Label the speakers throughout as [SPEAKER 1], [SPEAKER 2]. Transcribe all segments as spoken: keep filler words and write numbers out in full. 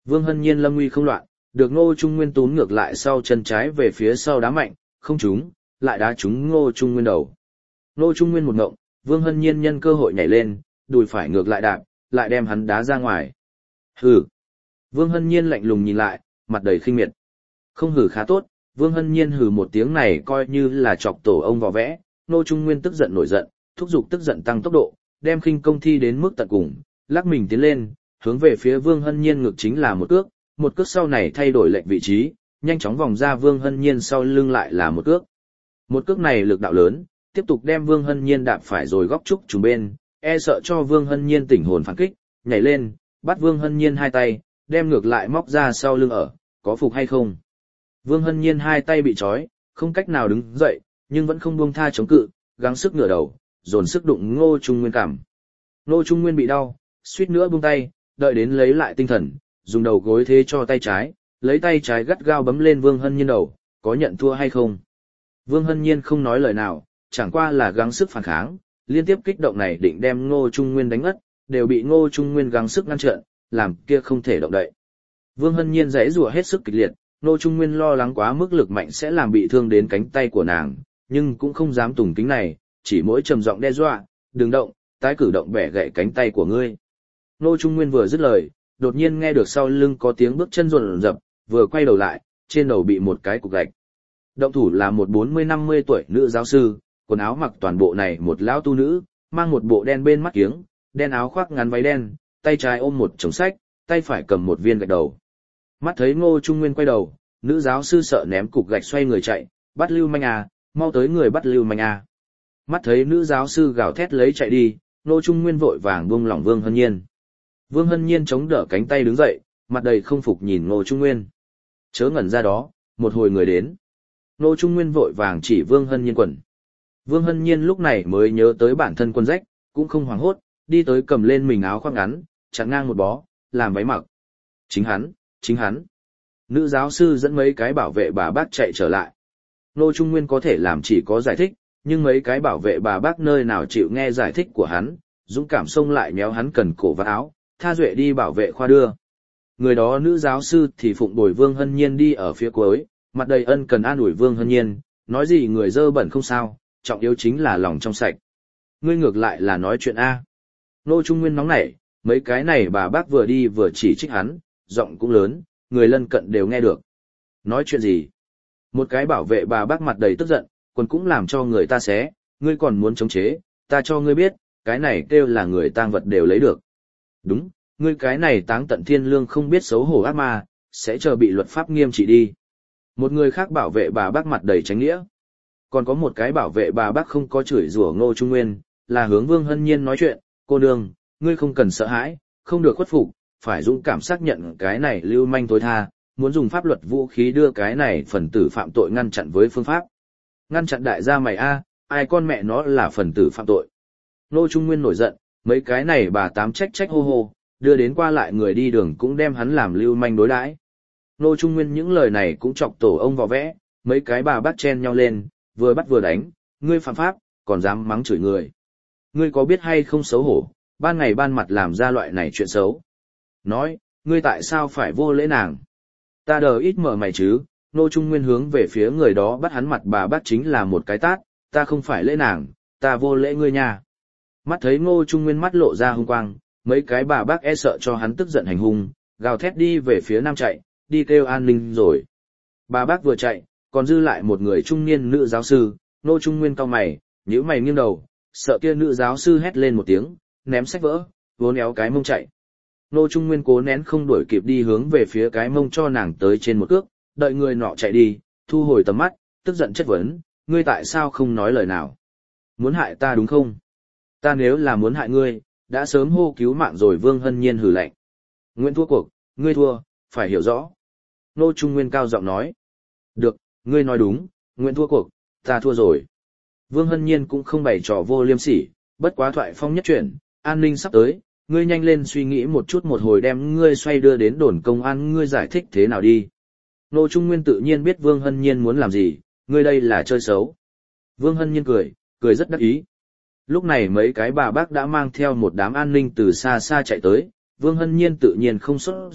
[SPEAKER 1] Vương Hân Nhiên lâm nguy không loạn, được Ngô Trung Nguyên túm ngược lại sau chân trái về phía sau đá mạnh, không trúng, lại đá trúng Ngô Trung Nguyên đầu. Ngô Trung Nguyên một ngộng, Vương Hân Nhiên nhân cơ hội nhảy lên, đùi phải ngược lại đạp, lại đem hắn đá ra ngoài. Hừ. Vương Hân Nhiên lạnh lùng nhìn lại, mặt đầy khinh miệt. Không hừ khá tốt, Vương Hân Nhiên hừ một tiếng này coi như là chọc tổ ông vò vẽ, Ngô Trung Nguyên tức giận nổi giận, thúc giục tức giận tăng tốc độ, đem khinh công thi đến mức tận cùng, lắc mình tiến lên, hướng về phía Vương Hân Nhiên ngực chính là một cước, một cước sau này thay đổi lệnh vị trí, nhanh chóng vòng ra Vương Hân Nhiên sau lưng lại là một cước. Một cước này lực đạo lớn, tiếp tục đem Vương Hân Nhiên đạp phải rồi góc trúc trùng bên, e sợ cho Vương Hân Nhiên tỉnh hồn phản kích, nhảy lên, bắt Vương Hân Nhiên hai tay, đem ngược lại móc ra sau lưng ở, có phục hay không? Vương Hân Nhiên hai tay bị trói, không cách nào đứng dậy, nhưng vẫn không buông tha chống cự, gắng sức ngửa đầu, dồn sức đụng Ngô Trung Nguyên cảm. Ngô Trung Nguyên bị đau, suýt nữa buông tay, đợi đến lấy lại tinh thần, dùng đầu gối thế cho tay trái, lấy tay trái gắt gao bấm lên Vương Hân Nhiên đầu, có nhận thua hay không? Vương Hân Nhiên không nói lời nào, chẳng qua là gắng sức phản kháng, liên tiếp kích động này định đem Ngô Trung Nguyên đánh ngất, đều bị Ngô Trung Nguyên gắng sức ngăn trở, làm kia không thể động đậy. Vương Hân Nhiên giãy giụa hết sức kịch liệt, Ngô Trung Nguyên lo lắng quá mức lực mạnh sẽ làm bị thương đến cánh tay của nàng, nhưng cũng không dám tùng kính này, chỉ mỗi trầm giọng đe dọa, đừng động, tái cử động bẻ gãy cánh tay của ngươi. Ngô Trung Nguyên vừa dứt lời, đột nhiên nghe được sau lưng có tiếng bước chân rồn rập, vừa quay đầu lại, trên đầu bị một cái cục gạch. Động thủ là một bốn mươi năm mươi tuổi nữ giáo sư, quần áo mặc toàn bộ này một lão tu nữ, mang một bộ đen bên mắt kiếng, đen áo khoác ngắn váy đen, tay trái ôm một chồng sách, tay phải cầm một viên gạch đầu. Mắt thấy Ngô Trung Nguyên quay đầu, nữ giáo sư sợ ném cục gạch xoay người chạy, bắt lưu manh à, mau tới người bắt lưu manh à. Mắt thấy nữ giáo sư gào thét lấy chạy đi, Ngô Trung Nguyên vội vàng buông lỏng Vương Hân Nhiên. Vương Hân Nhiên chống đỡ cánh tay đứng dậy, mặt đầy không phục nhìn Ngô Trung Nguyên. Chớ ngẩn ra đó, một hồi người đến. Ngô Trung Nguyên vội vàng chỉ Vương Hân Nhiên quần. Vương Hân Nhiên lúc này mới nhớ tới bản thân quần rách, cũng không hoảng hốt, đi tới cầm lên mình áo khoác ngắn, chặn ngang một bó, làm váy mặc. Chính hắn, chính hắn. Nữ giáo sư dẫn mấy cái bảo vệ bà bác chạy trở lại. Ngô Trung Nguyên có thể làm chỉ có giải thích, nhưng mấy cái bảo vệ bà bác nơi nào chịu nghe giải thích của hắn, dũng cảm xông lại méo hắn cần cổ và áo, tha duệ đi bảo vệ khoa đưa. Người đó nữ giáo sư thì phụng bồi Vương Hân Nhiên đi ở phía cuối, mặt đầy ân cần an ủi Vương Hân Nhiên, nói gì người dơ bẩn không sao, trọng yếu chính là lòng trong sạch. Ngươi ngược lại là nói chuyện A. Ngô Trung Nguyên nóng nảy, mấy cái này bà bác vừa đi vừa chỉ trích hắn, giọng cũng lớn, người lân cận đều nghe được. Nói chuyện gì? Một cái bảo vệ bà bác mặt đầy tức giận, quần cũng làm cho người ta xé, ngươi còn muốn chống chế, ta cho ngươi biết, cái này kêu là người tang vật đều lấy được. Đúng, ngươi cái này táng tận thiên lương không biết xấu hổ ác ma, sẽ chờ bị luật pháp nghiêm trị đi. Một người khác bảo vệ bà bác mặt đầy tránh nghĩa. Còn có một cái bảo vệ bà bác không có chửi rủa Ngô Trung Nguyên, là hướng Vương Hân Nhiên nói chuyện, cô nương, ngươi không cần sợ hãi, không được khuất phục, phải dũng cảm xác nhận cái này lưu manh tối tha, muốn dùng pháp luật vũ khí đưa cái này phần tử phạm tội ngăn chặn với phương pháp. Ngăn chặn đại gia mày a, ai con mẹ nó là phần tử phạm tội. Ngô Trung Nguyên nổi giận, mấy cái này bà tám trách trách hô hô, đưa đến qua lại người đi đường cũng đem hắn làm lưu manh đối đãi. Ngô Trung Nguyên những lời này cũng chọc tổ ông vào vẽ, mấy cái bà bắt chen nhau lên, vừa bắt vừa đánh, ngươi phạm pháp, còn dám mắng chửi người. Ngươi có biết hay không xấu hổ, ban ngày ban mặt làm ra loại này chuyện xấu. Nói, ngươi tại sao phải vô lễ nàng? Ta đờ ít mở mày chứ, Ngô Trung Nguyên hướng về phía người đó bắt hắn mặt bà bắt chính là một cái tát, ta không phải lễ nàng, ta vô lễ ngươi nha. Mắt thấy Ngô Trung Nguyên mắt lộ ra hung quang, mấy cái bà bác e sợ cho hắn tức giận hành hung, gào thét đi về phía nam chạy, đi kêu an ninh rồi. Bà bác vừa chạy, còn dư lại một người trung niên nữ giáo sư, Ngô Trung Nguyên cau mày, nhíu mày nghiêng đầu, sợ kia nữ giáo sư hét lên một tiếng, ném sách vỡ, vốn éo cái mông chạy. Ngô Trung Nguyên cố nén không đuổi kịp đi hướng về phía cái mông cho nàng tới trên một cước, đợi người nọ chạy đi, thu hồi tầm mắt, tức giận chất vấn, ngươi tại sao không nói lời nào? Muốn hại ta đúng không? Ta nếu là muốn hại ngươi, đã sớm hô cứu mạng rồi. Vương Hân Nhiên hừ lạnh. Nguyễn thua cuộc, ngươi thua, phải hiểu rõ. Ngô Trung Nguyên cao giọng nói. Được, ngươi nói đúng, Nguyễn thua cuộc, ta thua rồi. Vương Hân Nhiên cũng không bày trò vô liêm sỉ, bất quá thoại phong nhất chuyển, an ninh sắp tới, ngươi nhanh lên suy nghĩ một chút một hồi đem ngươi xoay đưa đến đồn công an ngươi giải thích thế nào đi. Ngô Trung Nguyên tự nhiên biết Vương Hân Nhiên muốn làm gì, ngươi đây là chơi xấu. Vương Hân Nhiên cười, cười rất đắc ý. Lúc này mấy cái bà bác đã mang theo một đám an ninh từ xa xa chạy tới, Vương Hân Nhiên tự nhiên không sốt ruột,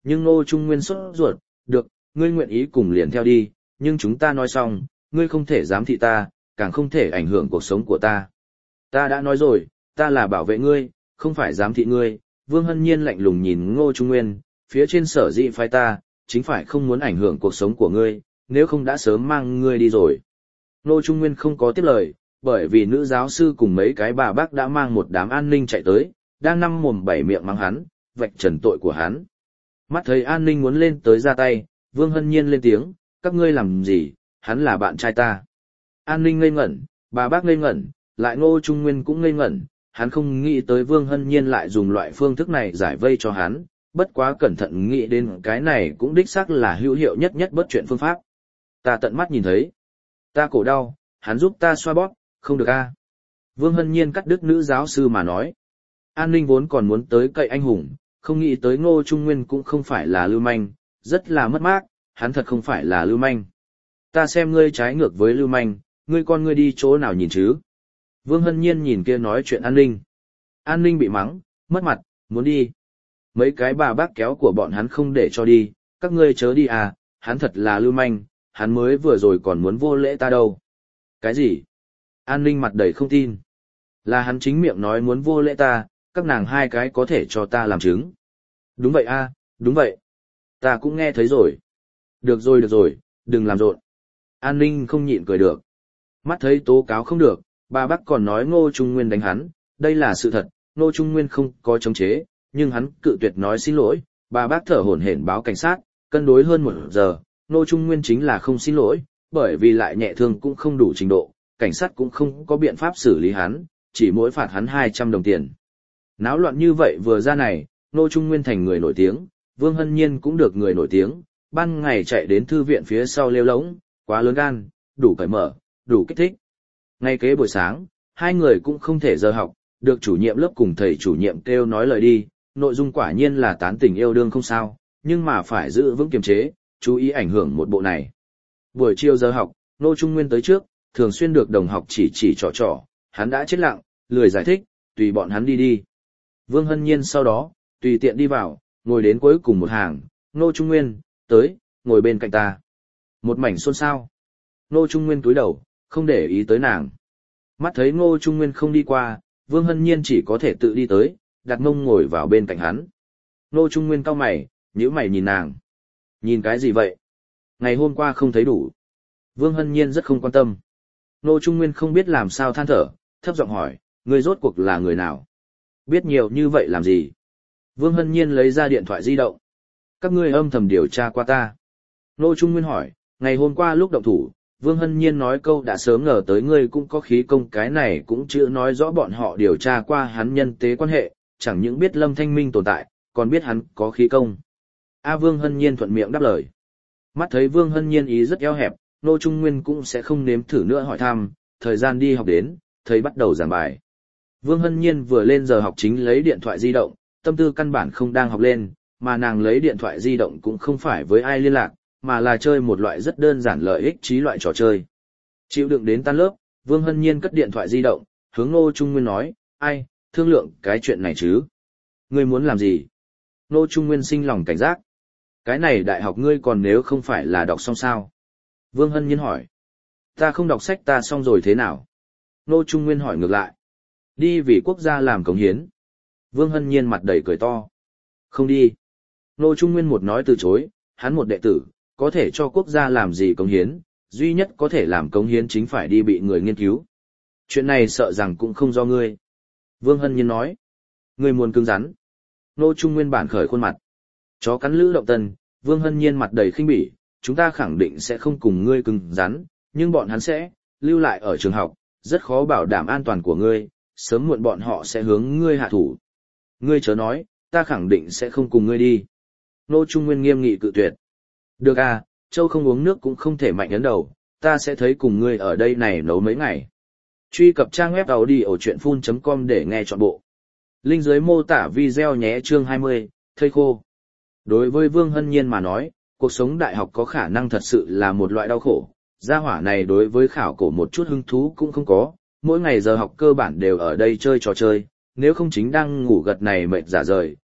[SPEAKER 1] nhưng Ngô Trung Nguyên sốt ruột, được, ngươi nguyện ý cùng liền theo đi, nhưng chúng ta nói xong, ngươi không thể giám thị ta, càng không thể ảnh hưởng cuộc sống của ta. Ta đã nói rồi, ta là bảo vệ ngươi, không phải giám thị ngươi. Vương Hân Nhiên lạnh lùng nhìn Ngô Trung Nguyên, phía trên sở dĩ phái ta, chính phải không muốn ảnh hưởng cuộc sống của ngươi, nếu không đã sớm mang ngươi đi rồi. Ngô Trung Nguyên không có tiếp lời, bởi vì nữ giáo sư cùng mấy cái bà bác đã mang một đám an ninh chạy tới, đang năm mồm bảy miệng mắng hắn, vạch trần tội của hắn. Mắt thấy an ninh muốn lên tới ra tay, Vương Hân Nhiên lên tiếng, các ngươi làm gì, hắn là bạn trai ta. An ninh ngây ngẩn, bà bác ngây ngẩn, lại Ngô Trung Nguyên cũng ngây ngẩn, hắn không nghĩ tới Vương Hân Nhiên lại dùng loại phương thức này giải vây cho hắn, bất quá cẩn thận nghĩ đến cái này cũng đích xác là hữu hiệu nhất nhất bất chuyện phương pháp. Ta tận mắt nhìn thấy. Ta cổ đau, hắn giúp ta xoa bóp, không được a. Vương Hân Nhiên cắt đứt nữ giáo sư mà nói. An ninh vốn còn muốn tới cậy anh hùng, không nghĩ tới Ngô Trung Nguyên cũng không phải là lưu manh, rất là mất mát, hắn thật không phải là lưu manh. Ta xem ngươi trái ngược với lưu manh, ngươi con ngươi đi chỗ nào nhìn chứ? Vương Hân Nhiên nhìn kia nói chuyện An ninh. An ninh bị mắng, mất mặt, muốn đi. Mấy cái bà bác kéo của bọn hắn không để cho đi, các ngươi chớ đi à, hắn thật là lưu manh, hắn mới vừa rồi còn muốn vô lễ ta đâu. Cái gì? An ninh mặt đầy không tin. Là hắn chính miệng nói muốn vô lễ ta, các nàng hai cái có thể cho ta làm chứng. Đúng vậy a, đúng vậy. Ta cũng nghe thấy rồi. Được rồi được rồi, đừng làm rộn. An ninh không nhịn cười được. Mắt thấy tố cáo không được, bà bác còn nói Ngô Trung Nguyên đánh hắn, đây là sự thật, Ngô Trung Nguyên không có chống chế, nhưng hắn cự tuyệt nói xin lỗi, bà bác thở hổn hển báo cảnh sát, cân đối hơn một giờ, Ngô Trung Nguyên chính là không xin lỗi, bởi vì lại nhẹ thương cũng không đủ trình độ, cảnh sát cũng không có biện pháp xử lý hắn, chỉ mỗi phạt hắn hai trăm đồng tiền. Náo loạn như vậy vừa ra này, Ngô Trung Nguyên thành người nổi tiếng, Vương Hân Nhiên cũng được người nổi tiếng, ban ngày chạy đến thư viện phía sau lêu lống, quá lớn gan, đủ cởi mở, đủ kích thích. Ngay kế buổi sáng, hai người cũng không thể giờ học, được chủ nhiệm lớp cùng thầy chủ nhiệm kêu nói lời đi, nội dung quả nhiên là tán tỉnh yêu đương không sao, nhưng mà phải giữ vững kiềm chế, chú ý ảnh hưởng một bộ này. Buổi chiều giờ học, Ngô Trung Nguyên tới trước, thường xuyên được đồng học chỉ chỉ trò trò, hắn đã chết lặng, lười giải thích, tùy bọn hắn đi đi. Vương Hân Nhiên sau đó, tùy tiện đi vào, ngồi đến cuối cùng một hàng, Ngô Trung Nguyên, tới, ngồi bên cạnh ta. Một mảnh xôn xao. Ngô Trung Nguyên cúi đầu, không để ý tới nàng. Mắt thấy Ngô Trung Nguyên không đi qua, Vương Hân Nhiên chỉ có thể tự đi tới, đặt mông ngồi vào bên cạnh hắn. Ngô Trung Nguyên cau mày, nhíu mày nhìn nàng. Nhìn cái gì vậy? Ngày hôm qua không thấy đủ. Vương Hân Nhiên rất không quan tâm. Ngô Trung Nguyên không biết làm sao than thở, thấp giọng hỏi, ngươi rốt cuộc là người nào? Biết nhiều như vậy làm gì? Vương Hân Nhiên lấy ra điện thoại di động. Các ngươi âm thầm điều tra qua ta. Ngô Trung Nguyên hỏi, ngày hôm qua lúc động thủ, Vương Hân Nhiên nói câu đã sớm ngờ tới ngươi cũng có khí công, cái này cũng chưa nói rõ bọn họ điều tra qua hắn nhân tế quan hệ, chẳng những biết Lâm Thanh Minh tồn tại, còn biết hắn có khí công. A Vương Hân Nhiên thuận miệng đáp lời. Mắt thấy Vương Hân Nhiên ý rất eo hẹp, Ngô Trung Nguyên cũng sẽ không nếm thử nữa hỏi thăm, thời gian đi học đến, thầy bắt đầu giảng bài. Vương Hân Nhiên vừa lên giờ học chính lấy điện thoại di động, tâm tư căn bản không đang học lên, mà nàng lấy điện thoại di động cũng không phải với ai liên lạc, mà là chơi một loại rất đơn giản lợi ích trí loại trò chơi. Chịu đựng đến tan lớp, Vương Hân Nhiên cất điện thoại di động, hướng Ngô Trung Nguyên nói, ai, thương lượng cái chuyện này chứ? Ngươi muốn làm gì? Ngô Trung Nguyên sinh lòng cảnh giác. Cái này đại học ngươi còn nếu không phải là đọc xong sao? Vương Hân Nhiên hỏi. Ta không đọc sách ta xong rồi thế nào? Ngô Trung Nguyên hỏi ngược lại. Đi vì quốc gia làm cống hiến. Vương Hân Nhiên mặt đầy cười to. Không đi. Ngô Trung Nguyên một nói từ chối, hắn một đệ tử, có thể cho quốc gia làm gì cống hiến, duy nhất có thể làm cống hiến chính phải đi bị người nghiên cứu. Chuyện này sợ rằng cũng không do ngươi. Vương Hân Nhiên nói. Ngươi muốn cứng rắn. Ngô Trung Nguyên bản khởi khuôn mặt. Chó cắn lữ động tân, Vương Hân Nhiên mặt đầy khinh bỉ, chúng ta khẳng định sẽ không cùng ngươi cứng rắn, nhưng bọn hắn sẽ lưu lại ở trường học, rất khó bảo đảm an toàn của ngươi, sớm muộn bọn họ sẽ hướng ngươi hạ thủ. Ngươi chớ nói, ta khẳng định sẽ không cùng ngươi đi. Ngô Trung Nguyên nghiêm nghị cự tuyệt. Được à, Châu không uống nước cũng không thể mạnh ấn đầu, ta sẽ thấy cùng ngươi ở đây này nấu mấy ngày. Truy cập trang web audiochuyenphun chấm com để nghe trọn bộ. Link dưới mô tả video nhé. Chương hai mươi, thây khô. Đối với Vương Hân Nhiên mà nói, cuộc sống đại học có khả năng thật sự là một loại đau khổ. Gia hỏa này đối với khảo cổ một chút hứng thú cũng không có, mỗi ngày giờ học cơ bản đều ở đây chơi trò chơi, nếu không chính đang ngủ gật này mệt rã rời,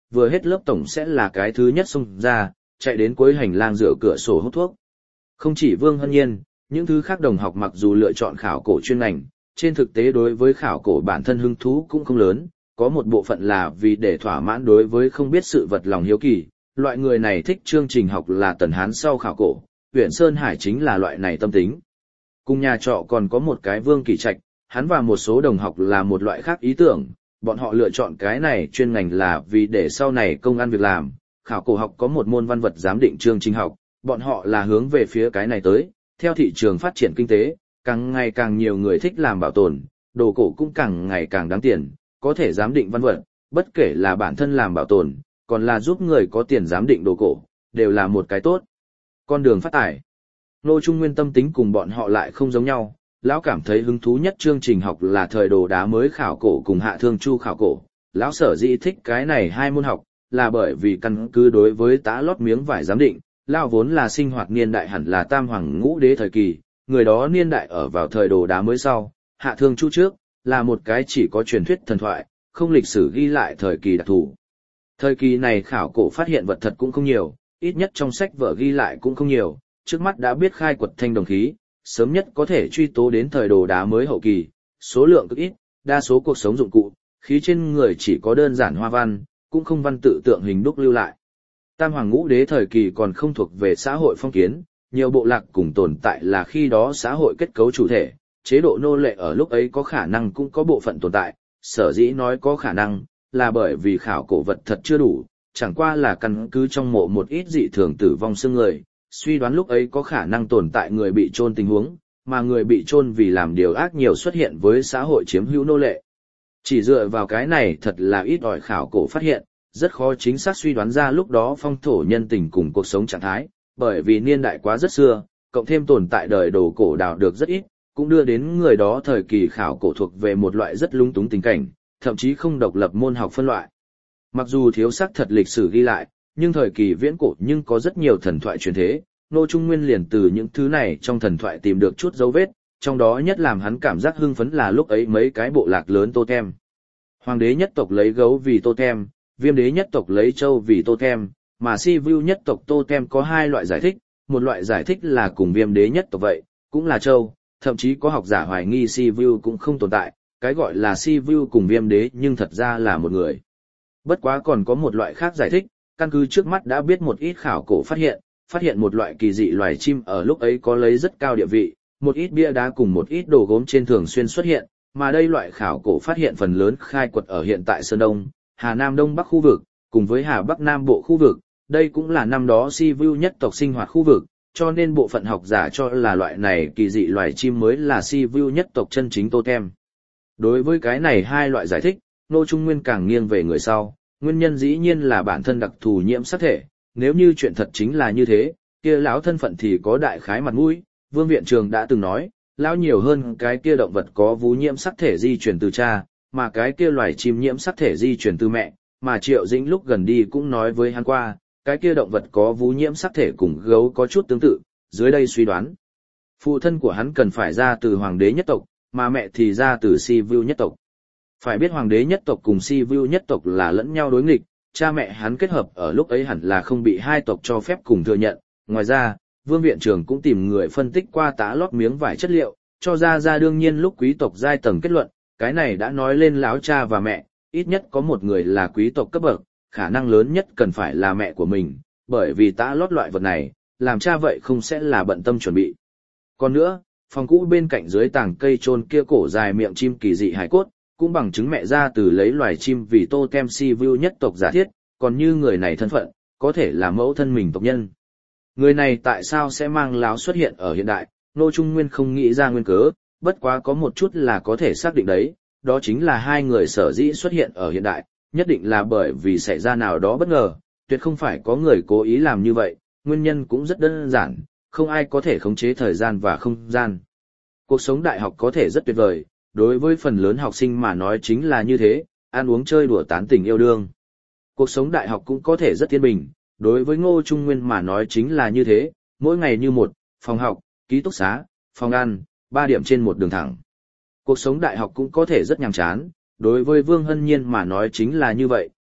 [SPEAKER 1] vừa hết lớp tổng sẽ là cái thứ nhất xông ra, chạy đến cuối hành lang dựa cửa sổ hút thuốc. Không chỉ Vương Hân Nhiên, những thứ khác đồng học mặc dù lựa chọn khảo cổ chuyên ngành, trên thực tế đối với khảo cổ bản thân hứng thú cũng không lớn, có một bộ phận là vì để thỏa mãn đối với không biết sự vật lòng hiếu kỳ, loại người này thích chương trình học là Tần Hán sau khảo cổ, huyện Sơn Hải chính là loại này tâm tính. Cùng nhà trọ còn có một cái Vương Kỳ Trạch, hắn và một số đồng học là một loại khác ý tưởng, bọn họ lựa chọn cái này chuyên ngành là vì để sau này công ăn việc làm, khảo cổ học có một môn văn vật giám định chương trình học, bọn họ là hướng về phía cái này tới, theo thị trường phát triển kinh tế, càng ngày càng nhiều người thích làm bảo tồn, đồ cổ cũng càng ngày càng đáng tiền, có thể giám định văn vật, bất kể là bản thân làm bảo tồn, còn là giúp người có tiền giám định đồ cổ, đều là một cái tốt. Con đường phát tài. Ngô Trung Nguyên tâm tính cùng bọn họ lại không giống nhau, lão cảm thấy hứng thú nhất chương trình học là thời đồ đá mới khảo cổ cùng Hạ Thương Chu khảo cổ. Lão sở dĩ thích cái này hai môn học, là bởi vì căn cứ đối với tá lót miếng vải giám định, lão vốn là sinh hoạt niên đại hẳn là Tam Hoàng Ngũ Đế thời kỳ, người đó niên đại ở vào thời đồ đá mới sau, Hạ Thương Chu trước, là một cái chỉ có truyền thuyết thần thoại, không lịch sử ghi lại thời kỳ đặc thù. Thời kỳ này khảo cổ phát hiện vật thật cũng không nhiều, ít nhất trong sách vở ghi lại cũng không nhiều, trước mắt đã biết khai quật thanh đồng khí, sớm nhất có thể truy tố đến thời đồ đá mới hậu kỳ, số lượng cực ít, đa số cuộc sống dụng cụ, khí trên người chỉ có đơn giản hoa văn, cũng không văn tự tượng hình đúc lưu lại. Tam Hoàng Ngũ Đế thời kỳ còn không thuộc về xã hội phong kiến, nhiều bộ lạc cùng tồn tại là khi đó xã hội kết cấu chủ thể, chế độ nô lệ ở lúc ấy có khả năng cũng có bộ phận tồn tại, sở dĩ nói có khả năng, là bởi vì khảo cổ vật thật chưa đủ, chẳng qua là căn cứ trong mộ một ít dị thường tử vong xương người, suy đoán lúc ấy có khả năng tồn tại người bị chôn tình huống, mà người bị chôn vì làm điều ác nhiều xuất hiện với xã hội chiếm hữu nô lệ. Chỉ dựa vào cái này thật là ít ỏi khảo cổ phát hiện, rất khó chính xác suy đoán ra lúc đó phong thổ nhân tình cùng cuộc sống trạng thái, bởi vì niên đại quá rất xưa, cộng thêm tồn tại đời đồ cổ đào được rất ít, cũng đưa đến người đó thời kỳ khảo cổ thuộc về một loại rất lung túng tình cảnh, thậm chí không độc lập môn học phân loại. Mặc dù thiếu xác thật lịch sử ghi lại, nhưng thời kỳ viễn cổ nhưng có rất nhiều thần thoại truyền thế, Ngô Trung Nguyên liền từ những thứ này trong thần thoại tìm được chút dấu vết, trong đó nhất làm hắn cảm giác hưng phấn là lúc ấy mấy cái bộ lạc lớn totem. Hoàng đế nhất tộc lấy gấu vì totem, Viêm đế nhất tộc lấy trâu vì totem, mà Si Vu nhất tộc totem có hai loại giải thích, một loại giải thích là cùng Viêm đế nhất tộc vậy, cũng là trâu, thậm chí có học giả hoài nghi Si Vu cũng không tồn tại, cái gọi là Si Vu cùng Viêm đế nhưng thật ra là một người. Bất quá còn có một loại khác giải thích, căn cứ trước mắt đã biết một ít khảo cổ phát hiện, phát hiện một loại kỳ dị loài chim ở lúc ấy có lấy rất cao địa vị, một ít bia đá cùng một ít đồ gốm trên thường xuyên xuất hiện, mà đây loại khảo cổ phát hiện phần lớn khai quật ở hiện tại Sơn Đông, Hà Nam Đông Bắc khu vực, cùng với Hà Bắc Nam Bộ khu vực, đây cũng là năm đó Si Vu nhất tộc sinh hoạt khu vực, cho nên bộ phận học giả cho là loại này kỳ dị loài chim mới là Si Vu nhất tộc chân chính totem. Đối với cái này hai loại giải thích, Ngô Trung Nguyên càng nghiêng về người sau, nguyên nhân dĩ nhiên là bản thân đặc thù nhiễm sắc thể, nếu như chuyện thật chính là như thế, kia lão thân phận thì có đại khái mặt mũi, Vương viện trường đã từng nói, lão nhiều hơn cái kia động vật có vú nhiễm sắc thể di truyền từ cha, mà cái kia loài chim nhiễm sắc thể di truyền từ mẹ, mà Triệu Dĩnh lúc gần đi cũng nói với hắn qua, cái kia động vật có vú nhiễm sắc thể cùng gấu có chút tương tự, dưới đây suy đoán. Phụ thân của hắn cần phải ra từ hoàng đế nhất tộc, mà mẹ thì ra từ Si Vu nhất tộc. Phải biết hoàng đế nhất tộc cùng Si Vu nhất tộc là lẫn nhau đối nghịch, cha mẹ hắn kết hợp ở lúc ấy hẳn là không bị hai tộc cho phép cùng thừa nhận. Ngoài ra, Vương viện trưởng cũng tìm người phân tích qua tá lót miếng vải chất liệu, cho ra ra đương nhiên lúc quý tộc giai tầng kết luận, cái này đã nói lên láo cha và mẹ, ít nhất có một người là quý tộc cấp bậc, khả năng lớn nhất cần phải là mẹ của mình, bởi vì tá lót loại vật này, làm cha vậy không sẽ là bận tâm chuẩn bị. Còn nữa, phòng cũ bên cạnh dưới tảng cây trôn kia cổ dài miệng chim kỳ dị hải cốt, cũng bằng chứng mẹ ra từ lấy loài chim vì totem Si Vu nhất tộc giả thiết, còn như người này thân phận, có thể là mẫu thân mình tộc nhân. Người này tại sao sẽ mang láo xuất hiện ở hiện đại, Ngô Trung Nguyên không nghĩ ra nguyên cớ, bất quá có một chút là có thể xác định đấy, đó chính là hai người sở dĩ xuất hiện ở hiện đại, nhất định là bởi vì xảy ra nào đó bất ngờ, tuyệt không phải có người cố ý làm như vậy, nguyên nhân cũng rất đơn giản, không ai có thể khống chế thời gian và không gian. Cuộc sống đại học có thể rất tuyệt vời, đối với phần lớn học sinh mà nói chính là như thế, ăn uống chơi đùa tán tỉnh yêu đương. Cuộc sống đại học cũng có thể rất yên bình, đối với Ngô Trung Nguyên mà nói chính là như thế, mỗi ngày như một, phòng học, ký túc xá, phòng ăn, ba điểm trên một đường thẳng. Cuộc sống đại học cũng có thể rất nhàm chán, đối với Vương Hân Nhiên mà nói chính là như vậy,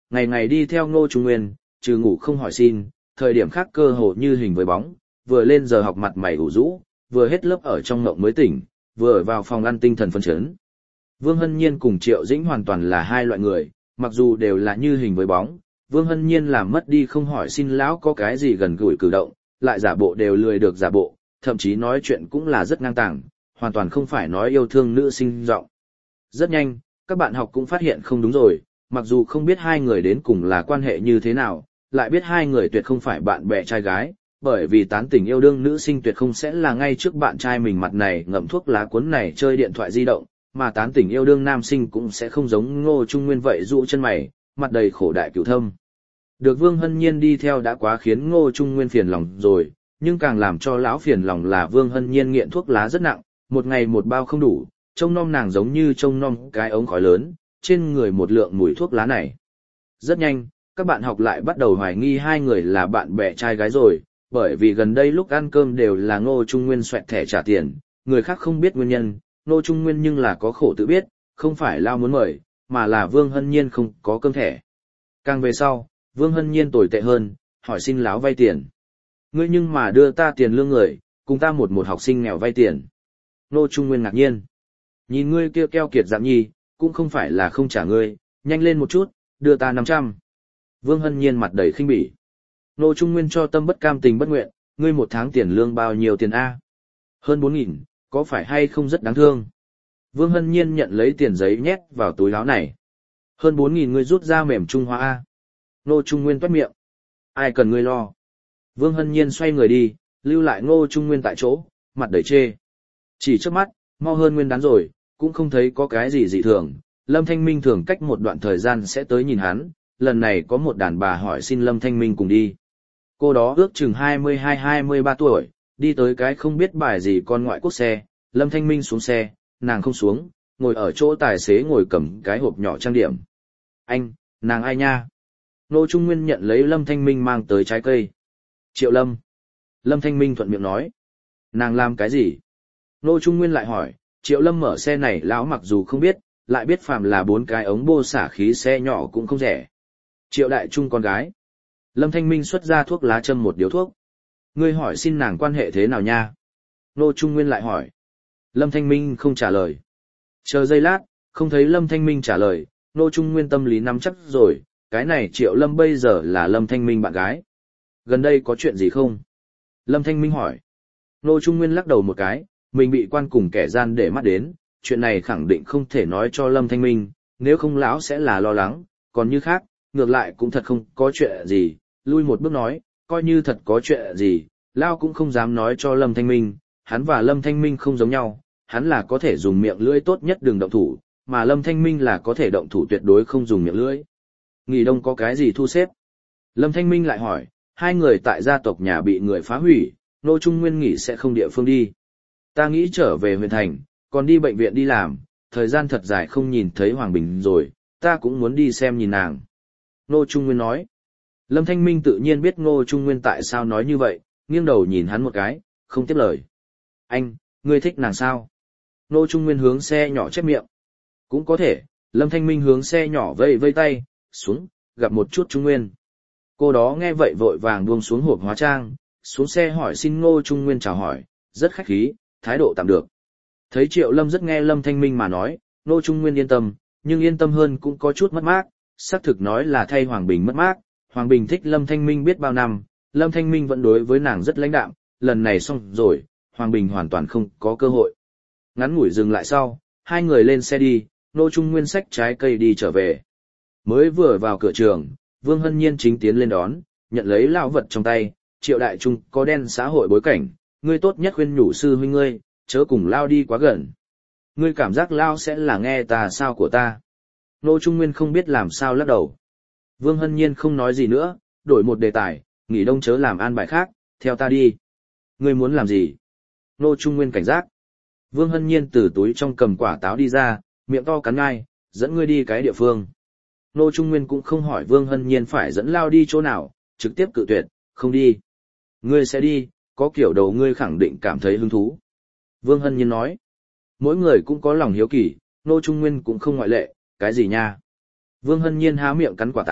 [SPEAKER 1] ngày ngày đi theo Ngô Trung Nguyên, trừ ngủ không hỏi xin, thời điểm khác cơ hồ như hình với bóng, vừa lên giờ học mặt mày ủ rũ, vừa hết lớp ở trong ngộng mới tỉnh, vừa vào phòng ăn tinh thần phấn chấn. Vương Hân Nhiên cùng Triệu Dĩnh hoàn toàn là hai loại người, mặc dù đều là như hình với bóng, Vương Hân Nhiên làm mất đi không hỏi xin lão có cái gì gần gũi cử động, lại giả bộ đều lười được giả bộ, thậm chí nói chuyện cũng là rất ngang tàng, hoàn toàn không phải nói yêu thương nữ sinh giọng. Rất nhanh, các bạn học cũng phát hiện không đúng rồi, mặc dù không biết hai người đến cùng là quan hệ như thế nào, lại biết hai người tuyệt không phải bạn bè trai gái, bởi vì tán tỉnh yêu đương nữ sinh tuyệt không sẽ là ngay trước bạn trai mình mặt này ngậm thuốc lá cuốn này chơi điện thoại di động, mà tán tỉnh yêu đương nam sinh cũng sẽ không giống Ngô Trung Nguyên vậy dụ chân mày, mặt đầy khổ đại cửu thâm. Được Vương Hân Nhiên đi theo đã quá khiến Ngô Trung Nguyên phiền lòng rồi, nhưng càng làm cho lão phiền lòng là Vương Hân Nhiên nghiện thuốc lá rất nặng, một ngày một bao không đủ, trông nom nàng giống như trông nom cái ống khói lớn, trên người một lượng mùi thuốc lá này. Rất nhanh, các bạn học lại bắt đầu hoài nghi hai người là bạn bè trai gái rồi, bởi vì gần đây lúc ăn cơm đều là Ngô Trung Nguyên xoẹt thẻ trả tiền, người khác không biết nguyên nhân, Ngô Trung Nguyên nhưng là có khổ tự biết, không phải lao muốn mời, mà là Vương Hân Nhiên không có cơm thẻ. Càng về sau, Vương Hân Nhiên tồi tệ hơn, hỏi xin láo vay tiền. Ngươi nhưng mà đưa ta tiền lương người, cùng ta một một học sinh nghèo vay tiền. Ngô Trung Nguyên ngạc nhiên. Nhìn ngươi kia keo kiệt dạng nhi, cũng không phải là không trả ngươi, nhanh lên một chút, đưa ta năm trăm. Vương Hân Nhiên mặt đầy khinh bỉ. Ngô Trung Nguyên cho tâm bất cam tình bất nguyện, ngươi một tháng tiền lương bao nhiêu tiền A? Hơn bốn nghìn, có phải hay không rất đáng thương? Vương Hân Nhiên nhận lấy tiền giấy nhét vào túi áo này. Hơn bốn nghìn ngươi rút ra mềm Trung Hoa A. Ngô Trung Nguyên toét miệng. Ai cần ngươi lo? Vương Hân Nhiên xoay người đi, lưu lại Ngô Trung Nguyên tại chỗ, mặt đầy chê. Chỉ trước mắt, mau hơn nguyên đán rồi, cũng không thấy có cái gì dị thường. Lâm Thanh Minh thường cách một đoạn thời gian sẽ tới nhìn hắn, lần này có một đàn bà hỏi xin Lâm Thanh Minh cùng đi. Cô đó ước chừng hai mươi hai hai mươi ba tuổi, đi tới cái không biết bài gì con ngoại quốc xe, Lâm Thanh Minh xuống xe, nàng không xuống, ngồi ở chỗ tài xế ngồi cầm cái hộp nhỏ trang điểm. Anh, nàng ai nha? Ngô Trung Nguyên nhận lấy Lâm Thanh Minh mang tới trái cây. Triệu Lâm. Lâm Thanh Minh thuận miệng nói. Nàng làm cái gì? Ngô Trung Nguyên lại hỏi, Triệu Lâm mở xe này lão mặc dù không biết, lại biết phàm là bốn cái ống bô xả khí xe nhỏ cũng không rẻ. Triệu Đại Trung con gái. Lâm Thanh Minh xuất ra thuốc lá châm một điếu thuốc. Ngươi hỏi xin nàng quan hệ thế nào nha? Ngô Trung Nguyên lại hỏi. Lâm Thanh Minh không trả lời. Chờ giây lát, không thấy Lâm Thanh Minh trả lời, Ngô Trung Nguyên tâm lý nắm chắc rồi, cái này Triệu Lâm bây giờ là Lâm Thanh Minh bạn gái. Gần đây có chuyện gì không? Lâm Thanh Minh hỏi. Ngô Trung Nguyên lắc đầu một cái, mình bị quan cùng kẻ gian để mắt đến, chuyện này khẳng định không thể nói cho Lâm Thanh Minh, nếu không lão sẽ là lo lắng, còn như khác, ngược lại cũng thật không có chuyện gì, lui một bước nói, coi như thật có chuyện gì, lão cũng không dám nói cho Lâm Thanh Minh, hắn và Lâm Thanh Minh không giống nhau, hắn là có thể dùng miệng lưỡi tốt nhất đừng động thủ, mà Lâm Thanh Minh là có thể động thủ tuyệt đối không dùng miệng lưỡi. Nghỉ đông có cái gì thu xếp? Lâm Thanh Minh lại hỏi, hai người tại gia tộc nhà bị người phá hủy, Ngô Trung Nguyên nghỉ sẽ không địa phương đi. Ta nghĩ trở về huyện thành, còn đi bệnh viện đi làm, thời gian thật dài không nhìn thấy Hoàng Bình rồi, ta cũng muốn đi xem nhìn nàng. Ngô Trung Nguyên nói. Lâm Thanh Minh tự nhiên biết Ngô Trung Nguyên tại sao nói như vậy, nghiêng đầu nhìn hắn một cái, không tiếp lời. Anh, ngươi thích nàng sao? Ngô Trung Nguyên hướng xe nhỏ chép miệng. Cũng có thể, Lâm Thanh Minh hướng xe nhỏ vây vây tay, xuống, gặp một chút Trung Nguyên. Cô đó nghe vậy vội vàng buông xuống hộp hóa trang, xuống xe hỏi xin Ngô Trung Nguyên chào hỏi, rất khách khí, thái độ tạm được. Thấy Triệu Lâm rất nghe Lâm Thanh Minh mà nói, Ngô Trung Nguyên yên tâm, nhưng yên tâm hơn cũng có chút mất mát, xác thực nói là thay Hoàng Bình mất mát. Hoàng Bình thích Lâm Thanh Minh biết bao năm, Lâm Thanh Minh vẫn đối với nàng rất lãnh đạm, lần này xong rồi, Hoàng Bình hoàn toàn không có cơ hội. Ngắn ngủi dừng lại sau, hai người lên xe đi, Ngô Trung Nguyên xách trái cây đi trở về. Mới vừa vào cửa trường, Vương Hân Nhiên chính tiến lên đón, nhận lấy lão vật trong tay, Triệu Đại Trung có đen xã hội bối cảnh, ngươi tốt nhất khuyên nhủ sư huynh ngươi, chớ cùng lao đi quá gần. Ngươi cảm giác lao sẽ là nghe ta sao của ta. Ngô Trung Nguyên không biết làm sao lắc đầu. Vương Hân Nhiên không nói gì nữa, đổi một đề tài, nghỉ đông chớ làm an bài khác, theo ta đi. Ngươi muốn làm gì? Ngô Trung Nguyên cảnh giác. Vương Hân Nhiên từ túi trong cầm quả táo đi ra, miệng to cắn ngai, dẫn ngươi đi cái địa phương. Ngô Trung Nguyên cũng không hỏi Vương Hân Nhiên phải dẫn lao đi chỗ nào, trực tiếp cự tuyệt, không đi. Ngươi sẽ đi, có kiểu đầu ngươi khẳng định cảm thấy hứng thú. Vương Hân Nhiên nói, mỗi người cũng có lòng hiếu kỳ, Ngô Trung Nguyên cũng không ngoại lệ, cái gì nha. Vương Hân Nhiên há miệng cắn quả táo,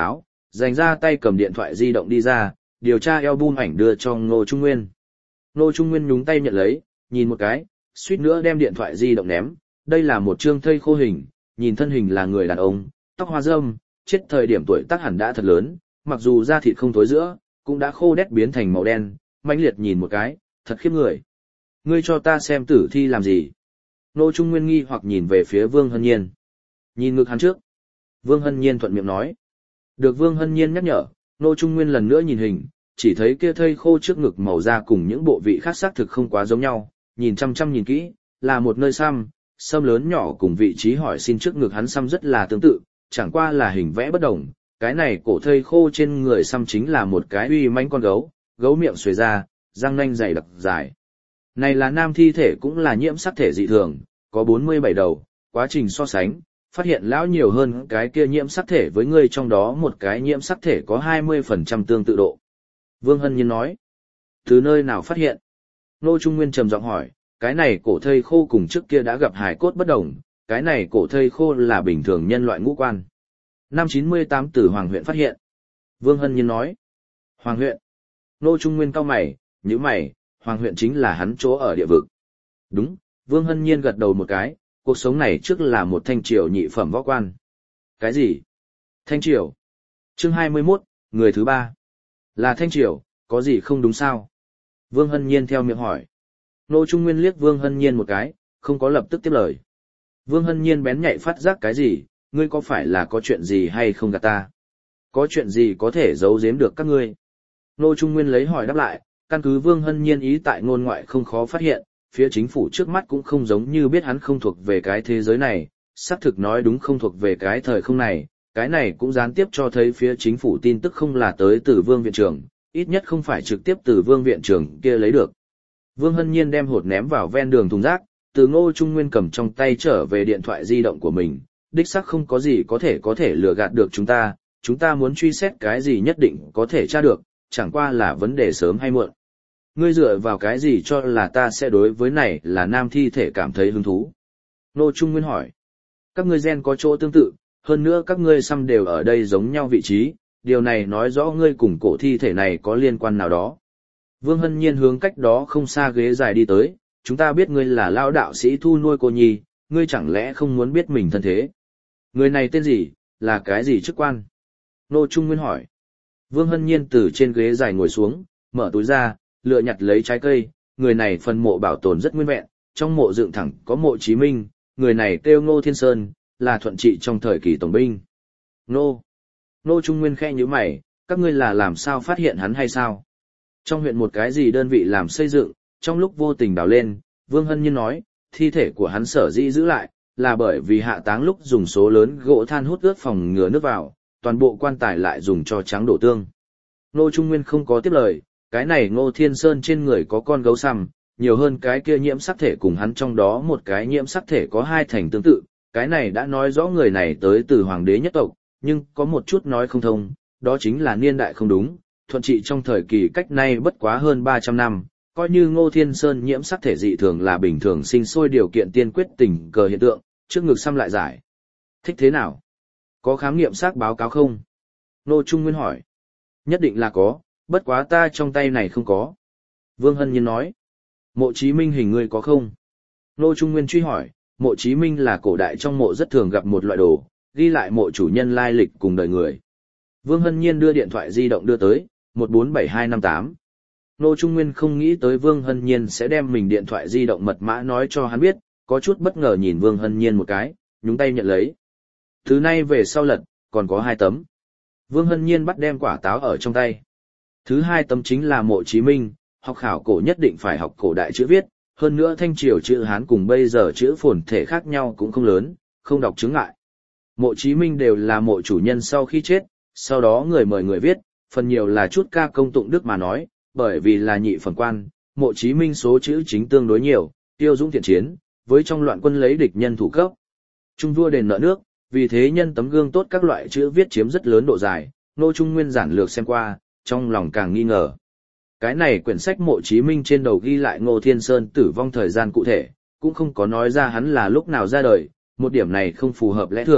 [SPEAKER 1] dành ra tay cầm điện thoại di động đi ra, điều tra album ảnh đưa cho Ngô Trung Nguyên. Ngô Trung Nguyên nhúng tay nhận lấy, nhìn một cái, suýt nữa đem điện thoại di động ném, đây là một chương thây khô hình, nhìn thân hình là người đàn ông, tóc hoa râm, chết thời điểm tuổi tác hẳn đã thật lớn, mặc dù da thịt không thối giữa, cũng đã khô đét biến thành màu đen, mãnh liệt nhìn một cái, thật khiếp người. Ngươi cho ta xem tử thi làm gì? Ngô Trung Nguyên nghi hoặc nhìn về phía Vương Hân Nhiên. Nhìn ngực hắn trước. Vương Hân Nhiên thuận miệng nói. Được Vương Hân Nhiên nhắc nhở, Ngô Trung Nguyên lần nữa nhìn hình, chỉ thấy kia thây khô trước ngực màu da cùng những bộ vị khác xác thực không quá giống nhau, nhìn chăm chăm nhìn kỹ, là một nơi xăm, xăm lớn nhỏ cùng vị trí hỏi xin trước ngực hắn xăm rất là tương tự, chẳng qua là hình vẽ bất đồng. Cái này cổ thây khô trên người xăm chính là một cái uy mãnh con gấu, gấu miệng xuề ra, răng nanh dày đặc dài. Này là nam thi thể cũng là nhiễm sắc thể dị thường, có bốn mươi bảy đầu, quá trình so sánh, phát hiện lão nhiều hơn cái kia nhiễm sắc thể với ngươi trong đó một cái nhiễm sắc thể có hai mươi phần trăm tương tự độ. Vương Hân Nhiên nói, từ nơi nào phát hiện? Ngô Trung Nguyên trầm giọng hỏi, cái này cổ thây khô cùng trước kia đã gặp hài cốt bất đồng, cái này cổ thây khô là bình thường nhân loại ngũ quan. Năm chín mươi tám từ Hoàng huyện phát hiện. Vương Hân Nhiên nói, Hoàng huyện. Ngô Trung Nguyên cau mày, nhíu mày, Hoàng huyện chính là hắn chỗ ở địa vực. Đúng, Vương Hân Nhiên gật đầu một cái, cuộc sống này trước là một thanh triều nhị phẩm võ quan. Cái gì? Thanh triều? Chương hai mươi mốt, người thứ ba. Là thanh triều, có gì không đúng sao? Vương Hân Nhiên theo miệng hỏi. Ngô Trung Nguyên liếc Vương Hân Nhiên một cái, không có lập tức tiếp lời. Vương Hân Nhiên bén nhạy phát giác cái gì, ngươi có phải là có chuyện gì hay không gạt ta? Có chuyện gì có thể giấu giếm được các ngươi? Ngô Trung Nguyên lấy hỏi đáp lại, căn cứ Vương Hân Nhiên ý tại ngôn ngoại không khó phát hiện, phía chính phủ trước mắt cũng không giống như biết hắn không thuộc về cái thế giới này, xác thực nói đúng không thuộc về cái thời không này, cái này cũng gián tiếp cho thấy phía chính phủ tin tức không là tới từ Vương Viện Trưởng, ít nhất không phải trực tiếp từ Vương Viện Trưởng kia lấy được. Vương Hân Nhiên đem hột ném vào ven đường thùng rác, từ Ngô Trung Nguyên cầm trong tay trở về điện thoại di động của mình, đích xác không có gì có thể có thể lừa gạt được chúng ta, chúng ta muốn truy xét cái gì nhất định có thể tra được, chẳng qua là vấn đề sớm hay muộn. Ngươi dựa vào cái gì cho là ta sẽ đối với này là nam thi thể cảm thấy hứng thú? Ngô Trung Nguyên hỏi. Các ngươi gen có chỗ tương tự, hơn nữa các ngươi xăm đều ở đây giống nhau vị trí, điều này nói rõ ngươi cùng cổ thi thể này có liên quan nào đó. Vương Hân Nhiên hướng cách đó không xa ghế dài đi tới, chúng ta biết ngươi là lao đạo sĩ thu nuôi cô nhi, ngươi chẳng lẽ không muốn biết mình thân thế? Người này tên gì, là cái gì chức quan? Ngô Trung Nguyên hỏi. Vương Hân Nhiên từ trên ghế dài ngồi xuống, mở túi ra, lựa nhặt lấy trái cây, người này phần mộ bảo tồn rất nguyên vẹn, trong mộ dựng thẳng có mộ Chí Minh, người này kêu Ngô Thiên Sơn, là thuận trị trong thời kỳ tổng binh. Ngô. Ngô Trung Nguyên khẽ nhíu mày, các ngươi là làm sao phát hiện hắn hay sao? Trong huyện một cái gì đơn vị làm xây dựng, trong lúc vô tình đào lên, Vương Hân Nhiên nói, thi thể của hắn sở dĩ giữ lại, là bởi vì hạ táng lúc dùng số lớn gỗ than hút ướt phòng ngừa nước vào, toàn bộ quan tài lại dùng cho trắng đổ tương. Ngô Trung Nguyên không có tiếp lời, cái này Ngô Thiên Sơn trên người có con gấu xăm, nhiều hơn cái kia nhiễm sắc thể cùng hắn trong đó một cái nhiễm sắc thể có hai thành tương tự, cái này đã nói rõ người này tới từ hoàng đế nhất tộc, nhưng có một chút nói không thông, đó chính là niên đại không đúng, thuận trị trong thời kỳ cách nay bất quá hơn ba trăm năm, coi như Ngô Thiên Sơn nhiễm sắc thể dị thường là bình thường sinh sôi điều kiện tiên quyết tình cờ hiện tượng, trước ngực xăm lại giải. Thích thế nào? Có khám nghiệm xác báo cáo không? Ngô Trung Nguyên hỏi. Nhất định là có, bất quá ta trong tay này không có. Vương Hân Nhiên nói. Mộ Chí Minh hình ngươi có không? Ngô Trung Nguyên truy hỏi, mộ Chí Minh là cổ đại trong mộ rất thường gặp một loại đồ, ghi lại mộ chủ nhân lai lịch cùng đời người. Vương Hân Nhiên đưa điện thoại di động đưa tới, một bốn bảy hai năm tám. Ngô Trung Nguyên không nghĩ tới Vương Hân Nhiên sẽ đem mình điện thoại di động mật mã nói cho hắn biết, có chút bất ngờ nhìn Vương Hân Nhiên một cái, nhúng tay nhận lấy. Thứ nay về sau lật, còn có hai tấm. Vương Hân Nhiên bắt đem quả táo ở trong tay. Thứ hai tấm chính là mộ Chí Minh, học khảo cổ nhất định phải học cổ đại chữ viết, hơn nữa thanh triều chữ Hán cùng bây giờ chữ phồn thể khác nhau cũng không lớn, không đọc chứng ngại. Mộ Chí Minh đều là mộ chủ nhân sau khi chết, sau đó người mời người viết, phần nhiều là chút ca công tụng đức mà nói, bởi vì là nhị phẩm quan, mộ Chí Minh số chữ chính tương đối nhiều, tiêu dũng thiện chiến, với trong loạn quân lấy địch nhân thủ cấp. Trung vua đền nợ nước, vì thế nhân tấm gương tốt các loại chữ viết chiếm rất lớn độ dài, Ngô Trung Nguyên giản lược xem qua, trong lòng càng nghi ngờ. Cái này quyển sách mộ Chí Minh trên đầu ghi lại Ngô Thiên Sơn tử vong thời gian cụ thể, cũng không có nói ra hắn là lúc nào ra đời, một điểm này không phù hợp lẽ thường,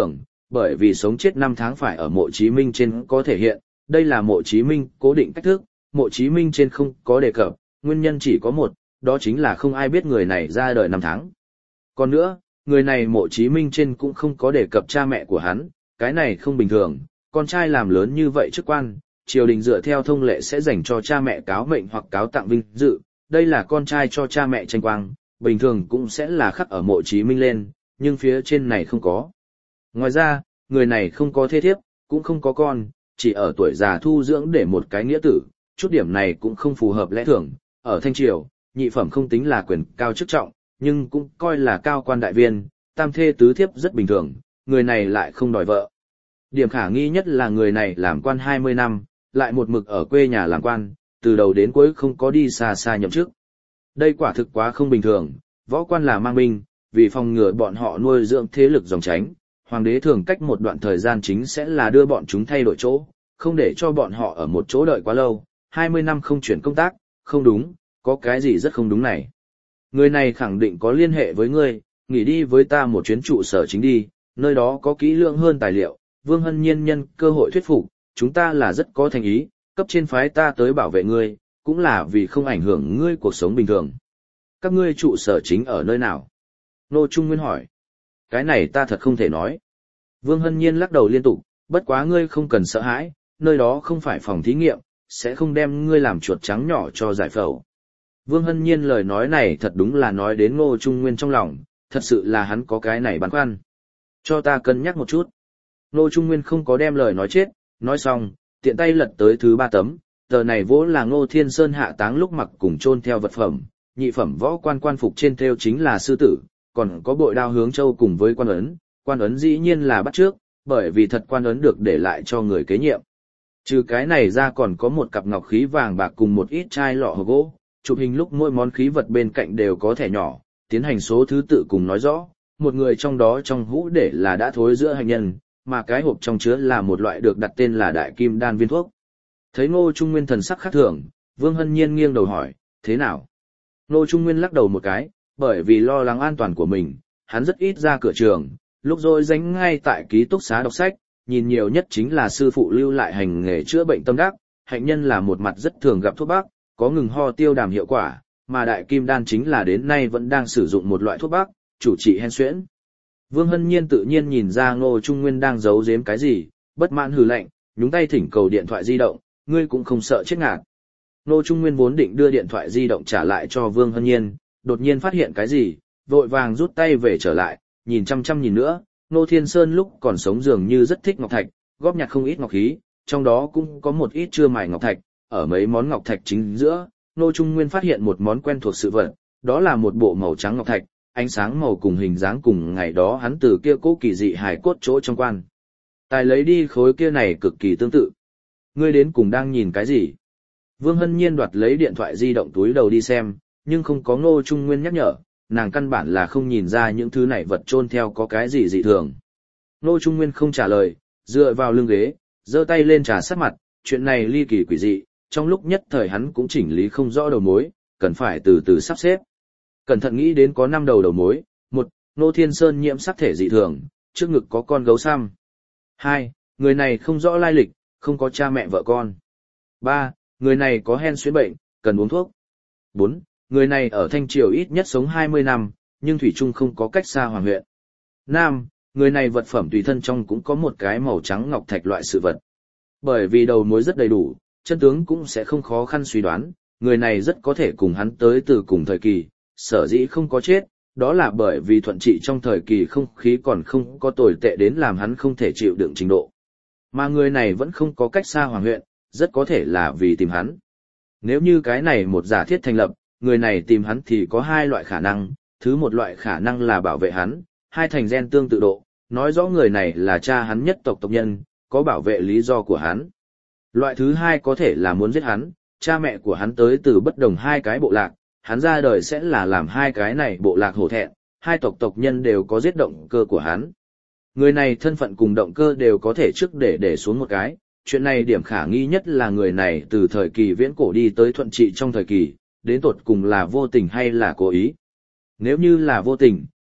[SPEAKER 1] bởi vì sống chết năm tháng phải ở mộ Chí Minh trên có thể hiện, đây là mộ Chí Minh cố định cách thức, mộ Chí Minh trên không có đề cập, nguyên nhân chỉ có một, đó chính là không ai biết người này ra đời năm tháng. Còn nữa, người này mộ Chí Minh trên cũng không có đề cập cha mẹ của hắn, cái này không bình thường, con trai làm lớn như vậy chức quan, triều đình dựa theo thông lệ sẽ dành cho cha mẹ cáo mệnh hoặc cáo tặng vinh dự, đây là con trai cho cha mẹ tranh quang, bình thường cũng sẽ là khắc ở mộ Chí Minh lên, nhưng phía trên này không có. Ngoài ra, người này không có thê thiếp, cũng không có con, chỉ ở tuổi già thu dưỡng để một cái nghĩa tử, chút điểm này cũng không phù hợp lẽ thường, ở Thanh Triều, nhị phẩm không tính là quyền cao chức trọng, nhưng cũng coi là cao quan đại viên, tam thê tứ thiếp rất bình thường, người này lại không đòi vợ. Điểm khả nghi nhất là người này làm quan hai mươi năm, lại một mực ở quê nhà làm quan, từ đầu đến cuối không có đi xa xa nhậm chức. Đây quả thực quá không bình thường, võ quan là mang binh, vì phòng ngừa bọn họ nuôi dưỡng thế lực dòng tránh, hoàng đế thường cách một đoạn thời gian chính sẽ là đưa bọn chúng thay đổi chỗ, không để cho bọn họ ở một chỗ đợi quá lâu, hai mươi năm không chuyển công tác, không đúng, có cái gì rất không đúng này. Người này khẳng định có liên hệ với ngươi, nghỉ đi với ta một chuyến trụ sở chính đi, nơi đó có kỹ lưỡng hơn tài liệu, Vương Hân Nhiên nhân cơ hội thuyết phục, chúng ta là rất có thành ý, cấp trên phái ta tới bảo vệ ngươi, cũng là vì không ảnh hưởng ngươi cuộc sống bình thường. Các ngươi trụ sở chính ở nơi nào? Ngô Trung Nguyên hỏi. Cái này ta thật không thể nói. Vương Hân Nhiên lắc đầu liên tục, bất quá ngươi không cần sợ hãi, nơi đó không phải phòng thí nghiệm, sẽ không đem ngươi làm chuột trắng nhỏ cho giải phẫu. Vương Hân Nhiên lời nói này thật đúng là nói đến Ngô Trung Nguyên trong lòng, thật sự là hắn có cái này băn khoăn. Cho ta cân nhắc một chút. Ngô Trung Nguyên không có đem lời nói chết, nói xong, tiện tay lật tới thứ ba tấm, tờ này vỗ là Ngô Thiên Sơn hạ táng lúc mặc cùng chôn theo vật phẩm, nhị phẩm võ quan quan phục trên theo chính là sư tử, còn có bội đao hướng châu cùng với quan ấn, quan ấn dĩ nhiên là bắt trước, bởi vì thật quan ấn được để lại cho người kế nhiệm. Trừ cái này ra còn có một cặp ngọc khí vàng bạc cùng một ít chai lọ hộp gỗ, chụp hình lúc mỗi món khí vật bên cạnh đều có thẻ nhỏ, tiến hành số thứ tự cùng nói rõ, một người trong đó trong hũ để là đã thối giữa hành nhân, mà cái hộp trong chứa là một loại được đặt tên là đại kim đan viên thuốc. Thấy Ngô Trung Nguyên thần sắc khác thường, Vương Hân Nhiên nghiêng đầu hỏi, thế nào? Ngô Trung Nguyên lắc đầu một cái, bởi vì lo lắng an toàn của mình, hắn rất ít ra cửa trường, lúc rồi dánh ngay tại ký túc xá đọc sách, nhìn nhiều nhất chính là sư phụ lưu lại hành nghề chữa bệnh tâm đắc, hạnh nhân là một mặt rất thường gặp thuốc bắc, có ngừng ho tiêu đàm hiệu quả, mà đại kim đan chính là đến nay vẫn đang sử dụng một loại thuốc bắc, chủ trị hen suyễn. Vương Hân Nhiên tự nhiên nhìn ra Ngô Trung Nguyên đang giấu giếm cái gì, bất mãn hừ lạnh, nhúng tay thỉnh cầu điện thoại di động, ngươi cũng không sợ chết ngạt. Ngô Trung Nguyên vốn định đưa điện thoại di động trả lại cho Vương Hân Nhiên, đột nhiên phát hiện cái gì, vội vàng rút tay về trở lại, nhìn chăm chăm nhìn nữa, Ngô Thiên Sơn lúc còn sống dường như rất thích ngọc thạch, góp nhặt không ít ngọc khí, trong đó cũng có một ít chưa mài ngọc thạch, ở mấy món ngọc thạch chính giữa, Ngô Trung Nguyên phát hiện một món quen thuộc sự vật, đó là một bộ màu trắng ngọc thạch, ánh sáng màu cùng hình dáng cùng ngày đó hắn từ kia cố kỳ dị hài cốt chỗ trong quan tài lấy đi khối kia này cực kỳ tương tự. Ngươi đến cùng đang nhìn cái gì? Vương Hân Nhiên đoạt lấy điện thoại di động túi đầu đi xem, nhưng không có Ngô Trung Nguyên nhắc nhở, nàng căn bản là không nhìn ra những thứ này vật chôn theo có cái gì dị thường. Ngô Trung Nguyên không trả lời, dựa vào lưng ghế, giơ tay lên trà sát mặt, chuyện này ly kỳ quỷ dị, trong lúc nhất thời hắn cũng chỉnh lý không rõ đầu mối, cần phải từ từ sắp xếp. Cẩn thận nghĩ đến có năm đầu đầu mối, một, Ngô Thiên Sơn nhiễm sắc thể dị thường, trước ngực có con gấu xăm. Hai, người này không rõ lai lịch, không có cha mẹ vợ con. Ba, người này có hen suyễn bệnh, cần uống thuốc. Bốn, người này ở Thanh Triều ít nhất sống hai mươi năm, nhưng thủy chung không có cách xa Hoàng huyện. Năm, người này vật phẩm tùy thân trong cũng có một cái màu trắng ngọc thạch loại sự vật. Bởi vì đầu mối rất đầy đủ, chân tướng cũng sẽ không khó khăn suy đoán, người này rất có thể cùng hắn tới từ cùng thời kỳ, sở dĩ không có chết, đó là bởi vì thuận trị trong thời kỳ không khí còn không có tồi tệ đến làm hắn không thể chịu đựng trình độ. Mà người này vẫn không có cách xa Hoàng huyện, rất có thể là vì tìm hắn. Nếu như cái này một giả thiết thành lập, người này tìm hắn thì có hai loại khả năng, thứ một loại khả năng là bảo vệ hắn, hai thành gen tương tự độ, nói rõ người này là cha hắn nhất tộc tộc nhân, có bảo vệ lý do của hắn. Loại thứ hai có thể là muốn giết hắn, cha mẹ của hắn tới từ bất đồng hai cái bộ lạc, hắn ra đời sẽ là làm hai cái này bộ lạc hổ thẹn, hai tộc tộc nhân đều có giết động cơ của hắn. Người này thân phận cùng động cơ đều có thể trước để để xuống một cái, chuyện này điểm khả nghi nhất là người này từ thời kỳ viễn cổ đi tới thuận trị trong thời kỳ, đến tột cùng là vô tình hay là cố ý. Nếu như là vô tình,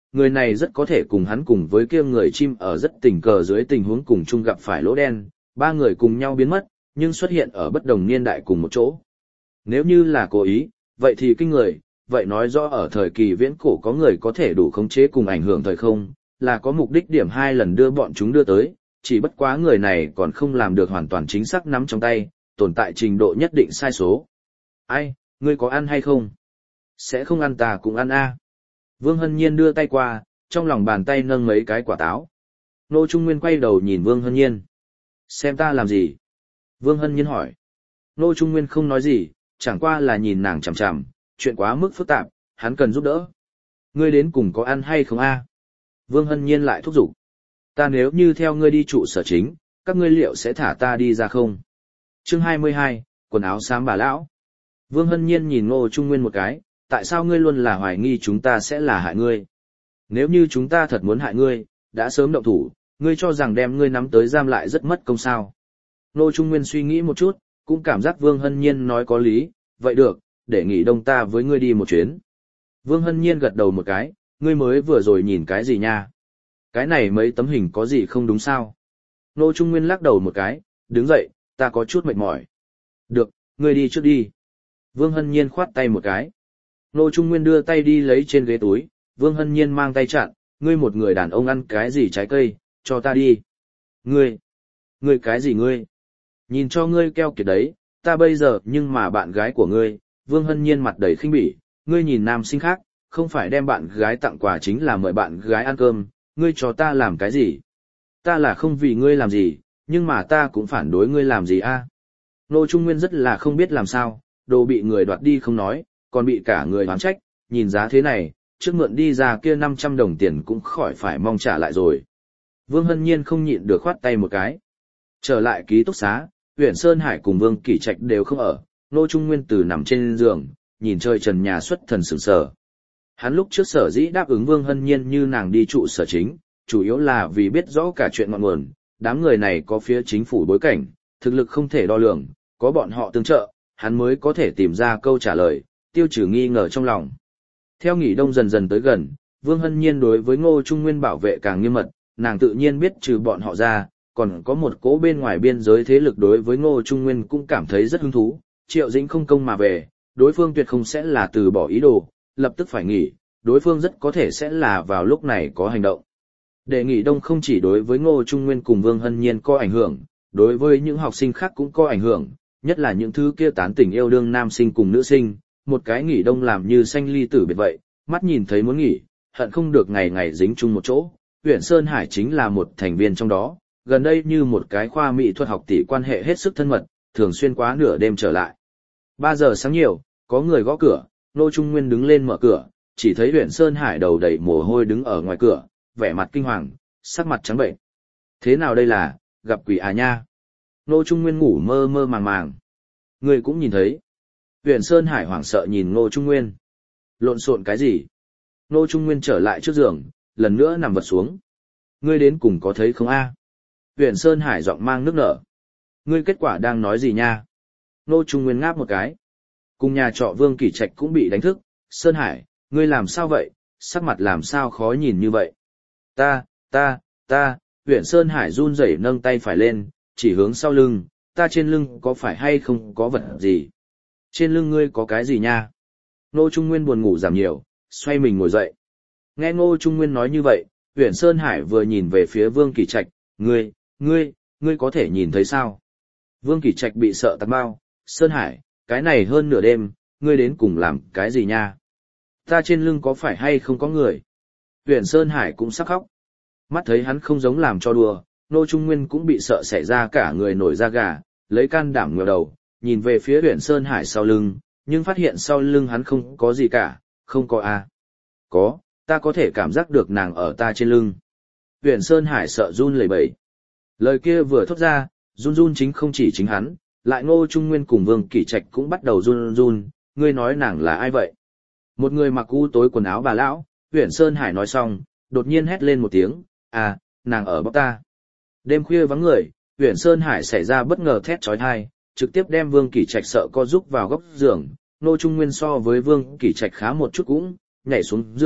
[SPEAKER 1] người này rất có thể cùng hắn cùng với kia người chim ở rất tình cờ dưới tình huống cùng chung gặp phải lỗ đen, ba người cùng nhau biến mất, nhưng xuất hiện ở bất đồng niên đại cùng một chỗ. Nếu như là cố ý, vậy thì kinh người, vậy nói rõ ở thời kỳ viễn cổ có người có thể đủ khống chế cùng ảnh hưởng thời không, là có mục đích điểm hai lần đưa bọn chúng đưa tới, chỉ bất quá người này còn không làm được hoàn toàn chính xác nắm trong tay, tồn tại trình độ nhất định sai số. Ai, ngươi có ăn hay không? Sẽ không ăn ta cũng ăn a. Vương Hân Nhiên đưa tay qua, trong lòng bàn tay nâng mấy cái quả táo. Ngô Trung Nguyên quay đầu nhìn Vương Hân Nhiên. Xem ta làm gì? Vương Hân Nhiên hỏi. Ngô Trung Nguyên không nói gì, chẳng qua là nhìn nàng chằm chằm, chuyện quá mức phức tạp, hắn cần giúp đỡ. Ngươi đến cùng có ăn hay không a? Vương Hân Nhiên lại thúc giục. Ta nếu như theo ngươi đi trụ sở chính, các ngươi liệu sẽ thả ta đi ra không? Chương hai mươi hai, quần áo xám bà lão. Vương Hân Nhiên nhìn Ngô Trung Nguyên một cái, tại sao ngươi luôn là hoài nghi chúng ta sẽ là hại ngươi? Nếu như chúng ta thật muốn hại ngươi, đã sớm động thủ, ngươi cho rằng đem ngươi nắm tới giam lại rất mất công sao? Ngô Trung Nguyên suy nghĩ một chút, cũng cảm giác Vương Hân Nhiên nói có lý, vậy được, để nghỉ đông ta với ngươi đi một chuyến. Vương Hân Nhiên gật đầu một cái, ngươi mới vừa rồi nhìn cái gì nha? Cái này mấy tấm hình có gì không đúng sao? Ngô Trung Nguyên lắc đầu một cái, đứng dậy, ta có chút mệt mỏi. Được, ngươi đi trước đi. Vương Hân Nhiên khoát tay một cái. Ngô Trung Nguyên đưa tay đi lấy trên ghế túi, Vương Hân Nhiên mang tay chặn, ngươi một người đàn ông ăn cái gì trái cây, cho ta đi. Ngươi, ngươi cái gì ngươi? Nhìn cho ngươi keo kiệt đấy, ta bây giờ nhưng mà bạn gái của ngươi, Vương Hân Nhiên mặt đầy khinh bỉ, ngươi nhìn nam sinh khác, không phải đem bạn gái tặng quà chính là mời bạn gái ăn cơm, ngươi cho ta làm cái gì? Ta là không vì ngươi làm gì, nhưng mà ta cũng phản đối ngươi làm gì a? Ngô Trung Nguyên rất là không biết làm sao, đồ bị người đoạt đi không nói, còn bị cả người oán trách, nhìn giá thế này, trước mượn đi ra kia năm trăm đồng tiền cũng khỏi phải mong trả lại rồi. Vương Hân Nhiên không nhịn được khoát tay một cái. Trở lại ký túc xá, Uyển Sơn Hải cùng Vương Kỷ Trạch đều không ở, Ngô Trung Nguyên từ nằm trên giường, nhìn trời trần nhà xuất thần sửng sở. Hắn lúc trước sở dĩ đáp ứng Vương Hân Nhiên như nàng đi trụ sở chính, chủ yếu là vì biết rõ cả chuyện ngọn nguồn, đám người này có phía chính phủ bối cảnh, thực lực không thể đo lường, có bọn họ tương trợ, hắn mới có thể tìm ra câu trả lời, tiêu trừ nghi ngờ trong lòng. Theo nghỉ đông dần dần tới gần, Vương Hân Nhiên đối với Ngô Trung Nguyên bảo vệ càng nghiêm mật, nàng tự nhiên biết trừ bọn họ ra, còn có một cỗ bên ngoài biên giới thế lực đối với Ngô Trung Nguyên cũng cảm thấy rất hứng thú, Triệu Dĩnh không công mà về, đối phương tuyệt không sẽ là từ bỏ ý đồ, lập tức phải nghỉ, đối phương rất có thể sẽ là vào lúc này có hành động. Để nghỉ đông không chỉ đối với Ngô Trung Nguyên cùng Vương Hân Nhiên có ảnh hưởng, đối với những học sinh khác cũng có ảnh hưởng, nhất là những thứ kia tán tỉnh yêu đương nam sinh cùng nữ sinh, một cái nghỉ đông làm như sanh ly tử biệt vậy, mắt nhìn thấy muốn nghỉ, hận không được ngày ngày dính chung một chỗ. Uyển Sơn Hải chính là một thành viên trong đó, gần đây như một cái khoa mỹ thuật học tỷ quan hệ hết sức thân mật, thường xuyên quá nửa đêm trở lại. Ba giờ sáng nhiều, có người gõ cửa, Ngô Trung Nguyên đứng lên mở cửa, chỉ thấy Uyển Sơn Hải đầu đầy mồ hôi đứng ở ngoài cửa, vẻ mặt kinh hoàng, sắc mặt trắng bệnh. Thế nào đây là, gặp quỷ à nha? Ngô Trung Nguyên ngủ mơ mơ màng màng. Người cũng nhìn thấy. Uyển Sơn Hải hoảng sợ nhìn Ngô Trung Nguyên. Lộn xộn cái gì? Ngô Trung Nguyên trở lại trước giường, lần nữa nằm vật xuống. Ngươi đến cùng có thấy không a? Uyển Sơn Hải giọng mang nước nở. Ngươi kết quả đang nói gì nha? Ngô Trung Nguyên ngáp một cái. Cùng nhà trọ Vương Kỷ Trạch cũng bị đánh thức. Sơn Hải, ngươi làm sao vậy? Sắc mặt làm sao khó nhìn như vậy? Ta, ta, ta, Uyển Sơn Hải run rẩy nâng tay phải lên, chỉ hướng sau lưng, ta trên lưng có phải hay không có vật gì? Trên lưng ngươi có cái gì nha? Ngô Trung Nguyên buồn ngủ giảm nhiều, xoay mình ngồi dậy. Nghe Ngô Trung Nguyên nói như vậy, Uyển Sơn Hải vừa nhìn về phía Vương Kỷ Trạch, ngươi, ngươi, ngươi có thể nhìn thấy sao? Vương Kỷ Trạch bị sợ tạt bao, Sơn Hải, cái này hơn nửa đêm, ngươi đến cùng làm cái gì nha? Ta trên lưng có phải hay không có người? Uyển Sơn Hải cũng sắp khóc. Mắt thấy hắn không giống làm cho đùa, Ngô Trung Nguyên cũng bị sợ xảy ra cả người nổi da gà, lấy can đảm ngửa đầu, nhìn về phía Uyển Sơn Hải sau lưng, nhưng phát hiện sau lưng hắn không có gì cả, không có à. Có, ta có thể cảm giác được nàng ở ta trên lưng. Uyển Sơn Hải sợ run lẩy bẩy. Lời kia vừa thốt ra, run run chính không chỉ chính hắn, lại Ngô Trung Nguyên cùng Vương Kỷ Trạch cũng bắt đầu run run, ngươi nói nàng là ai vậy? Một người mặc u tối quần áo bà lão, Uyển Sơn Hải nói xong, đột nhiên hét lên một tiếng, à, nàng ở bóc ta. Đêm khuya vắng người, Uyển Sơn Hải xảy ra bất ngờ thét chói tai, trực tiếp đem Vương Kỷ Trạch sợ co rúc vào góc giường. Ngô Trung Nguyên so với Vương Kỷ Trạch khá một chút cũng nhảy xuống giường,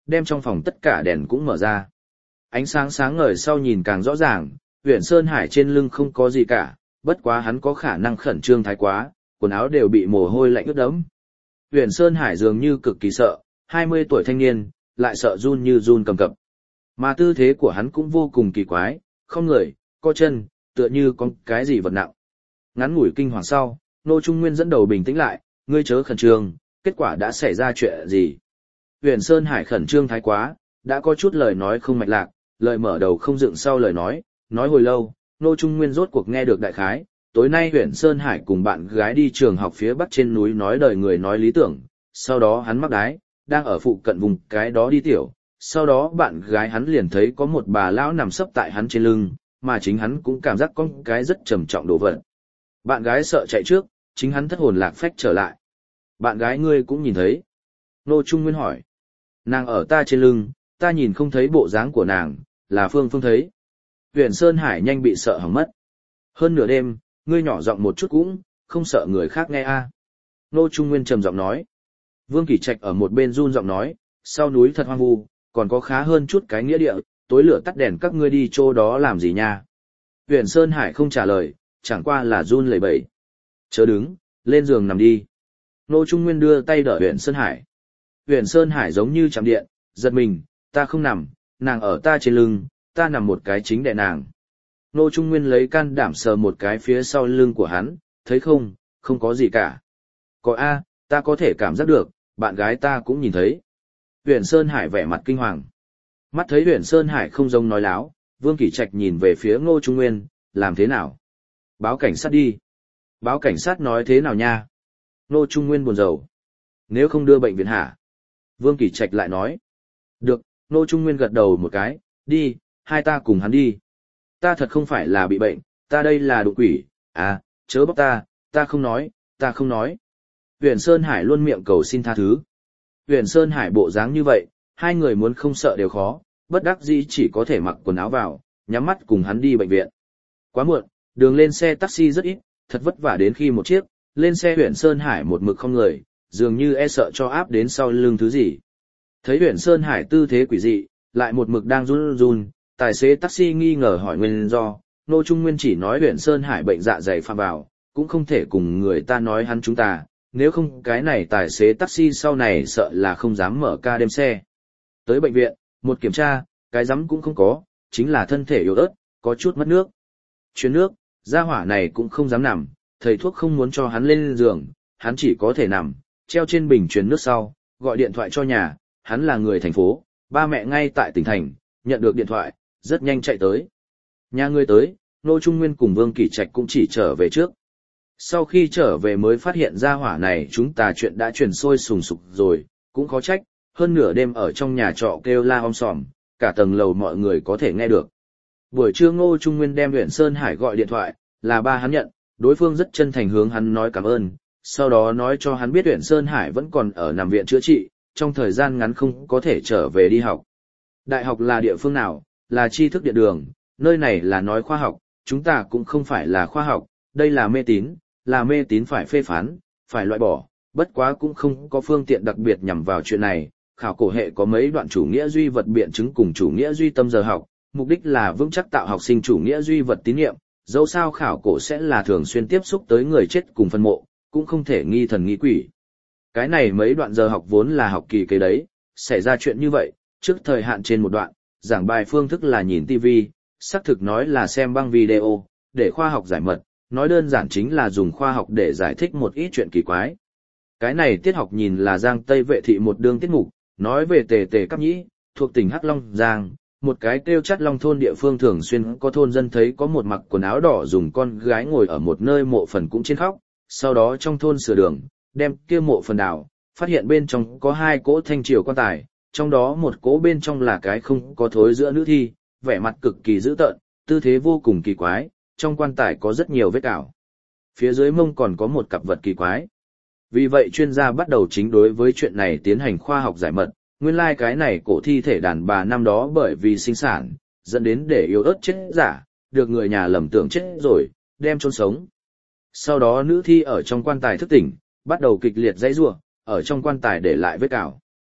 [SPEAKER 1] đem trong phòng tất cả đèn cũng mở ra. Ánh sáng sáng ngời sau nhìn càng rõ ràng, Huyền Sơn Hải trên lưng không có gì cả, bất quá hắn có khả năng khẩn trương thái quá, quần áo đều bị mồ hôi lạnh ướt đẫm. Huyền Sơn Hải dường như cực kỳ sợ, hai mươi tuổi thanh niên, lại sợ run như run cầm cập. Mà tư thế của hắn cũng vô cùng kỳ quái, không người, co chân, tựa như có cái gì vật nặng. Ngắn ngủi kinh hoàng sau, Ngô Trung Nguyên dẫn đầu bình tĩnh lại, ngươi chớ khẩn trương, kết quả đã xảy ra chuyện gì? Huyền Sơn Hải khẩn trương thái quá, đã có chút lời nói không mạch lạc, lời mở đầu không dựng sau lời nói, nói hồi lâu, Ngô Trung Nguyên rốt cuộc nghe được đại khái. Tối nay Huyền Sơn Hải cùng bạn gái đi trường học phía bắc trên núi nói đời người nói lý tưởng, sau đó hắn mắc đái, đang ở phụ cận vùng cái đó đi tiểu, sau đó bạn gái hắn liền thấy có một bà lão nằm sấp tại hắn trên lưng, mà chính hắn cũng cảm giác có cái rất trầm trọng đồ vật. Bạn gái sợ chạy trước, chính hắn thất hồn lạc phách trở lại. Bạn gái ngươi cũng nhìn thấy. Ngô Trung Nguyên hỏi. Nàng ở ta trên lưng, ta nhìn không thấy bộ dáng của nàng, là Phương Phương thấy. Huyền Sơn Hải nhanh bị sợ hỏng mất. Hơn nửa đêm, ngươi nhỏ giọng một chút cũng, không sợ người khác nghe a. À. Ngô Trung Nguyên trầm giọng nói. Vương Kỳ Trạch ở một bên run giọng nói, sau núi thật hoang vu, còn có khá hơn chút cái nghĩa địa, tối lửa tắt đèn các ngươi đi chỗ đó làm gì nha. Huyền Sơn Hải không trả lời, chẳng qua là run lẩy bẩy. Chớ đứng, lên giường nằm đi. Ngô Trung Nguyên đưa tay đỡ Huyền Sơn Hải. Huyền Sơn Hải giống như chạm điện, giật mình, ta không nằm, nàng ở ta trên lưng, ta nằm một cái chính đè nàng. Ngô Trung Nguyên lấy can đảm sờ một cái phía sau lưng của hắn, thấy không, không có gì cả. Có a, ta có thể cảm giác được, bạn gái ta cũng nhìn thấy. Huyền Sơn Hải vẻ mặt kinh hoàng. Mắt thấy Huyền Sơn Hải không giống nói láo, Vương Kỳ Trạch nhìn về phía Ngô Trung Nguyên, làm thế nào? Báo cảnh sát đi. Báo cảnh sát nói thế nào nha? Ngô Trung Nguyên buồn rầu. Nếu không đưa bệnh viện hả? Vương Kỳ Trạch lại nói. Được, Ngô Trung Nguyên gật đầu một cái, đi, hai ta cùng hắn đi. Ta thật không phải là bị bệnh, ta đây là đụng quỷ, à, chớ bóc ta, ta không nói, ta không nói. Huyền Sơn Hải luôn miệng cầu xin tha thứ. Huyền Sơn Hải bộ dáng như vậy, hai người muốn không sợ đều khó, bất đắc dĩ chỉ có thể mặc quần áo vào, nhắm mắt cùng hắn đi bệnh viện. Quá muộn, đường lên xe taxi rất ít, thật vất vả đến khi một chiếc, lên xe Huyền Sơn Hải một mực không người, dường như e sợ cho áp đến sau lưng thứ gì. Thấy Huyền Sơn Hải tư thế quỷ dị, lại một mực đang run run, tài xế taxi nghi ngờ hỏi nguyên do, Ngô Trung Nguyên chỉ nói Huyền Sơn Hải bệnh dạ dày phạm vào, cũng không thể cùng người ta nói hắn chúng ta, nếu không cái này tài xế taxi sau này sợ là không dám mở ca đêm xe. Tới bệnh viện, một kiểm tra, cái rắm cũng không có, chính là thân thể yếu ớt, có chút mất nước. Chuyến nước, gia hỏa này cũng không dám nằm, thầy thuốc không muốn cho hắn lên giường, hắn chỉ có thể nằm, treo trên bình truyền nước sau, gọi điện thoại cho nhà, hắn là người thành phố, ba mẹ ngay tại tỉnh thành, nhận được điện thoại, rất nhanh chạy tới. Nhà người tới, Ngô Trung Nguyên cùng Vương Kỳ Trạch cũng chỉ trở về trước. Sau khi trở về mới phát hiện ra hỏa này chúng ta chuyện đã truyền sôi sùng sục rồi, cũng khó trách, hơn nửa đêm ở trong nhà trọ kêu la om sòm, cả tầng lầu mọi người có thể nghe được. Buổi trưa Ngô Trung Nguyên đem Huyền Sơn Hải gọi điện thoại, là ba hắn nhận, đối phương rất chân thành hướng hắn nói cảm ơn, sau đó nói cho hắn biết Huyền Sơn Hải vẫn còn ở nằm viện chữa trị, trong thời gian ngắn không có thể trở về đi học. Đại học là địa phương nào, là tri thức điện đường, nơi này là nói khoa học, chúng ta cũng không phải là khoa học, đây là mê tín, là mê tín phải phê phán, phải loại bỏ, bất quá cũng không có phương tiện đặc biệt nhằm vào chuyện này. Khảo cổ hệ có mấy đoạn chủ nghĩa duy vật biện chứng cùng chủ nghĩa duy tâm giờ học, mục đích là vững chắc tạo học sinh chủ nghĩa duy vật tín nhiệm, dẫu sao khảo cổ sẽ là thường xuyên tiếp xúc tới người chết cùng phân mộ, cũng không thể nghi thần nghi quỷ. Cái này mấy đoạn giờ học vốn là học kỳ cái đấy, xảy ra chuyện như vậy, trước thời hạn trên một đoạn, giảng bài phương thức là nhìn ti vi, xác thực nói là xem băng video, để khoa học giải mật, nói đơn giản chính là dùng khoa học để giải thích một ít chuyện kỳ quái. Cái này tiết học nhìn là Giang Tây Vệ thị một đương tiết mục, nói về Tề Tề Cáp Nhĩ, thuộc tỉnh Hắc Long Giang, một cái kêu Chát Long thôn địa phương thường xuyên có thôn dân thấy có một mặc quần áo đỏ dùng con gái ngồi ở một nơi mộ phần cũng trên khóc, sau đó trong thôn sửa đường, đem kia mộ phần đào, phát hiện bên trong có hai cỗ thanh triều quan tài, trong đó một cỗ bên trong là cái không có thối giữa nữ thi, vẻ mặt cực kỳ dữ tợn, tư thế vô cùng kỳ quái, trong quan tài có rất nhiều vết cào. Phía dưới mông còn có một cặp vật kỳ quái. Vì vậy chuyên gia bắt đầu chính đối với chuyện này tiến hành khoa học giải mật, nguyên lai like cái này cổ thi thể đàn bà năm đó bởi vì sinh sản, dẫn đến để yếu ớt chết giả, được người nhà lầm tưởng chết rồi, đem chôn sống. Sau đó nữ thi ở trong quan tài thức tỉnh, bắt đầu kịch liệt dãy rủa, ở trong quan tài để lại vết cào.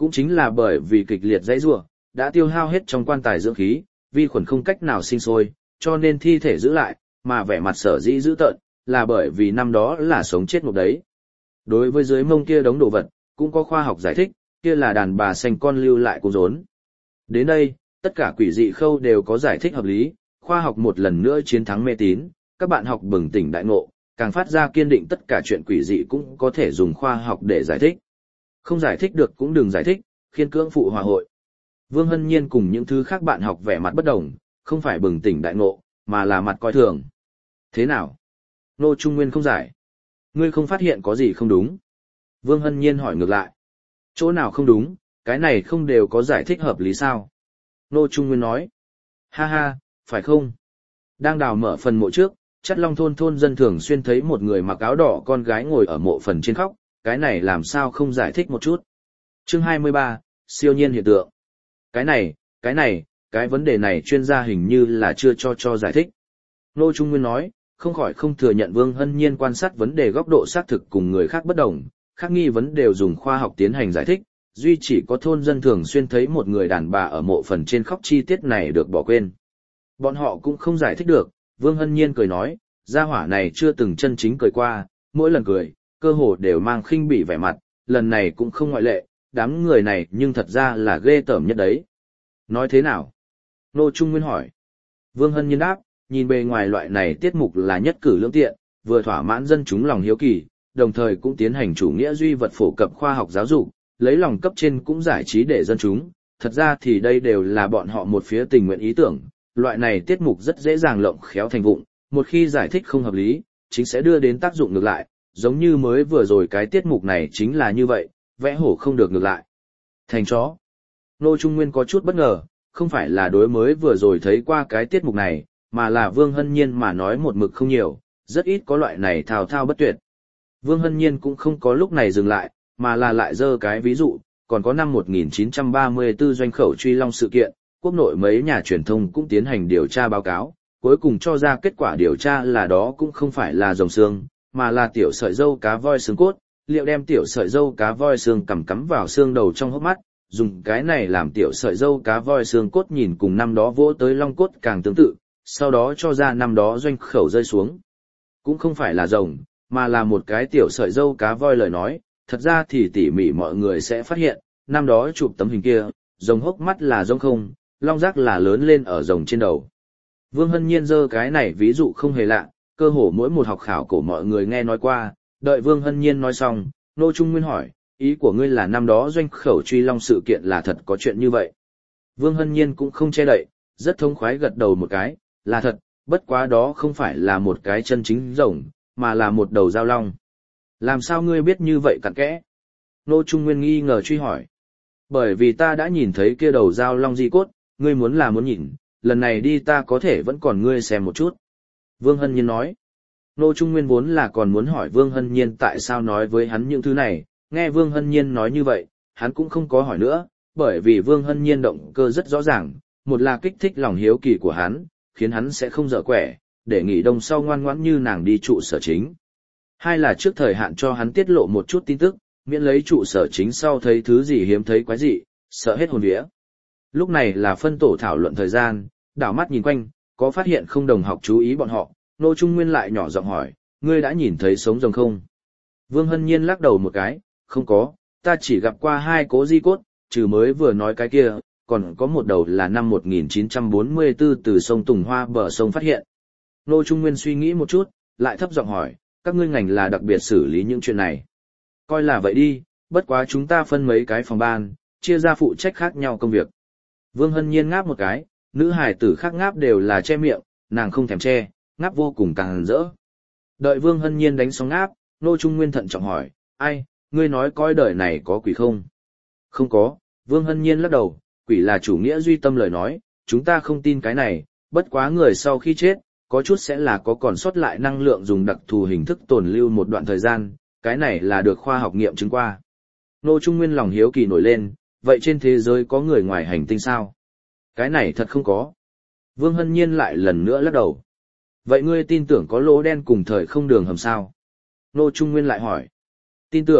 [SPEAKER 1] Cũng chính là bởi vì kịch liệt dãy rủa, đã tiêu hao hết trong quan tài dưỡng khí, vi khuẩn không cách nào sinh sôi, cho nên thi thể giữ lại, mà vẻ mặt sở dĩ giữ tợn, là bởi vì năm đó là sống chết ngục đấy. Đối với dưới mông kia đống đồ vật, cũng có khoa học giải thích, kia là đàn bà xanh con lưu lại cung rốn. Đến đây, tất cả quỷ dị khâu đều có giải thích hợp lý, khoa học một lần nữa chiến thắng mê tín, các bạn học bừng tỉnh đại ngộ, càng phát ra kiên định tất cả chuyện quỷ dị cũng có thể dùng khoa học để giải thích. Không giải thích được cũng đừng giải thích, khiên cưỡng phụ hòa hội. Vương Hân Nhiên cùng những thứ khác bạn học vẻ mặt bất đồng, không phải bừng tỉnh đại ngộ, mà là mặt coi thường. Thế nào? Ngô Trung Nguyên không giải. Ngươi không phát hiện có gì không đúng? Vương Hân Nhiên hỏi ngược lại. Chỗ nào không đúng, cái này không đều có giải thích hợp lý sao? Ngô Trung Nguyên nói. Ha ha, phải không? Đang đào mở phần mộ trước, Chắt Long thôn thôn dân thường xuyên thấy một người mặc áo đỏ con gái ngồi ở mộ phần trên khóc, cái này làm sao không giải thích một chút? Chương hai mươi ba, siêu nhiên hiện tượng. Cái này, cái này, cái vấn đề này chuyên gia hình như là chưa cho cho giải thích. Ngô Trung Nguyên nói, không khỏi không thừa nhận Vương Hân Nhiên quan sát vấn đề góc độ xác thực cùng người khác bất đồng, khác nghi vấn đều dùng khoa học tiến hành giải thích, duy chỉ có thôn dân thường xuyên thấy một người đàn bà ở mộ phần trên khóc chi tiết này được bỏ quên. Bọn họ cũng không giải thích được, Vương Hân Nhiên cười nói, gia hỏa này chưa từng chân chính cười qua, mỗi lần cười, cơ hồ đều mang khinh bỉ vẻ mặt, lần này cũng không ngoại lệ, đám người này nhưng thật ra là ghê tởm nhất đấy. Nói thế nào? Ngô Trung Nguyên hỏi. Vương Hân Nhiên đáp, nhìn bề ngoài loại này tiết mục là nhất cử lưỡng tiện, vừa thỏa mãn dân chúng lòng hiếu kỳ, đồng thời cũng tiến hành chủ nghĩa duy vật phổ cập khoa học giáo dục, lấy lòng cấp trên cũng giải trí để dân chúng, thật ra thì đây đều là bọn họ một phía tình nguyện ý tưởng, loại này tiết mục rất dễ dàng lộng khéo thành vụng, một khi giải thích không hợp lý, chính sẽ đưa đến tác dụng ngược lại, giống như mới vừa rồi cái tiết mục này chính là như vậy, vẽ hổ không được ngược lại. Thành chó. Ngô Trung Nguyên có chút bất ngờ, không phải là đối mới vừa rồi thấy qua cái tiết mục này, mà là Vương Hân Nhiên mà nói một mực không nhiều, rất ít có loại này thao thao bất tuyệt. Vương Hân Nhiên cũng không có lúc này dừng lại, mà là lại dơ cái ví dụ, còn có năm một nghìn chín trăm ba mươi tư doanh khẩu truy long sự kiện, quốc nội mấy nhà truyền thông cũng tiến hành điều tra báo cáo, cuối cùng cho ra kết quả điều tra là đó cũng không phải là rồng xương, mà là tiểu sợi dâu cá voi xương cốt, liệu đem tiểu sợi dâu cá voi xương cắm cắm vào xương đầu trong hốc mắt, dùng cái này làm tiểu sợi dâu cá voi xương cốt nhìn cùng năm đó vỗ tới long cốt càng tương tự, sau đó cho ra năm đó doanh khẩu rơi xuống. Cũng không phải là rồng, mà là một cái tiểu sợi dâu cá voi lời nói, thật ra thì tỉ mỉ mọi người sẽ phát hiện, năm đó chụp tấm hình kia, rồng hốc mắt là rông không, long rác là lớn lên ở rồng trên đầu. Vương Hân Nhiên giơ cái này ví dụ không hề lạ, cơ hồ mỗi một học khảo cổ mọi người nghe nói qua, đợi Vương Hân Nhiên nói xong, Ngô Trung Nguyên hỏi, ý của ngươi là năm đó doanh khẩu truy long sự kiện là thật có chuyện như vậy. Vương Hân Nhiên cũng không che đậy, rất thông khoái gật đầu một cái, là thật, bất quá đó không phải là một cái chân chính rồng, mà là một đầu dao long. Làm sao ngươi biết như vậy cặn kẽ? Ngô Trung Nguyên nghi ngờ truy hỏi. Bởi vì ta đã nhìn thấy kia đầu dao long di cốt, ngươi muốn là muốn nhìn, lần này đi ta có thể vẫn còn ngươi xem một chút. Vương Hân Nhiên nói. Ngô Trung Nguyên vốn là còn muốn hỏi Vương Hân Nhiên tại sao nói với hắn những thứ này, nghe Vương Hân Nhiên nói như vậy, hắn cũng không có hỏi nữa, bởi vì Vương Hân Nhiên động cơ rất rõ ràng, một là kích thích lòng hiếu kỳ của hắn, khiến hắn sẽ không dở quẻ, để nghỉ đông sau ngoan ngoãn như nàng đi trụ sở chính. Hai là trước thời hạn cho hắn tiết lộ một chút tin tức, miễn lấy trụ sở chính sau thấy thứ gì hiếm thấy quái dị, sợ hết hồn vía. Lúc này là phân tổ thảo luận thời gian, đảo mắt nhìn quanh, có phát hiện không đồng học chú ý bọn họ, Ngô Trung Nguyên lại nhỏ giọng hỏi, ngươi đã nhìn thấy sống rồng không? Vương Hân Nhiên lắc đầu một cái, không có, ta chỉ gặp qua hai cố di cốt, trừ mới vừa nói cái kia, còn có một đầu là năm một nghìn chín trăm bốn mươi tư từ sông Tùng Hoa bờ sông phát hiện. Ngô Trung Nguyên suy nghĩ một chút, lại thấp giọng hỏi, các ngươi ngành là đặc biệt xử lý những chuyện này. Coi là vậy đi, bất quá chúng ta phân mấy cái phòng ban, chia ra phụ trách khác nhau công việc. Vương Hân Nhiên ngáp một cái, nữ hài tử khác ngáp đều là che miệng, nàng không thèm che, ngáp vô cùng càng rỡ. Đợi Vương Hân Nhiên đánh xong ngáp, Ngô Trung Nguyên thận trọng hỏi, ai, ngươi nói coi đời này có quỷ không? Không có, Vương Hân Nhiên lắc đầu, quỷ là chủ nghĩa duy tâm lời nói, chúng ta không tin cái này, bất quá người sau khi chết, có chút sẽ là có còn sót lại năng lượng dùng đặc thù hình thức tồn lưu một đoạn thời gian, cái này là được khoa học nghiệm chứng qua. Ngô Trung Nguyên lòng hiếu kỳ nổi lên, vậy trên thế giới có người ngoài hành tinh sao? Cái này thật không có. Vương Hân Nhiên lại lần nữa lắc đầu. Vậy ngươi tin tưởng có lỗ đen cùng thời không đường hầm sao? Ngô Trung Nguyên lại hỏi. Tin tưởng,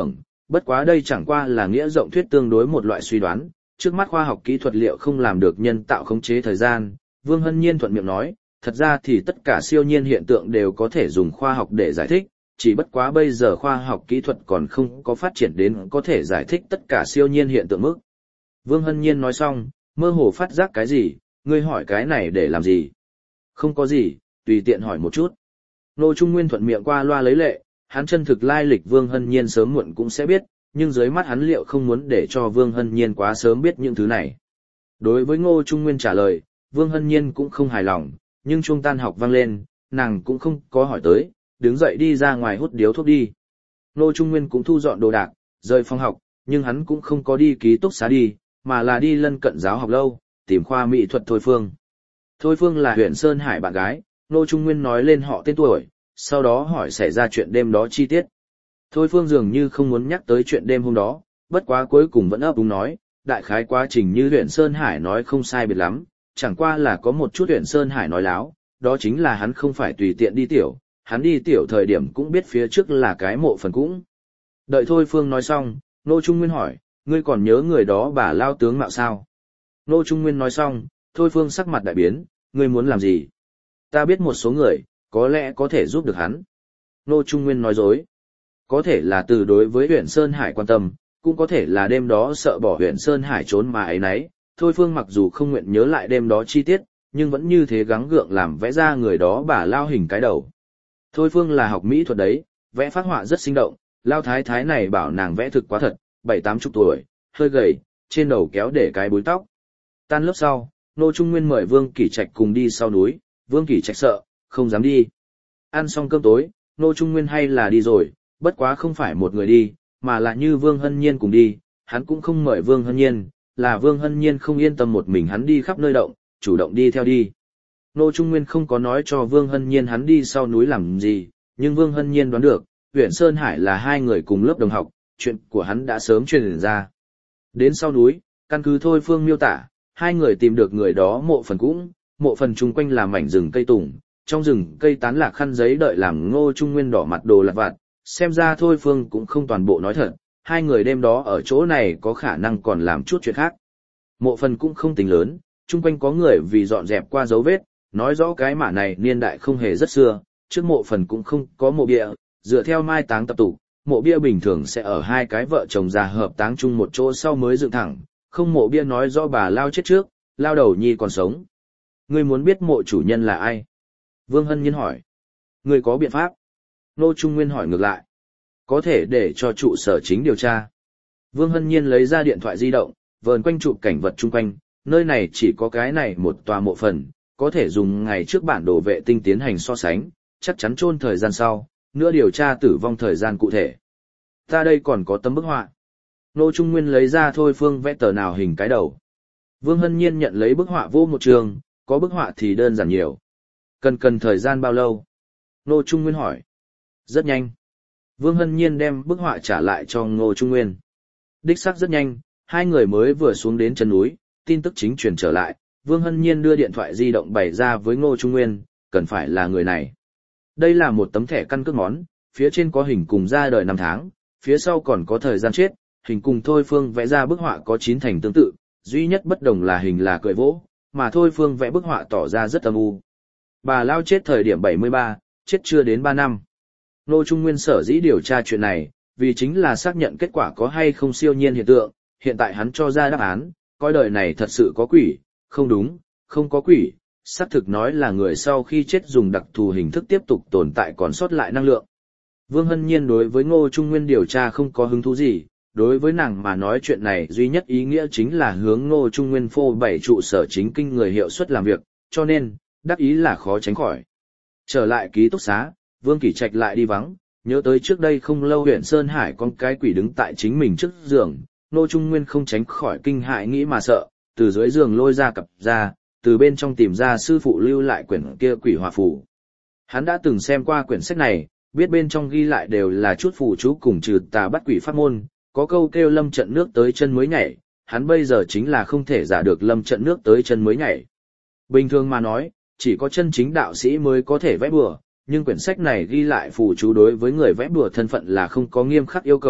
[SPEAKER 1] Bất quá đây chẳng qua là nghĩa rộng thuyết tương đối một loại suy đoán, trước mắt khoa học kỹ thuật liệu không làm được nhân tạo khống chế thời gian, Vương Hân Nhiên thuận miệng nói, thật ra thì tất cả siêu nhiên hiện tượng đều có thể dùng khoa học để giải thích, chỉ bất quá bây giờ khoa học kỹ thuật còn không có phát triển đến có thể giải thích tất cả siêu nhiên hiện tượng mức. Vương Hân Nhiên nói xong, mơ hồ phát giác cái gì, ngươi hỏi cái này để làm gì? Không có gì, tùy tiện hỏi một chút. Ngô Trung Nguyên thuận miệng qua loa lấy lệ, hắn chân thực lai lịch Vương Hân Nhiên sớm muộn cũng sẽ biết, nhưng dưới mắt hắn liệu không muốn để cho Vương Hân Nhiên quá sớm biết những thứ này. Đối với Ngô Trung Nguyên trả lời, Vương Hân Nhiên cũng không hài lòng, nhưng chuông tan học vang lên, nàng cũng không có hỏi tới, đứng dậy đi ra ngoài hút điếu thuốc đi. Ngô Trung Nguyên cũng thu dọn đồ đạc, rời phòng học, nhưng hắn cũng không có đi ký túc xá đi, mà là đi lân cận giáo học lâu, tìm khoa mỹ thuật Thôi Phương. Thôi Phương là huyện Sơn Hải bạn gái, Ngô Trung Nguyên nói lên họ tên tuổi, sau đó hỏi xảy ra chuyện đêm đó chi tiết. Thôi Phương dường như không muốn nhắc tới chuyện đêm hôm đó, bất quá cuối cùng vẫn ấp úng nói, đại khái quá trình như huyện Sơn Hải nói không sai biệt lắm, chẳng qua là có một chút huyện Sơn Hải nói láo, đó chính là hắn không phải tùy tiện đi tiểu, hắn đi tiểu thời điểm cũng biết phía trước là cái mộ phần cũng. Đợi Thôi Phương nói xong, Ngô Trung Nguyên hỏi, ngươi còn nhớ người đó bà lao tướng mạo sao? Ngô Trung Nguyên nói xong, Thôi Phương sắc mặt đại biến, ngươi muốn làm gì? Ta biết một số người, có lẽ có thể giúp được hắn. Ngô Trung Nguyên nói dối. Có thể là từ đối với huyện Sơn Hải quan tâm, cũng có thể là đêm đó sợ bỏ huyện Sơn Hải trốn mà ấy nấy. Thôi Phương mặc dù không nguyện nhớ lại đêm đó chi tiết, nhưng vẫn như thế gắng gượng làm vẽ ra người đó bà lao hình cái đầu. Thôi Phương là học mỹ thuật đấy, vẽ phác họa rất sinh động, lao thái thái này bảo nàng vẽ thực quá thật, bảy tám chục tuổi, hơi gầy, trên đầu kéo để cái búi tóc. Tan lớp sau, Ngô Trung Nguyên mời Vương Kỷ Trạch cùng đi sau núi, Vương Kỷ Trạch sợ, không dám đi. Ăn xong cơm tối, Ngô Trung Nguyên hay là đi rồi, bất quá không phải một người đi, mà là như Vương Hân Nhiên cùng đi, hắn cũng không mời Vương Hân Nhiên, là Vương Hân Nhiên không yên tâm một mình hắn đi khắp nơi động, chủ động đi theo đi. Ngô Trung Nguyên không có nói cho Vương Hân Nhiên hắn đi sau núi làm gì, nhưng Vương Hân Nhiên đoán được, huyện Sơn Hải là hai người cùng lớp đồng học, chuyện của hắn đã sớm truyền ra. Đến sau núi, căn cứ Thôi Phương miêu tả, hai người tìm được người đó mộ phần cũng, mộ phần chung quanh là mảnh rừng cây tùng, trong rừng cây tán lạc khăn giấy đợi làm Ngô Trung Nguyên đỏ mặt đồ lặt vặt, xem ra Thôi Phương cũng không toàn bộ nói thật, hai người đêm đó ở chỗ này có khả năng còn làm chút chuyện khác. Mộ phần cũng không tính lớn, chung quanh có người vì dọn dẹp qua dấu vết, nói rõ cái mả này niên đại không hề rất xưa, trước mộ phần cũng không có mộ bia, dựa theo mai táng tập tục, mộ bia bình thường sẽ ở hai cái vợ chồng già hợp táng chung một chỗ sau mới dựng thẳng, không mộ bia nói rõ bà lao chết trước, lao đầu nhi còn sống. Ngươi muốn biết mộ chủ nhân là ai? Vương Hân Nhiên hỏi. Ngươi có biện pháp? Ngô Trung Nguyên hỏi ngược lại. Có thể để cho trụ sở chính điều tra. Vương Hân Nhiên lấy ra điện thoại di động, vờn quanh chụp cảnh vật chung quanh, nơi này chỉ có cái này một tòa mộ phần, có thể dùng ngày trước bản đồ vệ tinh tiến hành so sánh, chắc chắn chôn thời gian sau, nữa điều tra tử vong thời gian cụ thể. Ta đây còn có tấm bức họa. Ngô Trung Nguyên lấy ra Thôi Phương vẽ tờ nào hình cái đầu. Vương Hân Nhiên nhận lấy bức họa vô một trường, có bức họa thì đơn giản nhiều. Cần cần thời gian bao lâu? Ngô Trung Nguyên hỏi. Rất nhanh. Vương Hân Nhiên đem bức họa trả lại cho Ngô Trung Nguyên. Đích xác rất nhanh, hai người mới vừa xuống đến chân núi, tin tức chính truyền trở lại. Vương Hân Nhiên đưa điện thoại di động bày ra với Ngô Trung Nguyên, cần phải là người này. Đây là một tấm thẻ căn cước món, phía trên có hình cùng ra đời năm tháng, phía sau còn có thời gian chết, hình cùng Thôi Phương vẽ ra bức họa có chín thành tương tự, duy nhất bất đồng là hình là cười vỗ, mà Thôi Phương vẽ bức họa tỏ ra rất âm u. Bà lao chết thời điểm bảy mươi ba, chết chưa đến ba năm. Ngô Trung Nguyên sở dĩ điều tra chuyện này, vì chính là xác nhận kết quả có hay không siêu nhiên hiện tượng, hiện tại hắn cho ra đáp án, coi đời này thật sự có quỷ, không đúng, không có quỷ, xác thực nói là người sau khi chết dùng đặc thù hình thức tiếp tục tồn tại còn sót lại năng lượng. Vương Hân Nhiên đối với Ngô Trung Nguyên điều tra không có hứng thú gì, đối với nàng mà nói chuyện này duy nhất ý nghĩa chính là hướng Ngô Trung Nguyên phô bày trụ sở chính kinh người hiệu suất làm việc, cho nên, đắc ý là khó tránh khỏi. Trở lại ký túc xá, Vương Kỷ Trạch lại đi vắng, nhớ tới trước đây không lâu huyện Sơn Hải con cái quỷ đứng tại chính mình trước giường, Ngô Trung Nguyên không tránh khỏi kinh hại nghĩ mà sợ, từ dưới giường lôi ra cặp ra, từ bên trong tìm ra sư phụ lưu lại quyển kia quỷ hòa phù. Hắn đã từng xem qua quyển sách này, biết bên trong ghi lại đều là chút phù chú cùng trừ tà bắt quỷ pháp môn, có câu kêu lâm trận nước tới chân mới nhảy, hắn bây giờ chính là không thể giả được lâm trận nước tới chân mới nhảy. Bình thường mà nói, chỉ có chân chính đạo sĩ mới có thể vẽ bùa, nhưng quyển sách này ghi lại phù chú đối với người vẽ bùa thân phận là không có nghiêm khắc yêu cầu,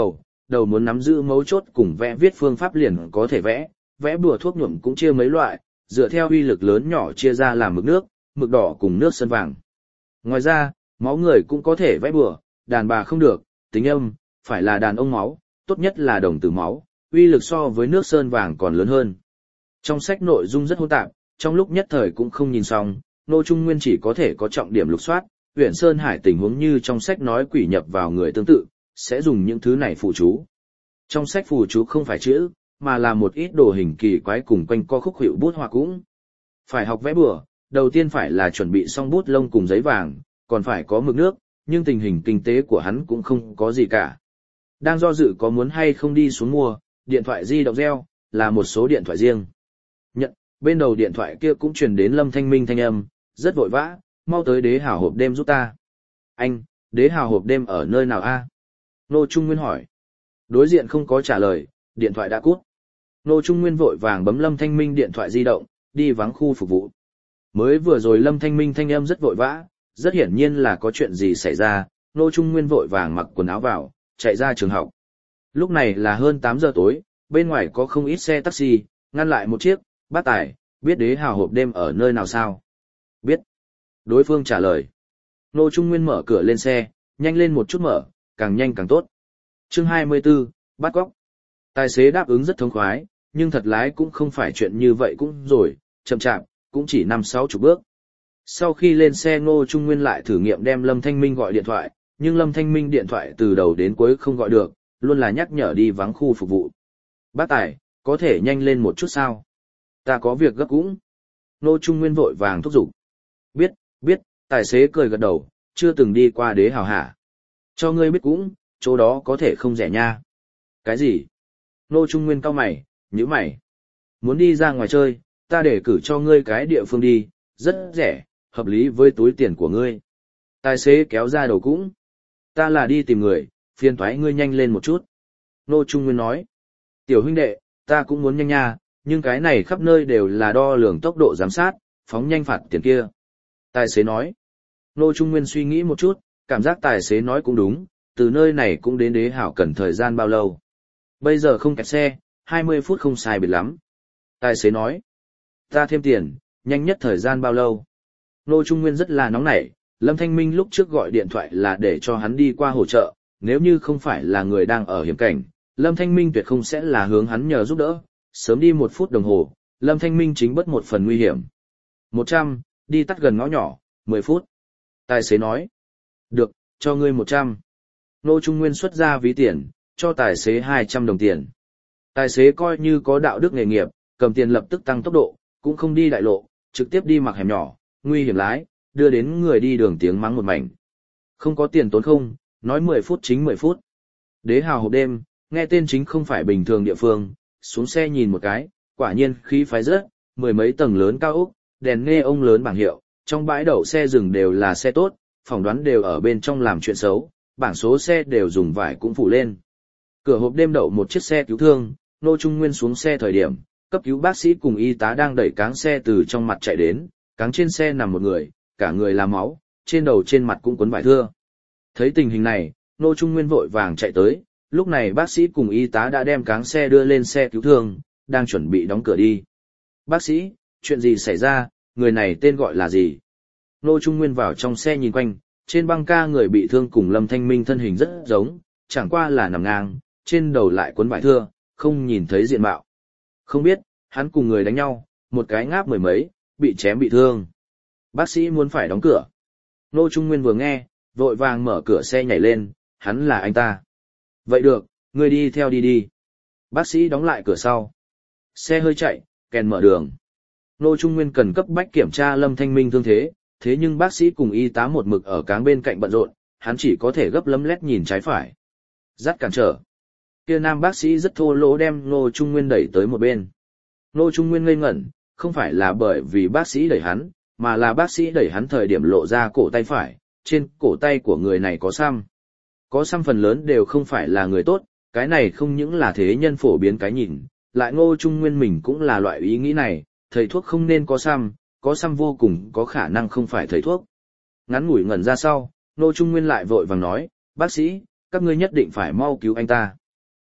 [SPEAKER 1] đầu muốn nắm giữ mấu chốt cùng vẽ viết phương pháp liền có thể vẽ, vẽ bùa thuốc nhuộm cũng chia mấy loại, dựa theo uy lực lớn nhỏ chia ra làm mực nước, mực đỏ cùng nước sơn vàng. Ngoài ra, máu người cũng có thể vẽ bùa, đàn bà không được, tính âm, phải là đàn ông máu, tốt nhất là đồng tử máu, uy lực so với nước sơn vàng còn lớn hơn. Trong sách nội dung rất hỗn tạp, trong lúc nhất thời cũng không nhìn xong, Ngô Trung Nguyên chỉ có thể có trọng điểm lục soát, huyện Sơn Hải tình huống như trong sách nói quỷ nhập vào người tương tự, sẽ dùng những thứ này phù chú. Trong sách phù chú không phải chữ, mà là một ít đồ hình kỳ quái cùng quanh co khúc hiệu bút họa cũng. Phải học vẽ bùa, đầu tiên phải là chuẩn bị xong bút lông cùng giấy vàng, còn phải có mực nước, nhưng tình hình kinh tế của hắn cũng không có gì cả. Đang do dự có muốn hay không đi xuống mua, điện thoại di động reo, là một số điện thoại riêng. Nhận, bên đầu điện thoại kia cũng truyền đến Lâm Thanh Minh thanh âm, rất vội vã, mau tới Đế Hào hộp đêm giúp ta. Anh, Đế Hào hộp đêm ở nơi nào a? Ngô Trung Nguyên hỏi. Đối diện không có trả lời, điện thoại đã cút. Ngô Trung Nguyên vội vàng bấm Lâm Thanh Minh điện thoại di động, đi vắng khu phục vụ. Mới vừa rồi Lâm Thanh Minh thanh âm rất vội vã, rất hiển nhiên là có chuyện gì xảy ra, Ngô Trung Nguyên vội vàng mặc quần áo vào, chạy ra trường học. Lúc này là hơn tám giờ tối, bên ngoài có không ít xe taxi, ngăn lại một chiếc, bác tài, biết Đế Hào hộp đêm ở nơi nào sao? Biết. Đối phương trả lời. Ngô Trung Nguyên mở cửa lên xe, nhanh lên một chút mở, càng nhanh càng tốt. Chương hai mươi tư, bắt cóc. Tài xế đáp ứng rất thống khoái, nhưng thật lái cũng không phải chuyện như vậy cũng rồi, chậm chạp, cũng chỉ năm sáu chục bước. Sau khi lên xe Ngô Trung Nguyên lại thử nghiệm đem Lâm Thanh Minh gọi điện thoại, nhưng Lâm Thanh Minh điện thoại từ đầu đến cuối không gọi được, luôn là nhắc nhở đi vắng khu phục vụ. Bác tài, có thể nhanh lên một chút sao? Ta có việc gấp cũng. Ngô Trung Nguyên vội vàng thúc giục. Biết, biết, tài xế cười gật đầu, chưa từng đi qua Đế Hào hả? Cho ngươi biết cũng, chỗ đó có thể không rẻ nha. Cái gì? Ngô Trung Nguyên cau mày, nhíu mày. Muốn đi ra ngoài chơi, ta để cử cho ngươi cái địa phương đi, rất rẻ, hợp lý với túi tiền của ngươi. Tài xế kéo ra đầu cũng. Ta là đi tìm người, phiền toái ngươi nhanh lên một chút. Ngô Trung Nguyên nói. Tiểu huynh đệ, ta cũng muốn nhanh nha, nhưng cái này khắp nơi đều là đo lường tốc độ giám sát, phóng nhanh phạt tiền kia. Tài xế nói. Ngô Trung Nguyên suy nghĩ một chút, cảm giác tài xế nói cũng đúng, từ nơi này cũng đến Đế Hào cần thời gian bao lâu. Bây giờ không kẹt xe, hai mươi phút không sai biệt lắm. Tài xế nói. Ta thêm tiền, nhanh nhất thời gian bao lâu. Ngô Trung Nguyên rất là nóng nảy, Lâm Thanh Minh lúc trước gọi điện thoại là để cho hắn đi qua hỗ trợ, nếu như không phải là người đang ở hiểm cảnh, Lâm Thanh Minh tuyệt không sẽ là hướng hắn nhờ giúp đỡ, sớm đi một phút đồng hồ, Lâm Thanh Minh chính bất một phần nguy hiểm. Một trăm, đi tắt gần ngõ nhỏ, mười phút. Tài xế nói. Được, cho ngươi một trăm. Ngô Trung Nguyên xuất ra ví tiền, cho tài xế hai trăm đồng tiền. Tài xế coi như có đạo đức nghề nghiệp, cầm tiền lập tức tăng tốc độ, cũng không đi đại lộ, trực tiếp đi mặc hẻm nhỏ, nguy hiểm lái, đưa đến người đi đường tiếng mắng một mảnh. Không có tiền tốn không, nói mười phút chính mười phút. Đế Hào hộp đêm, nghe tên chính không phải bình thường địa phương, xuống xe nhìn một cái, quả nhiên khí phái rất, mười mấy tầng lớn cao ốc, đèn nghe ông lớn bảng hiệu, trong bãi đậu xe dừng đều là xe tốt, phỏng đoán đều ở bên trong làm chuyện xấu, bảng số xe đều dùng vải cũng phủ lên. Cửa hộp đêm đậu một chiếc xe cứu thương, Ngô Trung Nguyên xuống xe thời điểm, cấp cứu bác sĩ cùng y tá đang đẩy cáng xe từ trong mặt chạy đến, cáng trên xe nằm một người, cả người là máu, trên đầu trên mặt cũng quấn vải thưa. Thấy tình hình này, Ngô Trung Nguyên vội vàng chạy tới, lúc này bác sĩ cùng y tá đã đem cáng xe đưa lên xe cứu thương, đang chuẩn bị đóng cửa đi. Bác sĩ, chuyện gì xảy ra, người này tên gọi là gì? Ngô Trung Nguyên vào trong xe nhìn quanh, trên băng ca người bị thương cùng Lâm Thanh Minh thân hình rất giống, chẳng qua là nằm ngang, trên đầu lại quấn vải thưa, không nhìn thấy diện mạo. Không biết, hắn cùng người đánh nhau, một cái ngáp mười mấy, bị chém bị thương. Bác sĩ muốn phải đóng cửa. Ngô Trung Nguyên vừa nghe, vội vàng mở cửa xe nhảy lên, hắn là anh ta. Vậy được, ngươi đi theo đi đi. Bác sĩ đóng lại cửa sau. Xe hơi chạy, kèn mở đường. Ngô Trung Nguyên cần cấp bách kiểm tra Lâm Thanh Minh thương thế, thế nhưng bác sĩ cùng y tá một mực ở cáng bên cạnh bận rộn, hắn chỉ có thể gấp lấm lét nhìn trái phải. Dắt cản trở. Kia nam bác sĩ rất thô lỗ đem Ngô Trung Nguyên đẩy tới một bên. Ngô Trung Nguyên ngây ngẩn, không phải là bởi vì bác sĩ đẩy hắn, mà là bác sĩ đẩy hắn thời điểm lộ ra cổ tay phải, trên cổ tay của người này có xăm. Có xăm phần lớn đều không phải là người tốt, cái này không những là thế nhân phổ biến cái nhìn, lại Ngô Trung Nguyên mình cũng là loại ý nghĩ này, thầy thuốc không nên có xăm, có xăm vô cùng có khả năng không phải thầy thuốc. Ngắn ngủi ngẩn ra sau, Ngô Trung Nguyên lại vội vàng nói, bác sĩ, các ngươi nhất định phải mau cứu anh ta.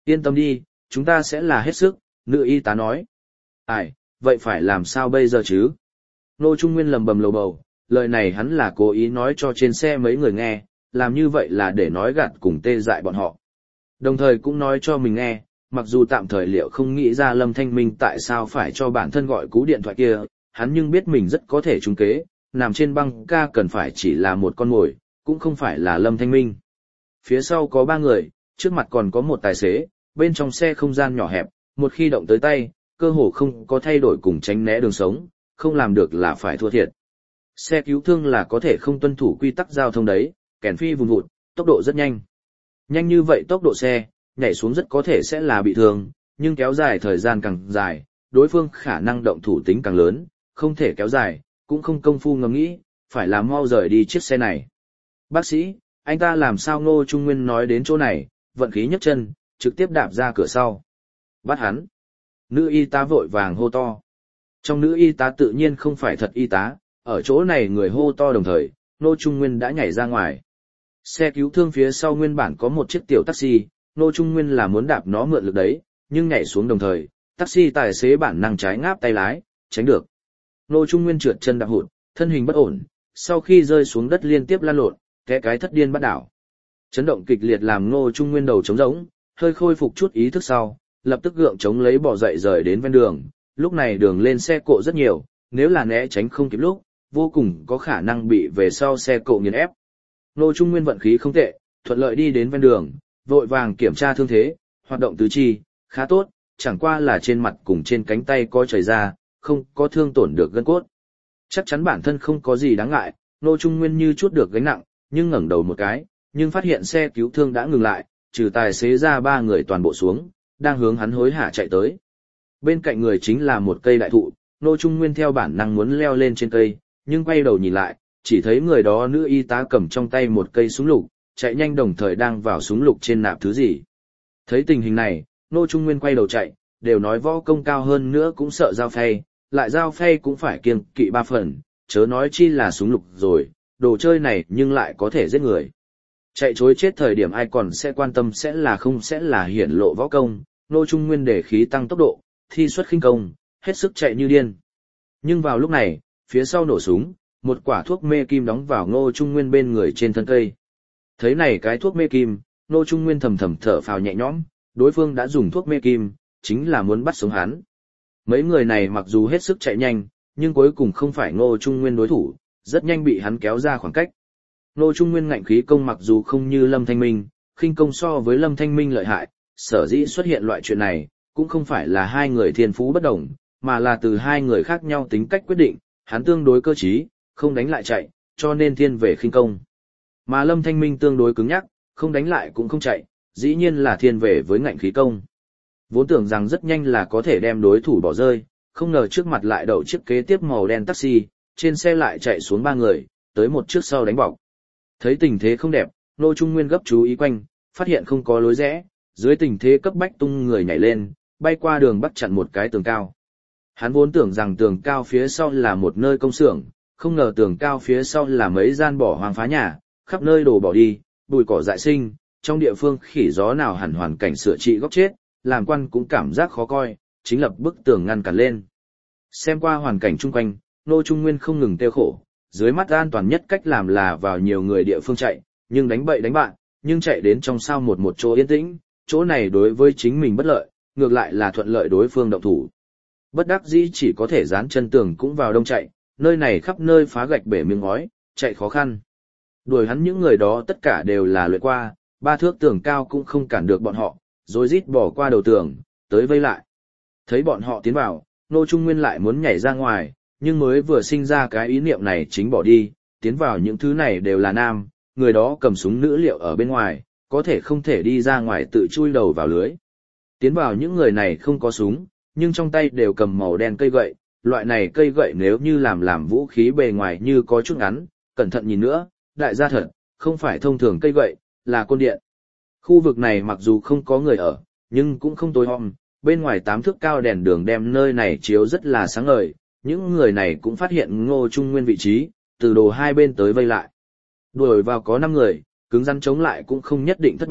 [SPEAKER 1] Yên tâm đi, chúng ta sẽ là hết sức, nữ y tá nói. Ai, vậy phải làm sao bây giờ chứ? Ngô Trung Nguyên lầm bầm lầu bầu, lời này hắn là cố ý nói cho trên xe mấy người nghe, làm như vậy là để nói gạt cùng tê dại bọn họ. Đồng thời cũng nói cho mình nghe, mặc dù tạm thời liệu không nghĩ ra Lâm Thanh Minh tại sao phải cho bản thân gọi cú điện thoại kia, hắn nhưng biết mình rất có thể trúng kế, nằm trên băng ca cần phải chỉ là một con mồi, cũng không phải là Lâm Thanh Minh. Phía sau có ba người, trước mặt còn có một tài xế, bên trong xe không gian nhỏ hẹp, một khi động tới tay, cơ hồ không có thay đổi cùng tránh né đường sống, không làm được là phải thua thiệt. Xe cứu thương là có thể không tuân thủ quy tắc giao thông đấy, kèn phi vùn vụt, tốc độ rất nhanh. Nhanh như vậy tốc độ xe, nhảy xuống rất có thể sẽ là bị thương, nhưng kéo dài thời gian càng dài, đối phương khả năng động thủ tính càng lớn, không thể kéo dài, cũng không công phu ngẫm nghĩ, phải làm mau rời đi chiếc xe này. Bác sĩ, anh ta làm sao? Ngô Trung Nguyên nói đến chỗ này, vận khí nhấc chân, trực tiếp đạp ra cửa sau. Bắt hắn. Nữ y tá vội vàng hô to. Trong nữ y tá tự nhiên không phải thật y tá, ở chỗ này người hô to đồng thời, Ngô Trung Nguyên đã nhảy ra ngoài. Xe cứu thương phía sau nguyên bản có một chiếc tiểu taxi, Ngô Trung Nguyên là muốn đạp nó mượn lực đấy, nhưng nhảy xuống đồng thời, taxi tài xế bản năng trái ngáp tay lái, tránh được. Ngô Trung Nguyên trượt chân đạp hụt, thân hình bất ổn, sau khi rơi xuống đất liên tiếp lăn lộn, té cái thất điên bắt đảo. Chấn động kịch liệt làm Ngô Trung Nguyên đầu trống rỗng, hơi khôi phục chút ý thức sau, lập tức gượng chống lấy bỏ dậy rời đến ven đường, lúc này đường lên xe cộ rất nhiều, nếu là né tránh không kịp lúc, vô cùng có khả năng bị về sau xe cộ nghiền ép. Ngô Trung Nguyên vận khí không tệ, thuận lợi đi đến ven đường, vội vàng kiểm tra thương thế, hoạt động tứ chi, khá tốt, chẳng qua là trên mặt cùng trên cánh tay có chảy ra, không có thương tổn được gân cốt. Chắc chắn bản thân không có gì đáng ngại, Ngô Trung Nguyên như chút được gánh nặng, nhưng ngẩng đầu một cái, nhưng phát hiện xe cứu thương đã ngừng lại, trừ tài xế ra ba người toàn bộ xuống, đang hướng hắn hối hả chạy tới. Bên cạnh người chính là một cây đại thụ, Ngô Trung Nguyên theo bản năng muốn leo lên trên cây, nhưng quay đầu nhìn lại, chỉ thấy người đó nữ y tá cầm trong tay một cây súng lục, chạy nhanh đồng thời đang vào súng lục trên nạp thứ gì. Thấy tình hình này, Ngô Trung Nguyên quay đầu chạy, đều nói võ công cao hơn nữa cũng sợ dao phay, lại dao phay cũng phải kiêng kỵ ba phần, chớ nói chi là súng lục rồi, đồ chơi này nhưng lại có thể giết người. Chạy chối chết thời điểm ai còn sẽ quan tâm sẽ là không sẽ là hiển lộ võ công, Ngô Trung Nguyên để khí tăng tốc độ, thi xuất khinh công, hết sức chạy như điên. Nhưng vào lúc này, phía sau nổ súng, một quả thuốc mê kim đóng vào Ngô Trung Nguyên bên người trên thân cây. Thấy này cái thuốc mê kim, Ngô Trung Nguyên thầm thầm thở phào nhẹ nhõm, đối phương đã dùng thuốc mê kim, chính là muốn bắt sống hắn. Mấy người này mặc dù hết sức chạy nhanh, nhưng cuối cùng không phải Ngô Trung Nguyên đối thủ, rất nhanh bị hắn kéo ra khoảng cách. Ngô Trung Nguyên ngạnh khí công mặc dù không như Lâm Thanh Minh, khinh công so với Lâm Thanh Minh lợi hại, sở dĩ xuất hiện loại chuyện này, cũng không phải là hai người thiên phú bất đồng, mà là từ hai người khác nhau tính cách quyết định, hắn tương đối cơ trí, không đánh lại chạy, cho nên thiên về khinh công. Mà Lâm Thanh Minh tương đối cứng nhắc, không đánh lại cũng không chạy, dĩ nhiên là thiên về với ngạnh khí công. Vốn tưởng rằng rất nhanh là có thể đem đối thủ bỏ rơi, không ngờ trước mặt lại đậu chiếc kế tiếp màu đen taxi, trên xe lại chạy xuống ba người, tới một trước sau đánh bọc. Thấy tình thế không đẹp, Ngô Trung Nguyên gấp chú ý quanh, phát hiện không có lối rẽ, dưới tình thế cấp bách tung người nhảy lên, bay qua đường bắt chặn một cái tường cao. Hắn vốn tưởng rằng tường cao phía sau là một nơi công xưởng, không ngờ tường cao phía sau là mấy gian bỏ hoang phá nhà, khắp nơi đổ bỏ đi, bụi cỏ dại sinh, trong địa phương khỉ gió nào hẳn hoàn cảnh sửa trị góc chết, làm quan cũng cảm giác khó coi, chính lập bức tường ngăn cản lên. Xem qua hoàn cảnh chung quanh, Ngô Trung Nguyên không ngừng tiêu khổ, dưới mắt an toàn nhất cách làm là vào nhiều người địa phương chạy, nhưng đánh bậy đánh bạn, nhưng chạy đến trong sao một một chỗ yên tĩnh, chỗ này đối với chính mình bất lợi, ngược lại là thuận lợi đối phương động thủ. Bất đắc dĩ chỉ có thể dán chân tường cũng vào đông chạy, nơi này khắp nơi phá gạch bể miếng ngói, chạy khó khăn. Đuổi hắn những người đó tất cả đều là luyện qua, ba thước tường cao cũng không cản được bọn họ, rồi rít bỏ qua đầu tường, tới vây lại. Thấy bọn họ tiến vào, Ngô Trung Nguyên lại muốn nhảy ra ngoài, nhưng mới vừa sinh ra cái ý niệm này chính bỏ đi, tiến vào những thứ này đều là nam, người đó cầm súng nữ liệu ở bên ngoài, có thể không thể đi ra ngoài tự chui đầu vào lưới. Tiến vào những người này không có súng, nhưng trong tay đều cầm màu đen cây gậy, loại này cây gậy nếu như làm làm vũ khí bề ngoài như có chút ngắn, cẩn thận nhìn nữa, đại gia thật, không phải thông thường cây gậy, là côn điện. Khu vực này mặc dù không có người ở, nhưng cũng không tối om, bên ngoài tám thước cao đèn đường đem nơi này chiếu rất là sáng ngời, những người này cũng phát hiện Ngô Trung Nguyên vị trí, từ đồ hai bên tới vây lại. Đuổi vào có năm người, cứng rắn chống lại cũng không nhất định thất bại,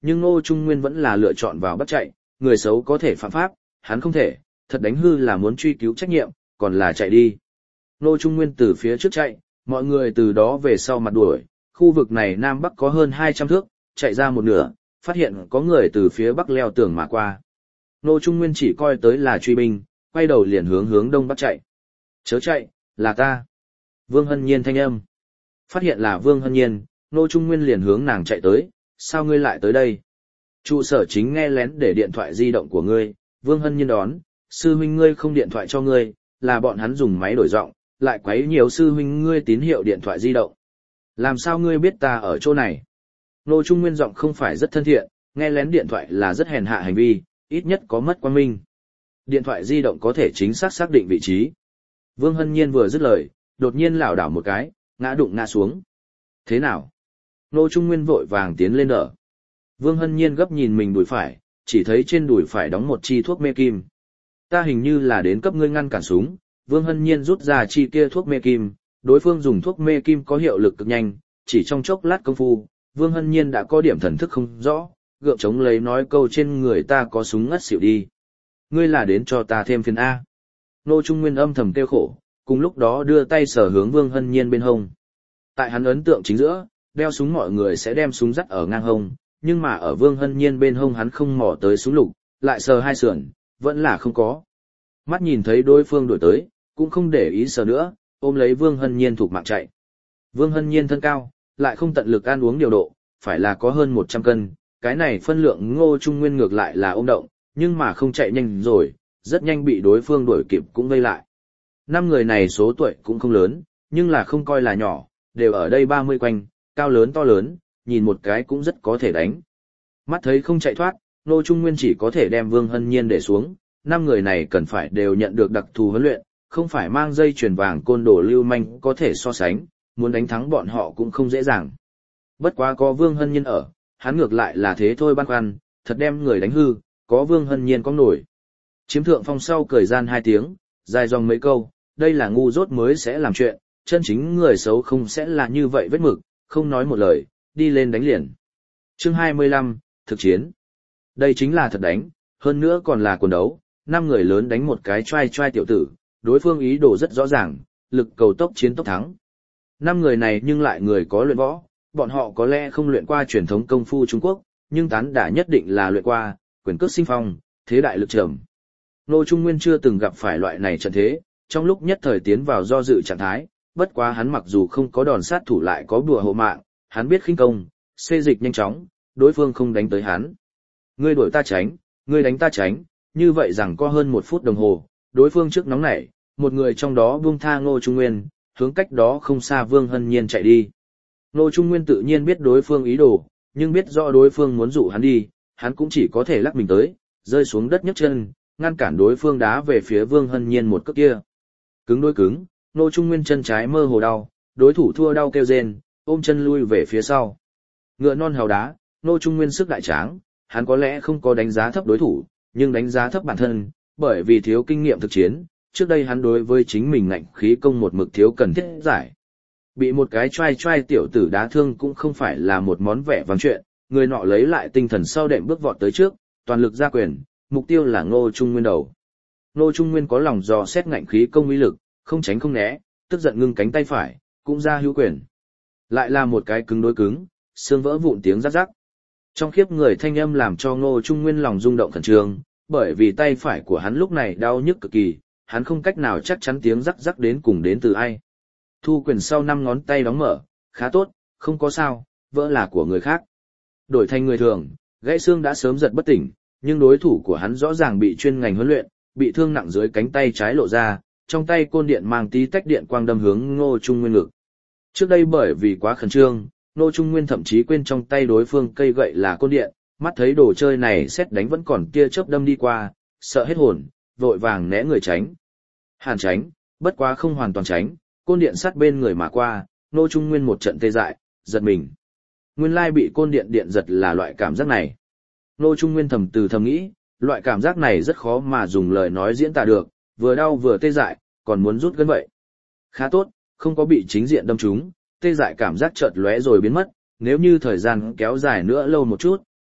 [SPEAKER 1] nhưng Ngô Trung Nguyên vẫn là lựa chọn vào bắt chạy, người xấu có thể phạm pháp, hắn không thể, thật đánh hư là muốn truy cứu trách nhiệm, còn là chạy đi. Ngô Trung Nguyên từ phía trước chạy, mọi người từ đó về sau mặt đuổi, khu vực này Nam Bắc có hơn hai trăm thước, chạy ra một nửa, phát hiện có người từ phía Bắc leo tường mà qua. Ngô Trung Nguyên chỉ coi tới là truy binh, quay đầu liền hướng hướng Đông Bắc chạy. Chớ chạy, là ta. Vương Hân Nhiên thanh âm. Phát hiện là Vương Hân Nhiên, Ngô Trung Nguyên liền hướng nàng chạy tới, sao ngươi lại tới đây? Trụ sở chính nghe lén để điện thoại di động của ngươi, Vương Hân Nhiên đón, sư huynh ngươi không điện thoại cho ngươi, là bọn hắn dùng máy đổi giọng, lại quấy nhiều sư huynh ngươi tín hiệu điện thoại di động. Làm sao ngươi biết ta ở chỗ này? Ngô Trung Nguyên giọng không phải rất thân thiện, nghe lén điện thoại là rất hèn hạ hành vi, ít nhất có mất quan minh. Điện thoại di động có thể chính xác xác định vị trí. Vương Hân Nhiên vừa dứt lời, đột nhiên lảo đảo một cái, ngã đụng ngã xuống. Thế nào? Ngô Trung Nguyên vội vàng tiến lên đỡ. Vương Hân Nhiên gấp nhìn mình đùi phải, chỉ thấy trên đùi phải đóng một chi thuốc mê kim. Ta hình như là đến cấp ngươi ngăn cản súng. Vương Hân Nhiên rút ra chi kia thuốc mê kim, đối phương dùng thuốc mê kim có hiệu lực cực nhanh, chỉ trong chốc lát công phu, Vương Hân Nhiên đã có điểm thần thức không rõ, gượng chống lấy nói câu trên người ta có súng ngất xỉu đi. Ngươi là đến cho ta thêm phiền A. Ngô Trung Nguyên âm thầm kêu khổ, cùng lúc đó đưa tay sờ hướng Vương Hân Nhiên bên hông. Tại hắn ấn tượng chính giữa, đeo súng mọi người sẽ đem súng dắt ở ngang hông, nhưng mà ở Vương Hân Nhiên bên hông hắn không mò tới súng lục, lại sờ hai sườn, vẫn là không có. Mắt nhìn thấy đối phương đuổi tới, cũng không để ý sờ nữa, ôm lấy Vương Hân Nhiên thuộc mạng chạy. Vương Hân Nhiên thân cao, lại không tận lực ăn uống điều độ, phải là có hơn một trăm cân, cái này phân lượng Ngô Trung Nguyên ngược lại là ôm động, nhưng mà không chạy nhanh rồi, rất nhanh bị đối phương đuổi kịp cũng vây lại. Năm người này số tuổi cũng không lớn, nhưng là không coi là nhỏ, đều ở đây ba mươi quanh, cao lớn to lớn, nhìn một cái cũng rất có thể đánh. Mắt thấy không chạy thoát, Ngô Trung Nguyên chỉ có thể đem Vương Hân Nhiên để xuống, năm người này cần phải đều nhận được đặc thù huấn luyện, không phải mang dây chuyền vàng côn đồ lưu manh có thể so sánh, muốn đánh thắng bọn họ cũng không dễ dàng. Bất quá có Vương Hân Nhiên ở, hắn ngược lại là thế thôi băn khoăn, thật đem người đánh hư, có Vương Hân Nhiên có nổi. Chiếm thượng phong sau cười gian hai tiếng, dài dòng mấy câu, đây là ngu dốt mới sẽ làm chuyện, chân chính người xấu không sẽ là như vậy vết mực, không nói một lời, đi lên đánh liền. Chương hai mươi lăm, thực chiến. Đây chính là thật đánh, hơn nữa còn là quần đấu, năm người lớn đánh một cái trai trai tiểu tử, đối phương ý đồ rất rõ ràng, lực cầu tốc chiến tốc thắng. Năm người này nhưng lại người có luyện võ, bọn họ có lẽ không luyện qua truyền thống công phu Trung Quốc, nhưng tán đả nhất định là luyện qua, quyền cước sinh phong, thế đại lực trầm. Ngô Trung Nguyên chưa từng gặp phải loại này trận thế, trong lúc nhất thời tiến vào do dự trạng thái, bất quá hắn mặc dù không có đòn sát thủ lại có bùa hộ mạng, hắn biết khinh công, xê dịch nhanh chóng, đối phương không đánh tới hắn. Ngươi đuổi ta tránh, ngươi đánh ta tránh, như vậy rằng có hơn một phút đồng hồ, đối phương trước nóng nảy, một người trong đó buông tha Ngô Trung Nguyên, hướng cách đó không xa Vương Hân Nhiên chạy đi. Ngô Trung Nguyên tự nhiên biết đối phương ý đồ, nhưng biết rõ đối phương muốn dụ hắn đi, hắn cũng chỉ có thể lắc mình tới, rơi xuống đất nhấc chân, ngăn cản đối phương đá về phía Vương Hân Nhiên một cước kia. Cứng đối cứng, Ngô Trung Nguyên chân trái mơ hồ đau, đối thủ thua đau kêu rên, ôm chân lui về phía sau. Ngựa non hào đá, Ngô Trung Nguyên sức đại tráng, hắn có lẽ không có đánh giá thấp đối thủ, nhưng đánh giá thấp bản thân, bởi vì thiếu kinh nghiệm thực chiến, trước đây hắn đối với chính mình ngạnh khí công một mực thiếu cần thiết giải. Bị một cái trai trai tiểu tử đá thương cũng không phải là một món vẻ vang chuyện, người nọ lấy lại tinh thần sau đệm bước vọt tới trước, toàn lực ra quyền, mục tiêu là Ngô Trung Nguyên đầu. Ngô Trung Nguyên có lòng dò xét ngạnh khí công uy lực, không tránh không né, tức giận ngưng cánh tay phải, cũng ra hữu quyền. Lại là một cái cứng đối cứng, xương vỡ vụn tiếng rắc rắc. Trong khiếp người thanh âm làm cho Ngô Trung Nguyên lòng rung động khẩn trương, bởi vì tay phải của hắn lúc này đau nhức cực kỳ, hắn không cách nào chắc chắn tiếng rắc rắc đến cùng đến từ ai. Thu quyền sau năm ngón tay đóng mở, khá tốt, không có sao, vỡ là của người khác. Đổi thành người thường, gãy xương đã sớm giật bất tỉnh, nhưng đối thủ của hắn rõ ràng bị chuyên ngành huấn luyện, bị thương nặng dưới cánh tay trái lộ ra, trong tay côn điện mang tí tách điện quang đâm hướng Ngô Trung Nguyên ngực. Trước đây bởi vì quá khẩn trương, Ngô Trung Nguyên thậm chí quên trong tay đối phương cây gậy là côn điện, mắt thấy đồ chơi này xét đánh vẫn còn tia chớp đâm đi qua, sợ hết hồn, vội vàng né người tránh. Hàn tránh, bất quá không hoàn toàn tránh, côn điện sát bên người mà qua, Ngô Trung Nguyên một trận tê dại, giật mình. Nguyên lai bị côn điện điện giật là loại cảm giác này. Ngô Trung Nguyên thầm từ thầm nghĩ, loại cảm giác này rất khó mà dùng lời nói diễn tả được, vừa đau vừa tê dại, còn muốn rút gân vậy. Khá tốt, không có bị chính diện đâm trúng, tê dại cảm giác chợt lóe rồi biến mất, nếu như thời gian kéo dài nữa lâu một chút,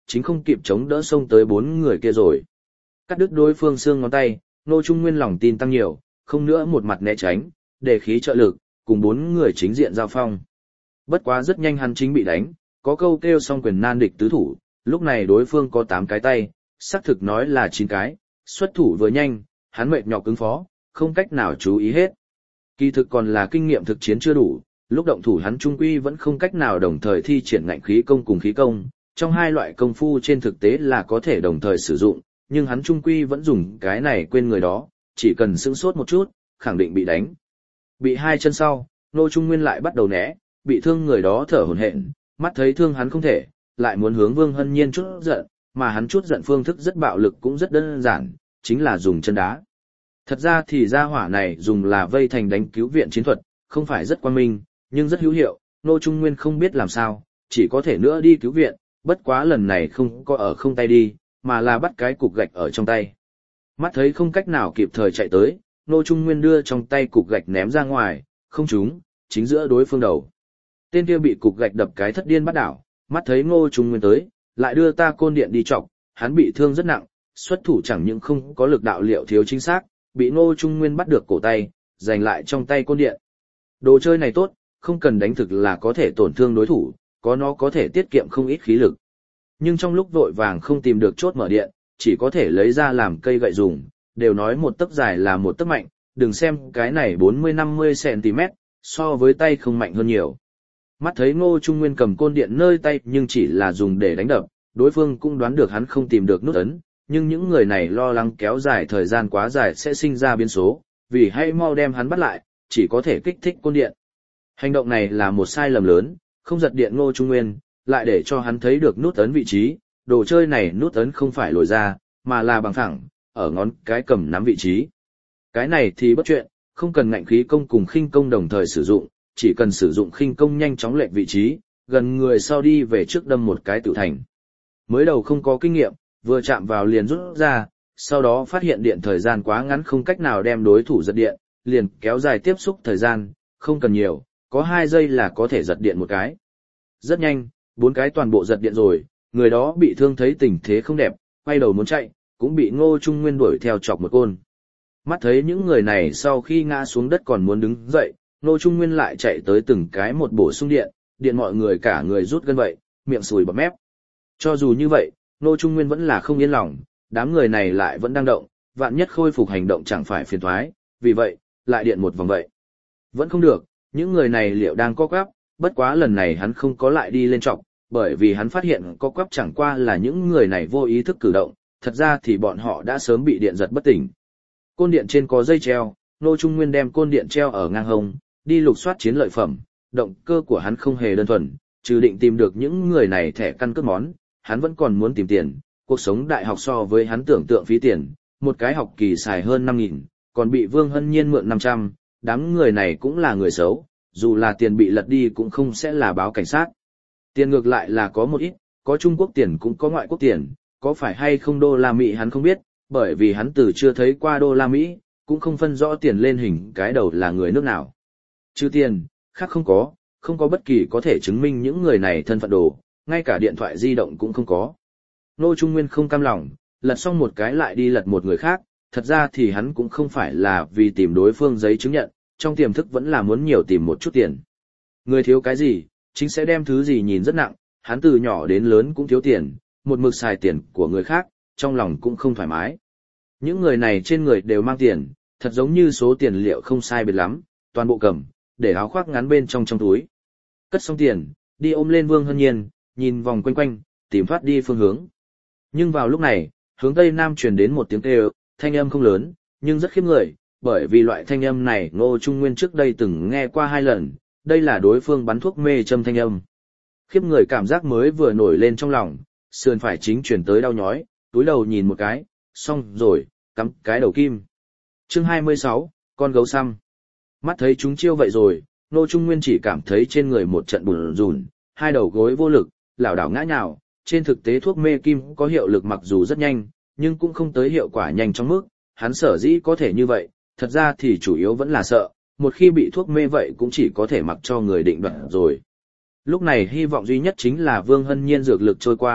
[SPEAKER 1] chính không kịp chống đỡ xông tới bốn người kia rồi. Cắt đứt đối phương xương ngón tay, Ngô Trung Nguyên lòng tin tăng nhiều, không nữa một mặt né tránh, để khí trợ lực, cùng bốn người chính diện giao phong. Bất quá rất nhanh hắn chính bị đánh, có câu kêu song quyền nan địch tứ thủ, lúc này đối phương có tám cái tay, xác thực nói là chín cái, xuất thủ vừa nhanh, hắn mệt nhọc ứng phó, không cách nào chú ý hết. Kỳ thực còn là kinh nghiệm thực chiến chưa đủ, lúc động thủ hắn trung quy vẫn không cách nào đồng thời thi triển ngạnh khí công cùng khí công, trong hai loại công phu trên thực tế là có thể đồng thời sử dụng, nhưng hắn trung quy vẫn dùng cái này quên người đó, chỉ cần sững sốt một chút, khẳng định bị đánh. Bị hai chân sau, Ngô Trung Nguyên lại bắt đầu né, bị thương người đó thở hổn hển, mắt thấy thương hắn không thể, lại muốn hướng Vương Hân Nhiên chút giận, mà hắn chút giận phương thức rất bạo lực cũng rất đơn giản, chính là dùng chân đá. Thật ra thì gia hỏa này dùng là vây thành đánh cứu viện chiến thuật, không phải rất quan minh, nhưng rất hữu hiệu, Ngô Trung Nguyên không biết làm sao, chỉ có thể nữa đi cứu viện, bất quá lần này không có ở không tay đi, mà là bắt cái cục gạch ở trong tay. Mắt thấy không cách nào kịp thời chạy tới, Ngô Trung Nguyên đưa trong tay cục gạch ném ra ngoài, không trúng, chính giữa đối phương đầu. Tên kia bị cục gạch đập cái thất điên bắt đảo, mắt thấy Ngô Trung Nguyên tới, lại đưa ta côn điện đi chọc, hắn bị thương rất nặng, xuất thủ chẳng những không có lực đạo liệu thiếu chính xác, bị Ngô Trung Nguyên bắt được cổ tay, giành lại trong tay côn điện. Đồ chơi này tốt, không cần đánh thực là có thể tổn thương đối thủ, có nó có thể tiết kiệm không ít khí lực. Nhưng trong lúc vội vàng không tìm được chốt mở điện, chỉ có thể lấy ra làm cây gậy dùng, đều nói một tấc dài là một tấc mạnh, đừng xem cái này bốn mươi năm mươi xăng ti mét, so với tay không mạnh hơn nhiều. Mắt thấy Ngô Trung Nguyên cầm côn điện nơi tay nhưng chỉ là dùng để đánh đập, đối phương cũng đoán được hắn không tìm được nút ấn, nhưng những người này lo lắng kéo dài thời gian quá dài sẽ sinh ra biến số, vì hay mau đem hắn bắt lại, chỉ có thể kích thích côn điện. Hành động này là một sai lầm lớn, không giật điện Ngô Trung Nguyên, lại để cho hắn thấy được nút ấn vị trí, đồ chơi này nút ấn không phải lồi ra, mà là bằng thẳng, ở ngón cái cầm nắm vị trí. Cái này thì bất chuyện, không cần ngạnh khí công cùng khinh công đồng thời sử dụng, chỉ cần sử dụng khinh công nhanh chóng lệch vị trí, gần người sau đi về trước đâm một cái tự thành. Mới đầu không có kinh nghiệm, vừa chạm vào liền rút ra, sau đó phát hiện điện thời gian quá ngắn không cách nào đem đối thủ giật điện, liền kéo dài tiếp xúc thời gian, không cần nhiều, có hai giây là có thể giật điện một cái. Rất nhanh, bốn cái toàn bộ giật điện rồi, người đó bị thương thấy tình thế không đẹp, quay đầu muốn chạy, cũng bị Ngô Trung Nguyên đuổi theo chọc một côn. Mắt thấy những người này sau khi ngã xuống đất còn muốn đứng dậy, Ngô Trung Nguyên lại chạy tới từng cái một bổ sung điện, điện mọi người cả người rút gân vậy, miệng sùi bọt mép. Cho dù như vậy, Ngô Trung Nguyên vẫn là không yên lòng, đám người này lại vẫn đang động, vạn nhất khôi phục hành động chẳng phải phiền toái, vì vậy, lại điện một vòng vậy. Vẫn không được, những người này liệu đang co quắp, bất quá lần này hắn không có lại đi lên trọng, bởi vì hắn phát hiện co quắp chẳng qua là những người này vô ý thức cử động, thật ra thì bọn họ đã sớm bị điện giật bất tỉnh. Côn điện trên có dây treo, Ngô Trung Nguyên đem côn điện treo ở ngang hông, đi lục soát chiến lợi phẩm, động cơ của hắn không hề đơn thuần, trừ định tìm được những người này thẻ căn cước món, hắn vẫn còn muốn tìm tiền, cuộc sống đại học so với hắn tưởng tượng phí tiền, một cái học kỳ xài hơn năm nghìn, còn bị Vương Hân Nhiên mượn năm trăm, đám người này cũng là người xấu, dù là tiền bị lật đi cũng không sẽ là báo cảnh sát. Tiền ngược lại là có một ít, có Trung Quốc tiền cũng có ngoại quốc tiền, có phải hay không đô la Mỹ hắn không biết, bởi vì hắn từ chưa thấy qua đô la Mỹ, cũng không phân rõ tiền lên hình cái đầu là người nước nào. Chứ tiền, khác không có, không có bất kỳ có thể chứng minh những người này thân phận đồ, ngay cả điện thoại di động cũng không có. Ngô Trung Nguyên không cam lòng, lật xong một cái lại đi lật một người khác, thật ra thì hắn cũng không phải là vì tìm đối phương giấy chứng nhận, trong tiềm thức vẫn là muốn nhiều tìm một chút tiền. Người thiếu cái gì, chính sẽ đem thứ gì nhìn rất nặng, hắn từ nhỏ đến lớn cũng thiếu tiền, một mực xài tiền của người khác, trong lòng cũng không thoải mái. Những người này trên người đều mang tiền, thật giống như số tiền liệu không sai biệt lắm, toàn bộ cầm, để áo khoác ngắn bên trong trong túi. Cất xong tiền, đi ôm lên Vương Hân Nhiên, nhìn vòng quanh quanh, tìm thoát đi phương hướng. Nhưng vào lúc này, hướng tây nam truyền đến một tiếng kêu, thanh âm không lớn, nhưng rất khiếp người, bởi vì loại thanh âm này Ngô Trung Nguyên trước đây từng nghe qua hai lần, đây là đối phương bắn thuốc mê châm thanh âm. Khiếp người cảm giác mới vừa nổi lên trong lòng, sườn phải chính chuyển tới đau nhói, túi đầu nhìn một cái, xong rồi, cắm cái đầu kim. Chương hai mươi sáu, con gấu xăm. Mắt thấy chúng chiêu vậy rồi, Ngô Trung Nguyên chỉ cảm thấy trên người một trận bùn rùn, hai đầu gối vô lực, lảo đảo ngã nhào. Trên thực tế thuốc mê kim có hiệu lực mặc dù rất nhanh, nhưng cũng không tới hiệu quả nhanh trong mức, hắn sở dĩ có thể như vậy, thật ra thì chủ yếu vẫn là sợ, một khi bị thuốc mê vậy cũng chỉ có thể mặc cho người định đoạt rồi. Lúc này hy vọng duy nhất chính là Vương Hân Nhiên dược lực trôi qua,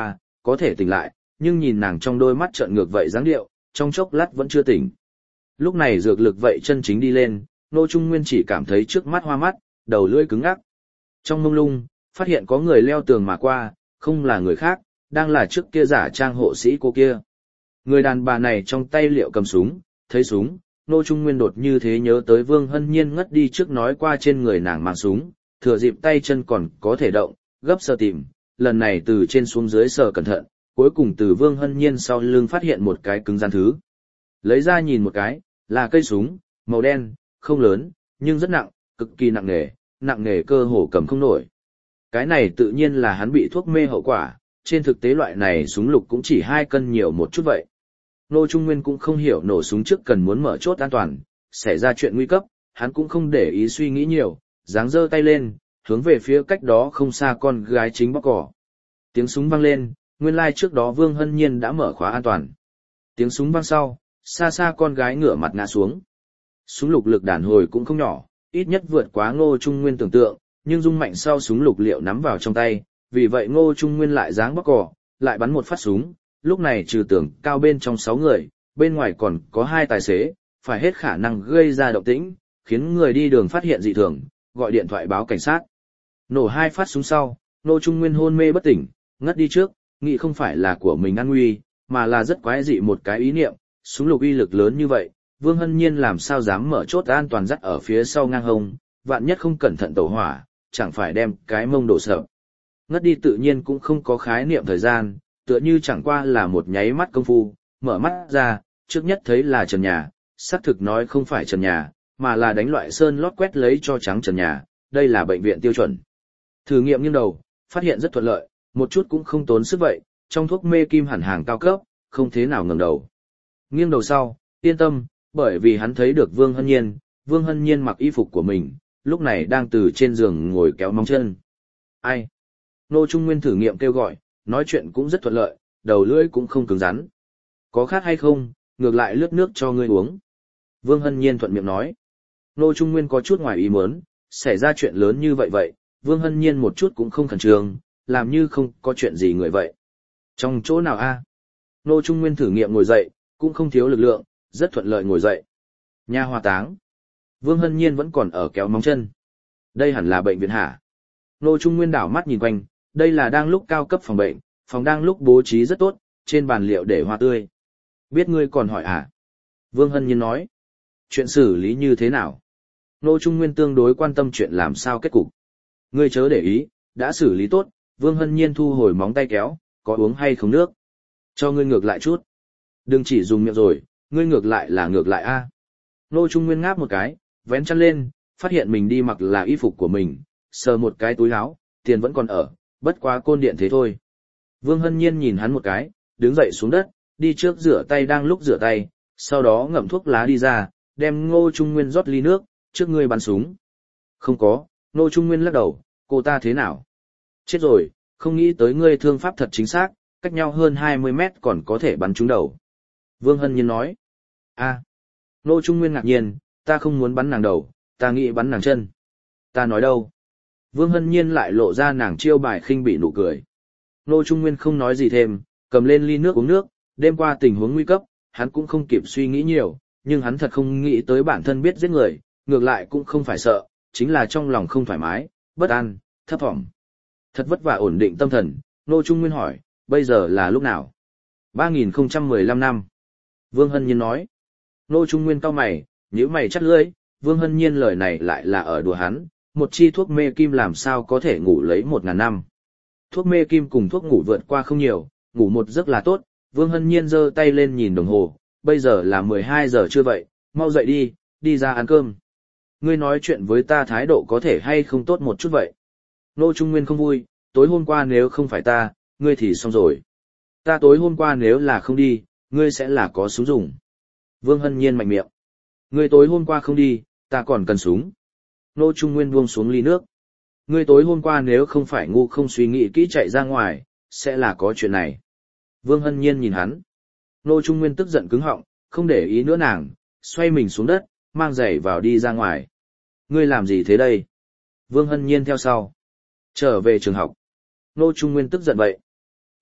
[SPEAKER 1] có thể tỉnh lại, nhưng nhìn nàng trong đôi mắt trợn ngược vậy dáng điệu, trong chốc lát vẫn chưa tỉnh. Lúc này dược lực vậy chân chính đi lên, Ngô Trung Nguyên chỉ cảm thấy trước mắt hoa mắt, đầu lưỡi cứng ngắc. Trong mông lung, phát hiện có người leo tường mà qua, không là người khác, đang là trước kia giả trang hộ sĩ cô kia. Người đàn bà này trong tay liệu cầm súng, thấy súng, Ngô Trung Nguyên đột như thế nhớ tới Vương Hân Nhiên ngất đi trước nói qua trên người nàng mang súng, thừa dịp tay chân còn có thể động, gấp sờ tìm, lần này từ trên xuống dưới sờ cẩn thận, cuối cùng từ Vương Hân Nhiên sau lưng phát hiện một cái cứng rắn thứ. Lấy ra nhìn một cái, là cây súng, màu đen, không lớn, nhưng rất nặng, cực kỳ nặng nề, nặng nề cơ hồ cầm không nổi. Cái này tự nhiên là hắn bị thuốc mê hậu quả, trên thực tế loại này súng lục cũng chỉ hai cân nhiều một chút vậy. Ngô Trung Nguyên cũng không hiểu nổ súng trước cần muốn mở chốt an toàn, xảy ra chuyện nguy cấp, hắn cũng không để ý suy nghĩ nhiều, giáng giơ tay lên, hướng về phía cách đó không xa con gái chính bóc cỏ. Tiếng súng vang lên, nguyên lai like trước đó Vương Hân Nhiên đã mở khóa an toàn. Tiếng súng vang sau, xa xa con gái ngửa mặt ngã xuống. Súng lục lực đàn hồi cũng không nhỏ, ít nhất vượt quá Ngô Trung Nguyên tưởng tượng, nhưng rung mạnh sau súng lục liệu nắm vào trong tay, vì vậy Ngô Trung Nguyên lại giáng bóc cỏ, lại bắn một phát súng, lúc này trừ tưởng cao bên trong sáu người, bên ngoài còn có hai tài xế, phải hết khả năng gây ra động tĩnh, khiến người đi đường phát hiện dị thường, gọi điện thoại báo cảnh sát. Nổ hai phát súng sau, Ngô Trung Nguyên hôn mê bất tỉnh, ngất đi trước, nghĩ không phải là của mình an nguy, mà là rất quái dị một cái ý niệm, súng lục uy lực lớn như vậy, Vương Hân Nhiên làm sao dám mở chốt an toàn dắt ở phía sau ngang hông, vạn nhất không cẩn thận tẩu hỏa, chẳng phải đem cái mông đổ sợ. Ngất đi tự nhiên cũng không có khái niệm thời gian, tựa như chẳng qua là một nháy mắt công phu, mở mắt ra, trước nhất thấy là trần nhà, xác thực nói không phải trần nhà, mà là đánh loại sơn lót quét lấy cho trắng trần nhà, đây là bệnh viện tiêu chuẩn. Thử nghiệm nghiêng đầu, phát hiện rất thuận lợi, một chút cũng không tốn sức vậy, trong thuốc mê kim hẳn hàng cao cấp, không thế nào ngẩng đầu. Nghiêng đầu sau, yên tâm, bởi vì hắn thấy được Vương Hân Nhiên, Vương Hân Nhiên mặc y phục của mình, lúc này đang từ trên giường ngồi kéo móng chân. Ai? Ngô Trung Nguyên thử nghiệm kêu gọi, nói chuyện cũng rất thuận lợi, đầu lưỡi cũng không cứng rắn. Có khát hay không, ngược lại lướt nước cho ngươi uống. Vương Hân Nhiên thuận miệng nói. Ngô Trung Nguyên có chút ngoài ý muốn, xảy ra chuyện lớn như vậy vậy, Vương Hân Nhiên một chút cũng không khẩn trương, làm như không có chuyện gì người vậy. Trong chỗ nào a? Ngô Trung Nguyên thử nghiệm ngồi dậy, cũng không thiếu lực lượng, rất thuận lợi ngồi dậy. Nhà hỏa táng. Vương Hân Nhiên vẫn còn ở kéo móng chân. Đây hẳn là bệnh viện hả? Ngô Trung Nguyên đảo mắt nhìn quanh, đây là đang lúc cao cấp phòng bệnh, phòng đang lúc bố trí rất tốt, trên bàn liệu để hoa tươi. Biết ngươi còn hỏi à? Vương Hân Nhiên nói. Chuyện xử lý như thế nào? Ngô Trung Nguyên tương đối quan tâm chuyện làm sao kết cục. Ngươi chớ để ý, đã xử lý tốt, Vương Hân Nhiên thu hồi móng tay kéo, có uống hay không nước? Cho ngươi ngược lại chút. Đừng chỉ dùng miệng rồi, ngươi ngược lại là ngược lại a. Ngô Trung Nguyên ngáp một cái, vén chăn lên, phát hiện mình đi mặc là y phục của mình, sờ một cái túi áo, tiền vẫn còn ở, bất quá côn điện thế thôi. Vương Hân Nhiên nhìn hắn một cái, đứng dậy xuống đất, đi trước rửa tay đang lúc rửa tay, sau đó ngậm thuốc lá đi ra, đem Ngô Trung Nguyên rót ly nước, trước ngươi bắn súng. Không có, Ngô Trung Nguyên lắc đầu, cô ta thế nào? Chết rồi, không nghĩ tới ngươi thương pháp thật chính xác, cách nhau hơn hai mươi mét còn có thể bắn trúng đầu. Vương Hân Nhiên nói. a à. Ngô Trung Nguyên ngạc nhiên, ta không muốn bắn nàng đầu, ta nghĩ bắn nàng chân. Ta nói đâu? Vương Hân Nhiên lại lộ ra nàng chiêu bài khinh bị nụ cười. Ngô Trung Nguyên không nói gì thêm, cầm lên ly nước uống nước, đêm qua tình huống nguy cấp, hắn cũng không kịp suy nghĩ nhiều, nhưng hắn thật không nghĩ tới bản thân biết giết người, ngược lại cũng không phải sợ, chính là trong lòng không thoải mái, bất an, thấp thỏm. Thật vất vả ổn định tâm thần, Ngô Trung Nguyên hỏi, bây giờ là lúc nào? ba nghìn không trăm mười lăm năm. Vương Hân Nhiên nói. Ngô Trung Nguyên cau mày, nhíu mày chắt lưỡi, Vương Hân Nhiên lời này lại là ở đùa hắn, một chi thuốc mê kim làm sao có thể ngủ lấy một ngàn năm. Thuốc mê kim cùng thuốc ngủ vượt qua không nhiều, ngủ một giấc là tốt, Vương Hân Nhiên giơ tay lên nhìn đồng hồ, bây giờ là mười hai giờ chưa vậy, mau dậy đi, đi ra ăn cơm. Ngươi nói chuyện với ta thái độ có thể hay không tốt một chút vậy. Ngô Trung Nguyên không vui, tối hôm qua nếu không phải ta, ngươi thì xong rồi. Ta tối hôm qua nếu là không đi, ngươi sẽ là có súng dùng. Vương Hân Nhiên mạnh miệng. Ngươi tối hôm qua không đi, ta còn cần súng. Ngô Trung Nguyên buông xuống ly nước. Ngươi tối hôm qua nếu không phải ngu không suy nghĩ kỹ chạy ra ngoài, sẽ là có chuyện này. Vương Hân Nhiên nhìn hắn. Ngô Trung Nguyên tức giận cứng họng, không để ý nữa nàng, xoay mình xuống đất, mang giày vào đi ra ngoài. Ngươi làm gì thế đây? Vương Hân Nhiên theo sau. Trở về trường học. Ngô Trung Nguyên tức giận vậy.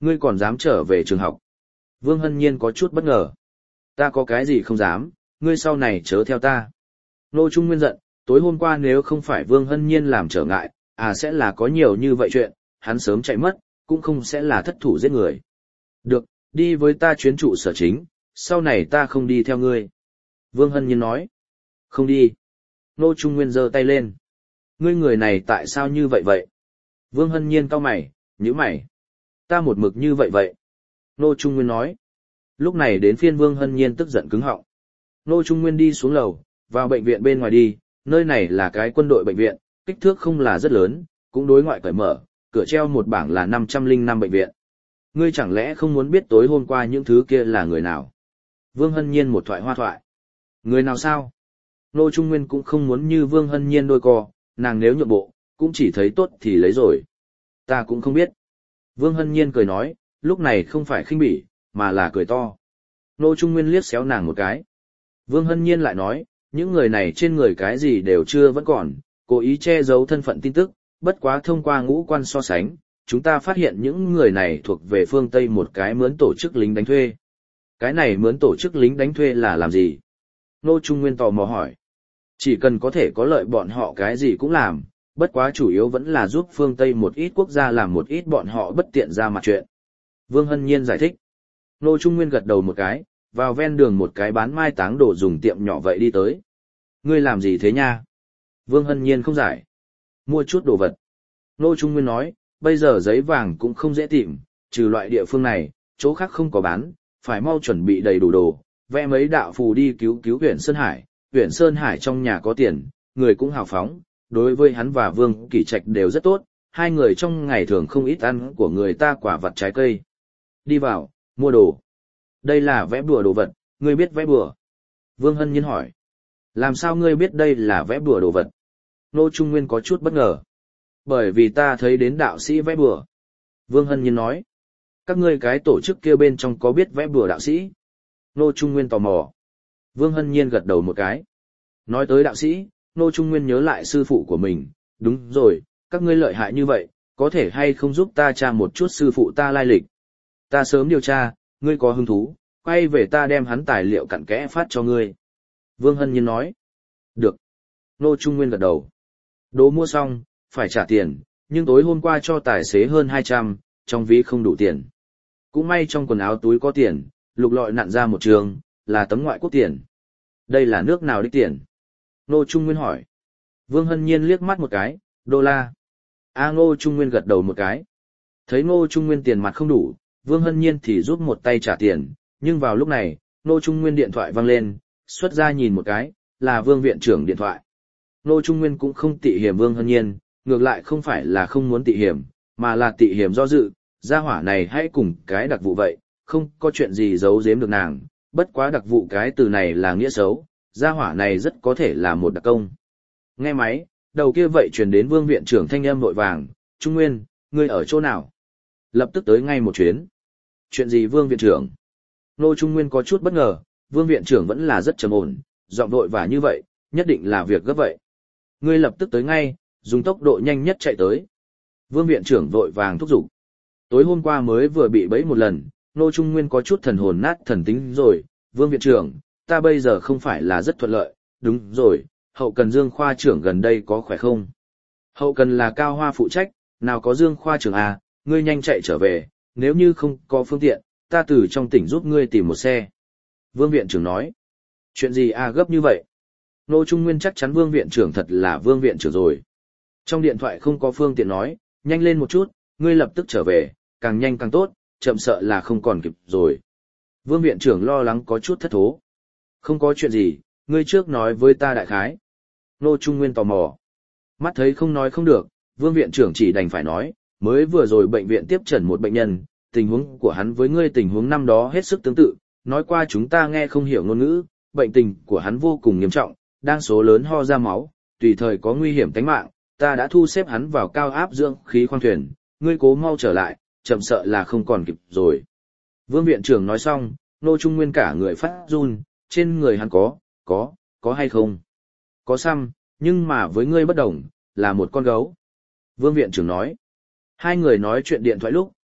[SPEAKER 1] Ngươi còn dám trở về trường học. Vương Hân Nhiên có chút bất ngờ. Ta có cái gì không dám, ngươi sau này chớ theo ta. Ngô Trung Nguyên giận, tối hôm qua nếu không phải Vương Hân Nhiên làm trở ngại, à sẽ là có nhiều như vậy chuyện, hắn sớm chạy mất, cũng không sẽ là thất thủ giết người. Được, đi với ta chuyến trụ sở chính, sau này ta không đi theo ngươi. Vương Hân Nhiên nói. Không đi. Ngô Trung Nguyên giơ tay lên. Ngươi người này tại sao như vậy vậy? Vương Hân Nhiên cau mày, nhíu mày. Ta một mực như vậy vậy. Ngô Trung Nguyên nói. Lúc này đến phiên Vương Hân Nhiên tức giận cứng họng. Ngô Trung Nguyên đi xuống lầu, vào bệnh viện bên ngoài đi, nơi này là cái quân đội bệnh viện, kích thước không là rất lớn, cũng đối ngoại cởi mở, cửa treo một bảng là năm trăm lẻ năm bệnh viện. Ngươi chẳng lẽ không muốn biết tối hôm qua những thứ kia là người nào? Vương Hân Nhiên một thoại hoa thoại. Người nào sao? Ngô Trung Nguyên cũng không muốn như Vương Hân Nhiên đôi co, nàng nếu nhượng bộ, cũng chỉ thấy tốt thì lấy rồi. Ta cũng không biết. Vương Hân Nhiên cười nói, lúc này không phải khinh bỉ, mà là cười to. Ngô Trung Nguyên liếc xéo nàng một cái. Vương Hân Nhiên lại nói, những người này trên người cái gì đều chưa vẫn còn, cố ý che giấu thân phận tin tức, bất quá thông qua ngũ quan so sánh, chúng ta phát hiện những người này thuộc về phương Tây một cái mướn tổ chức lính đánh thuê. Cái này mướn tổ chức lính đánh thuê là làm gì? Ngô Trung Nguyên tò mò hỏi. Chỉ cần có thể có lợi bọn họ cái gì cũng làm, bất quá chủ yếu vẫn là giúp phương Tây một ít quốc gia làm một ít bọn họ bất tiện ra mặt chuyện. Vương Hân Nhiên giải thích. Ngô Trung Nguyên gật đầu một cái, vào ven đường một cái bán mai táng đồ dùng tiệm nhỏ vậy đi tới. Ngươi làm gì thế nha? Vương Hân Nhiên không giải. Mua chút đồ vật. Ngô Trung Nguyên nói, bây giờ giấy vàng cũng không dễ tìm, trừ loại địa phương này, chỗ khác không có bán, phải mau chuẩn bị đầy đủ đồ, vẽ mấy đạo phù đi cứu cứu huyện Sơn Hải. Huyện Sơn Hải trong nhà có tiền, người cũng hào phóng, đối với hắn và Vương Kỷ Trạch đều rất tốt, hai người trong ngày thường không ít ăn của người ta quả vật trái cây. Đi vào, mua đồ. Đây là vẽ bùa đồ vật, ngươi biết vẽ bùa? Vương Hân Nhiên hỏi. Làm sao ngươi biết đây là vẽ bùa đồ vật? Ngô Trung Nguyên có chút bất ngờ. Bởi vì ta thấy đến đạo sĩ vẽ bùa. Vương Hân Nhiên nói. Các ngươi cái tổ chức kia bên trong có biết vẽ bùa đạo sĩ? Ngô Trung Nguyên tò mò. Vương Hân Nhiên gật đầu một cái. Nói tới đạo sĩ, Ngô Trung Nguyên nhớ lại sư phụ của mình. Đúng rồi, các ngươi lợi hại như vậy, có thể hay không giúp ta tra một chút sư phụ ta lai lịch? Ta sớm điều tra, ngươi có hứng thú, quay về ta đem hắn tài liệu cặn kẽ phát cho ngươi. Vương Hân Nhiên nói. Được. Ngô Trung Nguyên gật đầu. Đồ mua xong, phải trả tiền, nhưng tối hôm qua cho tài xế hơn hai trăm, trong ví không đủ tiền. Cũng may trong quần áo túi có tiền, lục lọi nặn ra một trường, là tấm ngoại quốc tiền. Đây là nước nào đích tiền? Ngô Trung Nguyên hỏi. Vương Hân Nhiên liếc mắt một cái, đô la. A Ngô Trung Nguyên gật đầu một cái. Thấy Ngô Trung Nguyên tiền mặt không đủ, Vương Hân Nhiên thì giúp một tay trả tiền, nhưng vào lúc này, Ngô Trung Nguyên điện thoại vang lên, xuất ra nhìn một cái, là Vương viện trưởng điện thoại. Ngô Trung Nguyên cũng không tị hiểm Vương Hân Nhiên, ngược lại không phải là không muốn tị hiểm, mà là tị hiểm do dự, gia hỏa này hãy cùng cái đặc vụ vậy, không có chuyện gì giấu giếm được nàng, bất quá đặc vụ cái từ này là nghĩa xấu, gia hỏa này rất có thể là một đặc công. Nghe máy, đầu kia vậy truyền đến Vương viện trưởng thanh âm vội vàng, Trung Nguyên, ngươi ở chỗ nào? Lập tức tới ngay một chuyến. Chuyện gì Vương viện trưởng? Ngô Trung Nguyên có chút bất ngờ, Vương viện trưởng vẫn là rất trầm ổn, giọng vội vã như vậy, nhất định là việc gấp vậy. Ngươi lập tức tới ngay, dùng tốc độ nhanh nhất chạy tới. Vương viện trưởng vội vàng thúc giục. Tối hôm qua mới vừa bị bẫy một lần, Ngô Trung Nguyên có chút thần hồn nát thần tính rồi. Vương viện trưởng, ta bây giờ không phải là rất thuận lợi, đúng rồi, hậu cần Dương khoa trưởng gần đây có khỏe không? Hậu cần là Cao Hoa phụ trách, nào có Dương khoa trưởng à, ngươi nhanh chạy trở về, nếu như không có phương tiện, ta từ trong tỉnh giúp ngươi tìm một xe. Vương viện trưởng nói, chuyện gì à gấp như vậy? Ngô Trung Nguyên chắc chắn Vương viện trưởng thật là Vương viện trưởng rồi. Trong điện thoại không có phương tiện nói, nhanh lên một chút, ngươi lập tức trở về, càng nhanh càng tốt, chậm sợ là không còn kịp rồi. Vương viện trưởng lo lắng có chút thất thố. Không có chuyện gì, ngươi trước nói với ta đại khái. Ngô Trung Nguyên tò mò. Mắt thấy không nói không được, Vương viện trưởng chỉ đành phải nói, mới vừa rồi bệnh viện tiếp诊một bệnh nhân, tình huống của hắn với ngươi tình huống năm đó hết sức tương tự, nói qua chúng ta nghe không hiểu ngôn ngữ, bệnh tình của hắn vô cùng nghiêm trọng, đang số lớn ho ra máu, tùy thời có nguy hiểm tính mạng, ta đã thu xếp hắn vào cao áp dưỡng khí khoang thuyền, ngươi cố mau trở lại, chậm sợ là không còn kịp rồi. Vương viện trưởng nói xong, Ngô Trung Nguyên cả người phát run, trên người hắn có, có, có hay không? Có xăm, nhưng mà với ngươi bất đồng, là một con gấu. Vương viện trưởng nói. Hai người nói chuyện điện thoại lúc,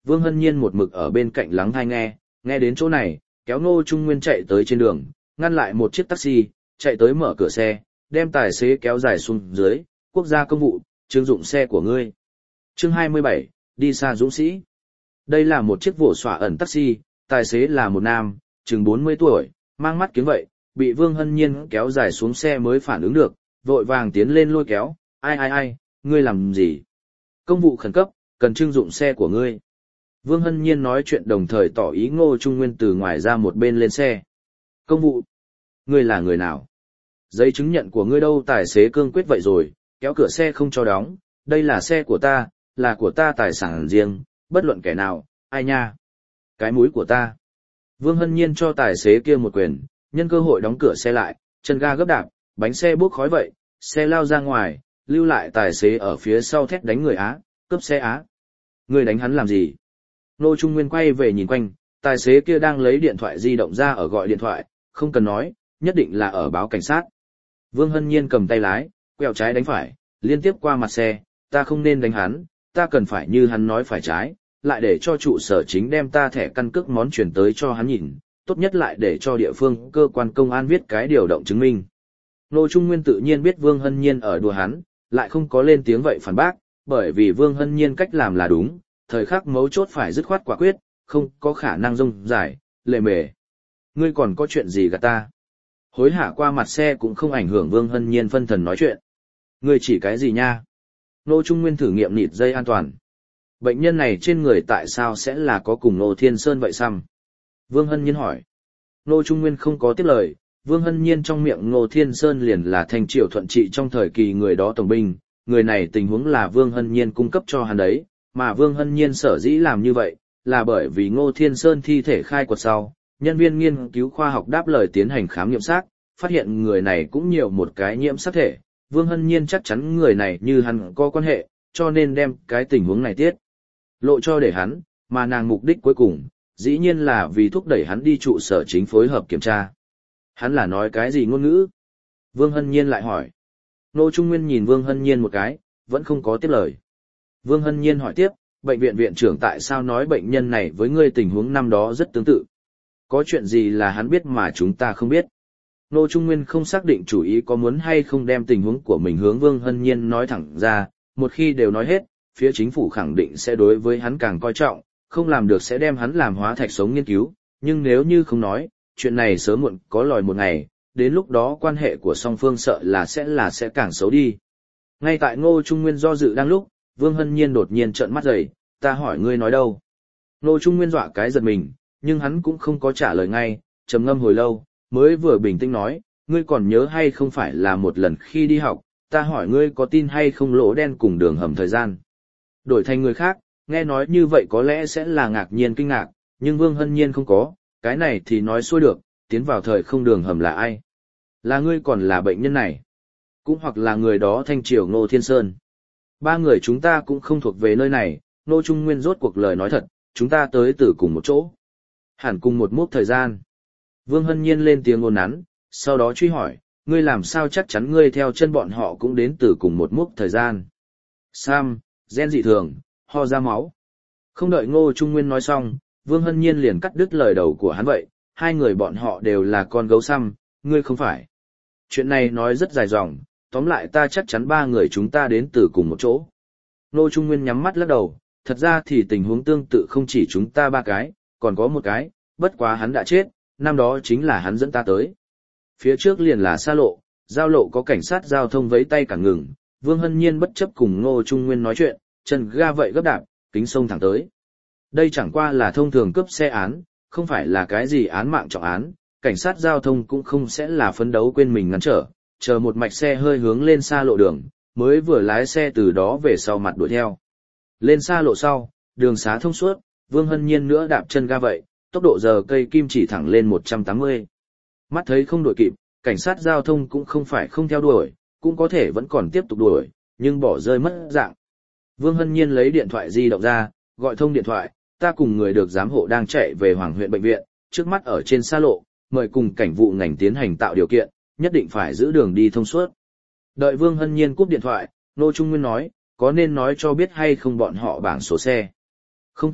[SPEAKER 1] Vương Hân Nhiên một mực ở bên cạnh lắng tai nghe, nghe đến chỗ này, kéo Ngô Trung Nguyên chạy tới trên đường, ngăn lại một chiếc taxi, chạy tới mở cửa xe, đem tài xế kéo dài xuống dưới, quốc gia công vụ, trương dụng xe của ngươi. Chương hai mươi bảy, đi xa dũng sĩ. Đây là một chiếc vỗ xỏa ẩn taxi, tài xế là một nam, chừng bốn mươi tuổi, mang mắt kiếng vậy, bị Vương Hân Nhiên kéo dài xuống xe mới phản ứng được, vội vàng tiến lên lôi kéo, ai ai ai, ngươi làm gì? Công vụ khẩn cấp, cần trưng dụng xe của ngươi. Vương Hân Nhiên nói chuyện đồng thời tỏ ý Ngô Trung Nguyên từ ngoài ra một bên lên xe. Công vụ? Ngươi là người nào? Giấy chứng nhận của ngươi đâu? Tài xế cương quyết vậy rồi, kéo cửa xe không cho đóng, đây là xe của ta, là của ta tài sản riêng, bất luận kẻ nào, ai nha? Cái mũi của ta. Vương Hân Nhiên cho tài xế kia một quyền, nhân cơ hội đóng cửa xe lại, chân ga gấp đạp, bánh xe bốc khói vậy, xe lao ra ngoài, lưu lại tài xế ở phía sau thét đánh người Á, cướp xe Á. Người đánh hắn làm gì? Ngô Trung Nguyên quay về nhìn quanh, tài xế kia đang lấy điện thoại di động ra ở gọi điện thoại, không cần nói, nhất định là ở báo cảnh sát. Vương Hân Nhiên cầm tay lái, quẹo trái đánh phải, liên tiếp qua mặt xe, ta không nên đánh hắn, ta cần phải như hắn nói phải trái, lại để cho trụ sở chính đem ta thẻ căn cước món chuyển tới cho hắn nhìn, tốt nhất lại để cho địa phương cơ quan công an viết cái điều động chứng minh. Ngô Trung Nguyên tự nhiên biết Vương Hân Nhiên ở đùa hắn, lại không có lên tiếng vậy phản bác, bởi vì Vương Hân Nhiên cách làm là đúng, thời khắc mấu chốt phải dứt khoát quả quyết, không có khả năng rông dài, lề mề. Ngươi còn có chuyện gì gạt ta? Hối hả qua mặt xe cũng không ảnh hưởng Vương Hân Nhiên phân thần nói chuyện. Ngươi chỉ cái gì nha? Ngô Trung Nguyên thử nghiệm nịt dây an toàn. Bệnh nhân này trên người tại sao sẽ là có cùng Ngô Thiên Sơn vậy xăm? Vương Hân Nhiên hỏi. Ngô Trung Nguyên không có tiếp lời, Vương Hân Nhiên trong miệng Ngô Thiên Sơn liền là Thanh Triều Thuận Trị trong thời kỳ người đó tổng binh, người này tình huống là Vương Hân Nhiên cung cấp cho hắn đấy, mà Vương Hân Nhiên sở dĩ làm như vậy, là bởi vì Ngô Thiên Sơn thi thể khai quật sau, nhân viên nghiên cứu khoa học đáp lời tiến hành khám nghiệm xác, phát hiện người này cũng nhiều một cái nhiễm sắc thể, Vương Hân Nhiên chắc chắn người này như hắn có quan hệ, cho nên đem cái tình huống này tiết lộ cho để hắn, mà nàng mục đích cuối cùng, dĩ nhiên là vì thúc đẩy hắn đi trụ sở chính phối hợp kiểm tra. Hắn là nói cái gì ngôn ngữ? Vương Hân Nhiên lại hỏi. Ngô Trung Nguyên nhìn Vương Hân Nhiên một cái, vẫn không có tiếp lời. Vương Hân Nhiên hỏi tiếp, bệnh viện viện trưởng tại sao nói bệnh nhân này với ngươi tình huống năm đó rất tương tự? Có chuyện gì là hắn biết mà chúng ta không biết? Ngô Trung Nguyên không xác định chủ ý có muốn hay không đem tình huống của mình hướng Vương Hân Nhiên nói thẳng ra, một khi đều nói hết, phía chính phủ khẳng định sẽ đối với hắn càng coi trọng, không làm được sẽ đem hắn làm hóa thạch sống nghiên cứu, nhưng nếu như không nói, chuyện này sớm muộn có lòi một ngày, đến lúc đó quan hệ của song phương sợ là sẽ là sẽ càng xấu đi. Ngay tại Ngô Trung Nguyên do dự đang lúc, Vương Hân Nhiên đột nhiên trợn mắt dậy, ta hỏi ngươi nói đâu? Ngô Trung Nguyên dọa cái giật mình, nhưng hắn cũng không có trả lời ngay, trầm ngâm hồi lâu, mới vừa bình tĩnh nói, ngươi còn nhớ hay không phải là một lần khi đi học, ta hỏi ngươi có tin hay không lỗ đen cùng đường hầm thời gian. Đổi thành người khác, nghe nói như vậy có lẽ sẽ là ngạc nhiên kinh ngạc, nhưng Vương Hân Nhiên không có, cái này thì nói xuôi được, tiến vào thời không đường hầm là ai? Là ngươi còn là bệnh nhân này? Cũng hoặc là người đó Thanh Triều Ngô Thiên Sơn. Ba người chúng ta cũng không thuộc về nơi này, Ngô Trung Nguyên rốt cuộc lời nói thật, chúng ta tới từ cùng một chỗ. Hẳn cùng một mốc thời gian. Vương Hân Nhiên lên tiếng ngôn nắn, sau đó truy hỏi, ngươi làm sao chắc chắn ngươi theo chân bọn họ cũng đến từ cùng một mốc thời gian? Sam, gen dị thường, ho ra máu. Không đợi Ngô Trung Nguyên nói xong, Vương Hân Nhiên liền cắt đứt lời đầu của hắn vậy, hai người bọn họ đều là con gấu xăm, ngươi không phải. Chuyện này nói rất dài dòng, tóm lại ta chắc chắn ba người chúng ta đến từ cùng một chỗ. Ngô Trung Nguyên nhắm mắt lắc đầu, thật ra thì tình huống tương tự không chỉ chúng ta ba cái, còn có một cái, bất quá hắn đã chết, năm đó chính là hắn dẫn ta tới. Phía trước liền là xa lộ, giao lộ có cảnh sát giao thông vẫy tay cản ngừng, Vương Hân Nhiên bất chấp cùng Ngô Trung Nguyên nói chuyện, chân ga vậy gấp đạp, kính sông thẳng tới. Đây chẳng qua là thông thường cướp xe án, không phải là cái gì án mạng trọng án, cảnh sát giao thông cũng không sẽ là phấn đấu quên mình ngăn trở, chờ một mạch xe hơi hướng lên xa lộ đường, mới vừa lái xe từ đó về sau mặt đuổi theo. Lên xa lộ sau, đường xá thông suốt, Vương Hân Nhiên nữa đạp chân ga vậy, tốc độ giờ cây kim chỉ thẳng lên một trăm tám mươi. Mắt thấy không đuổi kịp, cảnh sát giao thông cũng không phải không theo đuổi, cũng có thể vẫn còn tiếp tục đuổi, nhưng bỏ rơi mất dạng. Vương Hân Nhiên lấy điện thoại di động ra, gọi thông điện thoại, ta cùng người được giám hộ đang chạy về Hoàng huyện bệnh viện, trước mắt ở trên xa lộ, mời cùng cảnh vụ ngành tiến hành tạo điều kiện, nhất định phải giữ đường đi thông suốt. Đợi Vương Hân Nhiên cúp điện thoại, Ngô Trung Nguyên nói, có nên nói cho biết hay không bọn họ bảng số xe? Không cần,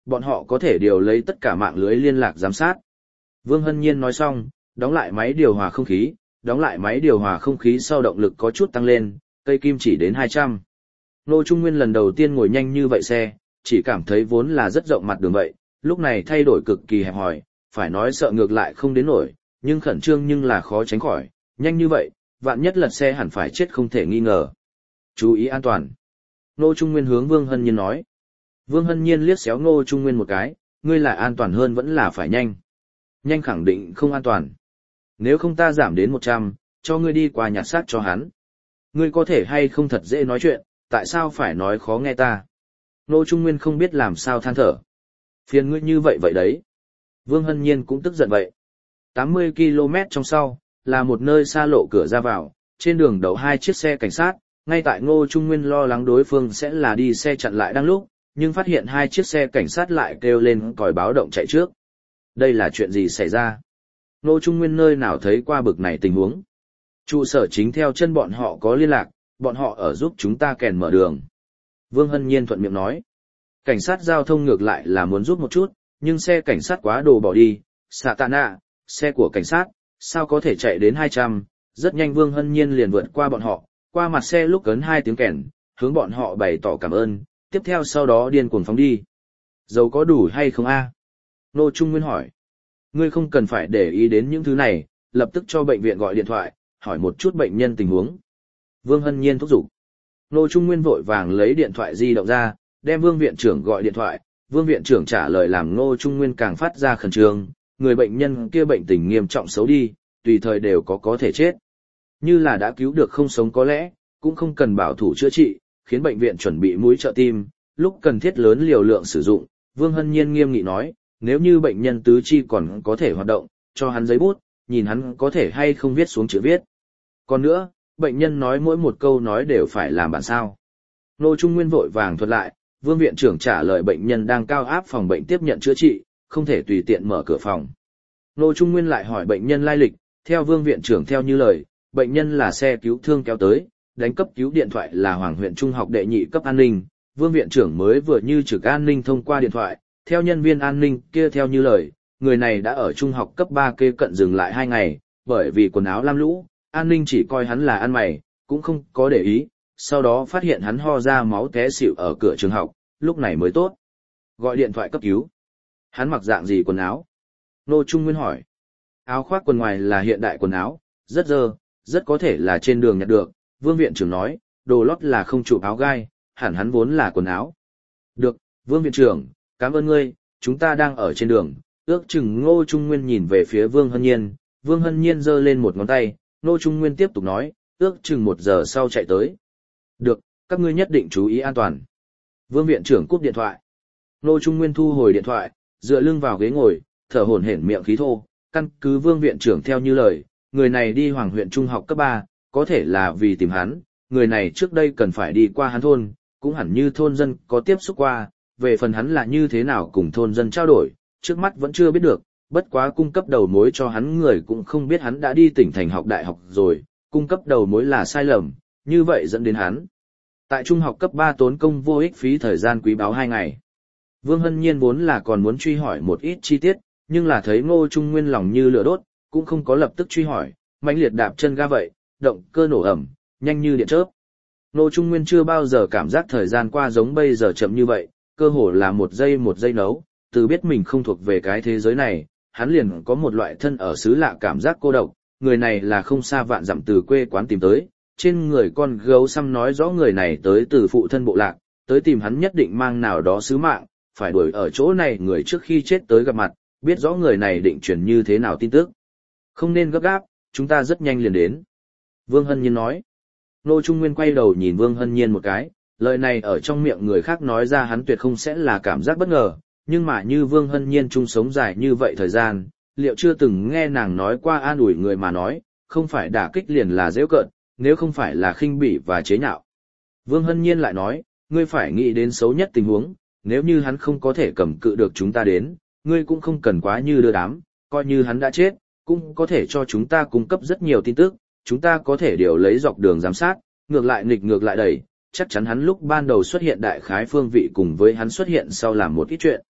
[SPEAKER 1] bọn họ có thể điều lấy tất cả mạng lưới liên lạc giám sát. Vương Hân Nhiên nói xong, đóng lại máy điều hòa không khí, đóng lại máy điều hòa không khí sau động lực có chút tăng lên, cây kim chỉ đến hai trăm. Ngô Trung Nguyên lần đầu tiên ngồi nhanh như vậy xe, chỉ cảm thấy vốn là rất rộng mặt đường vậy, lúc này thay đổi cực kỳ hẹp hòi, phải nói sợ ngược lại không đến nổi, nhưng khẩn trương nhưng là khó tránh khỏi, nhanh như vậy, vạn nhất lật xe hẳn phải chết không thể nghi ngờ. Chú ý an toàn. Ngô Trung Nguyên hướng Vương Hân Nhiên nói. Vương Hân Nhiên liếc xéo Ngô Trung Nguyên một cái, ngươi là an toàn hơn vẫn là phải nhanh. Nhanh khẳng định không an toàn. Nếu không ta giảm đến một trăm, cho ngươi đi qua nhặt xác cho hắn. Ngươi có thể hay không thật dễ nói chuyện, tại sao phải nói khó nghe ta? Ngô Trung Nguyên không biết làm sao than thở. Phiền ngươi như vậy vậy đấy. Vương Hân Nhiên cũng tức giận vậy. tám mươi ki lô mét trong sau, là một nơi xa lộ cửa ra vào, trên đường đậu hai chiếc xe cảnh sát, ngay tại Ngô Trung Nguyên lo lắng đối phương sẽ là đi xe chặn lại đang lúc, nhưng phát hiện hai chiếc xe cảnh sát lại kêu lên còi báo động chạy trước. Đây là chuyện gì xảy ra? Ngô Trung Nguyên nơi nào thấy qua bực này tình huống? Trụ sở chính theo chân bọn họ có liên lạc, bọn họ ở giúp chúng ta kèn mở đường. Vương Hân Nhiên thuận miệng nói. Cảnh sát giao thông ngược lại là muốn giúp một chút, nhưng xe cảnh sát quá đồ bỏ đi, xạ tạ nạ, xe của cảnh sát, sao có thể chạy đến hai trăm, rất nhanh Vương Hân Nhiên liền vượt qua bọn họ, qua mặt xe lúc cấn hai tiếng kèn, hướng bọn họ bày tỏ cảm ơn, tiếp theo sau đó điên cuồng phóng đi. Dầu có đủ hay không a? Ngô Trung Nguyên hỏi. Ngươi không cần phải để ý đến những thứ này, lập tức cho bệnh viện gọi điện thoại, hỏi một chút bệnh nhân tình huống. Vương Hân Nhiên thúc giục. Ngô Trung Nguyên vội vàng lấy điện thoại di động ra, đem Vương viện trưởng gọi điện thoại, Vương viện trưởng trả lời làm Ngô Trung Nguyên càng phát ra khẩn trương, người bệnh nhân kia bệnh tình nghiêm trọng xấu đi, tùy thời đều có có thể chết. Như là đã cứu được không sống có lẽ, cũng không cần bảo thủ chữa trị, khiến bệnh viện chuẩn bị mũi trợ tim, lúc cần thiết lớn liều lượng sử dụng. Vương Hân Nhiên nghiêm nghị nói, nếu như bệnh nhân tứ chi còn có thể hoạt động, cho hắn giấy bút, nhìn hắn có thể hay không viết xuống chữ viết. Còn nữa, bệnh nhân nói mỗi một câu nói đều phải làm bản sao. Ngô Trung Nguyên vội vàng thuật lại, Vương viện trưởng trả lời bệnh nhân đang cao áp phòng bệnh tiếp nhận chữa trị, không thể tùy tiện mở cửa phòng. Ngô Trung Nguyên lại hỏi bệnh nhân lai lịch, theo Vương viện trưởng theo như lời, bệnh nhân là xe cứu thương kéo tới, đánh cấp cứu điện thoại là Hoàng huyện trung học đệ nhị cấp an ninh, Vương viện trưởng mới vừa như trực an ninh thông qua điện thoại, theo nhân viên an ninh kia theo như lời, người này đã ở trung học cấp ba kê cận dừng lại hai ngày, bởi vì quần áo lam lũ, an ninh chỉ coi hắn là ăn mày, cũng không có để ý, sau đó phát hiện hắn ho ra máu té xỉu ở cửa trường học, lúc này mới tốt. Gọi điện thoại cấp cứu. Hắn mặc dạng gì quần áo? Ngô Trung Nguyên hỏi. Áo khoác quần ngoài là hiện đại quần áo, rất dơ, rất có thể là trên đường nhặt được, Vương viện trưởng nói, đồ lót là không chụp áo gai, hẳn hắn vốn là quần áo. Được, Vương viện trưởng, cảm ơn ngươi, chúng ta đang ở trên đường. Ước chừng Ngô Trung Nguyên nhìn về phía Vương Hân Nhiên, Vương Hân Nhiên giơ lên một ngón tay, Ngô Trung Nguyên tiếp tục nói, ước chừng một giờ sau chạy tới. Được, các ngươi nhất định chú ý an toàn. Vương viện trưởng cúp điện thoại. Ngô Trung Nguyên thu hồi điện thoại, dựa lưng vào ghế ngồi, thở hổn hển miệng khí thô, căn cứ Vương viện trưởng theo như lời, người này đi Hoàng huyện trung học cấp ba, có thể là vì tìm hắn, người này trước đây cần phải đi qua hắn thôn, cũng hẳn như thôn dân có tiếp xúc qua, về phần hắn là như thế nào cùng thôn dân trao đổi, trước mắt vẫn chưa biết được, bất quá cung cấp đầu mối cho hắn người cũng không biết hắn đã đi tỉnh thành học đại học rồi, cung cấp đầu mối là sai lầm, như vậy dẫn đến hắn. Tại trung học cấp ba tốn công vô ích phí thời gian quý báu hai ngày. Vương Hân Nhiên vốn là còn muốn truy hỏi một ít chi tiết, nhưng là thấy Ngô Trung Nguyên lòng như lửa đốt, cũng không có lập tức truy hỏi, mãnh liệt đạp chân ga vậy, động cơ nổ ẩm, nhanh như điện chớp. Ngô Trung Nguyên chưa bao giờ cảm giác thời gian qua giống bây giờ chậm như vậy, cơ hồ là một giây một giây nấu, từ biết mình không thuộc về cái thế giới này, hắn liền có một loại thân ở xứ lạ cảm giác cô độc, người này là không xa vạn dặm từ quê quán tìm tới, trên người con gấu xăm nói rõ người này tới từ phụ thân bộ lạc, tới tìm hắn nhất định mang nào đó sứ mạng, phải đuổi ở chỗ này người trước khi chết tới gặp mặt, biết rõ người này định truyền như thế nào tin tức. Không nên gấp gáp, chúng ta rất nhanh liền đến. Vương Hân Nhiên nói. Ngô Trung Nguyên quay đầu nhìn Vương Hân Nhiên một cái, lời này ở trong miệng người khác nói ra hắn tuyệt không sẽ là cảm giác bất ngờ, nhưng mà như Vương Hân Nhiên chung sống dài như vậy thời gian, liệu chưa từng nghe nàng nói qua an ủi người mà nói, không phải đả kích liền là giễu cợt, nếu không phải là khinh bỉ và chế nhạo. Vương Hân Nhiên lại nói, ngươi phải nghĩ đến xấu nhất tình huống, nếu như hắn không có thể cầm cự được chúng ta đến, ngươi cũng không cần quá như đưa đám, coi như hắn đã chết, cũng có thể cho chúng ta cung cấp rất nhiều tin tức, chúng ta có thể điều lấy dọc đường giám sát, ngược lại nghịch ngược lại đẩy, chắc chắn hắn lúc ban đầu xuất hiện đại khái phương vị cùng với hắn xuất hiện sau làm một ít chuyện.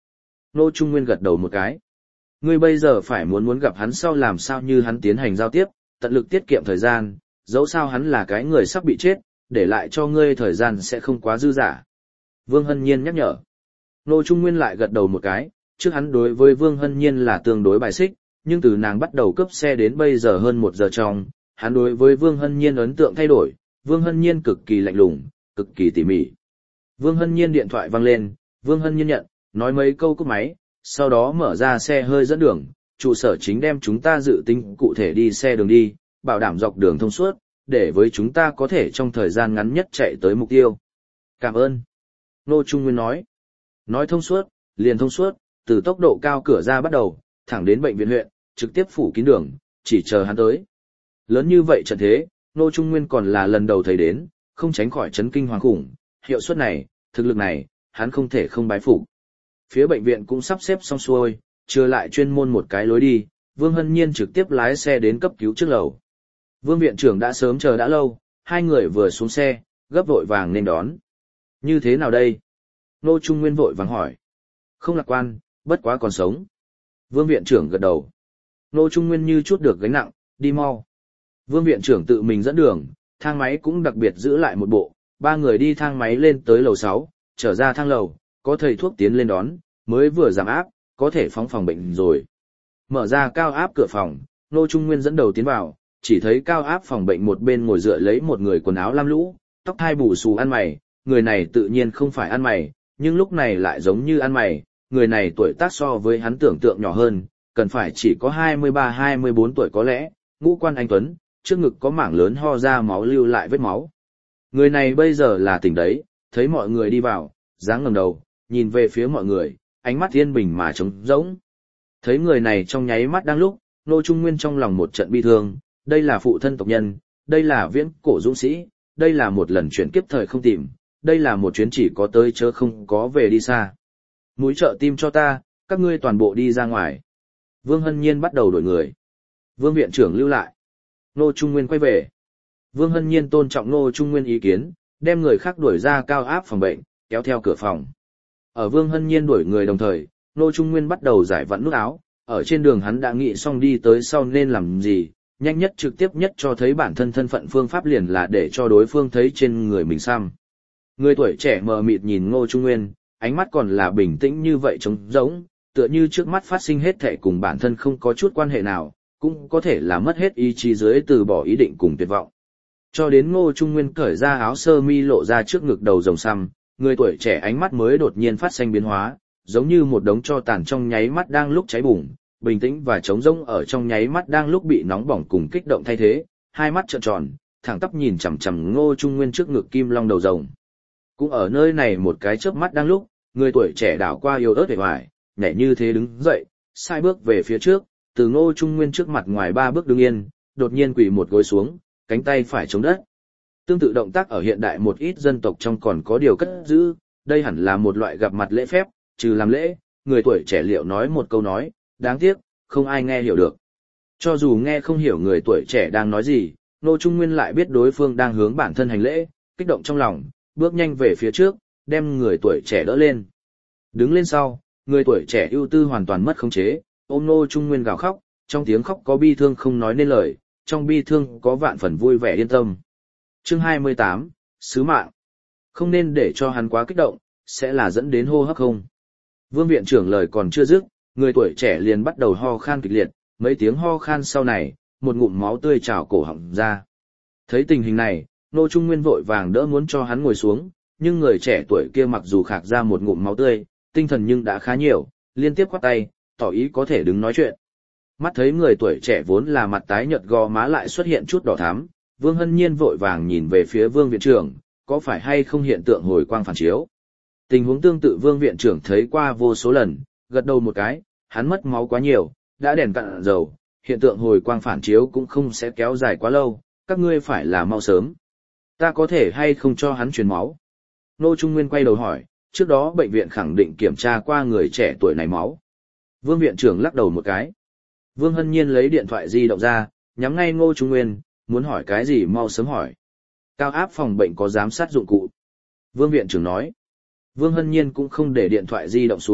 [SPEAKER 1] Ngô Trung Nguyên gật đầu một cái. Ngươi bây giờ phải muốn muốn gặp hắn sau làm sao như hắn tiến hành giao tiếp, tận lực tiết kiệm thời gian, dẫu sao hắn là cái người sắp bị chết, để lại cho ngươi thời gian sẽ không quá dư dả. Vương Hân Nhiên nhắc nhở. Ngô Trung Nguyên lại gật đầu một cái, trước hắn đối với Vương Hân Nhiên là tương đối bài xích, nhưng từ nàng bắt đầu cướp xe đến bây giờ hơn một giờ trong, hắn đối với Vương Hân Nhiên ấn tượng thay đổi, Vương Hân Nhiên cực kỳ lạnh lùng, cực kỳ tỉ mỉ. Vương Hân Nhiên điện thoại vang lên, Vương Hân Nhiên nhận, nói mấy câu cúp máy, sau đó mở ra xe hơi dẫn đường, trụ sở chính đem chúng ta dự tính cụ thể đi xe đường đi, bảo đảm dọc đường thông suốt, để với chúng ta có thể trong thời gian ngắn nhất chạy tới mục tiêu. Cảm ơn. Ngô Trung Nguyên nói. Nói thông suốt, liền thông suốt, từ tốc độ cao cửa ra bắt đầu, thẳng đến bệnh viện huyện, trực tiếp phủ kín đường, chỉ chờ hắn tới. Lớn như vậy trận thế, Ngô Trung Nguyên còn là lần đầu thấy đến, không tránh khỏi chấn kinh hoàng khủng, hiệu suất này, thực lực này, hắn không thể không bái phục. Phía bệnh viện cũng sắp xếp xong xuôi, chưa lại chuyên môn một cái lối đi, Vương Hân Nhiên trực tiếp lái xe đến cấp cứu trước lầu. Vương viện trưởng đã sớm chờ đã lâu, hai người vừa xuống xe, gấp vội vàng nên đón. Như thế nào đây? Ngô Trung Nguyên vội vàng hỏi. Không lạc quan, bất quá còn sống. Vương viện trưởng gật đầu. Ngô Trung Nguyên như chút được gánh nặng, đi mau. Vương viện trưởng tự mình dẫn đường, thang máy cũng đặc biệt giữ lại một bộ, ba người đi thang máy lên tới lầu sáu, trở ra thang lầu, có thầy thuốc tiến lên đón, mới vừa giảm áp, có thể phóng phòng bệnh rồi. Mở ra cao áp cửa phòng, Ngô Trung Nguyên dẫn đầu tiến vào, chỉ thấy cao áp phòng bệnh một bên ngồi dựa lấy một người quần áo lam lũ, tóc hai bù xù ăn mày, người này tự nhiên không phải ăn mày, nhưng lúc này lại giống như ăn mày, người này tuổi tác so với hắn tưởng tượng nhỏ hơn, cần phải chỉ có hai mươi ba hai mươi bốn tuổi có lẽ, ngũ quan anh tuấn, trước ngực có mảng lớn ho ra máu lưu lại vết máu. Người này bây giờ là tỉnh đấy, thấy mọi người đi vào, dáng ngẩng đầu, nhìn về phía mọi người, ánh mắt yên bình mà trống rỗng. Thấy người này trong nháy mắt đang lúc, Ngô Trung Nguyên trong lòng một trận bi thương, đây là phụ thân tộc nhân, đây là viễn cổ dũng sĩ, đây là một lần chuyển kiếp thời không tìm, đây là một chuyến chỉ có tới chớ không có về đi xa. Mũi trợ tim cho ta, các ngươi toàn bộ đi ra ngoài. Vương Hân Nhiên bắt đầu đổi người. Vương viện trưởng lưu lại. Ngô Trung Nguyên quay về. Vương Hân Nhiên tôn trọng Ngô Trung Nguyên ý kiến, đem người khác đuổi ra cao áp phòng bệnh, kéo theo cửa phòng. Ở Vương Hân Nhiên đuổi người đồng thời, Ngô Trung Nguyên bắt đầu giải vặn nút áo, ở trên đường hắn đã nghĩ xong đi tới sau nên làm gì, nhanh nhất trực tiếp nhất cho thấy bản thân thân phận phương pháp liền là để cho đối phương thấy trên người mình xăm. Người tuổi trẻ mờ mịt nhìn Ngô Trung Nguyên, ánh mắt còn là bình tĩnh như vậy trống rỗng, tựa như trước mắt phát sinh hết thể cùng bản thân không có chút quan hệ nào, cũng có thể là mất hết ý chí dưới từ bỏ ý định cùng tuyệt vọng. Cho đến Ngô Trung Nguyên cởi ra áo sơ mi lộ ra trước ngực đầu rồng xăm, người tuổi trẻ ánh mắt mới đột nhiên phát sinh biến hóa, giống như một đống tro tàn trong nháy mắt đang lúc cháy bùng, bình tĩnh và trống rỗng ở trong nháy mắt đang lúc bị nóng bỏng cùng kích động thay thế, hai mắt trợn tròn, thẳng tắp nhìn chằm chằm Ngô Trung Nguyên trước ngực kim long đầu rồng. Cũng ở nơi này một cái chớp mắt đang lúc, người tuổi trẻ đảo qua yếu ớt vẻ ngoài, nhảy như thế đứng dậy, sai bước về phía trước, từ Ngô Trung Nguyên trước mặt ngoài ba bước đứng yên, đột nhiên quỳ một gối xuống, cánh tay phải chống đất. Tương tự động tác ở hiện đại một ít dân tộc trong còn có điều cất giữ, đây hẳn là một loại gặp mặt lễ phép, trừ làm lễ, người tuổi trẻ liệu nói một câu nói, đáng tiếc, không ai nghe hiểu được. Cho dù nghe không hiểu người tuổi trẻ đang nói gì, Ngô Trung Nguyên lại biết đối phương đang hướng bản thân hành lễ, kích động trong lòng, bước nhanh về phía trước, đem người tuổi trẻ đỡ lên. Đứng lên sau, người tuổi trẻ ưu tư hoàn toàn mất khống chế, ôm Ngô Trung Nguyên gào khóc, trong tiếng khóc có bi thương không nói nên lời, trong bi thương có vạn phần vui vẻ yên tâm. Chương hai mươi tám, Sứ mạng. Không nên để cho hắn quá kích động, sẽ là dẫn đến hô hấp không. Vương viện trưởng lời còn chưa dứt, người tuổi trẻ liền bắt đầu ho khan kịch liệt, mấy tiếng ho khan sau này, một ngụm máu tươi trào cổ họng ra. Thấy tình hình này, Ngô Trung Nguyên vội vàng đỡ muốn cho hắn ngồi xuống, nhưng người trẻ tuổi kia mặc dù khạc ra một ngụm máu tươi, tinh thần nhưng đã khá nhiều, liên tiếp quát tay, tỏ ý có thể đứng nói chuyện. Mắt thấy người tuổi trẻ vốn là mặt tái nhợt gò má lại xuất hiện chút đỏ thắm, Vương Hân Nhiên vội vàng nhìn về phía Vương viện trưởng, có phải hay không hiện tượng hồi quang phản chiếu. Tình huống tương tự Vương viện trưởng thấy qua vô số lần, gật đầu một cái, hắn mất máu quá nhiều, đã đèn cạn dầu, hiện tượng hồi quang phản chiếu cũng không sẽ kéo dài quá lâu, các ngươi phải là mau sớm. Ta có thể hay không cho hắn truyền máu? Ngô Trung Nguyên quay đầu hỏi, trước đó bệnh viện khẳng định kiểm tra qua người trẻ tuổi này máu. Vương viện trưởng lắc đầu một cái. Vương Hân Nhiên lấy điện thoại di động ra, nhắm ngay Ngô Trung Nguyên, muốn hỏi cái gì mau sớm hỏi. Cao áp phòng bệnh có giám sát dụng cụ. Vương viện trưởng nói. Vương Hân Nhiên cũng không để điện thoại di động xuống,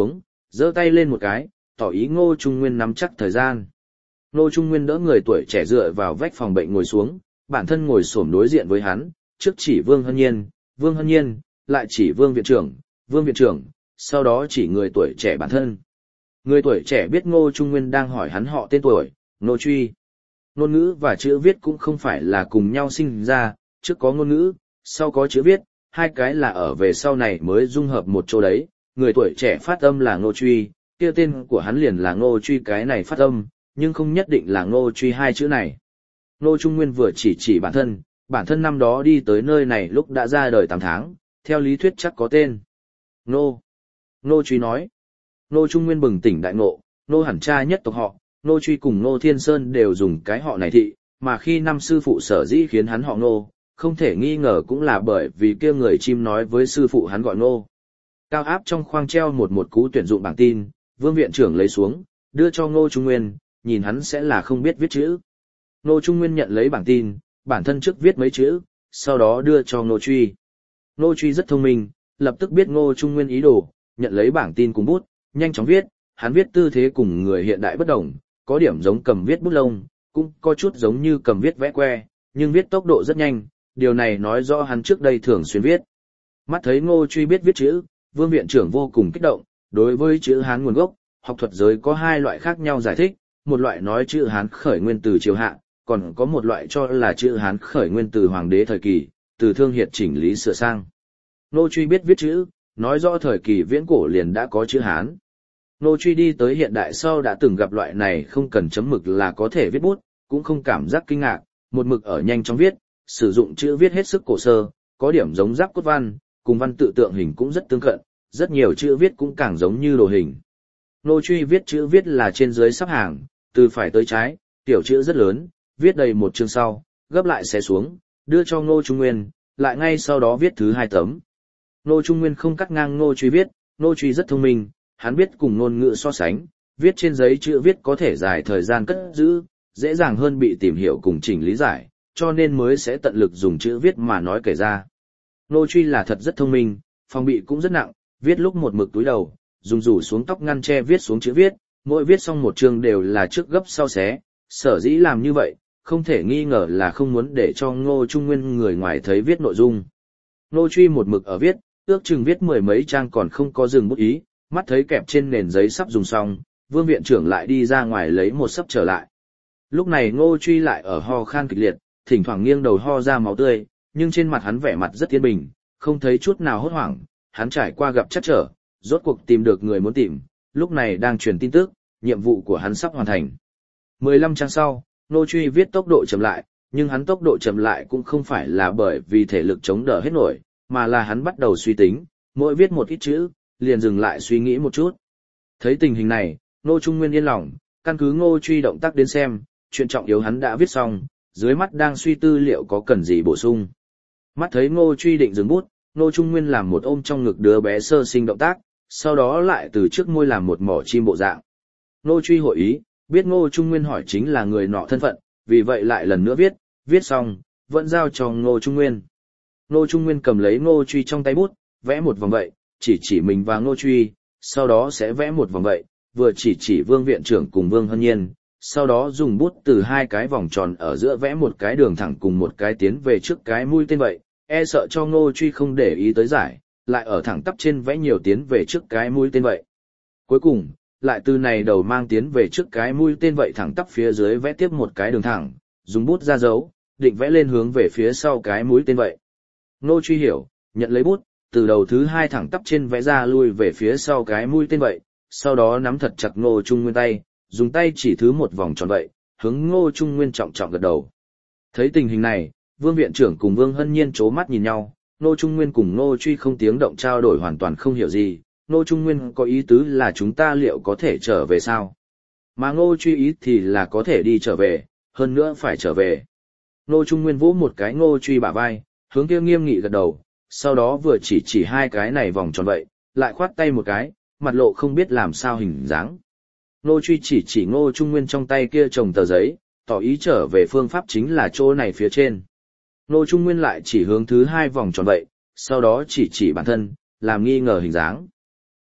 [SPEAKER 1] giơ tay lên một cái, tỏ ý Ngô Trung Nguyên nắm chắc thời gian. Ngô Trung Nguyên đỡ người tuổi trẻ dựa vào vách phòng bệnh ngồi xuống, bản thân ngồi xổm đối diện với hắn, trước chỉ Vương Hân Nhiên, Vương Hân Nhiên, lại chỉ Vương viện trưởng, Vương viện trưởng, sau đó chỉ người tuổi trẻ bản thân. Người tuổi trẻ biết Ngô Trung Nguyên đang hỏi hắn họ tên tuổi, Ngô Truy. Ngôn ngữ và chữ viết cũng không phải là cùng nhau sinh ra, trước có ngôn ngữ, sau có chữ viết, hai cái là ở về sau này mới dung hợp một chỗ đấy. Người tuổi trẻ phát âm là Ngô Truy, kia tên của hắn liền là Ngô Truy cái này phát âm, nhưng không nhất định là Ngô Truy hai chữ này. Ngô Trung Nguyên vừa chỉ chỉ bản thân, bản thân năm đó đi tới nơi này lúc đã ra đời tám tháng, theo lý thuyết chắc có tên. Ngô. Ngô Truy nói. Ngô Trung Nguyên bừng tỉnh đại ngộ, Ngô hẳn cha nhất tộc họ, Ngô Truy cùng Ngô Thiên Sơn đều dùng cái họ này thị, mà khi năm sư phụ sở dĩ khiến hắn họ Ngô, không thể nghi ngờ cũng là bởi vì kia người chim nói với sư phụ hắn gọi Ngô. Cao áp trong khoang treo một một cú tuyển dụng bảng tin, Vương viện trưởng lấy xuống, đưa cho Ngô Trung Nguyên, nhìn hắn sẽ là không biết viết chữ. Ngô Trung Nguyên nhận lấy bảng tin, bản thân trước viết mấy chữ, sau đó đưa cho Ngô Truy. Ngô Truy rất thông minh, lập tức biết Ngô Trung Nguyên ý đồ, nhận lấy bảng tin cùng bút, nhanh chóng viết, hắn viết tư thế cùng người hiện đại bất đồng, có điểm giống cầm viết bút lông, cũng có chút giống như cầm viết vẽ que, nhưng viết tốc độ rất nhanh, điều này nói rõ hắn trước đây thường xuyên viết. Mắt thấy Ngô Truy biết viết chữ, Vương viện trưởng vô cùng kích động, đối với chữ Hán nguồn gốc, học thuật giới có hai loại khác nhau giải thích, một loại nói chữ Hán khởi nguyên từ triều hạ, còn có một loại cho là chữ Hán khởi nguyên từ hoàng đế thời kỳ, từ Thương Hiệt chỉnh lý sửa sang. Ngô Truy biết viết chữ, nói rõ thời kỳ viễn cổ liền đã có chữ Hán. Ngô Truy đi tới hiện đại sau đã từng gặp loại này không cần chấm mực là có thể viết bút, cũng không cảm giác kinh ngạc, một mực ở nhanh chóng viết, sử dụng chữ viết hết sức cổ sơ, có điểm giống giáp cốt văn, cùng văn tự tượng hình cũng rất tương cận, rất nhiều chữ viết cũng càng giống như đồ hình. Ngô Truy viết chữ viết là trên dưới sắp hàng, từ phải tới trái, tiểu chữ rất lớn, viết đầy một chương sau, gấp lại xé xuống, đưa cho Ngô Trung Nguyên, lại ngay sau đó viết thứ hai tấm. Ngô Trung Nguyên không cắt ngang Ngô Truy viết, Ngô Truy rất thông minh, hắn biết cùng ngôn ngữ so sánh, viết trên giấy chữ viết có thể dài thời gian cất giữ, dễ dàng hơn bị tìm hiểu cùng chỉnh lý giải, cho nên mới sẽ tận lực dùng chữ viết mà nói kể ra. Ngô Truy là thật rất thông minh, phòng bị cũng rất nặng, viết lúc một mực túi đầu, dùng rủ xuống tóc ngăn che viết xuống chữ viết, mỗi viết xong một chương đều là trước gấp sau xé, sở dĩ làm như vậy, không thể nghi ngờ là không muốn để cho Ngô Trung Nguyên người ngoài thấy viết nội dung. Ngô Truy một mực ở viết, ước chừng viết mười mấy trang còn không có dừng bút ý, mắt thấy kẹp trên nền giấy sắp dùng xong, Vương viện trưởng lại đi ra ngoài lấy một sấp trở lại. Lúc này Ngô Truy lại ở ho khan kịch liệt, thỉnh thoảng nghiêng đầu ho ra máu tươi, nhưng trên mặt hắn vẻ mặt rất yên bình, không thấy chút nào hốt hoảng, hắn trải qua gặp trắc trở, rốt cuộc tìm được người muốn tìm, lúc này đang truyền tin tức, nhiệm vụ của hắn sắp hoàn thành. mười lăm trang sau, Ngô Truy viết tốc độ chậm lại, nhưng hắn tốc độ chậm lại cũng không phải là bởi vì thể lực chống đỡ hết nổi, mà là hắn bắt đầu suy tính, mỗi viết một ít chữ, liền dừng lại suy nghĩ một chút. Thấy tình hình này, Ngô Trung Nguyên yên lòng, căn cứ Ngô Truy động tác đến xem, chuyện trọng yếu hắn đã viết xong, dưới mắt đang suy tư liệu có cần gì bổ sung. Mắt thấy Ngô Truy định dừng bút, Ngô Trung Nguyên làm một ôm trong ngực đứa bé sơ sinh động tác, sau đó lại từ trước môi làm một mỏ chim bộ dạng. Ngô Truy hội ý, biết Ngô Trung Nguyên hỏi chính là người nọ thân phận, vì vậy lại lần nữa viết, viết xong, vẫn giao cho Ngô Trung Nguyên. Ngô Trung Nguyên cầm lấy Ngô Truy trong tay bút, vẽ một vòng vậy, chỉ chỉ mình và Ngô Truy, sau đó sẽ vẽ một vòng vậy, vừa chỉ chỉ Vương viện trưởng cùng Vương Hân Nhiên, sau đó dùng bút từ hai cái vòng tròn ở giữa vẽ một cái đường thẳng cùng một cái tiến về trước cái mũi tên vậy, e sợ cho Ngô Truy không để ý tới giải, lại ở thẳng tắp trên vẽ nhiều tiến về trước cái mũi tên vậy. Cuối cùng, lại từ này đầu mang tiến về trước cái mũi tên vậy thẳng tắp phía dưới vẽ tiếp một cái đường thẳng, dùng bút ra dấu, định vẽ lên hướng về phía sau cái mũi tên vậy. Ngô Truy hiểu, nhận lấy bút, từ đầu thứ hai thẳng tắp trên vẽ ra lui về phía sau cái mũi tên vậy, sau đó nắm thật chặt Ngô Trung Nguyên tay, dùng tay chỉ thứ một vòng tròn vậy, hướng Ngô Trung Nguyên trọng trọng gật đầu. Thấy tình hình này, Vương viện trưởng cùng Vương Hân Nhiên chố mắt nhìn nhau, Ngô Trung Nguyên cùng Ngô Truy không tiếng động trao đổi hoàn toàn không hiểu gì, Ngô Trung Nguyên có ý tứ là chúng ta liệu có thể trở về sao? Mà Ngô Truy ý thì là có thể đi trở về, hơn nữa phải trở về. Ngô Trung Nguyên vỗ một cái Ngô Truy bả vai, hướng kia nghiêm nghị gật đầu, sau đó vừa chỉ chỉ hai cái này vòng tròn vậy, lại khoát tay một cái, mặt lộ không biết làm sao hình dáng. Ngô Truy chỉ chỉ Ngô Trung Nguyên trong tay kia chồng tờ giấy, tỏ ý trở về phương pháp chính là chỗ này phía trên. Ngô Trung Nguyên lại chỉ hướng thứ hai vòng tròn vậy, sau đó chỉ chỉ bản thân, làm nghi ngờ hình dáng.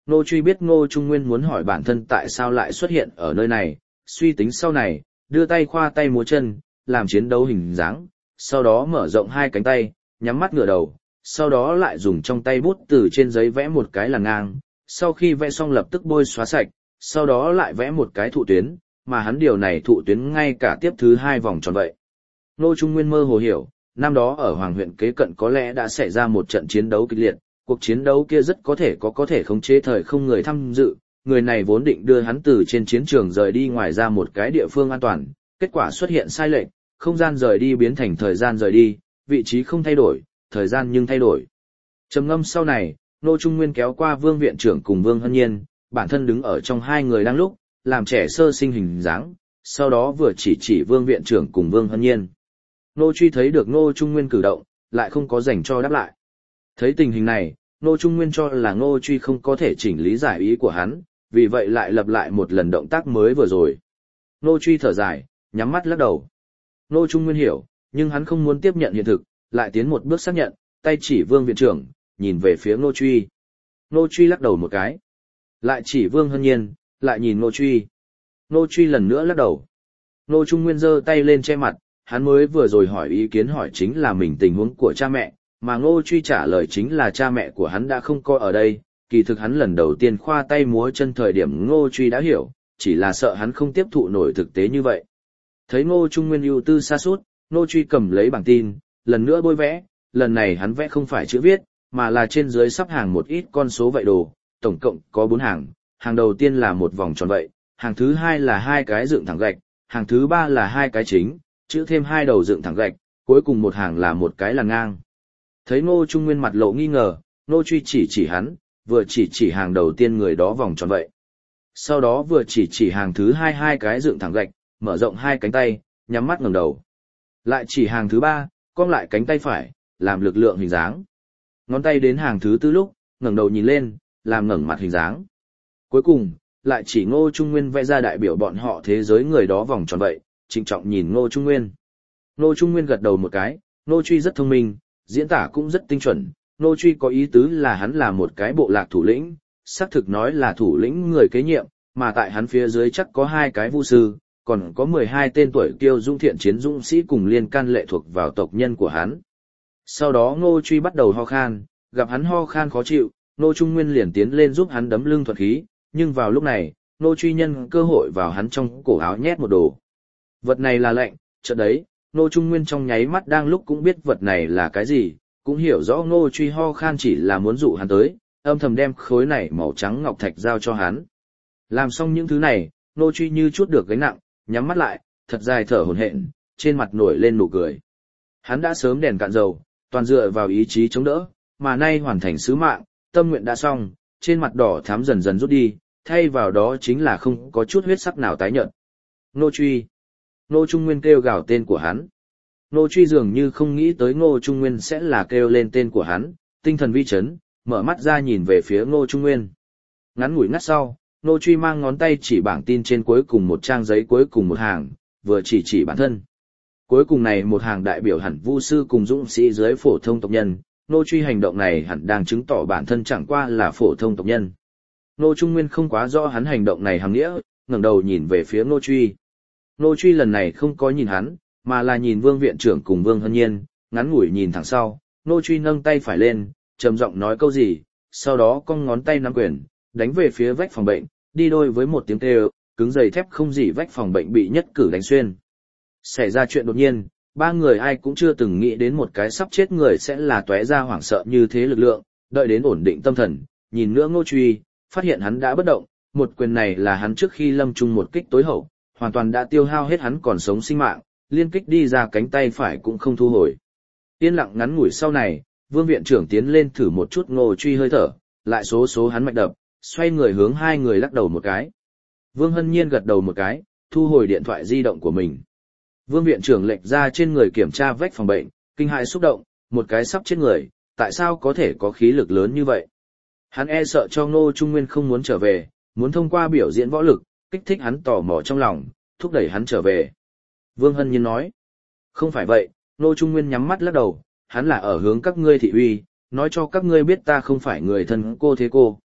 [SPEAKER 1] Ngô Truy biết Ngô Trung Nguyên muốn hỏi bản thân tại sao lại xuất hiện ở nơi này, suy tính sau này, đưa tay khoa tay múa chân, làm chiến đấu hình dáng, sau đó mở rộng hai cánh tay, nhắm mắt ngửa đầu, sau đó lại dùng trong tay bút từ trên giấy vẽ một cái làn ngang, sau khi vẽ xong lập tức bôi xóa sạch, sau đó lại vẽ một cái thụ tuyến, mà hắn điều này thụ tuyến ngay cả tiếp thứ hai vòng tròn vậy. Ngô Trung Nguyên mơ hồ hiểu, năm đó ở Hoàng huyện kế cận có lẽ đã xảy ra một trận chiến đấu kịch liệt, cuộc chiến đấu kia rất có thể có có thể khống chế thời không người tham dự, người này vốn định đưa hắn từ trên chiến trường rời đi ngoài ra một cái địa phương an toàn, kết quả xuất hiện sai lệch, không gian rời đi biến thành thời gian rời đi, vị trí không thay đổi, thời gian nhưng thay đổi. Trầm ngâm sau này, Ngô Trung Nguyên kéo qua Vương viện trưởng cùng Vương Hân Nhiên, bản thân đứng ở trong hai người đang lúc, làm trẻ sơ sinh hình dáng, sau đó vừa chỉ chỉ Vương viện trưởng cùng Vương Hân Nhiên. Ngô Truy thấy được Ngô Trung Nguyên cử động, lại không có dành cho đáp lại. Thấy tình hình này, Ngô Trung Nguyên cho là Ngô Truy không có thể chỉnh lý giải ý của hắn, vì vậy lại lặp lại một lần động tác mới vừa rồi. Ngô Truy thở dài, nhắm mắt lắc đầu. Ngô Trung Nguyên hiểu, nhưng hắn không muốn tiếp nhận hiện thực, lại tiến một bước xác nhận, tay chỉ Vương viện trưởng, nhìn về phía Ngô Truy. Ngô Truy lắc đầu một cái. Lại chỉ Vương Hân Nhiên, lại nhìn Ngô Truy. Ngô Truy lần nữa lắc đầu. Ngô Trung Nguyên giơ tay lên che mặt, hắn mới vừa rồi hỏi ý kiến hỏi chính là mình tình huống của cha mẹ, mà Ngô Truy trả lời chính là cha mẹ của hắn đã không coi ở đây, kỳ thực hắn lần đầu tiên khoa tay múa chân thời điểm Ngô Truy đã hiểu, chỉ là sợ hắn không tiếp thụ nổi thực tế như vậy. Thấy Ngô Trung Nguyên ưu tư xa sút, Ngô Truy cầm lấy bảng tin, lần nữa bôi vẽ, lần này hắn vẽ không phải chữ viết, mà là trên dưới sắp hàng một ít con số vậy đồ, tổng cộng có bốn hàng, hàng đầu tiên là một vòng tròn vậy, hàng thứ hai là hai cái dựng thẳng gạch, hàng thứ ba là hai cái chính, chữ thêm hai đầu dựng thẳng gạch, cuối cùng một hàng là một cái làn ngang. Thấy Ngô Trung Nguyên mặt lộ nghi ngờ, Ngô Truy chỉ chỉ hắn, vừa chỉ chỉ hàng đầu tiên người đó vòng tròn vậy. Sau đó vừa chỉ chỉ hàng thứ hai hai cái dựng thẳng gạch, mở rộng hai cánh tay, nhắm mắt ngẩng đầu. Lại chỉ hàng thứ ba, cong lại cánh tay phải, làm lực lượng hình dáng. Ngón tay đến hàng thứ tư lúc, ngẩng đầu nhìn lên, làm ngẩng mặt hình dáng. Cuối cùng, lại chỉ Ngô Trung Nguyên vẽ ra đại biểu bọn họ thế giới người đó vòng tròn vậy, trịnh trọng nhìn Ngô Trung Nguyên. Ngô Trung Nguyên gật đầu một cái, Ngô Truy rất thông minh, diễn tả cũng rất tinh chuẩn, Ngô Truy có ý tứ là hắn là một cái bộ lạc thủ lĩnh, xác thực nói là thủ lĩnh người kế nhiệm, mà tại hắn phía dưới chắc có hai cái vu sư, còn có mười hai tên tuổi kiêu dũng thiện chiến dũng sĩ cùng liên can lệ thuộc vào tộc nhân của hắn. Sau đó Ngô Truy bắt đầu ho khan, gặp hắn ho khan khó chịu, Ngô Trung Nguyên liền tiến lên giúp hắn đấm lưng thuật khí, nhưng vào lúc này, Ngô Truy nhân cơ hội vào hắn trong cổ áo nhét một đồ. Vật này là lệnh, chợt đấy, Ngô Trung Nguyên trong nháy mắt đang lúc cũng biết vật này là cái gì, cũng hiểu rõ Ngô Truy ho khan chỉ là muốn dụ hắn tới, âm thầm đem khối này màu trắng ngọc thạch giao cho hắn. Làm xong những thứ này, Ngô Truy như chút được gánh nặng, nhắm mắt lại, thật dài thở hổn hển, trên mặt nổi lên nụ cười. Hắn đã sớm đèn cạn dầu, toàn dựa vào ý chí chống đỡ, mà nay hoàn thành sứ mạng, tâm nguyện đã xong, trên mặt đỏ thắm dần dần rút đi, thay vào đó chính là không có chút huyết sắc nào tái nhợt. Ngô Truy. Ngô Trung Nguyên kêu gào tên của hắn. Ngô Truy dường như không nghĩ tới Ngô Trung Nguyên sẽ là kêu lên tên của hắn, tinh thần vi chấn, mở mắt ra nhìn về phía Ngô Trung Nguyên. Ngắn ngủi ngắt sau, Ngô Truy mang ngón tay chỉ bảng tin trên cuối cùng một trang giấy cuối cùng một hàng, vừa chỉ chỉ bản thân. Cuối cùng này một hàng đại biểu hẳn vu sư cùng dũng sĩ dưới phổ thông tộc nhân, Ngô Truy hành động này hẳn đang chứng tỏ bản thân chẳng qua là phổ thông tộc nhân. Ngô Trung Nguyên không quá rõ hắn hành động này hàm nghĩa, ngẩng đầu nhìn về phía Ngô Truy. Ngô Truy lần này không có nhìn hắn, mà là nhìn Vương viện trưởng cùng Vương Hân Nhiên, ngắn ngủi nhìn thẳng sau, Ngô Truy nâng tay phải lên, trầm giọng nói câu gì, sau đó cong ngón tay nắm quyền, đánh về phía vách phòng bệnh, đi đôi với một tiếng kêu, cứng dày thép không gì vách phòng bệnh bị nhất cử đánh xuyên. Xảy ra chuyện đột nhiên, ba người ai cũng chưa từng nghĩ đến một cái sắp chết người sẽ là tóe ra hoảng sợ như thế lực lượng, đợi đến ổn định tâm thần, nhìn nữa Ngô Truy, phát hiện hắn đã bất động, một quyền này là hắn trước khi lâm chung một kích tối hậu, hoàn toàn đã tiêu hao hết hắn còn sống sinh mạng, liên kích đi ra cánh tay phải cũng không thu hồi. Yên lặng ngắn ngủi sau này, Vương viện trưởng tiến lên thử một chút Ngô Truy hơi thở, lại số số hắn mạch đập, xoay người hướng hai người lắc đầu một cái. Vương Hân Nhiên gật đầu một cái, thu hồi điện thoại di động của mình. Vương viện trưởng lệch ra trên người kiểm tra vách phòng bệnh, kinh hãi xúc động, một cái sắp chết người, tại sao có thể có khí lực lớn như vậy? Hắn e sợ cho Ngô Trung Nguyên không muốn trở về, muốn thông qua biểu diễn võ lực, kích thích hắn tò mò trong lòng, thúc đẩy hắn trở về. Vương Hân Nhiên nói, không phải vậy, Ngô Trung Nguyên nhắm mắt lắc đầu, hắn là ở hướng các ngươi thị uy, nói cho các ngươi biết ta không phải người thân cô thế cô,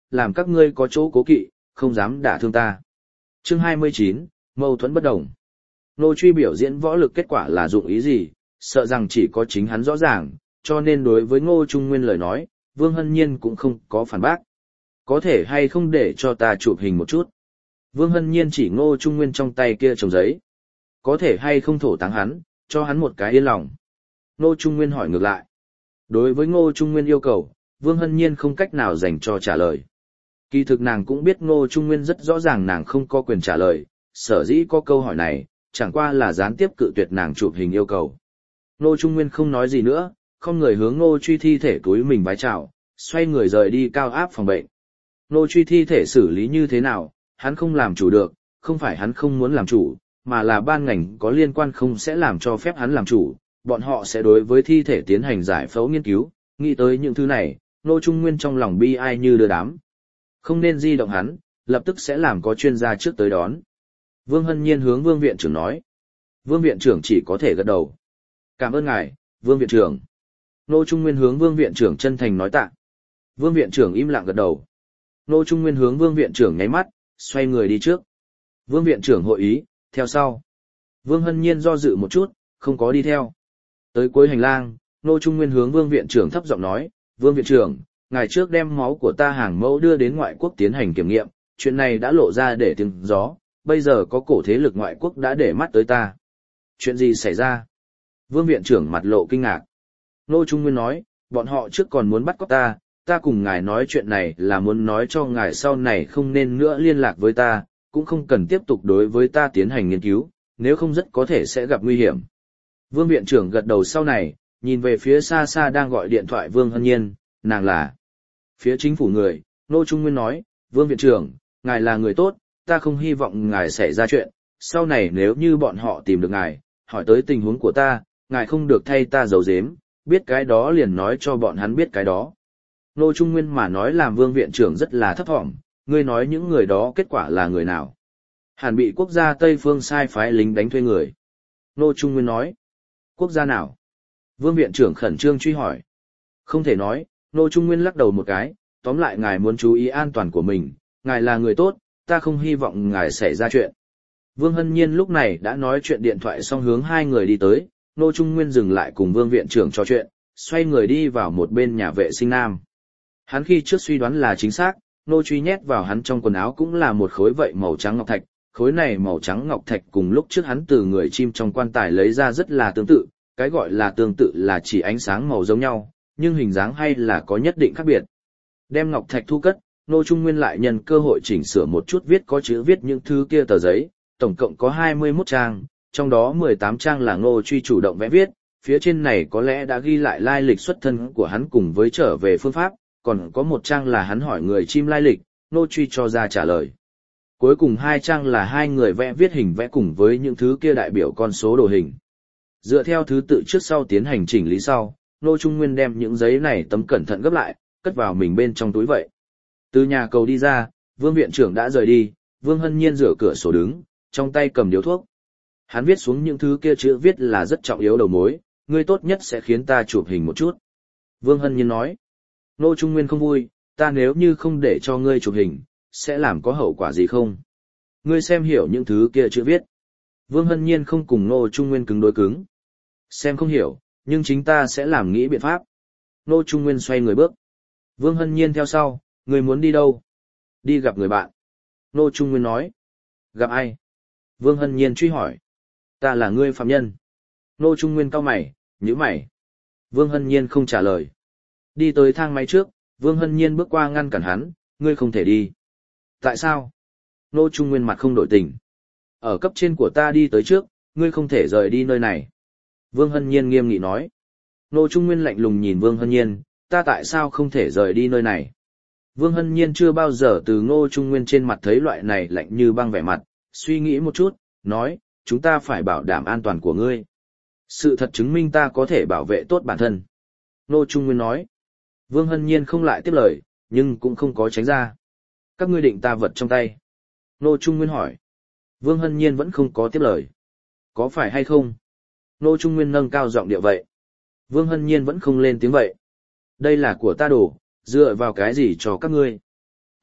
[SPEAKER 1] làm các ngươi có chỗ cố kỵ, không dám đả thương ta. Chương hai mươi chín, mâu thuẫn bất đồng. Ngô Truy biểu diễn võ lực kết quả là dụng ý gì, sợ rằng chỉ có chính hắn rõ ràng, cho nên đối với Ngô Trung Nguyên lời nói, Vương Hân Nhiên cũng không có phản bác. Có thể hay không để cho ta chụp hình một chút? Vương Hân Nhiên chỉ Ngô Trung Nguyên trong tay kia chồng giấy. Có thể hay không thổ táng hắn, cho hắn một cái yên lòng? Ngô Trung Nguyên hỏi ngược lại. Đối với Ngô Trung Nguyên yêu cầu, Vương Hân Nhiên không cách nào dành cho trả lời. Kỳ thực nàng cũng biết Ngô Trung Nguyên rất rõ ràng nàng không có quyền trả lời, sở dĩ có câu hỏi này, chẳng qua là gián tiếp cự tuyệt nàng chụp hình yêu cầu. Ngô Trung Nguyên không nói gì nữa, không người hướng Ngô Truy thi thể túi mình vái chào, xoay người rời đi cao áp phòng bệnh. Ngô Truy thi thể xử lý như thế nào, hắn không làm chủ được, không phải hắn không muốn làm chủ, mà là ban ngành có liên quan không sẽ làm cho phép hắn làm chủ, bọn họ sẽ đối với thi thể tiến hành giải phẫu nghiên cứu, nghĩ tới những thứ này, Ngô Trung Nguyên trong lòng bi ai như đưa đám. Không nên di động hắn, lập tức sẽ làm có chuyên gia trước tới đón. Vương Hân Nhiên hướng Vương viện trưởng nói. Vương viện trưởng chỉ có thể gật đầu. Cảm ơn ngài, Vương viện trưởng. Ngô Trung Nguyên hướng Vương viện trưởng chân thành nói tạ. Vương viện trưởng im lặng gật đầu. Ngô Trung Nguyên hướng Vương viện trưởng nháy mắt, xoay người đi trước. Vương viện trưởng hội ý, theo sau. Vương Hân Nhiên do dự một chút, không có đi theo. Tới cuối hành lang, Ngô Trung Nguyên hướng Vương viện trưởng thấp giọng nói, Vương viện trưởng, ngày trước đem máu của ta hàng mẫu đưa đến ngoại quốc tiến hành kiểm nghiệm, chuyện này đã lộ ra để tiếng gió, bây giờ có cổ thế lực ngoại quốc đã để mắt tới ta. Chuyện gì xảy ra? Vương viện trưởng mặt lộ kinh ngạc. Ngô Trung Nguyên nói, bọn họ trước còn muốn bắt cóc ta, ta cùng ngài nói chuyện này là muốn nói cho ngài sau này không nên nữa liên lạc với ta, cũng không cần tiếp tục đối với ta tiến hành nghiên cứu, nếu không rất có thể sẽ gặp nguy hiểm. Vương viện trưởng gật đầu sau này, nhìn về phía xa xa đang gọi điện thoại Vương Hân Nhiên, nàng là phía chính phủ người. Ngô Trung Nguyên nói, Vương viện trưởng, ngài là người tốt, ta không hy vọng ngài xảy ra chuyện, sau này nếu như bọn họ tìm được ngài, hỏi tới tình huống của ta, ngài không được thay ta giấu giếm, biết cái đó liền nói cho bọn hắn biết cái đó. Ngô Trung Nguyên mà nói làm Vương viện trưởng rất là thấp thỏm, ngươi nói những người đó kết quả là người nào? Hẳn bị quốc gia Tây Phương sai phái lính đánh thuê người. Ngô Trung Nguyên nói, quốc gia nào? Vương viện trưởng khẩn trương truy hỏi. Không thể nói, Ngô Trung Nguyên lắc đầu một cái, tóm lại ngài muốn chú ý an toàn của mình, ngài là người tốt, ta không hy vọng ngài xảy ra chuyện. Vương Hân Nhiên lúc này đã nói chuyện điện thoại xong hướng hai người đi tới, Ngô Trung Nguyên dừng lại cùng Vương viện trưởng trò chuyện, xoay người đi vào một bên nhà vệ sinh nam. Hắn khi trước suy đoán là chính xác, Ngô Truy nhét vào hắn trong quần áo cũng là một khối vậy màu trắng ngọc thạch, khối này màu trắng ngọc thạch cùng lúc trước hắn từ người chim trong quan tài lấy ra rất là tương tự, cái gọi là tương tự là chỉ ánh sáng màu giống nhau, nhưng hình dáng hay là có nhất định khác biệt. Đem ngọc thạch thu cất, Ngô Trung Nguyên lại nhân cơ hội chỉnh sửa một chút viết có chữ viết những thứ kia tờ giấy, tổng cộng có hai mươi mốt trang, trong đó mười tám trang là Ngô Truy chủ động vẽ viết, phía trên này có lẽ đã ghi lại lai lịch xuất thân của hắn cùng với trở về phương pháp, còn có một trang là hắn hỏi người chim lai lịch, Ngô Truy cho ra trả lời. Cuối cùng hai trang là hai người vẽ viết hình vẽ cùng với những thứ kia đại biểu con số đồ hình. Dựa theo thứ tự trước sau tiến hành chỉnh lý sau, Ngô Trung Nguyên đem những giấy này tấm cẩn thận gấp lại, cất vào mình bên trong túi vậy. Từ nhà cầu đi ra, Vương viện trưởng đã rời đi, Vương Hân Nhiên rửa cửa sổ đứng, trong tay cầm điếu thuốc. Hắn viết xuống những thứ kia chữ viết là rất trọng yếu đầu mối, ngươi tốt nhất sẽ khiến ta chụp hình một chút. Vương Hân Nhiên nói, Ngô Trung Nguyên không vui, ta nếu như không để cho ngươi chụp hình, sẽ làm có hậu quả gì không? Ngươi xem hiểu những thứ kia chữ viết. Vương Hân Nhiên không cùng Ngô Trung Nguyên cứng đối cứng. Xem không hiểu, nhưng chính ta sẽ làm nghĩ biện pháp. Ngô Trung Nguyên xoay người bước. Vương Hân Nhiên theo sau, ngươi muốn đi đâu? Đi gặp người bạn. Ngô Trung Nguyên nói. Gặp ai? Vương Hân Nhiên truy hỏi. Ta là ngươi phạm nhân. Ngô Trung Nguyên cau mày, nhíu mày. Vương Hân Nhiên không trả lời. Đi tới thang máy trước, Vương Hân Nhiên bước qua ngăn cản hắn, ngươi không thể đi. Tại sao? Ngô Trung Nguyên mặt không đổi tình. Ở cấp trên của ta đi tới trước, ngươi không thể rời đi nơi này. Vương Hân Nhiên nghiêm nghị nói. Ngô Trung Nguyên lạnh lùng nhìn Vương Hân Nhiên, ta tại sao không thể rời đi nơi này? Vương Hân Nhiên chưa bao giờ từ Ngô Trung Nguyên trên mặt thấy loại này lạnh như băng vẻ mặt, suy nghĩ một chút, nói, chúng ta phải bảo đảm an toàn của ngươi. Sự thật chứng minh ta có thể bảo vệ tốt bản thân. Ngô Trung Nguyên nói. Vương Hân Nhiên không lại tiếp lời, nhưng cũng không có tránh ra. Các ngươi định ta vật trong tay. Ngô Trung Nguyên hỏi. Vương Hân Nhiên vẫn không có tiếp lời. Có phải hay không? Ngô Trung Nguyên nâng cao giọng điệu vậy. Vương Hân Nhiên vẫn không lên tiếng vậy. Đây là của ta đồ, dựa vào cái gì cho các ngươi?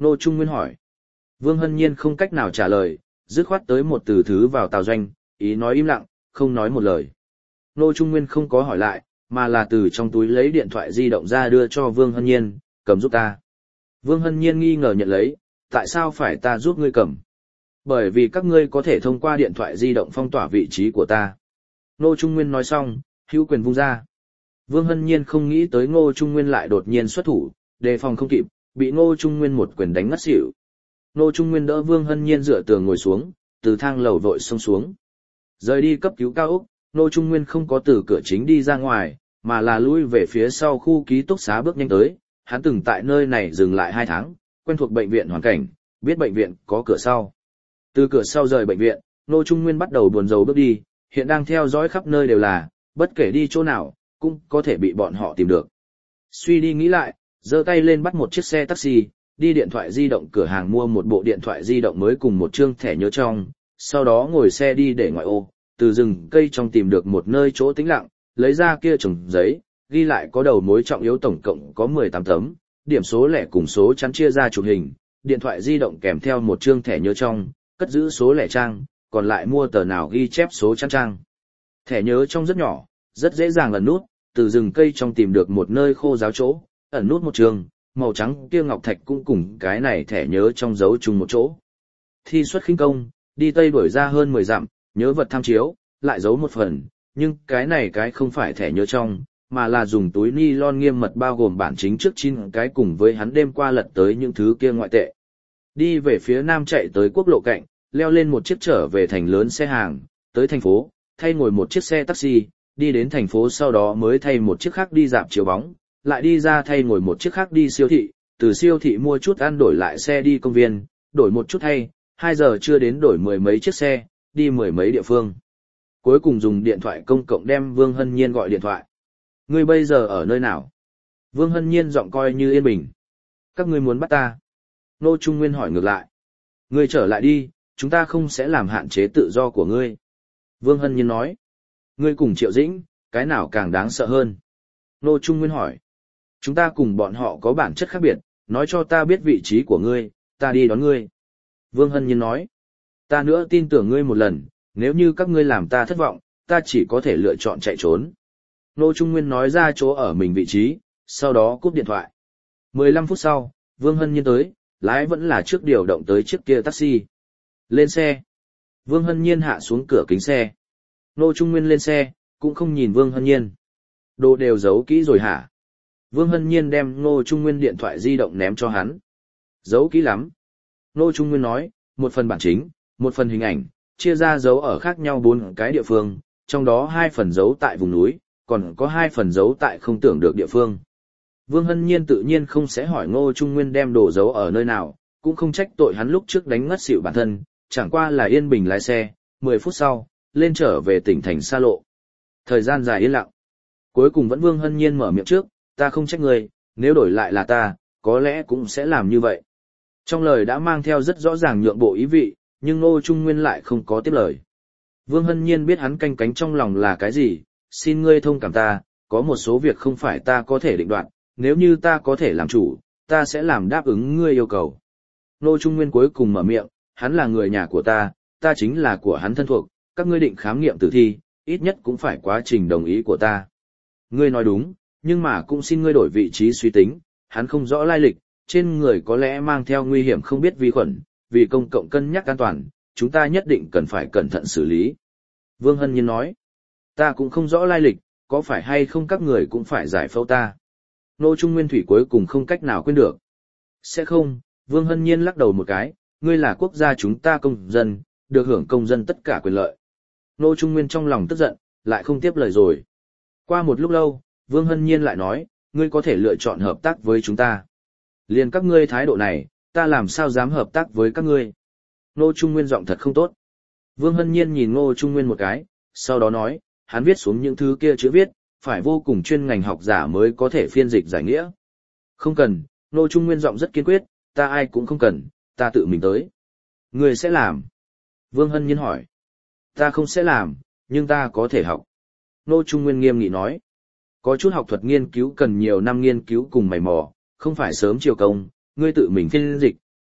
[SPEAKER 1] Ngô Trung Nguyên hỏi. Vương Hân Nhiên không cách nào trả lời, dứt khoát tới một từ thứ vào tào doanh, ý nói im lặng, không nói một lời. Ngô Trung Nguyên không có hỏi lại, mà là từ trong túi lấy điện thoại di động ra đưa cho Vương Hân Nhiên, cầm giúp ta. Vương Hân Nhiên nghi ngờ nhận lấy, tại sao phải ta giúp ngươi cầm? Bởi vì các ngươi có thể thông qua điện thoại di động phong tỏa vị trí của ta. Ngô Trung Nguyên nói xong, hữu quyền vung ra. Vương Hân Nhiên không nghĩ tới Ngô Trung Nguyên lại đột nhiên xuất thủ, đề phòng không kịp, bị Ngô Trung Nguyên một quyền đánh ngất xỉu. Ngô Trung Nguyên đỡ Vương Hân Nhiên dựa tường ngồi xuống, từ thang lầu vội xông xuống. Rời đi cấp cứu cao ốc, Ngô Trung Nguyên không có từ cửa chính đi ra ngoài, mà là lui về phía sau khu ký túc xá bước nhanh tới. Hắn từng tại nơi này dừng lại hai tháng, quen thuộc bệnh viện hoàn cảnh, biết bệnh viện có cửa sau. Từ cửa sau rời bệnh viện, Ngô Trung Nguyên bắt đầu buồn rầu bước đi, hiện đang theo dõi khắp nơi đều là, bất kể đi chỗ nào, cũng có thể bị bọn họ tìm được. Suy đi nghĩ lại, giơ tay lên bắt một chiếc xe taxi, đi điện thoại di động cửa hàng mua một bộ điện thoại di động mới cùng một trương thẻ nhớ trong, sau đó ngồi xe đi để ngoại ô, từ rừng cây trong tìm được một nơi chỗ tĩnh lặng, lấy ra kia chồng giấy, ghi lại có đầu mối trọng yếu tổng cộng có mười tám tấm, điểm số lẻ cùng số chắn chia ra chụp hình, điện thoại di động kèm theo một trương thẻ nhớ trong, cất giữ số lẻ trang, còn lại mua tờ nào ghi chép số chắn trang. Thẻ nhớ trong rất nhỏ, rất dễ dàng ẩn nút, từ rừng cây trong tìm được một nơi khô ráo chỗ, ẩn nút một trường, màu trắng kia ngọc thạch cũng cùng cái này thẻ nhớ trong giấu chung một chỗ. Thi xuất khinh công, đi tây đuổi ra hơn mười dặm, nhớ vật tham chiếu, lại giấu một phần, nhưng cái này cái không phải thẻ nhớ trong, mà là dùng túi ni lon nghiêm mật bao gồm bản chính trước chín cái cùng với hắn đêm qua lật tới những thứ kia ngoại tệ. Đi về phía nam chạy tới quốc lộ cạnh, leo lên một chiếc trở về thành lớn xe hàng, tới thành phố, thay ngồi một chiếc xe taxi, đi đến thành phố sau đó mới thay một chiếc khác đi dạp chiếu bóng, lại đi ra thay ngồi một chiếc khác đi siêu thị, từ siêu thị mua chút ăn đổi lại xe đi công viên, đổi một chút thay, hai giờ chưa đến đổi mười mấy chiếc xe, đi mười mấy địa phương. Cuối cùng dùng điện thoại công cộng đem Vương Hân Nhiên gọi điện thoại. Ngươi bây giờ ở nơi nào? Vương Hân Nhiên giọng coi như yên bình. Các ngươi muốn bắt ta? Ngô Trung Nguyên hỏi ngược lại. Ngươi trở lại đi, chúng ta không sẽ làm hạn chế tự do của ngươi. Vương Hân Nhiên nói. Ngươi cùng Triệu Dĩnh, cái nào càng đáng sợ hơn? Ngô Trung Nguyên hỏi. Chúng ta cùng bọn họ có bản chất khác biệt, nói cho ta biết vị trí của ngươi, ta đi đón ngươi. Vương Hân Nhiên nói. Ta nữa tin tưởng ngươi một lần, nếu như các ngươi làm ta thất vọng, ta chỉ có thể lựa chọn chạy trốn. Ngô Trung Nguyên nói ra chỗ ở mình vị trí, sau đó cúp điện thoại. mười lăm phút sau, Vương Hân Nhiên tới, lái vẫn là trước điều động tới chiếc kia taxi. Lên xe. Vương Hân Nhiên hạ xuống cửa kính xe. Ngô Trung Nguyên lên xe, cũng không nhìn Vương Hân Nhiên. Đồ đều giấu kỹ rồi hả? Vương Hân Nhiên đem Ngô Trung Nguyên điện thoại di động ném cho hắn. Giấu kỹ lắm. Ngô Trung Nguyên nói, một phần bản chính, một phần hình ảnh, chia ra giấu ở khác nhau bốn cái địa phương, trong đó hai phần giấu tại vùng núi, còn có hai phần giấu tại không tưởng được địa phương. Vương Hân Nhiên tự nhiên không sẽ hỏi Ngô Trung Nguyên đem đồ giấu ở nơi nào, cũng không trách tội hắn lúc trước đánh ngất xỉu bản thân, chẳng qua là yên bình lái xe, mười phút sau, lên trở về tỉnh thành xa lộ. Thời gian dài yên lặng. Cuối cùng vẫn Vương Hân Nhiên mở miệng trước, ta không trách người, nếu đổi lại là ta, có lẽ cũng sẽ làm như vậy. Trong lời đã mang theo rất rõ ràng nhượng bộ ý vị, nhưng Ngô Trung Nguyên lại không có tiếp lời. Vương Hân Nhiên biết hắn canh cánh trong lòng là cái gì, xin ngươi thông cảm ta, có một số việc không phải ta có thể định đoạt, nếu như ta có thể làm chủ, ta sẽ làm đáp ứng ngươi yêu cầu. Ngô Trung Nguyên cuối cùng mở miệng, hắn là người nhà của ta, ta chính là của hắn thân thuộc, các ngươi định khám nghiệm tử thi, ít nhất cũng phải quá trình đồng ý của ta. Ngươi nói đúng, nhưng mà cũng xin ngươi đổi vị trí suy tính, hắn không rõ lai lịch, trên người có lẽ mang theo nguy hiểm không biết vi khuẩn, vì công cộng cân nhắc an toàn, chúng ta nhất định cần phải cẩn thận xử lý. Vương Hân Nhiên nói, ta cũng không rõ lai lịch, có phải hay không các người cũng phải giải phẫu ta. Ngô Trung Nguyên thủy cuối cùng không cách nào quên được. Sẽ không, Vương Hân Nhiên lắc đầu một cái, ngươi là quốc gia chúng ta công dân, được hưởng công dân tất cả quyền lợi. Ngô Trung Nguyên trong lòng tức giận, lại không tiếp lời rồi. Qua một lúc lâu, Vương Hân Nhiên lại nói, ngươi có thể lựa chọn hợp tác với chúng ta. Liền các ngươi thái độ này, ta làm sao dám hợp tác với các ngươi. Ngô Trung Nguyên giọng thật không tốt. Vương Hân Nhiên nhìn Ngô Trung Nguyên một cái, sau đó nói, hắn viết xuống những thứ kia chữ viết, phải vô cùng chuyên ngành học giả mới có thể phiên dịch giải nghĩa. Không cần, Ngô Trung Nguyên giọng rất kiên quyết, ta ai cũng không cần, ta tự mình tới. Ngươi sẽ làm. Vương Hân Nhiên hỏi. Ta không sẽ làm, nhưng ta có thể học. Ngô Trung Nguyên nghiêm nghị nói. Có chút học thuật nghiên cứu cần nhiều năm nghiên cứu cùng mày mò, không phải sớm chiều công, ngươi tự mình phiên dịch,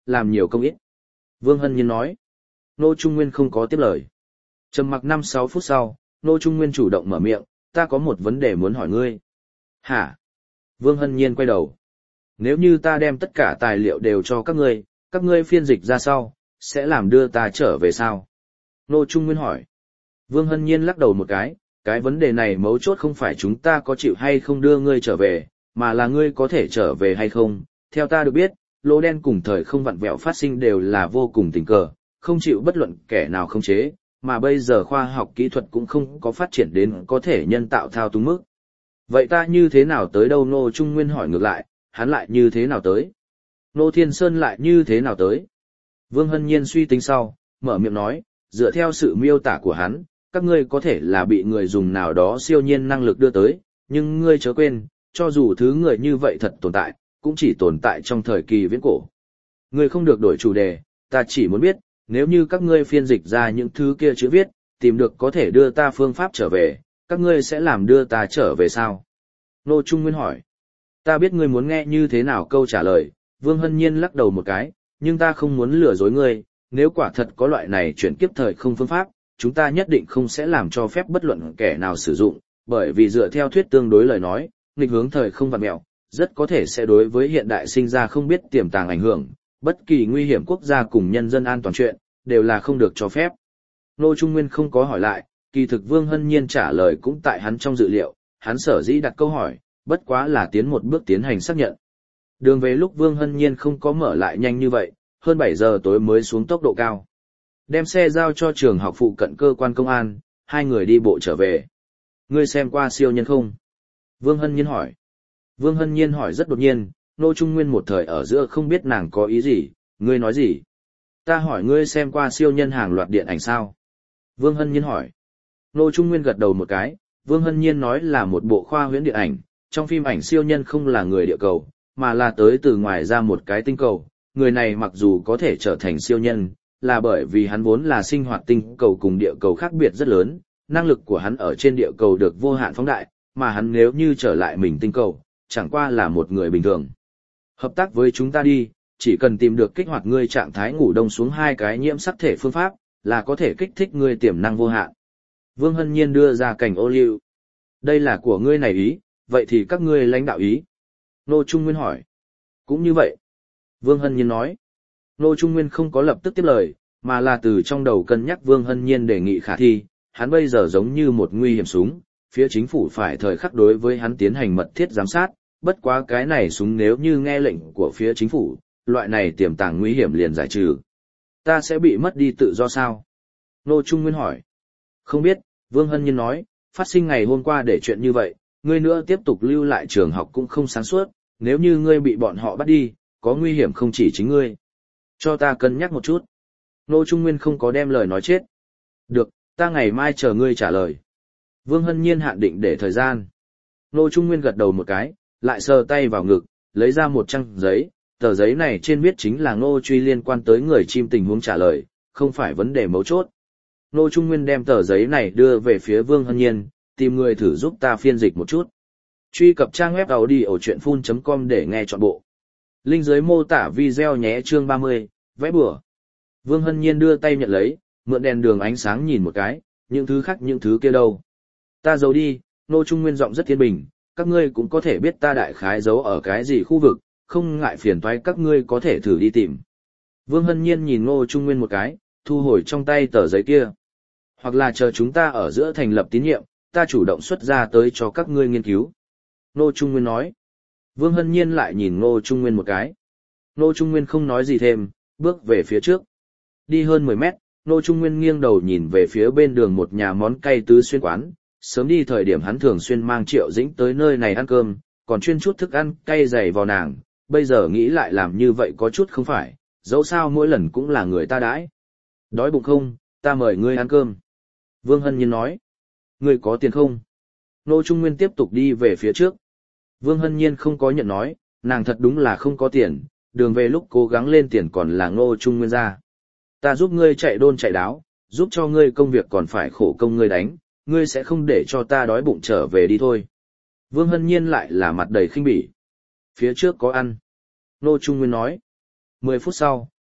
[SPEAKER 1] làm nhiều công ít. Vương Hân Nhiên nói. Ngô Trung Nguyên không có tiếp lời. Trầm mặc năm sáu phút sau, Ngô Trung Nguyên chủ động mở miệng, ta có một vấn đề muốn hỏi ngươi. Hả? Vương Hân Nhiên quay đầu. Nếu như ta đem tất cả tài liệu đều cho các ngươi, các ngươi phiên dịch ra sau, sẽ làm đưa ta trở về sao? Ngô Trung Nguyên hỏi. Vương Hân Nhiên lắc đầu một cái, cái vấn đề này mấu chốt không phải chúng ta có chịu hay không đưa ngươi trở về, mà là ngươi có thể trở về hay không. Theo ta được biết, lỗ đen cùng thời không vặn vẹo phát sinh đều là vô cùng tình cờ, không chịu bất luận kẻ nào khống chế, mà bây giờ khoa học kỹ thuật cũng không có phát triển đến có thể nhân tạo thao túng mức. Vậy ta như thế nào tới đâu? Ngô Trung Nguyên hỏi ngược lại, hắn lại như thế nào tới? Ngô Thiên Sơn lại như thế nào tới? Vương Hân Nhiên suy tính sau, mở miệng nói, dựa theo sự miêu tả của hắn, các ngươi có thể là bị người dùng nào đó siêu nhiên năng lực đưa tới, nhưng ngươi chớ quên, cho dù thứ người như vậy thật tồn tại, cũng chỉ tồn tại trong thời kỳ viễn cổ. Ngươi không được đổi chủ đề, ta chỉ muốn biết, nếu như các ngươi phiên dịch ra những thứ kia chữ viết, tìm được có thể đưa ta phương pháp trở về, các ngươi sẽ làm đưa ta trở về sao? Ngô Trung Nguyên hỏi. Ta biết ngươi muốn nghe như thế nào câu trả lời, Vương Hân Nhiên lắc đầu một cái, nhưng ta không muốn lừa dối ngươi, nếu quả thật có loại này chuyển kiếp thời không phương pháp, chúng ta nhất định không sẽ làm cho phép bất luận kẻ nào sử dụng, bởi vì dựa theo thuyết tương đối lời nói, nghịch hướng thời không vặn mẹo, rất có thể sẽ đối với hiện đại sinh ra không biết tiềm tàng ảnh hưởng, bất kỳ nguy hiểm quốc gia cùng nhân dân an toàn chuyện, đều là không được cho phép. Ngô Trung Nguyên không có hỏi lại, kỳ thực Vương Hân Nhiên trả lời cũng tại hắn trong dự liệu, hắn sở dĩ đặt câu hỏi, bất quá là tiến một bước tiến hành xác nhận. Đường về lúc Vương Hân Nhiên không có mở lại nhanh như vậy, hơn bảy giờ tối mới xuống tốc độ cao. Đem xe giao cho trường học phụ cận cơ quan công an, hai người đi bộ trở về. Ngươi xem qua siêu nhân không? Vương Hân Nhiên hỏi. Vương Hân Nhiên hỏi rất đột nhiên, Ngô Trung Nguyên một thời ở giữa không biết nàng có ý gì, ngươi nói gì? Ta hỏi ngươi xem qua siêu nhân hàng loạt điện ảnh sao? Vương Hân Nhiên hỏi. Ngô Trung Nguyên gật đầu một cái, Vương Hân Nhiên nói là một bộ khoa huyễn điện ảnh, trong phim ảnh siêu nhân không là người địa cầu, mà là tới từ ngoài ra một cái tinh cầu. Người này mặc dù có thể trở thành siêu nhân, là bởi vì hắn vốn là sinh hoạt tinh cầu cùng địa cầu khác biệt rất lớn, năng lực của hắn ở trên địa cầu được vô hạn phóng đại, mà hắn nếu như trở lại mình tinh cầu, chẳng qua là một người bình thường. Hợp tác với chúng ta đi, chỉ cần tìm được kích hoạt ngươi trạng thái ngủ đông xuống hai cái nhiễm sắc thể phương pháp, là có thể kích thích ngươi tiềm năng vô hạn. Vương Hân Nhiên đưa ra cảnh ô liu. Đây là của ngươi này ý, vậy thì các ngươi lãnh đạo ý. Ngô Trung Nguyên hỏi. Cũng như vậy. Vương Hân Nhiên nói. Ngô Trung Nguyên không có lập tức tiếp lời, mà là từ trong đầu cân nhắc Vương Hân Nhiên đề nghị khả thi, hắn bây giờ giống như một nguy hiểm súng, phía chính phủ phải thời khắc đối với hắn tiến hành mật thiết giám sát, bất quá cái này súng nếu như nghe lệnh của phía chính phủ, loại này tiềm tàng nguy hiểm liền giải trừ. Ta sẽ bị mất đi tự do sao? Ngô Trung Nguyên hỏi. Không biết, Vương Hân Nhiên nói, phát sinh ngày hôm qua để chuyện như vậy, ngươi nữa tiếp tục lưu lại trường học cũng không sáng suốt, nếu như ngươi bị bọn họ bắt đi, có nguy hiểm không chỉ chính ngươi. Cho ta cân nhắc một chút. Ngô Trung Nguyên không có đem lời nói chết. Được, ta ngày mai chờ ngươi trả lời. Vương Hân Nhiên hạn định để thời gian. Ngô Trung Nguyên gật đầu một cái, lại sờ tay vào ngực, lấy ra một trang giấy, tờ giấy này trên viết chính là Ngô Truy liên quan tới người chim tình huống trả lời, không phải vấn đề mấu chốt. Ngô Trung Nguyên đem tờ giấy này đưa về phía Vương Hân Nhiên, tìm người thử giúp ta phiên dịch một chút. Truy cập trang web audiochuyenphun chấm com để nghe trọn bộ. Link dưới mô tả video nhé. Chương ba mươi, vẽ bừa. Vương Hân Nhiên đưa tay nhận lấy, mượn đèn đường ánh sáng nhìn một cái, những thứ khác những thứ kia đâu. Ta giấu đi, Ngô Trung Nguyên giọng rất thiên bình, các ngươi cũng có thể biết ta đại khái giấu ở cái gì khu vực, không ngại phiền toái các ngươi có thể thử đi tìm. Vương Hân Nhiên nhìn Ngô Trung Nguyên một cái, thu hồi trong tay tờ giấy kia. Hoặc là chờ chúng ta ở giữa thành lập tín nhiệm, ta chủ động xuất ra tới cho các ngươi nghiên cứu. Ngô Trung Nguyên nói. Vương Hân Nhiên lại nhìn Ngô Trung Nguyên một cái. Ngô Trung Nguyên không nói gì thêm, bước về phía trước. Đi hơn mười mét, Ngô Trung Nguyên nghiêng đầu nhìn về phía bên đường một nhà món cay tứ xuyên quán. Sớm đi thời điểm hắn thường xuyên mang Triệu Dĩnh tới nơi này ăn cơm, còn chuyên chút thức ăn cay dày vào nàng, bây giờ nghĩ lại làm như vậy có chút không phải, dẫu sao mỗi lần cũng là người ta đãi. Đói bụng không, ta mời ngươi ăn cơm. Vương Hân Nhiên nói. Ngươi có tiền không? Ngô Trung Nguyên tiếp tục đi về phía trước. Vương Hân Nhiên không có nhận nói, nàng thật đúng là không có tiền, đường về lúc cố gắng lên tiền còn là Ngô Trung Nguyên ra. Ta giúp ngươi chạy đôn chạy đáo, giúp cho ngươi công việc còn phải khổ công ngươi đánh, ngươi sẽ không để cho ta đói bụng trở về đi thôi. Vương Hân Nhiên lại là mặt đầy khinh bỉ. Phía trước có ăn. Ngô Trung Nguyên nói. Mười phút sau,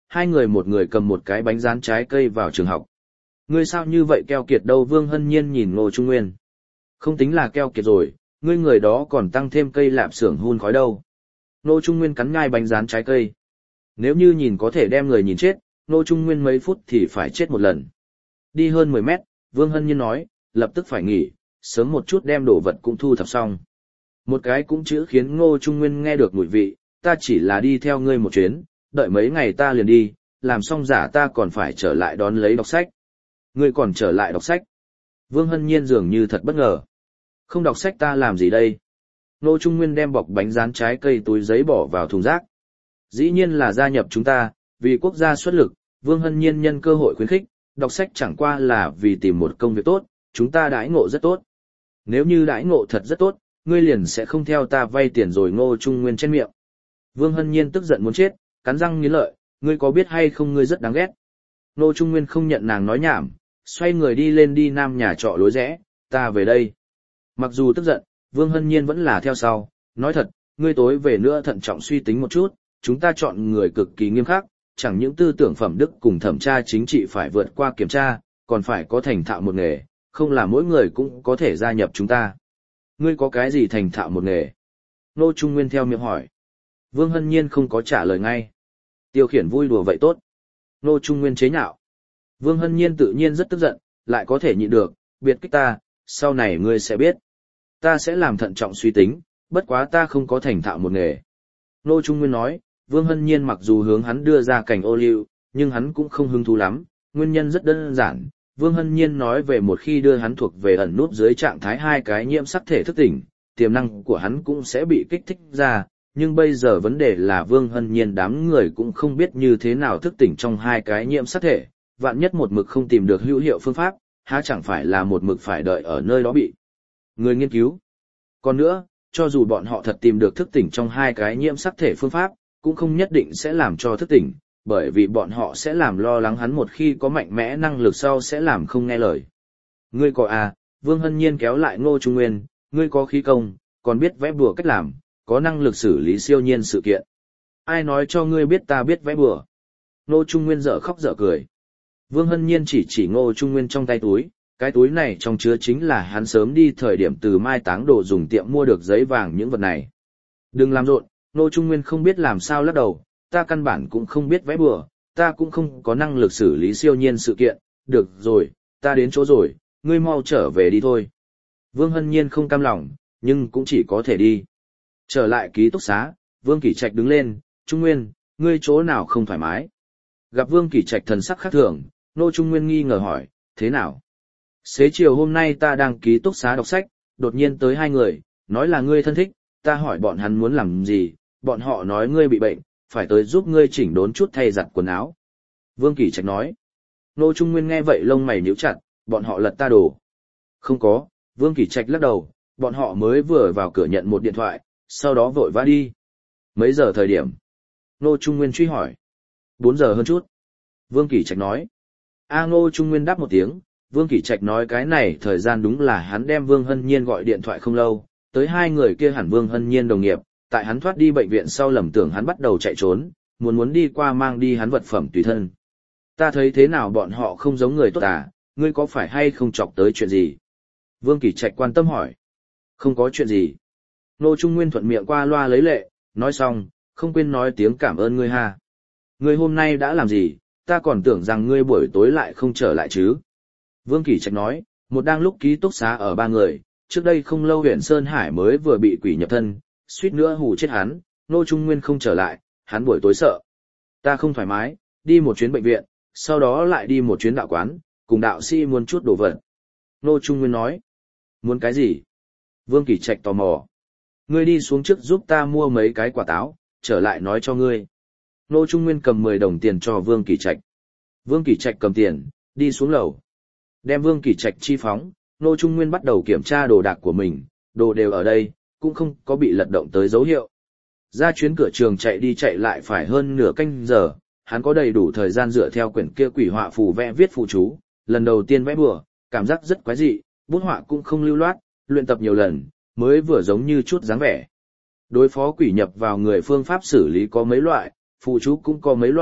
[SPEAKER 1] hai người một người cầm một cái bánh rán trái cây vào trường học. Ngươi sao như vậy keo kiệt đâu? Vương Hân Nhiên nhìn Ngô Trung Nguyên. Không tính là keo kiệt rồi, ngươi người đó còn tăng thêm cây lạp xưởng hun khói đâu. Ngô Trung Nguyên cắn ngai bánh rán trái cây. Nếu như nhìn có thể đem người nhìn chết, Ngô Trung Nguyên mấy phút thì phải chết một lần. Đi hơn mười mét, Vương Hân Nhiên nói, lập tức phải nghỉ, sớm một chút đem đồ vật cũng thu thập xong. Một cái cũng chữ khiến Ngô Trung Nguyên nghe được mùi vị, ta chỉ là đi theo ngươi một chuyến, đợi mấy ngày ta liền đi, làm xong giả ta còn phải trở lại đón lấy đọc sách. Ngươi còn trở lại đọc sách? Vương Hân Nhiên dường như thật bất ngờ. Không đọc sách ta làm gì đây? Ngô Trung Nguyên đem bọc bánh rán trái cây túi giấy bỏ vào thùng rác. Dĩ nhiên là gia nhập chúng ta, vì quốc gia xuất lực, Vương Hân Nhiên nhân cơ hội khuyến khích, đọc sách chẳng qua là vì tìm một công việc tốt, chúng ta đãi ngộ rất tốt. Nếu như đãi ngộ thật rất tốt, ngươi liền sẽ không theo ta vay tiền rồi. Ngô Trung Nguyên trên miệng. Vương Hân Nhiên tức giận muốn chết, cắn răng nghiến lợi, ngươi có biết hay không ngươi rất đáng ghét. Ngô Trung Nguyên không nhận nàng nói nhảm, xoay người đi lên đi nam nhà trọ lối rẽ, ta về đây. Mặc dù tức giận, Vương Hân Nhiên vẫn là theo sau, nói thật, ngươi tối về nữa thận trọng suy tính một chút, chúng ta chọn người cực kỳ nghiêm khắc, chẳng những tư tưởng phẩm đức cùng thẩm tra chính trị phải vượt qua kiểm tra, còn phải có thành thạo một nghề, không là mỗi người cũng có thể gia nhập chúng ta. Ngươi có cái gì thành thạo một nghề? Ngô Trung Nguyên theo miệng hỏi. Vương Hân Nhiên không có trả lời ngay. Tiêu Khiển vui đùa vậy tốt. Ngô Trung Nguyên chế nhạo. Vương Hân Nhiên tự nhiên rất tức giận, lại có thể nhịn được, biệt kích ta, sau này ngươi sẽ biết. Ta sẽ làm thận trọng suy tính, bất quá ta không có thành thạo một nghề. Ngô Trung Nguyên nói, Vương Hân Nhiên mặc dù hướng hắn đưa ra cảnh ô liu, nhưng hắn cũng không hứng thú lắm, nguyên nhân rất đơn giản. Vương Hân Nhiên nói về một khi đưa hắn thuộc về ẩn núp dưới trạng thái hai cái nhiễm sắc thể thức tỉnh, tiềm năng của hắn cũng sẽ bị kích thích ra, nhưng bây giờ vấn đề là Vương Hân Nhiên đám người cũng không biết như thế nào thức tỉnh trong hai cái nhiễm sắc thể, vạn nhất một mực không tìm được hữu hiệu phương pháp, há chẳng phải là một mực phải đợi ở nơi đó bị người nghiên cứu. Còn nữa, cho dù bọn họ thật tìm được thức tỉnh trong hai cái nhiễm sắc thể phương pháp, cũng không nhất định sẽ làm cho thức tỉnh, bởi vì bọn họ sẽ làm lo lắng hắn một khi có mạnh mẽ năng lực sau sẽ làm không nghe lời. Ngươi có à, Vương Hân Nhiên kéo lại Ngô Trung Nguyên, ngươi có khí công, còn biết vẽ bùa cách làm, có năng lực xử lý siêu nhiên sự kiện. Ai nói cho ngươi biết ta biết vẽ bùa? Ngô Trung Nguyên dở khóc dở cười. Vương Hân Nhiên chỉ chỉ Ngô Trung Nguyên trong tay túi, cái túi này trong chứa chính là hắn sớm đi thời điểm từ Mai Táng đồ dùng tiệm mua được giấy vàng những vật này. Đừng làm rộn, Ngô Trung Nguyên không biết làm sao lắc đầu, ta căn bản cũng không biết vẽ bùa, ta cũng không có năng lực xử lý siêu nhiên sự kiện, được rồi, ta đến chỗ rồi, ngươi mau trở về đi thôi. Vương Hân Nhiên không cam lòng, nhưng cũng chỉ có thể đi. Trở lại ký túc xá, Vương Kỷ Trạch đứng lên, Trung Nguyên, ngươi chỗ nào không thoải mái? Gặp Vương Kỷ Trạch thần sắc khác thường, Ngô Trung Nguyên nghi ngờ hỏi, thế nào? Xế chiều hôm nay ta đang ký túc xá đọc sách, đột nhiên tới hai người, nói là ngươi thân thích, ta hỏi bọn hắn muốn làm gì, bọn họ nói ngươi bị bệnh, phải tới giúp ngươi chỉnh đốn chút thay giặt quần áo. Vương Kỷ Trạch nói. Ngô Trung Nguyên nghe vậy lông mày nhíu chặt, bọn họ lật ta đồ. Không có, Vương Kỷ Trạch lắc đầu, bọn họ mới vừa vào cửa nhận một điện thoại, sau đó vội vã đi. Mấy giờ thời điểm? Ngô Trung Nguyên truy hỏi. Bốn giờ hơn chút. Vương Kỷ Trạch nói. A Ngô Trung Nguyên đáp một tiếng, Vương Kỷ Trạch nói cái này thời gian đúng là hắn đem Vương Hân Nhiên gọi điện thoại không lâu, tới hai người kia hẳn Vương Hân Nhiên đồng nghiệp, tại hắn thoát đi bệnh viện sau lầm tưởng hắn bắt đầu chạy trốn, muốn muốn đi qua mang đi hắn vật phẩm tùy thân. Ta thấy thế nào bọn họ không giống người tốt à, ngươi có phải hay không chọc tới chuyện gì? Vương Kỷ Trạch quan tâm hỏi. Không có chuyện gì. Ngô Trung Nguyên thuận miệng qua loa lấy lệ, nói xong, không quên nói tiếng cảm ơn ngươi ha. Ngươi hôm nay đã làm gì, ta còn tưởng rằng ngươi buổi tối lại không trở lại chứ. Vương Kỷ Trạch nói, một đang lúc ký túc xá ở ba người, trước đây không lâu huyện Sơn Hải mới vừa bị quỷ nhập thân, suýt nữa hù chết hắn, Ngô Trung Nguyên không trở lại, hắn buổi tối sợ. Ta không thoải mái, đi một chuyến bệnh viện, sau đó lại đi một chuyến đạo quán, cùng đạo sĩ muốn chút đồ vật. Ngô Trung Nguyên nói, muốn cái gì? Vương Kỷ Trạch tò mò. Ngươi đi xuống trước giúp ta mua mấy cái quả táo, trở lại nói cho ngươi. Ngô Trung Nguyên cầm mười đồng tiền cho Vương Kỷ Trạch. Vương Kỷ Trạch cầm tiền, đi xuống lầu. Đem Vương Kỷ Trạch chi phóng, Ngô Trung Nguyên bắt đầu kiểm tra đồ đạc của mình, đồ đều ở đây, cũng không có bị lật động tới dấu hiệu. Ra chuyến cửa trường chạy đi chạy lại phải hơn nửa canh giờ, hắn có đầy đủ thời gian dựa theo quyển kia quỷ họa phù vẽ viết phù chú, lần đầu tiên vẽ bùa, cảm giác rất quái dị, bút họa cũng không lưu loát, luyện tập nhiều lần, mới vừa giống như chút dáng vẻ. Đối phó quỷ nhập vào người phương pháp xử lý có mấy loại, phù chú cũng có mấy loại,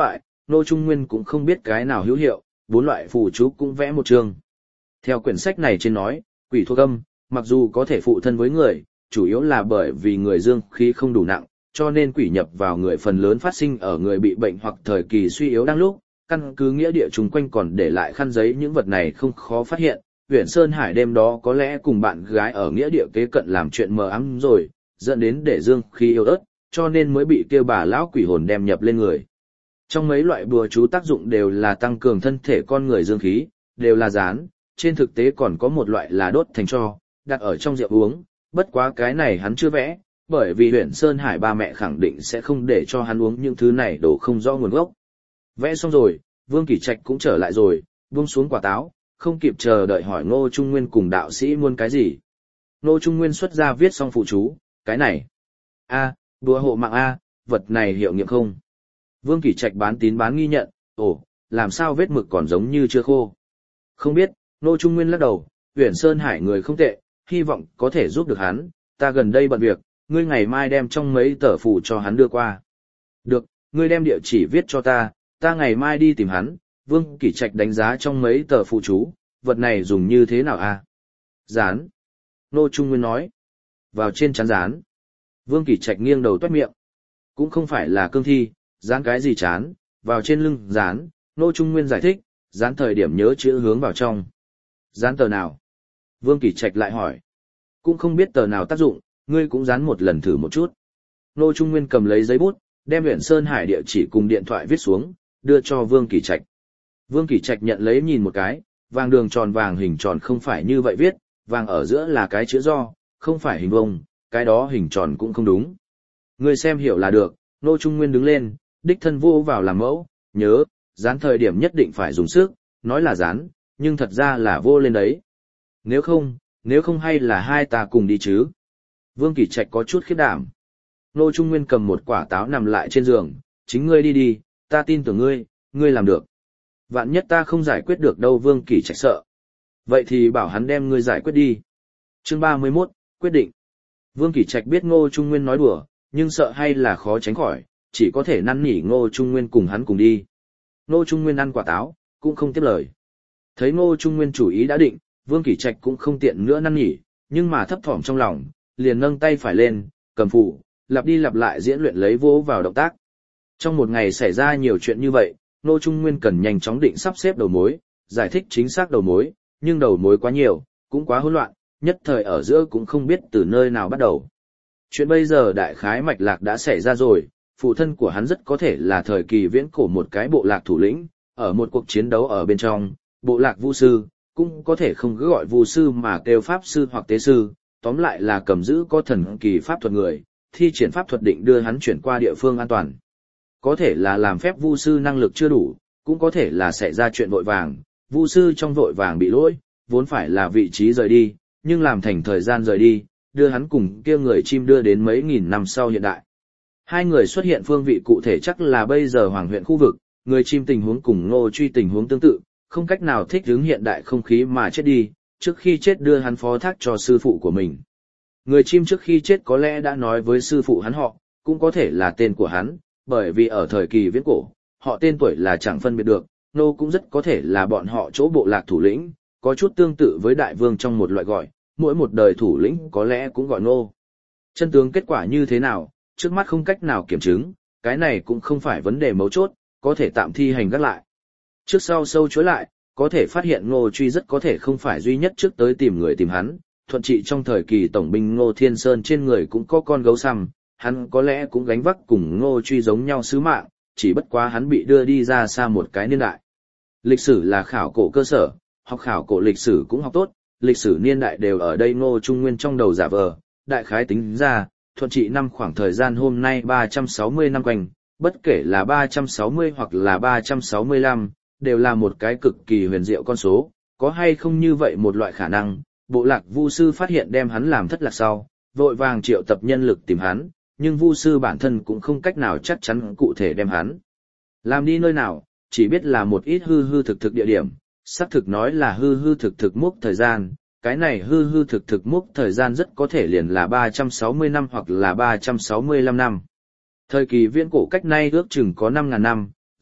[SPEAKER 1] Ngô Trung Nguyên cũng không biết cái nào hữu hiệu, bốn loại phù chú cũng vẽ một chương. Theo quyển sách này trên nói, quỷ thuộc âm, mặc dù có thể phụ thân với người, chủ yếu là bởi vì người dương khí không đủ nặng, cho nên quỷ nhập vào người phần lớn phát sinh ở người bị bệnh hoặc thời kỳ suy yếu đang lúc, căn cứ nghĩa địa chung quanh còn để lại khăn giấy, những vật này không khó phát hiện. Huyền Sơn Hải đêm đó có lẽ cùng bạn gái ở nghĩa địa kế cận làm chuyện mờ ám rồi, dẫn đến để dương khí yếu ớt, cho nên mới bị kêu bà lão quỷ hồn đem nhập lên người. Trong mấy loại bùa chú tác dụng đều là tăng cường thân thể con người dương khí, đều là dán, trên thực tế còn có một loại là đốt thành tro, đặt ở trong rượu uống, bất quá cái này hắn chưa vẽ, bởi vì Huyền Sơn Hải ba mẹ khẳng định sẽ không để cho hắn uống những thứ này đồ không rõ nguồn gốc. Vẽ xong rồi, Vương Kỷ Trạch cũng trở lại rồi, buông xuống quả táo, không kịp chờ đợi hỏi Ngô Trung Nguyên cùng đạo sĩ muốn cái gì. Ngô Trung Nguyên xuất ra viết xong phụ chú, cái này. A, đùa hộ mạng A, vật này hiệu nghiệm không? Vương Kỷ Trạch bán tín bán nghi nhận, ồ, làm sao vết mực còn giống như chưa khô? Không biết, Ngô Trung Nguyên lắc đầu, Huyền Sơn Hải người không tệ, hy vọng có thể giúp được hắn, ta gần đây bận việc, ngươi ngày mai đem trong mấy tờ phù cho hắn đưa qua. Được, ngươi đem địa chỉ viết cho ta, ta ngày mai đi tìm hắn. Vương Kỷ Trạch đánh giá trong mấy tờ phụ chú, vật này dùng như thế nào a? Dán. Ngô Trung Nguyên nói. Vào trên chán dán. Vương Kỷ Trạch nghiêng đầu toét miệng. Cũng không phải là cương thi, dán cái gì chán, vào trên lưng dán. Ngô Trung Nguyên giải thích, dán thời điểm nhớ chữ hướng vào trong. Dán tờ nào? Vương Kỷ Trạch lại hỏi. Cũng không biết tờ nào tác dụng, ngươi cũng dán một lần thử một chút. Ngô Trung Nguyên cầm lấy giấy bút, đem Huyền Sơn Hải địa chỉ cùng điện thoại viết xuống, đưa cho Vương Kỷ Trạch. Vương Kỷ Trạch nhận lấy nhìn một cái, vàng đường tròn vàng hình tròn không phải như vậy viết, vàng ở giữa là cái chữ do, không phải hình vuông, cái đó hình tròn cũng không đúng. Ngươi xem hiểu là được. Ngô Trung Nguyên đứng lên, đích thân vô vào làm mẫu, nhớ, dán thời điểm nhất định phải dùng sức, nói là dán, nhưng thật ra là vô lên đấy. Nếu không, nếu không hay là hai ta cùng đi chứ? Vương Kỷ Trạch có chút khiếp đảm. Ngô Trung Nguyên cầm một quả táo nằm lại trên giường, chính ngươi đi đi, ta tin tưởng ngươi, ngươi làm được. Vạn nhất ta không giải quyết được đâu. Vương Kỷ Trạch sợ. Vậy thì bảo hắn đem ngươi giải quyết đi. Chương ba mươi mốt, quyết định. Vương Kỷ Trạch biết Ngô Trung Nguyên nói đùa, nhưng sợ hay là khó tránh khỏi, chỉ có thể năn nỉ Ngô Trung Nguyên cùng hắn cùng đi. Ngô Trung Nguyên ăn quả táo, cũng không tiếp lời. Thấy Ngô Trung Nguyên chủ ý đã định, Vương Kỷ Trạch cũng không tiện nữa năn nỉ, nhưng mà thấp thỏm trong lòng, liền nâng tay phải lên, cầm phù, lặp đi lặp lại diễn luyện lấy vỗ vào động tác. Trong một ngày xảy ra nhiều chuyện như vậy, Ngô Trung Nguyên cần nhanh chóng định sắp xếp đầu mối, giải thích chính xác đầu mối, nhưng đầu mối quá nhiều, cũng quá hỗn loạn, nhất thời ở giữa cũng không biết từ nơi nào bắt đầu. Chuyện bây giờ đại khái mạch lạc đã xảy ra rồi, phụ thân của hắn rất có thể là thời kỳ viễn cổ một cái bộ lạc thủ lĩnh, ở một cuộc chiến đấu ở bên trong, bộ lạc vu sư, cũng có thể không cứ gọi vu sư mà kêu pháp sư hoặc tế sư, tóm lại là cầm giữ có thần kỳ pháp thuật người, thi triển pháp thuật định đưa hắn chuyển qua địa phương an toàn. Có thể là làm phép vu sư năng lực chưa đủ, cũng có thể là xảy ra chuyện vội vàng, vu sư trong vội vàng bị lỗi, vốn phải là vị trí rời đi, nhưng làm thành thời gian rời đi, đưa hắn cùng kia người chim đưa đến mấy nghìn năm sau hiện đại. Hai người xuất hiện phương vị cụ thể chắc là bây giờ Hoàng huyện khu vực, người chim tình huống cùng Ngô Truy tình huống tương tự, không cách nào thích ứng hiện đại không khí mà chết đi, trước khi chết đưa hắn phó thác cho sư phụ của mình. Người chim trước khi chết có lẽ đã nói với sư phụ hắn họ, cũng có thể là tên của hắn, bởi vì ở thời kỳ viễn cổ, họ tên tuổi là chẳng phân biệt được, Nô cũng rất có thể là bọn họ chỗ bộ lạc thủ lĩnh, có chút tương tự với đại vương trong một loại gọi, mỗi một đời thủ lĩnh có lẽ cũng gọi Nô. Chân tướng kết quả như thế nào, trước mắt không cách nào kiểm chứng, cái này cũng không phải vấn đề mấu chốt, có thể tạm thi hành gác lại. Trước sau sâu chối lại, có thể phát hiện Ngô Truy rất có thể không phải duy nhất trước tới tìm người tìm hắn, thuận trị trong thời kỳ tổng binh Ngô Thiên Sơn trên người cũng có con gấu xăm, hắn có lẽ cũng gánh vác cùng Ngô Truy giống nhau sứ mạng, chỉ bất quá hắn bị đưa đi ra xa một cái niên đại. Lịch sử là khảo cổ cơ sở, học khảo cổ lịch sử cũng học tốt, lịch sử niên đại đều ở đây Ngô Trung Nguyên trong đầu giả vờ, đại khái tính ra, thuận trị năm khoảng thời gian hôm nay ba trăm sáu mươi năm quanh, bất kể là ba trăm sáu mươi hoặc là ba trăm sáu mươi lăm, đều là một cái cực kỳ huyền diệu con số, có hay không như vậy một loại khả năng, bộ lạc vu sư phát hiện đem hắn làm thất lạc sau, vội vàng triệu tập nhân lực tìm hắn, nhưng vu sư bản thân cũng không cách nào chắc chắn cụ thể đem hắn làm đi nơi nào, chỉ biết là một ít hư hư thực thực địa điểm, xác thực nói là hư hư thực thực mốc thời gian, cái này hư hư thực thực mốc thời gian rất có thể liền là ba trăm sáu mươi năm hoặc là ba trăm sáu mươi lăm năm. Thời kỳ viễn cổ cách nay ước chừng có năm ngàn năm,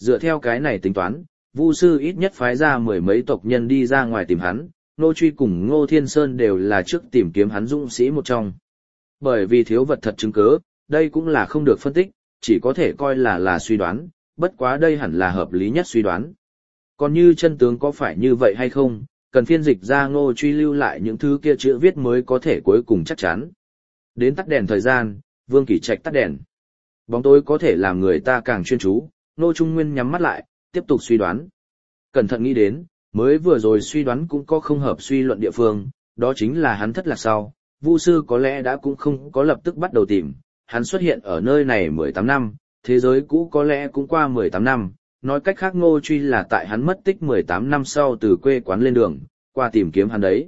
[SPEAKER 1] Dựa theo cái này tính toán, Vu sư ít nhất phái ra mười mấy tộc nhân đi ra ngoài tìm hắn, Ngô Truy cùng Ngô Thiên Sơn đều là trước tìm kiếm hắn dũng sĩ một trong. Bởi vì thiếu vật thật chứng cứ, đây cũng là không được phân tích, chỉ có thể coi là là suy đoán, bất quá đây hẳn là hợp lý nhất suy đoán. Còn như chân tướng có phải như vậy hay không, cần phiên dịch ra Ngô Truy lưu lại những thứ kia chữ viết mới có thể cuối cùng chắc chắn. Đến tắt đèn thời gian, Vương Kỳ Trạch tắt đèn. Bóng tối có thể làm người ta càng chuyên chú, Ngô Trung Nguyên nhắm mắt lại, tiếp tục suy đoán. Cẩn thận nghĩ đến, mới vừa rồi suy đoán cũng có không hợp suy luận địa phương, đó chính là hắn thất lạc sau, Vu sư có lẽ đã cũng không có lập tức bắt đầu tìm, hắn xuất hiện ở nơi này mười tám năm, thế giới cũ có lẽ cũng qua mười tám năm, nói cách khác Ngô Truy là tại hắn mất tích mười tám năm sau từ quê quán lên đường, qua tìm kiếm hắn đấy.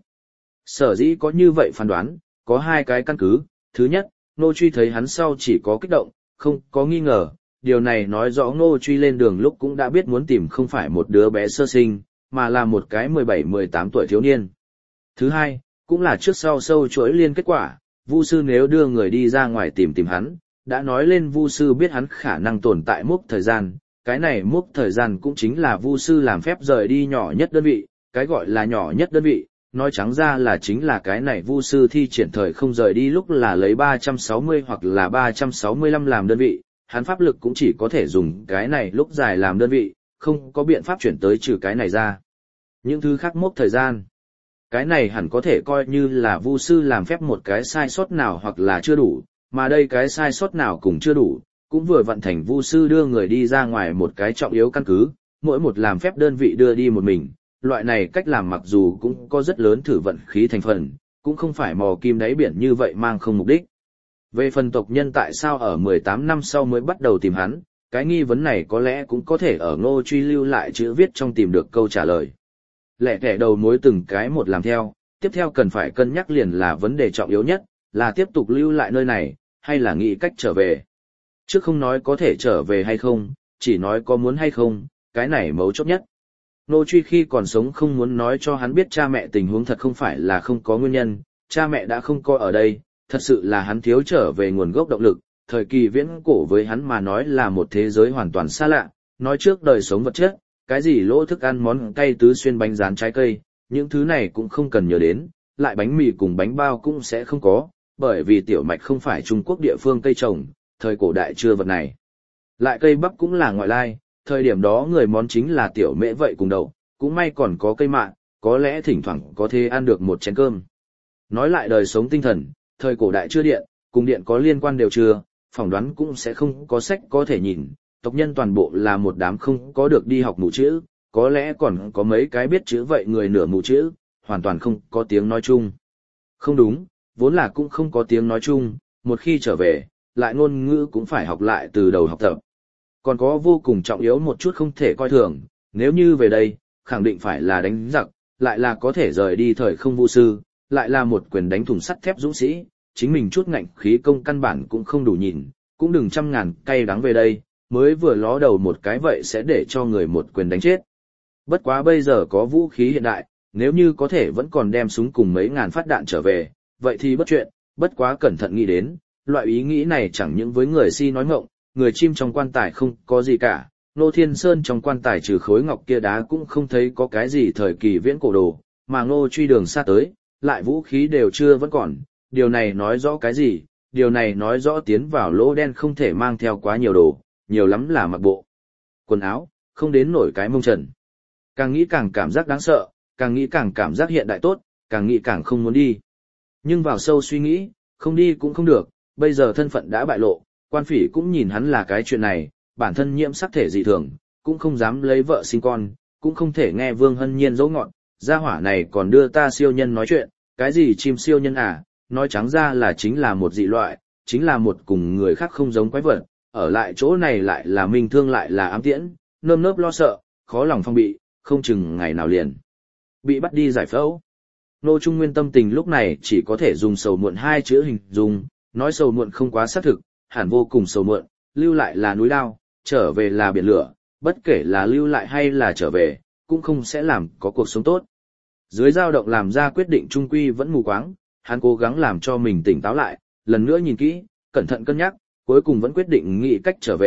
[SPEAKER 1] Sở dĩ có như vậy phán đoán, có hai cái căn cứ, thứ nhất, Ngô Truy thấy hắn sau chỉ có kích động, không có nghi ngờ, điều này nói rõ Ngô Truy lên đường lúc cũng đã biết muốn tìm không phải một đứa bé sơ sinh, mà là một cái mười bảy mười tám tuổi thiếu niên. Thứ hai, cũng là trước sau sâu chuỗi liên kết quả, Vu sư nếu đưa người đi ra ngoài tìm tìm hắn, đã nói lên Vu sư biết hắn khả năng tồn tại mốc thời gian, cái này mốc thời gian cũng chính là Vu sư làm phép rời đi nhỏ nhất đơn vị, cái gọi là nhỏ nhất đơn vị, nói trắng ra là chính là cái này Vu sư thi triển thời không rời đi lúc là lấy ba trăm sáu mươi hoặc là ba trăm sáu mươi lăm làm đơn vị, hắn pháp lực cũng chỉ có thể dùng cái này lúc dài làm đơn vị, không có biện pháp chuyển tới trừ cái này ra. Những thứ khác mốc thời gian, cái này hẳn có thể coi như là Vu sư làm phép một cái sai sót nào hoặc là chưa đủ, mà đây cái sai sót nào cũng chưa đủ, cũng vừa vận thành Vu sư đưa người đi ra ngoài một cái trọng yếu căn cứ, mỗi một làm phép đơn vị đưa đi một mình, loại này cách làm mặc dù cũng có rất lớn thử vận khí thành phần, cũng không phải mò kim đáy biển như vậy mang không mục đích. Về phần tộc nhân tại sao ở mười tám năm sau mới bắt đầu tìm hắn, cái nghi vấn này có lẽ cũng có thể ở Ngô Truy lưu lại chữ viết trong tìm được câu trả lời. Lẻ tẻ đầu mối từng cái một làm theo, tiếp theo cần phải cân nhắc liền là vấn đề trọng yếu nhất, là tiếp tục lưu lại nơi này, hay là nghĩ cách trở về. Trước không nói có thể trở về hay không, chỉ nói có muốn hay không, cái này mấu chốt nhất. Ngô Truy khi còn sống không muốn nói cho hắn biết cha mẹ tình huống thật không phải là không có nguyên nhân, cha mẹ đã không coi ở đây, thật sự là hắn thiếu trở về nguồn gốc động lực, thời kỳ viễn cổ với hắn mà nói là một thế giới hoàn toàn xa lạ, nói trước đời sống vật chất, cái gì lỗ thức ăn món cay tứ xuyên bánh rán trái cây, những thứ này cũng không cần nhớ đến, lại bánh mì cùng bánh bao cũng sẽ không có, bởi vì tiểu mạch không phải Trung Quốc địa phương cây trồng, thời cổ đại chưa vật này. Lại cây bắp cũng là ngoại lai, thời điểm đó người món chính là tiểu mễ vậy cùng đậu, cũng may còn có cây mạ, có lẽ thỉnh thoảng có thể ăn được một chén cơm. Nói lại đời sống tinh thần, thời cổ đại chưa điện, cùng điện có liên quan đều chưa, phỏng đoán cũng sẽ không có sách có thể nhìn, tộc nhân toàn bộ là một đám không có được đi học mù chữ, có lẽ còn có mấy cái biết chữ vậy người nửa mù chữ, hoàn toàn không có tiếng nói chung. Không đúng, vốn là cũng không có tiếng nói chung, một khi trở về, lại ngôn ngữ cũng phải học lại từ đầu học tập. Còn có vô cùng trọng yếu một chút không thể coi thường, nếu như về đây, khẳng định phải là đánh giặc, lại là có thể rời đi thời không Vu sư, lại là một quyền đánh thùng sắt thép dũng sĩ, chính mình chút ngạnh khí công căn bản cũng không đủ nhìn, cũng đừng trăm ngàn cay đắng về đây, mới vừa ló đầu một cái vậy sẽ để cho người một quyền đánh chết. Bất quá bây giờ có vũ khí hiện đại, nếu như có thể vẫn còn đem súng cùng mấy ngàn phát đạn trở về, vậy thì bất chuyện, bất quá cẩn thận nghĩ đến, loại ý nghĩ này chẳng những với người si nói ngọng, người chim trong quan tài không có gì cả, Nô Thiên Sơn trong quan tài trừ khối ngọc kia đá cũng không thấy có cái gì thời kỳ viễn cổ đồ, mà Ngô Truy đường xa tới, lại vũ khí đều chưa vẫn còn, điều này nói rõ cái gì, điều này nói rõ tiến vào lỗ đen không thể mang theo quá nhiều đồ, nhiều lắm là mặc bộ quần áo, không đến nổi cái mông trần. Càng nghĩ càng cảm giác đáng sợ, càng nghĩ càng cảm giác hiện đại tốt, càng nghĩ càng không muốn đi. Nhưng vào sâu suy nghĩ, không đi cũng không được, bây giờ thân phận đã bại lộ, quan phỉ cũng nhìn hắn là cái chuyện này, bản thân nhiễm sắc thể dị thường, cũng không dám lấy vợ sinh con, cũng không thể nghe Vương Hân Nhiên dỗ ngọn, gia hỏa này còn đưa ta siêu nhân nói chuyện, cái gì chim siêu nhân à, nói trắng ra là chính là một dị loại, chính là một cùng người khác không giống quái vật, ở lại chỗ này lại là minh thương lại là ám tiễn, nơm nớp lo sợ, khó lòng phong bị, không chừng ngày nào liền bị bắt đi giải phẫu. Nô Trung Nguyên tâm tình lúc này chỉ có thể dùng sầu muộn hai chữ hình dung, nói sầu muộn không quá xác thực, hẳn vô cùng sầu muộn, lưu lại là núi đao, trở về là biển lửa, bất kể là lưu lại hay là trở về, cũng không sẽ làm có cuộc sống tốt. Dưới dao động làm ra quyết định trung quy vẫn mù quáng, hắn cố gắng làm cho mình tỉnh táo lại, lần nữa nhìn kỹ, cẩn thận cân nhắc, cuối cùng vẫn quyết định nghĩ cách trở về,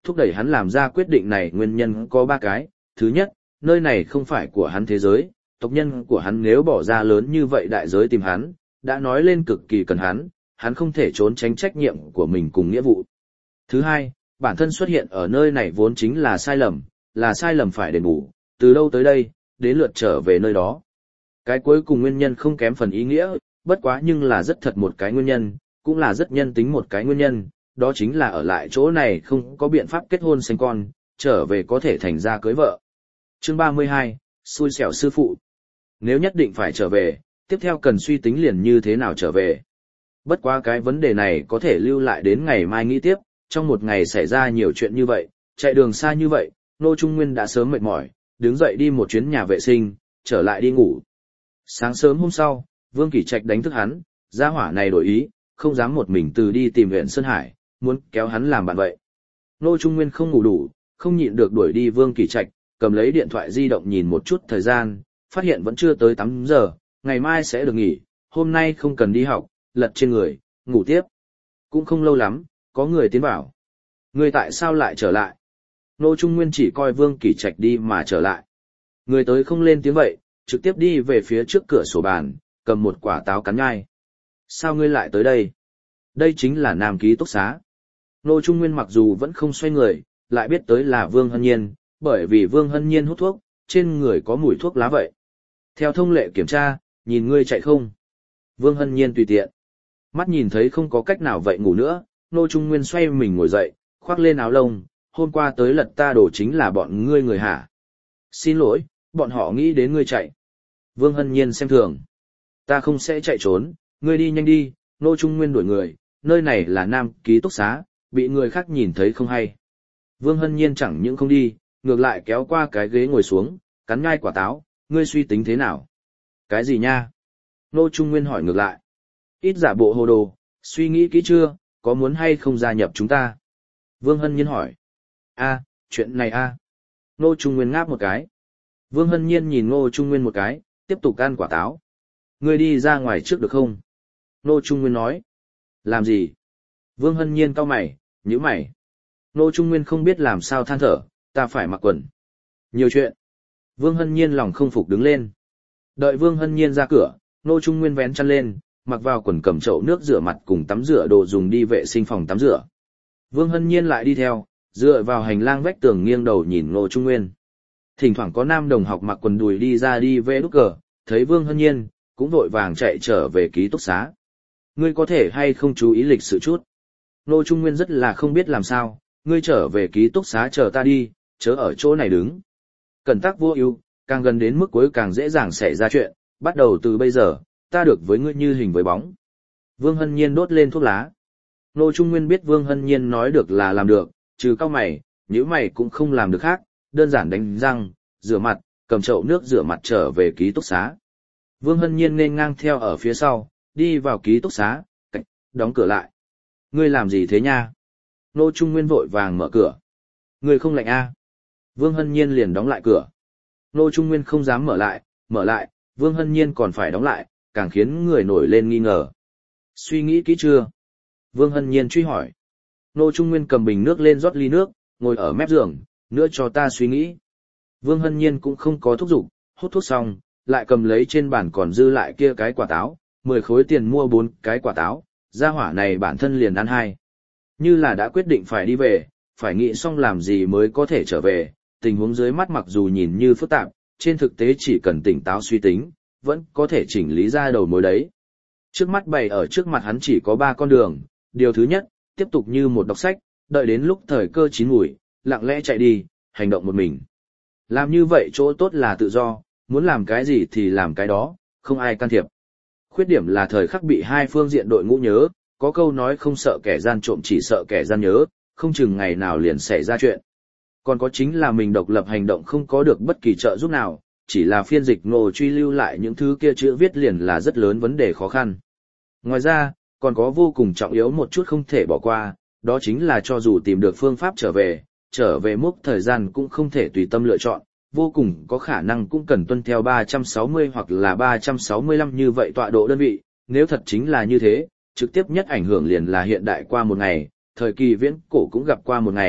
[SPEAKER 1] thúc đẩy hắn làm ra quyết định này nguyên nhân có ba cái. Thứ nhất, nơi này không phải của hắn thế giới, tộc nhân của hắn nếu bỏ ra lớn như vậy đại giới tìm hắn, đã nói lên cực kỳ cần hắn, hắn không thể trốn tránh trách nhiệm của mình cùng nghĩa vụ. Thứ hai, bản thân xuất hiện ở nơi này vốn chính là sai lầm, là sai lầm phải đền bù, từ đâu tới đây, đến lượt trở về nơi đó. Cái cuối cùng nguyên nhân không kém phần ý nghĩa, bất quá nhưng là rất thật một cái nguyên nhân, cũng là rất nhân tính một cái nguyên nhân, đó chính là ở lại chỗ này không có biện pháp kết hôn sinh con, trở về có thể thành ra cưới vợ. Chương ba mươi hai, xui xẻo sư phụ. Nếu nhất định phải trở về, tiếp theo cần suy tính liền như thế nào trở về. Bất quá cái vấn đề này có thể lưu lại đến ngày mai nghĩ tiếp, trong một ngày xảy ra nhiều chuyện như vậy, chạy đường xa như vậy, Ngô Trung Nguyên đã sớm mệt mỏi, đứng dậy đi một chuyến nhà vệ sinh, trở lại đi ngủ. Sáng sớm hôm sau, Vương Kỷ Trạch đánh thức hắn, gia hỏa này đổi ý, không dám một mình từ đi tìm huyện Sơn Hải, muốn kéo hắn làm bạn vậy. Ngô Trung Nguyên không ngủ đủ, không nhịn được đuổi đi Vương Kỷ Trạch, cầm lấy điện thoại di động nhìn một chút thời gian, phát hiện vẫn chưa tới tám giờ, ngày mai sẽ được nghỉ, hôm nay không cần đi học, lật trên người, ngủ tiếp. Cũng không lâu lắm, có người tiến vào. Người tại sao lại trở lại? Ngô Trung Nguyên chỉ coi Vương Kỷ Trạch đi mà trở lại. Người tới không lên tiếng vậy, trực tiếp đi về phía trước cửa sổ bàn, cầm một quả táo cắn nhai. Sao ngươi lại tới đây? Đây chính là Nam ký túc xá. Ngô Trung Nguyên mặc dù vẫn không xoay người, lại biết tới là Vương Hân Nhiên, bởi vì Vương Hân Nhiên hút thuốc, trên người có mùi thuốc lá vậy. Theo thông lệ kiểm tra, nhìn ngươi chạy không? Vương Hân Nhiên tùy tiện. Mắt nhìn thấy không có cách nào vậy ngủ nữa, Ngô Trung Nguyên xoay mình ngồi dậy, khoác lên áo lông, hôm qua tới lật ta đổ chính là bọn ngươi người hả? Xin lỗi, bọn họ nghĩ đến ngươi chạy. Vương Hân Nhiên xem thường. Ta không sẽ chạy trốn, ngươi đi nhanh đi. Ngô Trung Nguyên đuổi người, nơi này là Nam ký túc xá, bị người khác nhìn thấy không hay. Vương Hân Nhiên chẳng những không đi, ngược lại kéo qua cái ghế ngồi xuống, cắn ngai quả táo, ngươi suy tính thế nào? Cái gì nha? Ngô Trung Nguyên hỏi ngược lại. Ít giả bộ hồ đồ, suy nghĩ kỹ chưa, có muốn hay không gia nhập chúng ta? Vương Hân Nhiên hỏi. A, chuyện này a. Ngô Trung Nguyên ngáp một cái. Vương Hân Nhiên nhìn Ngô Trung Nguyên một cái, tiếp tục ăn quả táo. Ngươi đi ra ngoài trước được không? Ngô Trung Nguyên nói. Làm gì? Vương Hân Nhiên cau mày, nhíu mày. Ngô Trung Nguyên không biết làm sao than thở, ta phải mặc quần. Nhiều chuyện. Vương Hân Nhiên lòng không phục đứng lên. Đợi Vương Hân Nhiên ra cửa, Ngô Trung Nguyên vén chăn lên, mặc vào quần cầm chậu nước rửa mặt cùng tắm rửa đồ dùng đi vệ sinh phòng tắm rửa. Vương Hân Nhiên lại đi theo, dựa vào hành lang vách tường nghiêng đầu nhìn Ngô Trung Nguyên. Thỉnh thoảng có nam đồng học mặc quần đùi đi ra đi về đúc cờ, thấy Vương Hân Nhiên, cũng vội vàng chạy trở về ký túc xá. Ngươi có thể hay không chú ý lịch sự chút? Ngô Trung Nguyên rất là không biết làm sao, ngươi trở về ký túc xá chờ ta đi, chớ ở chỗ này đứng. Cẩn tắc vô ưu, càng gần đến mức cuối càng dễ dàng xảy ra chuyện, bắt đầu từ bây giờ, ta được với ngươi như hình với bóng. Vương Hân Nhiên đốt lên thuốc lá. Ngô Trung Nguyên biết Vương Hân Nhiên nói được là làm được, trừ cau mày, nhíu mày cũng không làm được khác, đơn giản đánh răng, rửa mặt, cầm chậu nước rửa mặt trở về ký túc xá. Vương Hân Nhiên nên ngang theo ở phía sau, đi vào ký túc xá, cạnh, đóng cửa lại. Ngươi làm gì thế nha? Ngô Trung Nguyên vội vàng mở cửa. Ngươi không lạnh a? À? Vương Hân Nhiên liền đóng lại cửa. Ngô Trung Nguyên không dám mở lại, mở lại, Vương Hân Nhiên còn phải đóng lại, càng khiến người nổi lên nghi ngờ. Suy nghĩ kỹ chưa? Vương Hân Nhiên truy hỏi. Ngô Trung Nguyên cầm bình nước lên rót ly nước, ngồi ở mép giường, nữa cho ta suy nghĩ. Vương Hân Nhiên cũng không có thúc giục, hút thuốc xong, lại cầm lấy trên bàn còn dư lại kia cái quả táo, mười khối tiền mua bốn cái quả táo, gia hỏa này bản thân liền ăn hai. Như là đã quyết định phải đi về, phải nghĩ xong làm gì mới có thể trở về, tình huống dưới mắt mặc dù nhìn như phức tạp, trên thực tế chỉ cần tỉnh táo suy tính, vẫn có thể chỉnh lý ra đầu mối đấy. Trước mắt bày ở trước mặt hắn chỉ có ba con đường, điều thứ nhất, tiếp tục như một đọc sách, đợi đến lúc thời cơ chín mùi, lặng lẽ chạy đi, hành động một mình. Làm như vậy chỗ tốt là tự do, muốn làm cái gì thì làm cái đó, không ai can thiệp. Khuyết điểm là thời khắc bị hai phương diện đội ngũ nhớ, có câu nói không sợ kẻ gian trộm chỉ sợ kẻ gian nhớ, không chừng ngày nào liền xảy ra chuyện. Còn có chính là mình độc lập hành động không có được bất kỳ trợ giúp nào, chỉ là phiên dịch Ngô truy lưu lại những thứ kia chữ viết liền là rất lớn vấn đề khó khăn. Ngoài ra, còn có vô cùng trọng yếu một chút không thể bỏ qua, đó chính là cho dù tìm được phương pháp trở về, trở về mốc thời gian cũng không thể tùy tâm lựa chọn, vô cùng có khả năng cũng cần tuân theo ba trăm sáu mươi hoặc là ba trăm sáu mươi lăm như vậy tọa độ đơn vị, nếu thật chính là như thế, trực tiếp nhất ảnh hưởng liền là hiện đại qua một ngày, thời kỳ viễn cổ cũng gặp qua một ngày,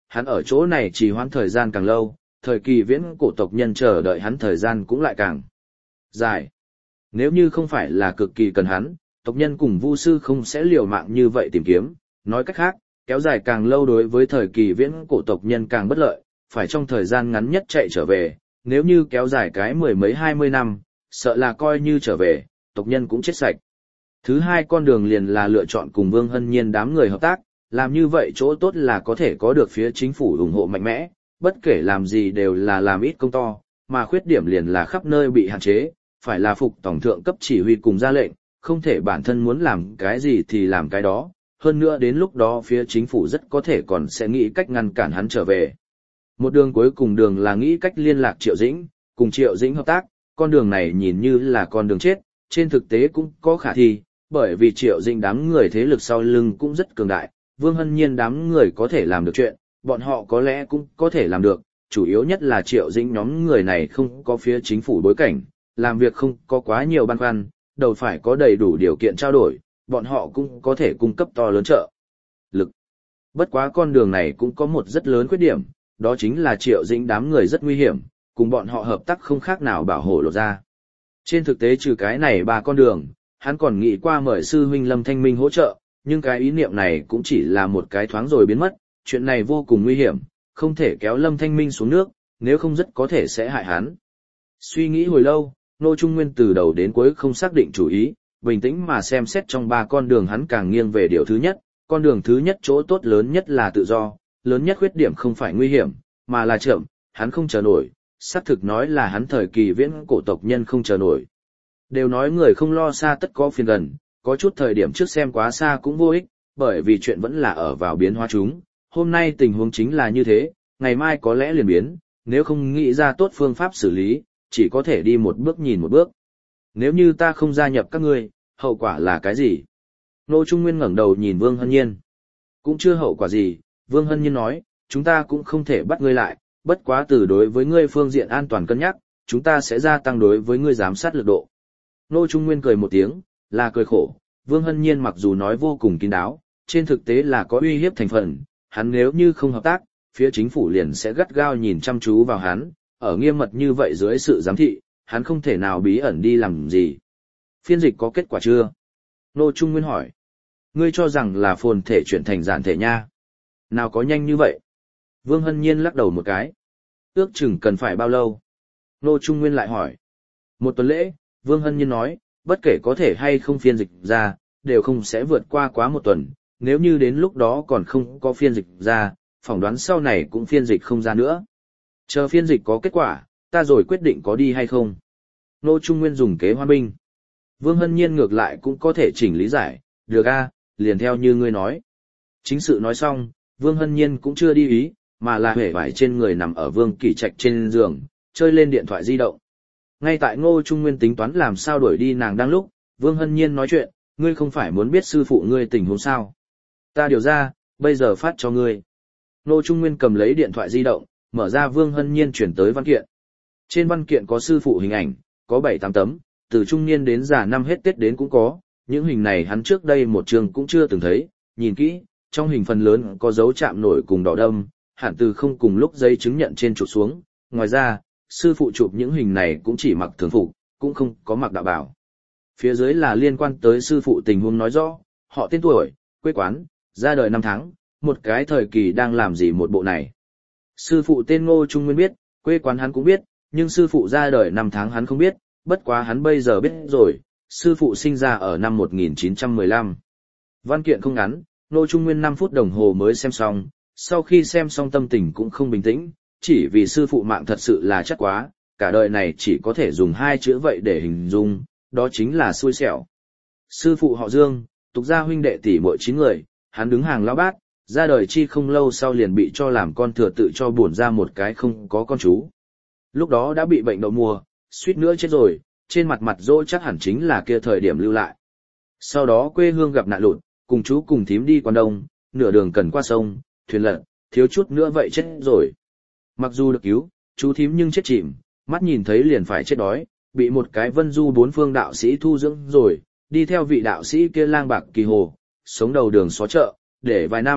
[SPEAKER 1] hắn ở chỗ này trì hoãn thời gian càng lâu, thời kỳ viễn cổ tộc nhân chờ đợi hắn thời gian cũng lại càng dài. Nếu như không phải là cực kỳ cần hắn, tộc nhân cùng vu sư không sẽ liều mạng như vậy tìm kiếm, nói cách khác, kéo dài càng lâu đối với thời kỳ viễn cổ tộc nhân càng bất lợi, phải trong thời gian ngắn nhất chạy trở về, nếu như kéo dài cái mười mấy hai mươi năm, sợ là coi như trở về, tộc nhân cũng chết sạch. Thứ hai con đường liền là lựa chọn cùng Vương Hân Nhiên đám người hợp tác, làm như vậy chỗ tốt là có thể có được phía chính phủ ủng hộ mạnh mẽ, bất kể làm gì đều là làm ít công to, mà khuyết điểm liền là khắp nơi bị hạn chế, phải là phục tổng thượng cấp chỉ huy cùng ra lệnh, không thể bản thân muốn làm cái gì thì làm cái đó, hơn nữa đến lúc đó phía chính phủ rất có thể còn sẽ nghĩ cách ngăn cản hắn trở về. Một đường cuối cùng đường là nghĩ cách liên lạc Triệu Dĩnh, cùng Triệu Dĩnh hợp tác, con đường này nhìn như là con đường chết, trên thực tế cũng có khả thi, bởi vì Triệu Dĩnh đám người thế lực sau lưng cũng rất cường đại, Vương Hân Nhiên đám người có thể làm được chuyện, bọn họ có lẽ cũng có thể làm được, chủ yếu nhất là Triệu Dĩnh nhóm người này không có phía chính phủ bối cảnh, làm việc không có quá nhiều băn khoăn, đầu phải có đầy đủ điều kiện trao đổi, bọn họ cũng có thể cung cấp to lớn trợ lực. Bất quá con đường này cũng có một rất lớn khuyết điểm, đó chính là Triệu Dĩnh đám người rất nguy hiểm, cùng bọn họ hợp tác không khác nào bảo hộ lột ra. Trên thực tế trừ cái này ba con đường, hắn còn nghĩ qua mời sư huynh Lâm Thanh Minh hỗ trợ, nhưng cái ý niệm này cũng chỉ là một cái thoáng rồi biến mất, chuyện này vô cùng nguy hiểm, không thể kéo Lâm Thanh Minh xuống nước, nếu không rất có thể sẽ hại hắn. Suy nghĩ hồi lâu, Ngô Trung Nguyên từ đầu đến cuối không xác định chủ ý, bình tĩnh mà xem xét trong ba con đường hắn càng nghiêng về điều thứ nhất, con đường thứ nhất chỗ tốt lớn nhất là tự do, lớn nhất khuyết điểm không phải nguy hiểm, mà là chậm, hắn không chờ nổi, xác thực nói là hắn thời kỳ viễn cổ tộc nhân không chờ nổi. Đều nói người không lo xa tất có phiền gần, có chút thời điểm trước xem quá xa cũng vô ích, bởi vì chuyện vẫn là ở vào biến hóa chúng, hôm nay tình huống chính là như thế, ngày mai có lẽ liền biến, nếu không nghĩ ra tốt phương pháp xử lý, chỉ có thể đi một bước nhìn một bước. Nếu như ta không gia nhập các ngươi, hậu quả là cái gì? Ngô Trung Nguyên ngẩng đầu nhìn Vương Hân Nhiên. Cũng chưa hậu quả gì, Vương Hân Nhiên nói, chúng ta cũng không thể bắt ngươi lại, bất quá từ đối với ngươi phương diện an toàn cân nhắc, chúng ta sẽ gia tăng đối với ngươi giám sát lực độ. Ngô Trung Nguyên cười một tiếng, là cười khổ, Vương Hân Nhiên mặc dù nói vô cùng kín đáo, trên thực tế là có uy hiếp thành phần, hắn nếu như không hợp tác, phía chính phủ liền sẽ gắt gao nhìn chăm chú vào hắn, ở nghiêm mật như vậy dưới sự giám thị, hắn không thể nào bí ẩn đi làm gì. Phiên dịch có kết quả chưa? Ngô Trung Nguyên hỏi. Ngươi cho rằng là phồn thể chuyển thành giản thể nha. Nào có nhanh như vậy? Vương Hân Nhiên lắc đầu một cái. Ước chừng cần phải bao lâu? Ngô Trung Nguyên lại hỏi. Một tuần lễ, Vương Hân Nhiên nói, bất kể có thể hay không phiên dịch ra, đều không sẽ vượt qua quá một tuần, nếu như đến lúc đó còn không có phiên dịch ra, phỏng đoán sau này cũng phiên dịch không ra nữa. Chờ phiên dịch có kết quả, ta rồi quyết định có đi hay không. Ngô Trung Nguyên dùng kế hoa binh. Vương Hân Nhiên ngược lại cũng có thể chỉnh lý giải, được a, liền theo như ngươi nói. Chính sự nói xong, Vương Hân Nhiên cũng chưa đi ý, mà là hể vải trên người nằm ở Vương Kỳ Trạch trên giường, chơi lên điện thoại di động. Ngay tại Ngô Trung Nguyên tính toán làm sao đuổi đi nàng đang lúc, Vương Hân Nhiên nói chuyện, ngươi không phải muốn biết sư phụ ngươi tình huống sao? Ta điều ra, bây giờ phát cho ngươi. Ngô Trung Nguyên cầm lấy điện thoại di động, mở ra Vương Hân Nhiên chuyển tới văn kiện. Trên văn kiện có sư phụ hình ảnh, có bảy tám tấm, từ trung niên đến già năm hết Tết đến cũng có, những hình này hắn trước đây một trường cũng chưa từng thấy, nhìn kỹ, trong hình phần lớn có dấu chạm nổi cùng đỏ đâm, hẳn từ không cùng lúc giấy chứng nhận trên chụp xuống, ngoài ra, sư phụ chụp những hình này cũng chỉ mặc thường phục, cũng không có mặc đạo bào. Phía dưới là liên quan tới sư phụ tình huống nói rõ, họ tên tuổi, quê quán, ra đời năm tháng, một cái thời kỳ đang làm gì một bộ này. Sư phụ tên Ngô Trung Nguyên biết, quê quán hắn cũng biết, nhưng sư phụ ra đời năm tháng hắn không biết, bất quá hắn bây giờ biết rồi, sư phụ sinh ra ở năm một nghìn chín trăm mười lăm. Văn kiện không ngắn, Ngô Trung Nguyên năm phút đồng hồ mới xem xong, sau khi xem xong tâm tình cũng không bình tĩnh, chỉ vì sư phụ mạng thật sự là chắc quá, cả đời này chỉ có thể dùng hai chữ vậy để hình dung, đó chính là xui xẻo. Sư phụ họ Dương, tục gia huynh đệ tỷ muội chín người, hắn đứng hàng lão bát, ra đời chi không lâu sau liền bị cho làm con thừa tự cho buồn ra một cái không có con chú. Lúc đó đã bị bệnh đậu mùa, suýt nữa chết rồi, trên mặt mặt dỗ chắc hẳn chính là kia thời điểm lưu lại. Sau đó quê hương gặp nạn lụt, cùng chú cùng thím đi Quan Đông, nửa đường cần qua sông, thuyền lật, thiếu chút nữa vậy chết rồi. Mặc dù được cứu, chú thím nhưng chết chìm, mắt nhìn thấy liền phải chết đói, bị một cái vân du bốn phương đạo sĩ thu dưỡng rồi, đi theo vị đạo sĩ kia lang bạc kỳ hồ, sống đầu đường xó chợ, để vài năm,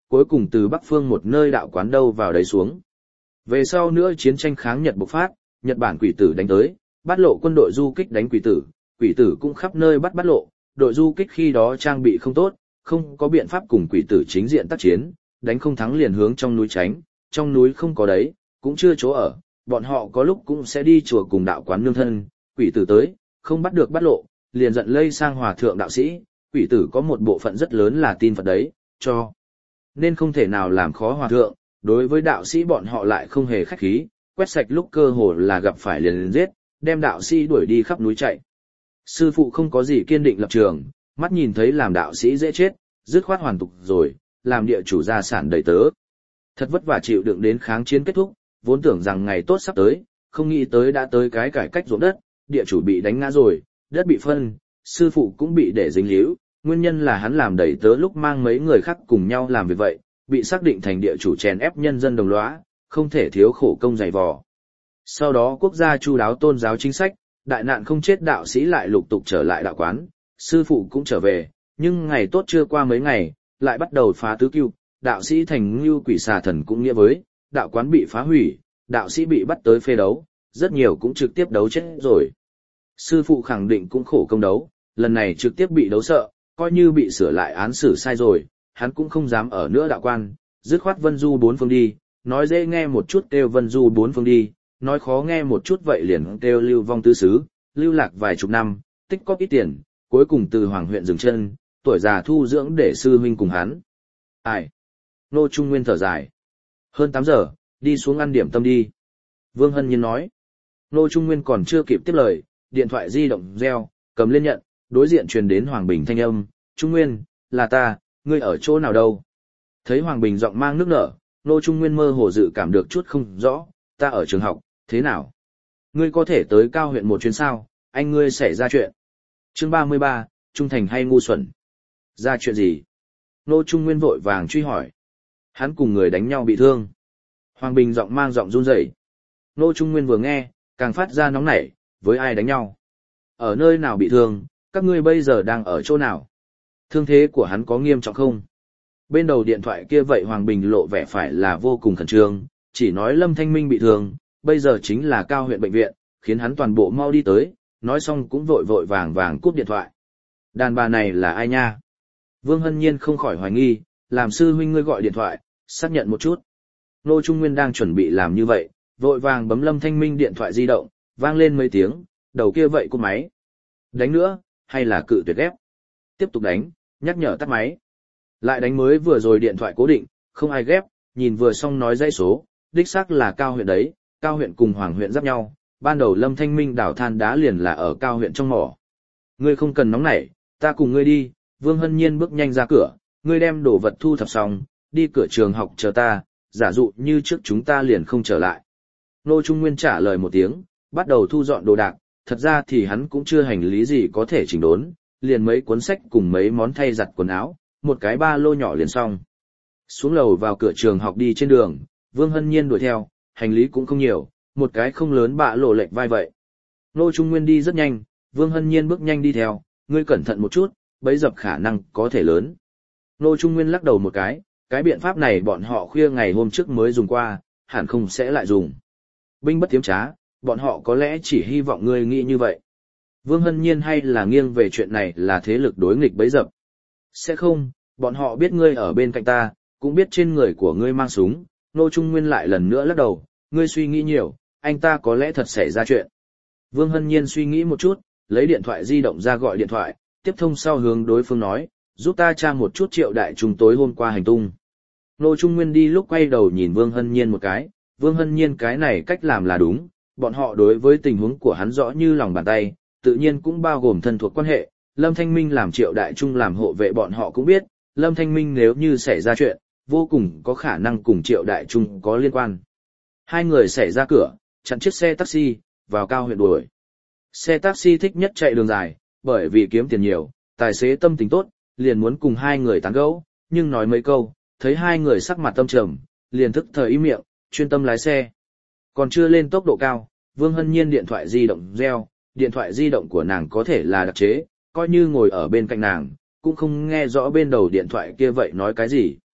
[SPEAKER 1] cuối cùng từ Bắc Phương một nơi đạo quán đâu vào đấy xuống. Về sau nữa chiến tranh kháng Nhật bộc phát, Nhật Bản quỷ tử đánh tới, Bát Lộ quân đội du kích đánh quỷ tử, quỷ tử cũng khắp nơi bắt Bát Lộ, đội du kích khi đó trang bị không tốt, không có biện pháp cùng quỷ tử chính diện tác chiến, đánh không thắng liền hướng trong núi tránh, trong núi không có đấy, cũng chưa chỗ ở, bọn họ có lúc cũng sẽ đi chùa cùng đạo quán nương thân, quỷ tử tới, không bắt được Bát Lộ, liền giận lây sang hòa thượng đạo sĩ, quỷ tử có một bộ phận rất lớn là tin Phật đấy, cho nên không thể nào làm khó hòa thượng, đối với đạo sĩ bọn họ lại không hề khách khí, quét sạch lúc cơ hồ là gặp phải liền liền giết, đem đạo sĩ đuổi đi khắp núi chạy. Sư phụ không có gì kiên định lập trường, mắt nhìn thấy làm đạo sĩ dễ chết, dứt khoát hoàn tục rồi, làm địa chủ gia sản đầy tớ. Thật vất vả chịu đựng đến kháng chiến kết thúc, vốn tưởng rằng ngày tốt sắp tới, không nghĩ tới đã tới cái cải cách ruộng đất, địa chủ bị đánh ngã rồi, đất bị phân, sư phụ cũng bị để dính líu, nguyên nhân là hắn làm đầy tớ lúc mang mấy người khác cùng nhau làm việc vậy, bị xác định thành địa chủ chèn ép nhân dân đồng lõa, không thể thiếu khổ công dày vò. Sau đó quốc gia chu đáo tôn giáo chính sách, đại nạn không chết đạo sĩ lại lục tục trở lại đạo quán, sư phụ cũng trở về, nhưng ngày tốt chưa qua mấy ngày, lại bắt đầu phá tứ cưu, đạo sĩ thành ngưu quỷ xà thần cũng nghĩa với, đạo quán bị phá hủy, đạo sĩ bị bắt tới phê đấu, rất nhiều cũng trực tiếp đấu chết rồi. Sư phụ khẳng định cũng khổ công đấu, lần này trực tiếp bị đấu sợ, coi như bị sửa lại án xử sai rồi, hắn cũng không dám ở nữa đạo quan, dứt khoát vân du bốn phương đi, nói dễ nghe một chút kêu vân du bốn phương đi, nói khó nghe một chút vậy liền kêu lưu vong tứ xứ, lưu lạc vài chục năm, tích cóp ít tiền, cuối cùng từ Hoàng huyện dừng chân, tuổi già thu dưỡng để sư huynh cùng hắn. Ai? Nô Trung Nguyên thở dài. Hơn tám giờ, đi xuống ăn điểm tâm đi. Vương Hân Nhiên nói. Nô Trung Nguyên còn chưa kịp tiếp lời, điện thoại di động reo, cầm lên nhận, đối diện truyền đến Hoàng Bình thanh âm, Trung Nguyên, là ta, ngươi ở chỗ nào đâu? Thấy Hoàng Bình giọng mang nước nở, Nô Trung Nguyên mơ hồ dự cảm được chút không rõ, ta ở trường học, thế nào? Ngươi có thể tới Cao huyện một chuyến sao, anh ngươi xảy ra chuyện. Chương ba mươi ba, Trung Thành hay ngu xuẩn? Ra chuyện gì? Nô Trung Nguyên vội vàng truy hỏi. Hắn cùng người đánh nhau bị thương. Hoàng Bình giọng mang giọng run rẩy. Nô Trung Nguyên vừa nghe, càng phát ra nóng nảy, với ai đánh nhau? Ở nơi nào bị thương, các ngươi bây giờ đang ở chỗ nào? Thương thế của hắn có nghiêm trọng không? Bên đầu điện thoại kia vậy Hoàng Bình lộ vẻ phải là vô cùng khẩn trương, chỉ nói Lâm Thanh Minh bị thương, bây giờ chính là Cao huyện bệnh viện, khiến hắn toàn bộ mau đi tới, nói xong cũng vội vội vàng vàng cúp điện thoại. Đàn bà này là ai nha? Vương Hân Nhiên không khỏi hoài nghi, làm sư huynh ngươi gọi điện thoại, xác nhận một chút. Nô Trung Nguyên đang chuẩn bị làm như vậy, vội vàng bấm Lâm Thanh Minh điện thoại di động, vang lên mấy tiếng, đầu kia vậy cúp máy. Đánh nữa, hay là cự tuyệt ghép? Tiếp tục đánh, nhắc nhở tắt máy. Lại đánh mới vừa rồi điện thoại cố định, không ai ghép, nhìn vừa xong nói dãy số, đích xác là Cao huyện đấy, Cao huyện cùng Hoàng huyện giáp nhau, ban đầu Lâm Thanh Minh đào than đá liền là ở Cao huyện trong mỏ. Ngươi không cần nóng nảy, ta cùng ngươi đi. Vương Hân Nhiên bước nhanh ra cửa, ngươi đem đồ vật thu thập xong, đi cửa trường học chờ ta, giả dụ như trước chúng ta liền không trở lại. Nô Trung Nguyên trả lời một tiếng, bắt đầu thu dọn đồ đạc, thật ra thì hắn cũng chưa hành lý gì có thể chỉnh đốn, liền mấy cuốn sách cùng mấy món thay giặt quần áo, một cái ba lô nhỏ liền xong. Xuống lầu vào cửa trường học đi trên đường, Vương Hân Nhiên đuổi theo, hành lý cũng không nhiều, một cái không lớn bạ lộ lệch vai vậy. Nô Trung Nguyên đi rất nhanh, Vương Hân Nhiên bước nhanh đi theo, ngươi cẩn thận một chút, bấy dập khả năng có thể lớn. Nô Trung Nguyên lắc đầu một cái, cái biện pháp này bọn họ khuya ngày hôm trước mới dùng qua, hẳn không sẽ lại dùng. Binh bất tiếm trá, bọn họ có lẽ chỉ hy vọng ngươi nghĩ như vậy. Vương Hân Nhiên hay là nghiêng về chuyện này là thế lực đối nghịch bấy dập. Sẽ không, bọn họ biết ngươi ở bên cạnh ta, cũng biết trên người của ngươi mang súng. Nô Trung Nguyên lại lần nữa lắc đầu, ngươi suy nghĩ nhiều, anh ta có lẽ thật xảy ra chuyện. Vương Hân Nhiên suy nghĩ một chút, lấy điện thoại di động ra gọi điện thoại, tiếp thông sau hướng đối phương nói, giúp ta tra một chút Triệu Đại Trung tối hôm qua hành tung. Nô Trung Nguyên đi lúc quay đầu nhìn Vương Hân Nhiên một cái, Vương Hân Nhiên cái này cách làm là đúng, bọn họ đối với tình huống của hắn rõ như lòng bàn tay, tự nhiên cũng bao gồm thân thuộc quan hệ, Lâm Thanh Minh làm Triệu Đại Trung làm hộ vệ bọn họ cũng biết, Lâm Thanh Minh nếu như xảy ra chuyện, vô cùng có khả năng cùng Triệu Đại Trung có liên quan. Hai người xảy ra cửa, chặn chiếc xe taxi, vào Cao huyện đuổi. Xe taxi thích nhất chạy đường dài, bởi vì kiếm tiền nhiều, tài xế tâm tình tốt, liền muốn cùng hai người tán gẫu, nhưng nói mấy câu, thấy hai người sắc mặt tâm trầm, liền thức thời im miệng, chuyên tâm lái xe. Còn chưa lên tốc độ cao, Vương Hân Nhiên điện thoại di động reo, điện thoại di động của nàng có thể là đặc chế, coi như ngồi ở bên cạnh nàng, cũng không nghe rõ bên đầu điện thoại kia vậy nói cái gì.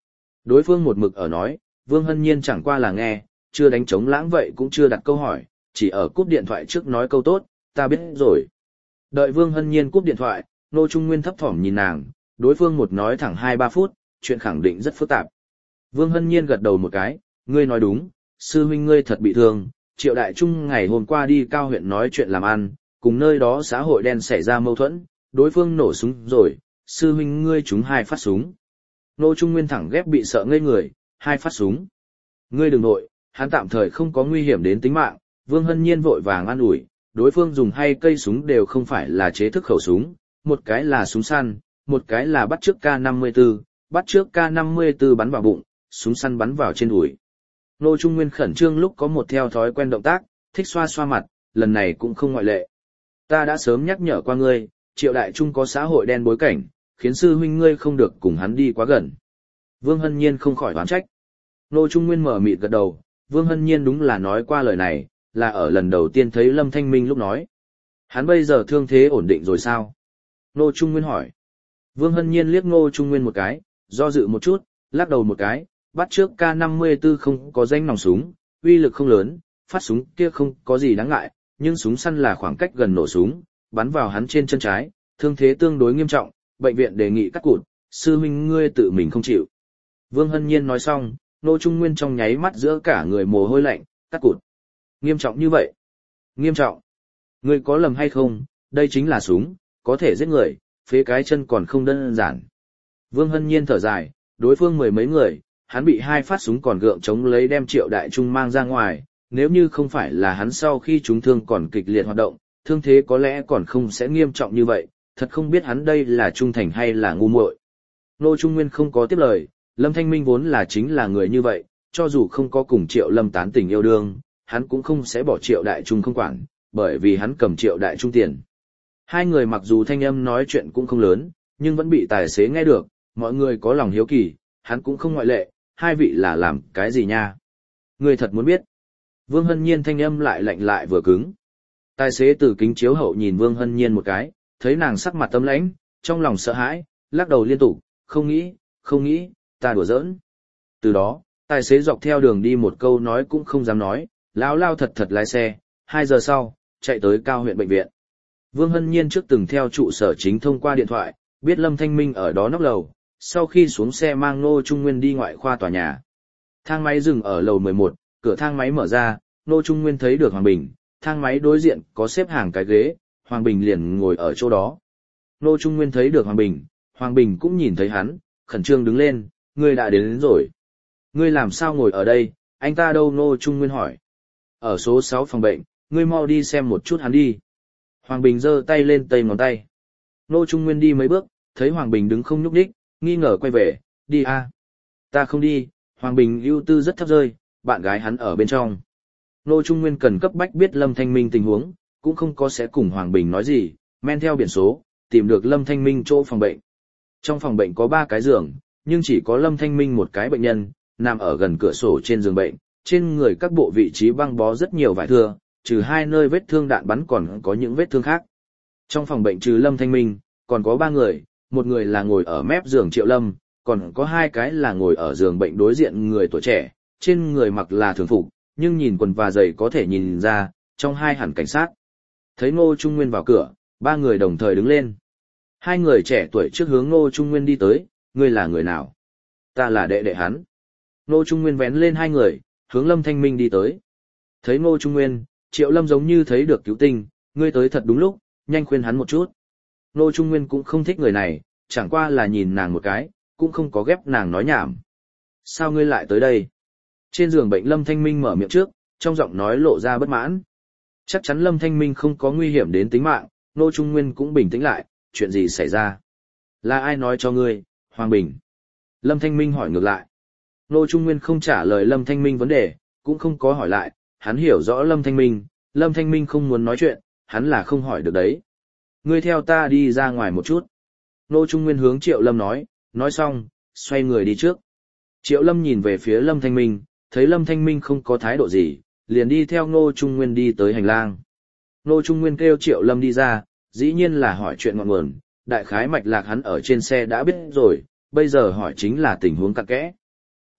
[SPEAKER 1] Đối phương một mực ở nói, Vương Hân Nhiên chẳng qua là nghe, chưa đánh trống lãng vậy cũng chưa đặt câu hỏi, chỉ ở cúp điện thoại trước nói câu tốt, ta biết rồi. Đợi Vương Hân Nhiên cúp điện thoại, Ngô Trung Nguyên thấp thỏm nhìn nàng, đối phương một nói thẳng hai ba phút, chuyện khẳng định rất phức tạp. Vương Hân Nhiên gật đầu một cái, ngươi nói đúng, sư huynh ngươi thật bị thương, Triệu Đại Trung ngày hôm qua đi cao huyện nói chuyện làm ăn, cùng nơi đó xã hội đen xảy ra mâu thuẫn, đối phương nổ súng rồi, sư huynh ngươi trúng hai phát súng. Ngô Trung Nguyên thẳng ghép bị sợ ngây người, hai phát súng. Ngươi đừng nội, hắn tạm thời không có nguy hiểm đến tính mạng, Vương Hân Nhiên vội vàng an ủi, đối phương dùng hai cây súng đều không phải là chế thức khẩu súng, một cái là súng săn, một cái là bắt trước K năm mươi tư, bắt trước K năm mươi tư bắn vào bụng, súng săn bắn vào trên đùi. Ngô Trung Nguyên khẩn trương lúc có một theo thói quen động tác, thích xoa xoa mặt, lần này cũng không ngoại lệ. Ta đã sớm nhắc nhở qua ngươi, Triệu Đại Trung có xã hội đen bối cảnh, khiến sư huynh ngươi không được cùng hắn đi quá gần. Vương Hân Nhiên không khỏi oán trách. Ngô Trung Nguyên mở mịt gật đầu, Vương Hân Nhiên đúng là nói qua lời này, là ở lần đầu tiên thấy Lâm Thanh Minh lúc nói. Hắn bây giờ thương thế ổn định rồi sao? Ngô Trung Nguyên hỏi. Vương Hân Nhiên liếc Ngô Trung Nguyên một cái, do dự một chút, lắc đầu một cái, bắt trước K năm mươi tư không có danh nòng súng, uy lực không lớn, phát súng kia không có gì đáng ngại, nhưng súng săn là khoảng cách gần nổ súng, bắn vào hắn trên chân trái, thương thế tương đối nghiêm trọng, bệnh viện đề nghị cắt cụt, sư huynh ngươi tự mình không chịu. Vương Hân Nhiên nói xong, Ngô Trung Nguyên trong nháy mắt giữa cả người mồ hôi lạnh, cắt cụt. Nghiêm trọng như vậy? Nghiêm trọng. Ngươi có lầm hay không, đây chính là súng, có thể giết người, phế cái chân còn không đơn giản. Vương Hân Nhiên thở dài, đối phương mười mấy người, hắn bị hai phát súng còn gượng chống lấy đem Triệu Đại Trung mang ra ngoài, nếu như không phải là hắn sau khi trúng thương còn kịch liệt hoạt động, thương thế có lẽ còn không sẽ nghiêm trọng như vậy, thật không biết hắn đây là trung thành hay là ngu muội. Ngô Trung Nguyên không có tiếp lời, Lâm Thanh Minh vốn là chính là người như vậy, cho dù không có cùng Triệu Lâm tán tình yêu đương, hắn cũng không sẽ bỏ Triệu Đại Trung không quản, bởi vì hắn cầm Triệu Đại Trung tiền. Hai người mặc dù thanh âm nói chuyện cũng không lớn, nhưng vẫn bị tài xế nghe được, mọi người có lòng hiếu kỳ, hắn cũng không ngoại lệ, hai vị là làm cái gì nha? Người thật muốn biết. Vương Hân Nhiên thanh âm lại lạnh lại vừa cứng. Tài xế từ kính chiếu hậu nhìn Vương Hân Nhiên một cái, thấy nàng sắc mặt tâm lãnh, trong lòng sợ hãi, lắc đầu liên tục, không nghĩ, không nghĩ, ta đùa giỡn. Từ đó, tài xế dọc theo đường đi một câu nói cũng không dám nói, lao lao thật thật lái xe, hai giờ sau, chạy tới cao huyện bệnh viện. Vương Hân Nhiên trước từng theo trụ sở chính thông qua điện thoại, biết Lâm Thanh Minh ở đó nóc lầu, sau khi xuống xe mang Ngô Trung Nguyên đi ngoại khoa tòa nhà. Thang máy dừng ở lầu mười một, cửa thang máy mở ra, Ngô Trung Nguyên thấy được Hoàng Bình, thang máy đối diện có xếp hàng cái ghế, Hoàng Bình liền ngồi ở chỗ đó. Ngô Trung Nguyên thấy được Hoàng Bình, Hoàng Bình cũng nhìn thấy hắn, khẩn trương đứng lên, ngươi đã đến, đến rồi. Ngươi làm sao ngồi ở đây, anh ta đâu? Ngô Trung Nguyên hỏi. Ở số sáu phòng bệnh, ngươi mau đi xem một chút hắn đi. Hoàng Bình giơ tay lên tây ngón tay. Ngô Trung Nguyên đi mấy bước, thấy Hoàng Bình đứng không nhúc nhích, nghi ngờ quay về, đi a. À? Ta không đi, Hoàng Bình ưu tư rất thấp rơi, bạn gái hắn ở bên trong. Ngô Trung Nguyên cần cấp bách biết Lâm Thanh Minh tình huống, cũng không có sẽ cùng Hoàng Bình nói gì, men theo biển số, tìm được Lâm Thanh Minh chỗ phòng bệnh. Trong phòng bệnh có ba cái giường, nhưng chỉ có Lâm Thanh Minh một cái bệnh nhân, nằm ở gần cửa sổ trên giường bệnh, trên người các bộ vị trí băng bó rất nhiều vải thưa, trừ hai nơi vết thương đạn bắn còn có những vết thương khác. Trong phòng bệnh trừ Lâm Thanh Minh, còn có ba người, một người là ngồi ở mép giường Triệu Lâm, còn có hai cái là ngồi ở giường bệnh đối diện người tuổi trẻ, trên người mặc là thường phục, nhưng nhìn quần và giày có thể nhìn ra, trong hai hẳn cảnh sát. Thấy Ngô Trung Nguyên vào cửa, ba người đồng thời đứng lên. Hai người trẻ tuổi trước hướng Ngô Trung Nguyên đi tới, ngươi là người nào? Ta là đệ đệ hắn. Ngô Trung Nguyên vén lên hai người, hướng Lâm Thanh Minh đi tới. Thấy Ngô Trung Nguyên, Triệu Lâm giống như thấy được cứu tinh, ngươi tới thật đúng lúc, nhanh khuyên hắn một chút. Ngô Trung Nguyên cũng không thích người này, chẳng qua là nhìn nàng một cái, cũng không có ghép nàng nói nhảm. Sao ngươi lại tới đây? Trên giường bệnh Lâm Thanh Minh mở miệng trước, trong giọng nói lộ ra bất mãn. Chắc chắn Lâm Thanh Minh không có nguy hiểm đến tính mạng, Ngô Trung Nguyên cũng bình tĩnh lại, chuyện gì xảy ra? Là ai nói cho ngươi, Hoàng Bình? Lâm Thanh Minh hỏi ngược lại. Ngô Trung Nguyên không trả lời Lâm Thanh Minh vấn đề, cũng không có hỏi lại, hắn hiểu rõ Lâm Thanh Minh, Lâm Thanh Minh không muốn nói chuyện, hắn là không hỏi được đấy. Ngươi theo ta đi ra ngoài một chút. Ngô Trung Nguyên hướng Triệu Lâm nói, nói xong, xoay người đi trước. Triệu Lâm nhìn về phía Lâm Thanh Minh, thấy Lâm Thanh Minh không có thái độ gì, liền đi theo Ngô Trung Nguyên đi tới hành lang. Ngô Trung Nguyên kêu Triệu Lâm đi ra, dĩ nhiên là hỏi chuyện ngọn nguồn, đại khái mạch lạc hắn ở trên xe đã biết rồi, bây giờ hỏi chính là tình huống cặn kẽ.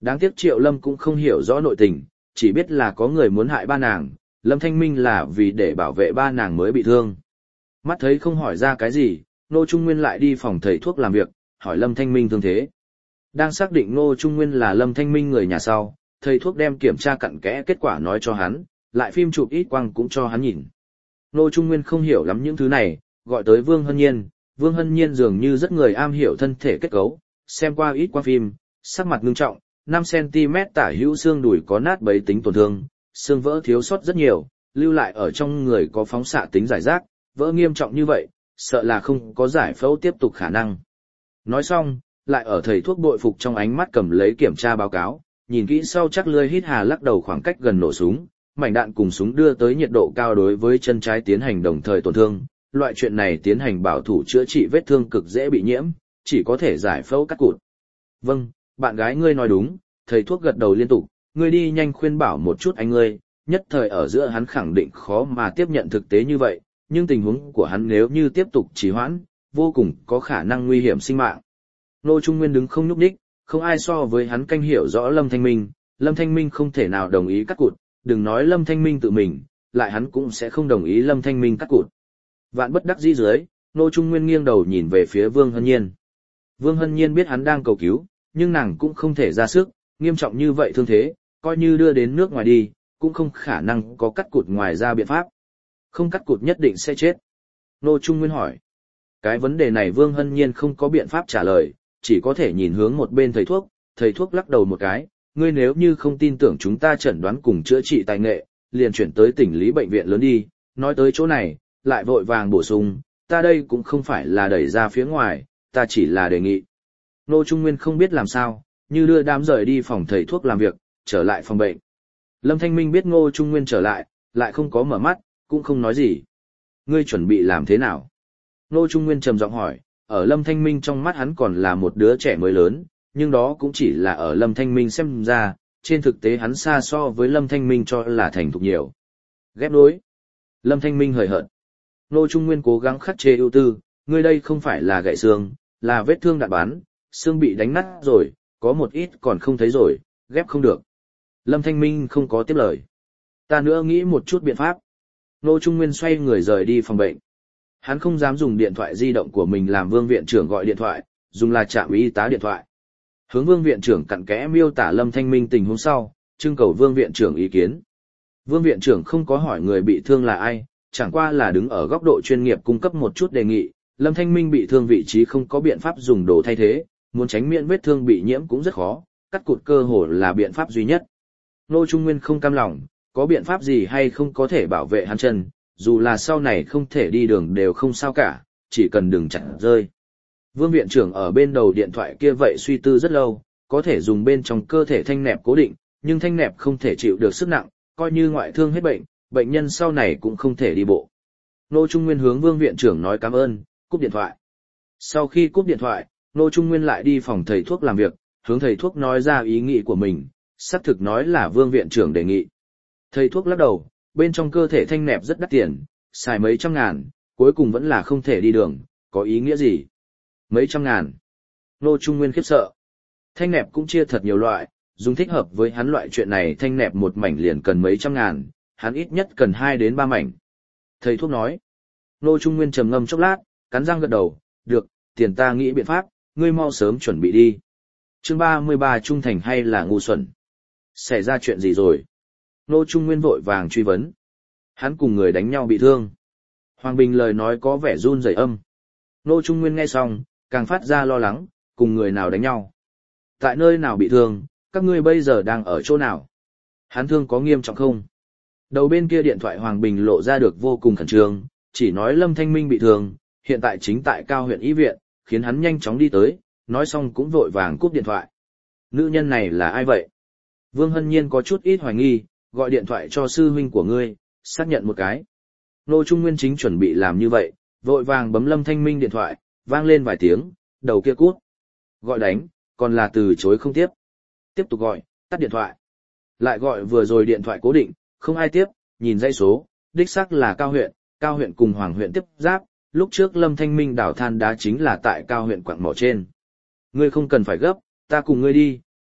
[SPEAKER 1] Đáng tiếc Triệu Lâm cũng không hiểu rõ nội tình, chỉ biết là có người muốn hại ba nàng, Lâm Thanh Minh là vì để bảo vệ ba nàng mới bị thương. Mắt thấy không hỏi ra cái gì, Ngô Trung Nguyên lại đi phòng thầy thuốc làm việc, hỏi Lâm Thanh Minh thương thế. Đang xác định Ngô Trung Nguyên là Lâm Thanh Minh người nhà sau, thầy thuốc đem kiểm tra cặn kẽ kết quả nói cho hắn, lại phim chụp ít quang cũng cho hắn nhìn. Ngô Trung Nguyên không hiểu lắm những thứ này, gọi tới Vương Hân Nhiên, Vương Hân Nhiên dường như rất người am hiểu thân thể kết cấu, xem qua ít quang phim, sắc mặt ngưng trọng, năm xăng ti mét tả hữu xương đùi có nát bấy tính tổn thương, xương vỡ thiếu sót rất nhiều, lưu lại ở trong người có phóng xạ tính giải rác, vỡ nghiêm trọng như vậy, sợ là không có giải phẫu tiếp tục khả năng. Nói xong, lại ở thầy thuốc bội phục trong ánh mắt cầm lấy kiểm tra báo cáo, nhìn kỹ sau chắc lươi hít hà lắc đầu khoảng cách gần nổ súng, mảnh đạn cùng súng đưa tới nhiệt độ cao đối với chân trái tiến hành đồng thời tổn thương, loại chuyện này tiến hành bảo thủ chữa trị vết thương cực dễ bị nhiễm, chỉ có thể giải phẫu cắt cụt. Vâng, bạn gái ngươi nói đúng, thầy thuốc gật đầu liên tục, ngươi đi nhanh khuyên bảo một chút anh ngươi, nhất thời ở giữa hắn khẳng định khó mà tiếp nhận thực tế như vậy, nhưng tình huống của hắn nếu như tiếp tục trì hoãn, vô cùng có khả năng nguy hiểm sinh mạng. Ngô Trung Nguyên đứng không nhúc nhích, không ai so với hắn canh hiểu rõ Lâm Thanh Minh, Lâm Thanh Minh không thể nào đồng ý cắt cụt, đừng nói Lâm Thanh Minh tự mình, lại hắn cũng sẽ không đồng ý Lâm Thanh Minh cắt cụt. Vạn bất đắc dĩ dưới, Ngô Trung Nguyên nghiêng đầu nhìn về phía Vương Hân Nhiên. Vương Hân Nhiên biết hắn đang cầu cứu, nhưng nàng cũng không thể ra sức, nghiêm trọng như vậy thương thế, coi như đưa đến nước ngoài đi, cũng không khả năng có cắt cụt ngoài ra biện pháp. Không cắt cụt nhất định sẽ chết. Ngô Trung Nguyên hỏi. Cái vấn đề này Vương Hân Nhiên không có biện pháp trả lời, chỉ có thể nhìn hướng một bên thầy thuốc, thầy thuốc lắc đầu một cái, ngươi nếu như không tin tưởng chúng ta chẩn đoán cùng chữa trị tài nghệ, liền chuyển tới tỉnh lý bệnh viện lớn đi, nói tới chỗ này, lại vội vàng bổ sung, ta đây cũng không phải là đẩy ra phía ngoài, ta chỉ là đề nghị. Ngô Trung Nguyên không biết làm sao, như đưa đám rời đi phòng thầy thuốc làm việc, trở lại phòng bệnh. Lâm Thanh Minh biết Ngô Trung Nguyên trở lại, lại không có mở mắt, cũng không nói gì. Ngươi chuẩn bị làm thế nào? Ngô Trung Nguyên trầm giọng hỏi, ở Lâm Thanh Minh trong mắt hắn còn là một đứa trẻ mới lớn, nhưng đó cũng chỉ là ở Lâm Thanh Minh xem ra, trên thực tế hắn xa so với Lâm Thanh Minh cho là thành thục nhiều. Ghép nối. Lâm Thanh Minh hời hợt. Ngô Trung Nguyên cố gắng khắc chế ưu tư, ngươi đây không phải là gãy xương, là vết thương đạn bắn, xương bị đánh nát rồi, có một ít còn không thấy rồi, ghép không được. Lâm Thanh Minh không có tiếp lời. Ta nữa nghĩ một chút biện pháp. Ngô Trung Nguyên xoay người rời đi phòng bệnh. Hắn không dám dùng điện thoại di động của mình làm Vương viện trưởng gọi điện thoại, dùng là trạm y tá điện thoại. Hướng Vương viện trưởng cặn kẽ miêu tả Lâm Thanh Minh tình huống sau, trưng cầu Vương viện trưởng ý kiến. Vương viện trưởng không có hỏi người bị thương là ai, chẳng qua là đứng ở góc độ chuyên nghiệp cung cấp một chút đề nghị. Lâm Thanh Minh bị thương vị trí không có biện pháp dùng đồ thay thế, muốn tránh miễn vết thương bị nhiễm cũng rất khó, cắt cụt cơ hồ là biện pháp duy nhất. Ngô Trung Nguyên không cam lòng, có biện pháp gì hay không có thể bảo vệ hắn chân, dù là sau này không thể đi đường đều không sao cả, chỉ cần đừng chặn rơi. Vương viện trưởng ở bên đầu điện thoại kia vậy suy tư rất lâu, có thể dùng bên trong cơ thể thanh nẹp cố định, nhưng thanh nẹp không thể chịu được sức nặng, coi như ngoại thương hết bệnh, bệnh nhân sau này cũng không thể đi bộ. Ngô Trung Nguyên hướng Vương viện trưởng nói cảm ơn, cúp điện thoại. Sau khi cúp điện thoại, Ngô Trung Nguyên lại đi phòng thầy thuốc làm việc, hướng thầy thuốc nói ra ý nghĩ của mình, xác thực nói là Vương viện trưởng đề nghị. Thầy thuốc lắc đầu, bên trong cơ thể thanh nẹp rất đắt tiền, xài mấy trăm ngàn, cuối cùng vẫn là không thể đi đường, có ý nghĩa gì? Mấy trăm ngàn. Ngô Trung Nguyên khiếp sợ. Thanh nẹp cũng chia thật nhiều loại, dùng thích hợp với hắn loại chuyện này thanh nẹp một mảnh liền cần mấy trăm ngàn, hắn ít nhất cần hai đến ba mảnh. Thầy thuốc nói. Ngô Trung Nguyên trầm ngâm chốc lát, cắn răng gật đầu, được, tiền ta nghĩ biện pháp, ngươi mau sớm chuẩn bị đi. Chương ba mươi ba trung thành hay là ngu xuẩn? Xảy ra chuyện gì rồi? Ngô Trung Nguyên vội vàng truy vấn. Hắn cùng người đánh nhau bị thương. Hoàng Bình lời nói có vẻ run rẩy âm. Ngô Trung Nguyên nghe xong, càng phát ra lo lắng, cùng người nào đánh nhau. Tại nơi nào bị thương, các ngươi bây giờ đang ở chỗ nào? Hắn thương có nghiêm trọng không? Đầu bên kia điện thoại Hoàng Bình lộ ra được vô cùng khẩn trương, chỉ nói Lâm Thanh Minh bị thương, hiện tại chính tại Cao huyện y viện, khiến hắn nhanh chóng đi tới, nói xong cũng vội vàng cúp điện thoại. Nữ nhân này là ai vậy? Vương Hân Nhiên có chút ít hoài nghi, gọi điện thoại cho sư huynh của ngươi, xác nhận một cái. Ngô Trung Nguyên chính chuẩn bị làm như vậy, vội vàng bấm Lâm Thanh Minh điện thoại, vang lên vài tiếng, đầu kia cút. Gọi đánh, còn là từ chối không tiếp. Tiếp tục gọi, tắt điện thoại. Lại gọi vừa rồi điện thoại cố định, không ai tiếp, nhìn dãy số, đích xác là Cao huyện, Cao huyện cùng Hoàng huyện tiếp giáp, lúc trước Lâm Thanh Minh đảo than đá chính là tại Cao huyện quặng mỏ trên. Ngươi không cần phải gấp, ta cùng ngươi đi,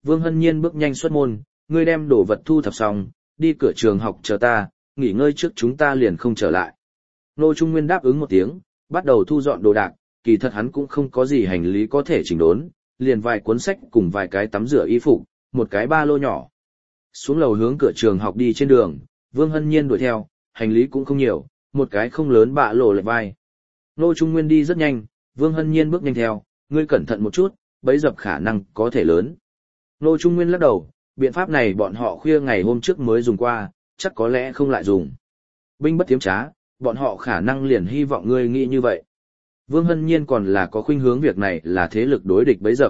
[SPEAKER 1] Vương Hân Nhiên bước nhanh xuất môn, ngươi đem đồ vật thu thập xong, đi cửa trường học chờ ta, nghỉ ngơi trước chúng ta liền không trở lại. Ngô Trung Nguyên đáp ứng một tiếng, bắt đầu thu dọn đồ đạc, kỳ thật hắn cũng không có gì hành lý có thể chỉnh đốn, liền vài cuốn sách cùng vài cái tắm rửa y phục, một cái ba lô nhỏ. Xuống lầu hướng cửa trường học đi trên đường, Vương Hân Nhiên đuổi theo, hành lý cũng không nhiều, một cái không lớn bạ lộ lệch vai. Ngô Trung Nguyên đi rất nhanh, Vương Hân Nhiên bước nhanh theo, ngươi cẩn thận một chút, bấy dập khả năng có thể lớn. Ngô Trung Nguyên lắc đầu, biện pháp này bọn họ khuya ngày hôm trước mới dùng qua, chắc có lẽ không lại dùng. Binh bất tiếm trá, bọn họ khả năng liền hy vọng ngươi nghĩ như vậy. Vương Hân Nhiên còn là có khuynh hướng việc này là thế lực đối địch bấy dập.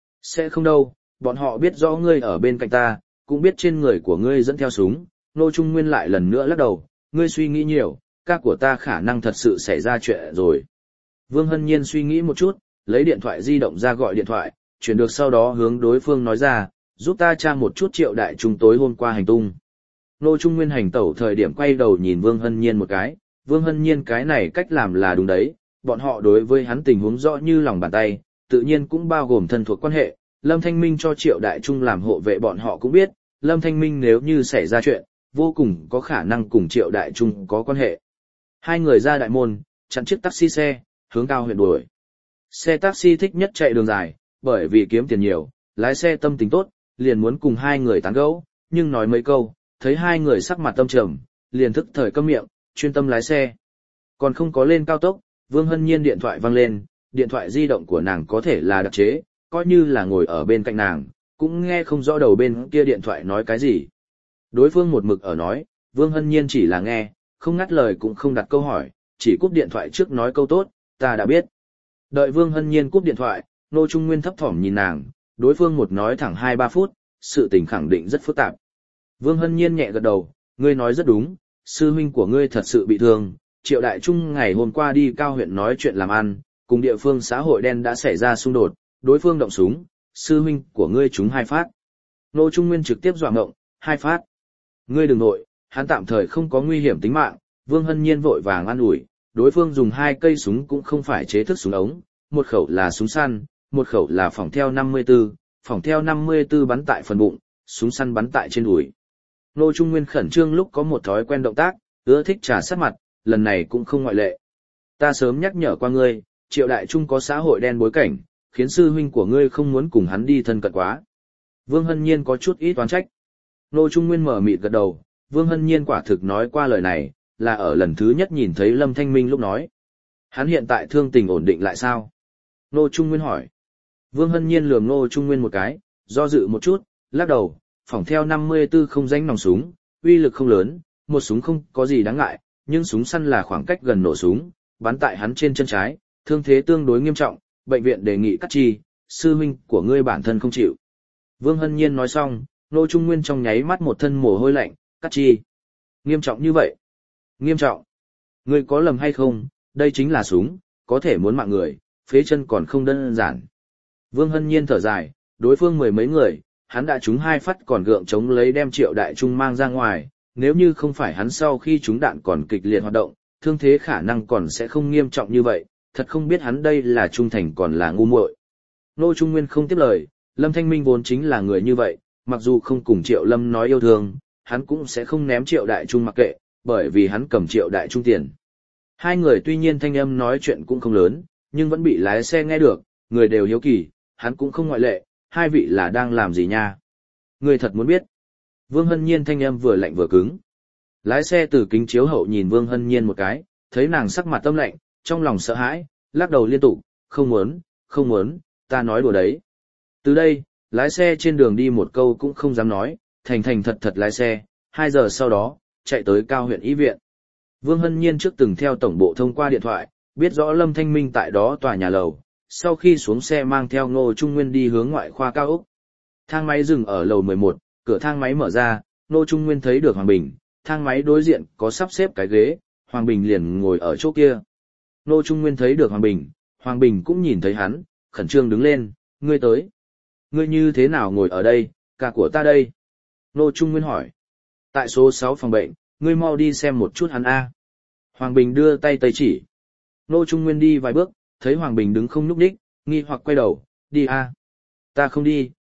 [SPEAKER 1] Sẽ không đâu, bọn họ biết rõ ngươi ở bên cạnh ta, cũng biết trên người của ngươi dẫn theo súng. Ngô Trung Nguyên lại lần nữa lắc đầu, ngươi suy nghĩ nhiều, ca của ta khả năng thật sự xảy ra chuyện rồi. Vương Hân Nhiên suy nghĩ một chút, lấy điện thoại di động ra gọi điện thoại, chuyển được sau đó hướng đối phương nói ra, giúp ta tra một chút Triệu Đại Trung tối hôm qua hành tung. Ngô Trung Nguyên hành tẩu thời điểm quay đầu nhìn Vương Hân Nhiên một cái, Vương Hân Nhiên cái này cách làm là đúng đấy, bọn họ đối với hắn tình huống rõ như lòng bàn tay, tự nhiên cũng bao gồm thân thuộc quan hệ. Lâm Thanh Minh cho Triệu Đại Trung làm hộ vệ bọn họ cũng biết, Lâm Thanh Minh nếu như xảy ra chuyện, vô cùng có khả năng cùng Triệu Đại Trung có quan hệ. Hai người ra đại môn, chặn chiếc taxi xe, hướng Cao huyện đuổi. Xe taxi thích nhất chạy đường dài, bởi vì kiếm tiền nhiều, lái xe tâm tình tốt, liền muốn cùng hai người tán gẫu, nhưng nói mấy câu, thấy hai người sắc mặt tâm trầm, liền thức thời câm miệng, chuyên tâm lái xe. Còn không có lên cao tốc, Vương Hân Nhiên điện thoại vang lên, điện thoại di động của nàng có thể là đặc chế, coi như là ngồi ở bên cạnh nàng, cũng nghe không rõ đầu bên kia điện thoại nói cái gì. Đối phương một mực ở nói, Vương Hân Nhiên chỉ là nghe, không ngắt lời cũng không đặt câu hỏi, chỉ cúp điện thoại trước nói câu tốt, ta đã biết. Đợi Vương Hân Nhiên cúp điện thoại, Ngô Trung Nguyên thấp thỏm nhìn nàng, đối phương một nói thẳng hai ba phút, sự tình khẳng định rất phức tạp. Vương Hân Nhiên nhẹ gật đầu, ngươi nói rất đúng, sư huynh của ngươi thật sự bị thương, Triệu Đại Trung ngày hôm qua đi Cao huyện nói chuyện làm ăn, cùng địa phương xã hội đen đã xảy ra xung đột, đối phương động súng, sư huynh của ngươi trúng hai phát. Ngô Trung Nguyên trực tiếp dọa ngộng, hai phát. Ngươi đừng nội, hắn tạm thời không có nguy hiểm tính mạng, Vương Hân Nhiên vội vàng an ủi, đối phương dùng hai cây súng cũng không phải chế thức súng ống, một khẩu là súng săn, một khẩu là phỏng theo năm mươi tư, phỏng theo năm mươi tư bắn tại phần bụng, súng săn bắn tại trên đùi. Ngô Trung Nguyên khẩn trương lúc có một thói quen động tác, ưa thích trà sát mặt, lần này cũng không ngoại lệ. Ta sớm nhắc nhở qua ngươi, Triệu Đại Trung có xã hội đen bối cảnh, khiến sư huynh của ngươi không muốn cùng hắn đi thân cận quá. Vương Hân Nhiên có chút ít oán trách. Ngô Trung Nguyên mở mịt gật đầu, Vương Hân Nhiên quả thực nói qua lời này, là ở lần thứ nhất nhìn thấy Lâm Thanh Minh lúc nói. Hắn hiện tại thương tình ổn định lại sao? Ngô Trung Nguyên hỏi. Vương Hân Nhiên lườm Ngô Trung Nguyên một cái, do dự một chút, lắc đầu, phỏng theo năm mươi tư không danh nòng súng, uy lực không lớn, một súng không có gì đáng ngại, nhưng súng săn là khoảng cách gần nổ súng, bắn tại hắn trên chân trái, thương thế tương đối nghiêm trọng, bệnh viện đề nghị cắt chi, sư huynh của ngươi bản thân không chịu. Vương Hân Nhiên nói xong, Ngô Trung Nguyên trong nháy mắt một thân mồ hôi lạnh, cắt chi. Nghiêm trọng như vậy? Nghiêm trọng. Ngươi có lầm hay không, đây chính là súng, có thể muốn mạng người, phế chân còn không đơn giản. Vương Hân Nhiên thở dài, đối phương mười mấy người, hắn đã trúng hai phát còn gượng chống lấy đem Triệu Đại Trung mang ra ngoài, nếu như không phải hắn sau khi trúng đạn còn kịch liệt hoạt động, thương thế khả năng còn sẽ không nghiêm trọng như vậy, thật không biết hắn đây là trung thành còn là ngu muội. Ngô Trung Nguyên không tiếp lời, Lâm Thanh Minh vốn chính là người như vậy, mặc dù không cùng Triệu Lâm nói yêu thương, hắn cũng sẽ không ném Triệu Đại Trung mặc kệ, bởi vì hắn cầm Triệu Đại Trung tiền. Hai người tuy nhiên thanh âm nói chuyện cũng không lớn, nhưng vẫn bị lái xe nghe được, người đều hiếu kỳ, hắn cũng không ngoại lệ, hai vị là đang làm gì nha? Người thật muốn biết. Vương Hân Nhiên thanh âm vừa lạnh vừa cứng. Lái xe từ kính chiếu hậu nhìn Vương Hân Nhiên một cái, thấy nàng sắc mặt tâm lạnh, trong lòng sợ hãi, lắc đầu liên tục, không muốn, không muốn, ta nói đùa đấy. Từ đây, lái xe trên đường đi một câu cũng không dám nói, thành thành thật thật lái xe, hai giờ sau đó, chạy tới Cao huyện y viện. Vương Hân Nhiên trước từng theo tổng bộ thông qua điện thoại, biết rõ Lâm Thanh Minh tại đó tòa nhà lầu, sau khi xuống xe mang theo Ngô Trung Nguyên đi hướng ngoại khoa cao ốc. Thang máy dừng ở lầu mười một, cửa thang máy mở ra, Ngô Trung Nguyên thấy được Hoàng Bình, thang máy đối diện có sắp xếp cái ghế, Hoàng Bình liền ngồi ở chỗ kia. Ngô Trung Nguyên thấy được Hoàng Bình, Hoàng Bình cũng nhìn thấy hắn, khẩn trương đứng lên, ngươi tới. Ngươi như thế nào ngồi ở đây, cả của ta đây? Ngô Trung Nguyên hỏi. Tại số sáu phòng bệnh, ngươi mau đi xem một chút hắn a. Hoàng Bình đưa tay tây chỉ. Ngô Trung Nguyên đi vài bước, thấy Hoàng Bình đứng không nhúc nhích, nghi hoặc quay đầu, đi a. Ta không đi,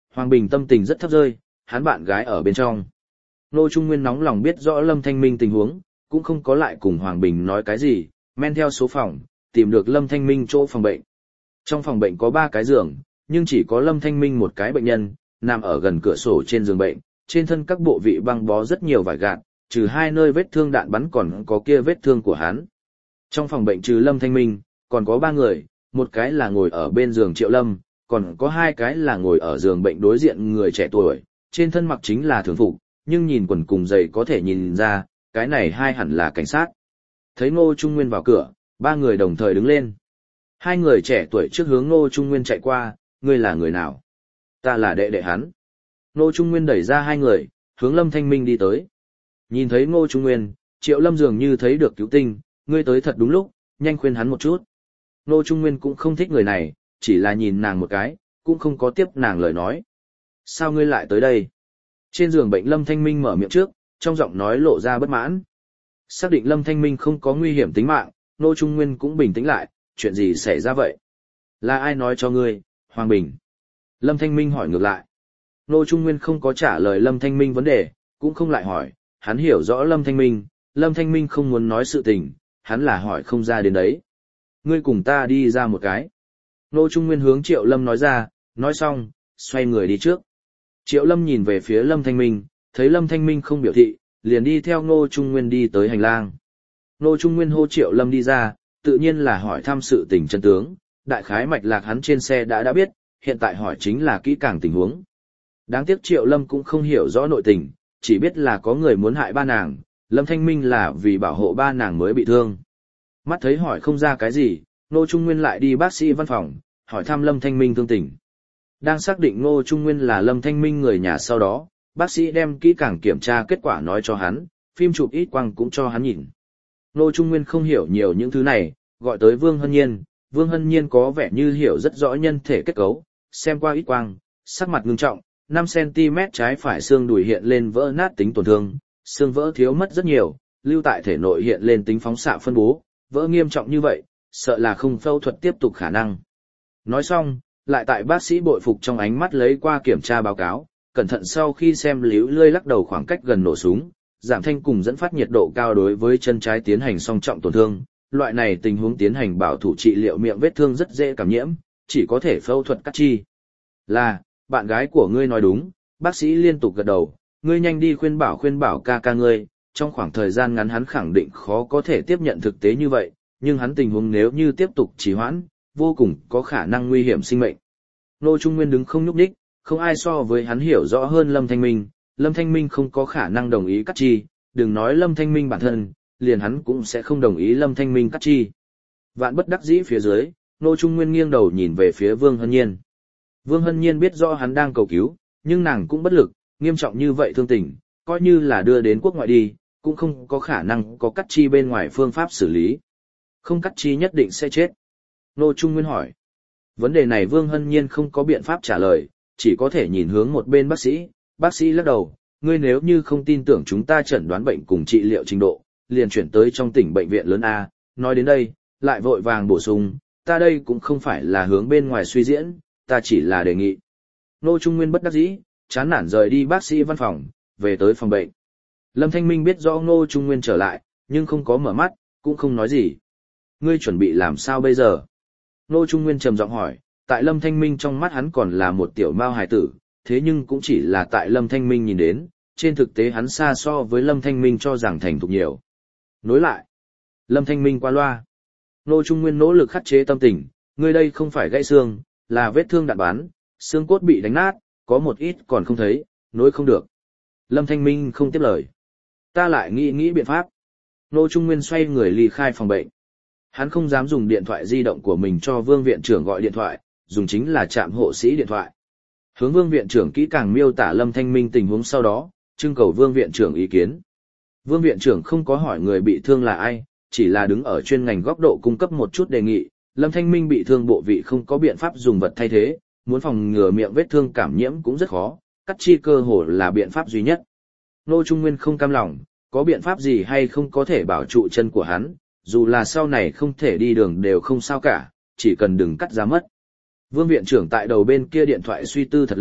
[SPEAKER 1] Hoàng Bình tâm tình rất thấp rơi, hắn bạn gái ở bên trong. Ngô Trung Nguyên nóng lòng biết rõ Lâm Thanh Minh tình huống, cũng không có lại cùng Hoàng Bình nói cái gì, men theo số phòng, tìm được Lâm Thanh Minh chỗ phòng bệnh. Trong phòng bệnh có ba cái giường, nhưng chỉ có Lâm Thanh Minh một cái bệnh nhân, nằm ở gần cửa sổ trên giường bệnh, trên thân các bộ vị băng bó rất nhiều vải gạt, trừ hai nơi vết thương đạn bắn còn có kia vết thương của hắn. Trong phòng bệnh trừ Lâm Thanh Minh, còn có ba người, một cái là ngồi ở bên giường Triệu Lâm, còn có hai cái là ngồi ở giường bệnh đối diện người trẻ tuổi, trên thân mặc chính là thường phục, nhưng nhìn quần cùng giày có thể nhìn ra, cái này hai hẳn là cảnh sát. Thấy Ngô Trung Nguyên vào cửa, ba người đồng thời đứng lên. Hai người trẻ tuổi trước hướng Ngô Trung Nguyên chạy qua, ngươi là người nào? Ta là đệ đệ hắn. Ngô Trung Nguyên đẩy ra hai người, hướng Lâm Thanh Minh đi tới. Nhìn thấy Ngô Trung Nguyên, Triệu Lâm dường như thấy được cứu tinh, ngươi tới thật đúng lúc, nhanh khuyên hắn một chút. Ngô Trung Nguyên cũng không thích người này, chỉ là nhìn nàng một cái, cũng không có tiếp nàng lời nói. Sao ngươi lại tới đây? Trên giường bệnh Lâm Thanh Minh mở miệng trước, trong giọng nói lộ ra bất mãn. Xác định Lâm Thanh Minh không có nguy hiểm tính mạng, Ngô Trung Nguyên cũng bình tĩnh lại, chuyện gì xảy ra vậy? Là ai nói cho ngươi, Hoàng Bình? Lâm Thanh Minh hỏi ngược lại. Ngô Trung Nguyên không có trả lời Lâm Thanh Minh vấn đề, cũng không lại hỏi, hắn hiểu rõ Lâm Thanh Minh, Lâm Thanh Minh không muốn nói sự tình, hắn là hỏi không ra đến đấy. Ngươi cùng ta đi ra một cái. Ngô Trung Nguyên hướng Triệu Lâm nói ra, nói xong, xoay người đi trước. Triệu Lâm nhìn về phía Lâm Thanh Minh, thấy Lâm Thanh Minh không biểu thị, liền đi theo Ngô Trung Nguyên đi tới hành lang. Ngô Trung Nguyên hô Triệu Lâm đi ra, tự nhiên là hỏi thăm sự tình chân tướng, đại khái mạch lạc hắn trên xe đã đã biết, hiện tại hỏi chính là kỹ càng tình huống. Đáng tiếc Triệu Lâm cũng không hiểu rõ nội tình, chỉ biết là có người muốn hại ba nàng, Lâm Thanh Minh là vì bảo hộ ba nàng mới bị thương. Mắt thấy hỏi không ra cái gì, Ngô Trung Nguyên lại đi bác sĩ văn phòng, hỏi thăm Lâm Thanh Minh thương tình. Đang xác định Ngô Trung Nguyên là Lâm Thanh Minh người nhà sau đó, bác sĩ đem kỹ càng kiểm tra kết quả nói cho hắn, phim chụp ít quang cũng cho hắn nhìn. Ngô Trung Nguyên không hiểu nhiều những thứ này, gọi tới Vương Hân Nhiên, Vương Hân Nhiên có vẻ như hiểu rất rõ nhân thể kết cấu, xem qua ít quang, sắc mặt ngưng trọng, năm xăng ti mét trái phải xương đùi hiện lên vỡ nát tính tổn thương, xương vỡ thiếu mất rất nhiều, lưu tại thể nội hiện lên tính phóng xạ phân bố, vỡ nghiêm trọng như vậy, sợ là không phẫu thuật tiếp tục khả năng. Nói xong, lại tại bác sĩ bội phục trong ánh mắt lấy qua kiểm tra báo cáo, cẩn thận sau khi xem líu lươi lắc đầu khoảng cách gần nổ súng, giảm thanh cùng dẫn phát nhiệt độ cao đối với chân trái tiến hành song trọng tổn thương. Loại này tình huống tiến hành bảo thủ trị liệu miệng vết thương rất dễ cảm nhiễm, chỉ có thể phẫu thuật cắt chi. Là, bạn gái của ngươi nói đúng, bác sĩ liên tục gật đầu, ngươi nhanh đi khuyên bảo khuyên bảo ca ca ngươi, trong khoảng thời gian ngắn hắn khẳng định khó có thể tiếp nhận thực tế như vậy, nhưng hắn tình huống nếu như tiếp tục trì hoãn, vô cùng có khả năng nguy hiểm sinh mệnh. Ngô Trung Nguyên đứng không nhúc nhích, không ai so với hắn hiểu rõ hơn Lâm Thanh Minh, Lâm Thanh Minh không có khả năng đồng ý cắt chi, đừng nói Lâm Thanh Minh bản thân, liền hắn cũng sẽ không đồng ý Lâm Thanh Minh cắt chi. Vạn bất đắc dĩ phía dưới, Ngô Trung Nguyên nghiêng đầu nhìn về phía Vương Hân Nhiên. Vương Hân Nhiên biết rõ hắn đang cầu cứu, nhưng nàng cũng bất lực, nghiêm trọng như vậy thương tình, coi như là đưa đến quốc ngoại đi, cũng không có khả năng có cắt chi bên ngoài phương pháp xử lý. Không cắt chi nhất định sẽ chết. Ngô Trung Nguyên hỏi. Vấn đề này Vương Hân Nhiên không có biện pháp trả lời, chỉ có thể nhìn hướng một bên bác sĩ. Bác sĩ lắc đầu, ngươi nếu như không tin tưởng chúng ta chẩn đoán bệnh cùng trị liệu trình độ, liền chuyển tới trong tỉnh bệnh viện lớn A. Nói đến đây, lại vội vàng bổ sung, ta đây cũng không phải là hướng bên ngoài suy diễn, ta chỉ là đề nghị. Ngô Trung Nguyên bất đắc dĩ, chán nản rời đi bác sĩ văn phòng, về tới phòng bệnh. Lâm Thanh Minh biết rõ Ngô Trung Nguyên trở lại, nhưng không có mở mắt, cũng không nói gì. Ngươi chuẩn bị làm sao bây giờ? Ngô Trung Nguyên trầm giọng hỏi, tại Lâm Thanh Minh trong mắt hắn còn là một tiểu mao hài tử, thế nhưng cũng chỉ là tại Lâm Thanh Minh nhìn đến, trên thực tế hắn xa so với Lâm Thanh Minh cho rằng thành thục nhiều. Nối lại, Lâm Thanh Minh qua loa. Ngô Trung Nguyên nỗ lực khắc chế tâm tình, ngươi đây không phải gãy xương, là vết thương đạn bắn, xương cốt bị đánh nát, có một ít còn không thấy, nối không được. Lâm Thanh Minh không tiếp lời. Ta lại nghĩ nghĩ biện pháp. Ngô Trung Nguyên xoay người ly khai phòng bệnh. Hắn không dám dùng điện thoại di động của mình cho Vương viện trưởng gọi điện thoại, dùng chính là trạm hộ sĩ điện thoại. Hướng Vương viện trưởng kỹ càng miêu tả Lâm Thanh Minh tình huống sau đó, trưng cầu Vương viện trưởng ý kiến. Vương viện trưởng không có hỏi người bị thương là ai, chỉ là đứng ở chuyên ngành góc độ cung cấp một chút đề nghị. Lâm Thanh Minh bị thương bộ vị không có biện pháp dùng vật thay thế, muốn phòng ngừa miệng vết thương cảm nhiễm cũng rất khó, cắt chi cơ hồ là biện pháp duy nhất. Ngô Trung Nguyên không cam lòng, có biện pháp gì hay không có thể bảo trụ chân của hắn, dù là sau này không thể đi đường đều không sao cả, chỉ cần đừng cắt ra mất. Vương viện trưởng tại đầu bên kia điện thoại suy tư thật lâu,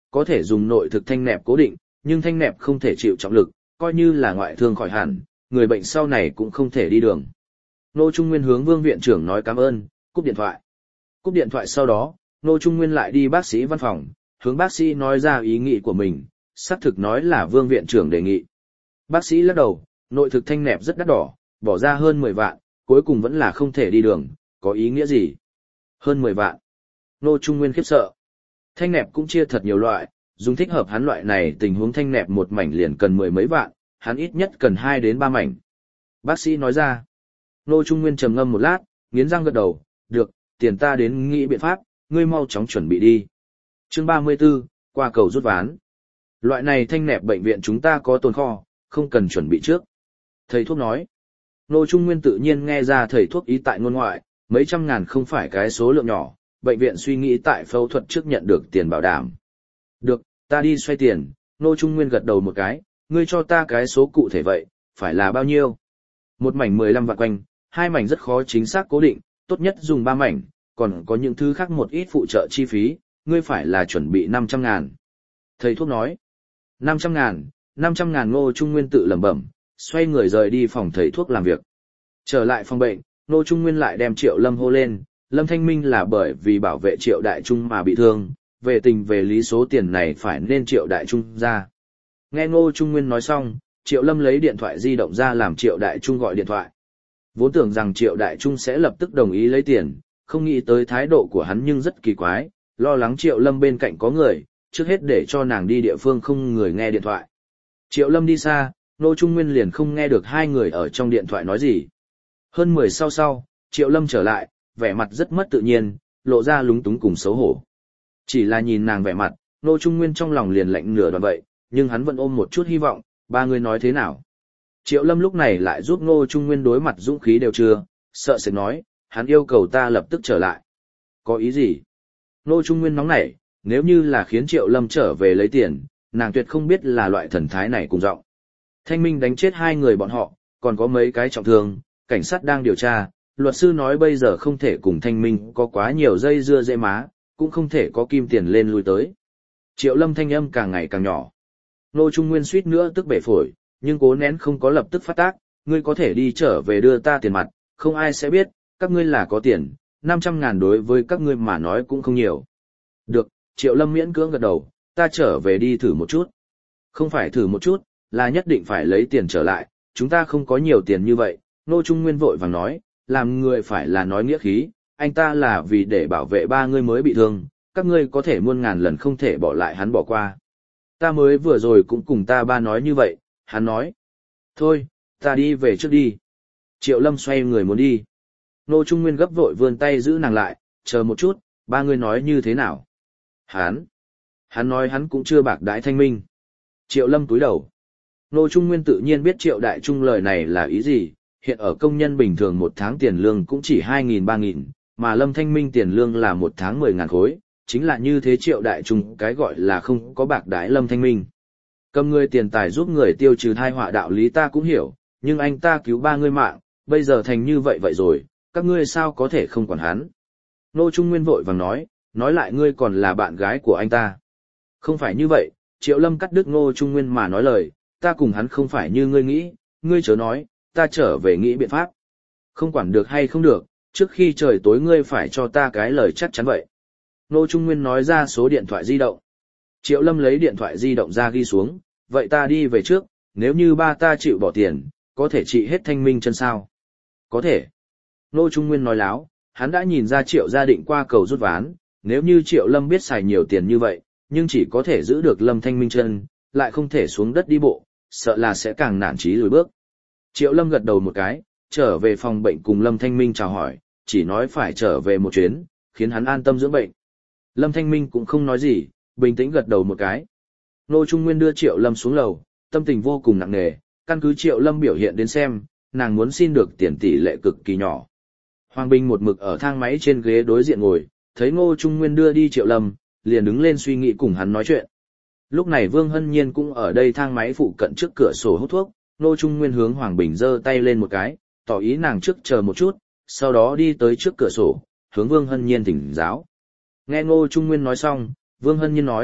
[SPEAKER 1] có thể dùng nội thực thanh nẹp cố định, nhưng thanh nẹp không thể chịu trọng lực, coi như là ngoại thương khỏi hẳn, người bệnh sau này cũng không thể đi đường. Ngô Trung Nguyên hướng Vương viện trưởng nói cảm ơn, cúp điện thoại. Cúp điện thoại sau đó, Ngô Trung Nguyên lại đi bác sĩ văn phòng, hướng bác sĩ nói ra ý nghĩ của mình, xác thực nói là Vương viện trưởng đề nghị. Bác sĩ lắc đầu, nội thực thanh nẹp rất đắt đỏ, bỏ ra hơn mười vạn, cuối cùng vẫn là không thể đi đường, có ý nghĩa gì? Hơn mười vạn. Ngô Trung Nguyên khiếp sợ. Thanh nẹp cũng chia thật nhiều loại, dùng thích hợp hắn loại này tình huống thanh nẹp một mảnh liền cần mười mấy vạn, hắn ít nhất cần hai đến ba mảnh. Bác sĩ nói ra. Ngô Trung Nguyên trầm ngâm một lát, nghiến răng gật đầu, được, tiền ta đến nghĩ biện pháp, ngươi mau chóng chuẩn bị đi. Chương ba mươi 34, qua cầu rút ván. Loại này thanh nẹp bệnh viện chúng ta có tồn kho, không cần chuẩn bị trước. Thầy thuốc nói. Ngô Trung Nguyên tự nhiên nghe ra thầy thuốc ý tại ngôn ngoại, mấy trăm ngàn không phải cái số lượng nhỏ, bệnh viện suy nghĩ tại phẫu thuật trước nhận được tiền bảo đảm. Được, ta đi xoay tiền, Ngô Trung Nguyên gật đầu một cái, ngươi cho ta cái số cụ thể vậy, phải là bao nhiêu? Một mảnh mười lăm vạn quanh, hai mảnh rất khó chính xác cố định, tốt nhất dùng ba mảnh, còn có những thứ khác một ít phụ trợ chi phí, ngươi phải là chuẩn bị năm trăm ngàn. Thầy thuốc nói, năm trăm ngàn, năm trăm ngàn Ngô Trung Nguyên tự lẩm bẩm, xoay người rời đi phòng thầy thuốc làm việc. Trở lại phòng bệnh, Ngô Trung Nguyên lại đem Triệu Lâm hô lên, Lâm Thanh Minh là bởi vì bảo vệ Triệu Đại Trung mà bị thương, về tình về lý số tiền này phải nên Triệu Đại Trung ra. Nghe Ngô Trung Nguyên nói xong, Triệu Lâm lấy điện thoại di động ra làm Triệu Đại Trung gọi điện thoại. Vốn tưởng rằng Triệu Đại Trung sẽ lập tức đồng ý lấy tiền, không nghĩ tới thái độ của hắn nhưng rất kỳ quái, lo lắng Triệu Lâm bên cạnh có người, trước hết để cho nàng đi địa phương không người nghe điện thoại. Triệu Lâm đi xa, Ngô Trung Nguyên liền không nghe được hai người ở trong điện thoại nói gì. Hơn mười sau sau, Triệu Lâm trở lại, vẻ mặt rất mất tự nhiên, lộ ra lúng túng cùng xấu hổ. Chỉ là nhìn nàng vẻ mặt, Ngô Trung Nguyên trong lòng liền lạnh nửa đoạn vậy, nhưng hắn vẫn ôm một chút hy vọng, ba người nói thế nào. Triệu Lâm lúc này lại giúp Ngô Trung Nguyên đối mặt dũng khí đều chưa, sợ sẽ nói, hắn yêu cầu ta lập tức trở lại. Có ý gì? Ngô Trung Nguyên nóng nảy, nếu như là khiến Triệu Lâm trở về lấy tiền, nàng tuyệt không biết là loại thần thái này cùng giọng. Thanh Minh đánh chết hai người bọn họ, còn có mấy cái trọng thương, cảnh sát đang điều tra, luật sư nói bây giờ không thể cùng Thanh Minh có quá nhiều dây dưa dễ má, cũng không thể có kim tiền lên lui tới. Triệu Lâm thanh âm càng ngày càng nhỏ. Ngô Trung Nguyên suýt nữa tức bể phổi, nhưng cố nén không có lập tức phát tác, ngươi có thể đi trở về đưa ta tiền mặt, không ai sẽ biết, các ngươi là có tiền, năm trăm ngàn đối với các ngươi mà nói cũng không nhiều. Được, Triệu Lâm miễn cưỡng gật đầu, ta trở về đi thử một chút. Không phải thử một chút, là nhất định phải lấy tiền trở lại, chúng ta không có nhiều tiền như vậy. Ngô Trung Nguyên vội vàng nói, làm người phải là nói nghĩa khí, anh ta là vì để bảo vệ ba ngươi mới bị thương, các ngươi có thể muôn ngàn lần không thể bỏ lại hắn bỏ qua. Ta mới vừa rồi cũng cùng ta ba nói như vậy, hắn nói. Thôi, ta đi về trước đi. Triệu Lâm xoay người muốn đi. Ngô Trung Nguyên gấp vội vươn tay giữ nàng lại, chờ một chút, ba ngươi nói như thế nào? Hắn, hắn nói hắn cũng chưa bạc đãi Thanh Minh. Triệu Lâm cúi đầu. Ngô Trung Nguyên tự nhiên biết Triệu Đại Trung lời này là ý gì, hiện ở công nhân bình thường một tháng tiền lương cũng chỉ hai nghìn ba nghìn, mà Lâm Thanh Minh tiền lương là một tháng mười ngàn khối, chính là như thế Triệu Đại Trung cái gọi là không có bạc đãi Lâm Thanh Minh. Cầm người tiền tài giúp người tiêu trừ thai họa đạo lý ta cũng hiểu, nhưng anh ta cứu ba người mạng, bây giờ thành như vậy vậy rồi, các ngươi sao có thể không quản hắn. Ngô Trung Nguyên vội vàng nói, nói lại ngươi còn là bạn gái của anh ta. Không phải như vậy, Triệu Lâm cắt đứt Ngô Trung Nguyên mà nói lời, ta cùng hắn không phải như ngươi nghĩ, ngươi chớ nói, ta trở về nghĩ biện pháp. Không quản được hay không được, trước khi trời tối ngươi phải cho ta cái lời chắc chắn vậy. Ngô Trung Nguyên nói ra số điện thoại di động. Triệu Lâm lấy điện thoại di động ra ghi xuống, vậy ta đi về trước, nếu như ba ta chịu bỏ tiền, có thể trị hết Thanh Minh chân sao? Có thể. Ngô Trung Nguyên nói láo, hắn đã nhìn ra Triệu gia định qua cầu rút ván, nếu như Triệu Lâm biết xài nhiều tiền như vậy, nhưng chỉ có thể giữ được Lâm Thanh Minh chân, lại không thể xuống đất đi bộ, sợ là sẽ càng nản chí lùi bước. Triệu Lâm gật đầu một cái, trở về phòng bệnh cùng Lâm Thanh Minh chào hỏi, chỉ nói phải trở về một chuyến, khiến hắn an tâm dưỡng bệnh. Lâm Thanh Minh cũng không nói gì, bình tĩnh gật đầu một cái. Ngô Trung Nguyên đưa Triệu Lâm xuống lầu, tâm tình vô cùng nặng nề, căn cứ Triệu Lâm biểu hiện đến xem, nàng muốn xin được tiền tỷ lệ cực kỳ nhỏ. Hoàng Bình một mực ở thang máy trên ghế đối diện ngồi, thấy Ngô Trung Nguyên đưa đi Triệu Lâm, liền đứng lên suy nghĩ cùng hắn nói chuyện. Lúc này Vương Hân Nhiên cũng ở đây thang máy phụ cận trước cửa sổ hút thuốc, Ngô Trung Nguyên hướng Hoàng Bình giơ tay lên một cái, tỏ ý nàng trước chờ một chút, sau đó đi tới trước cửa sổ, hướng Vương Hân Nhiên thỉnh giáo. Nghe Ngô Trung Nguyên nói xong, Vương Hân Nhiên nói,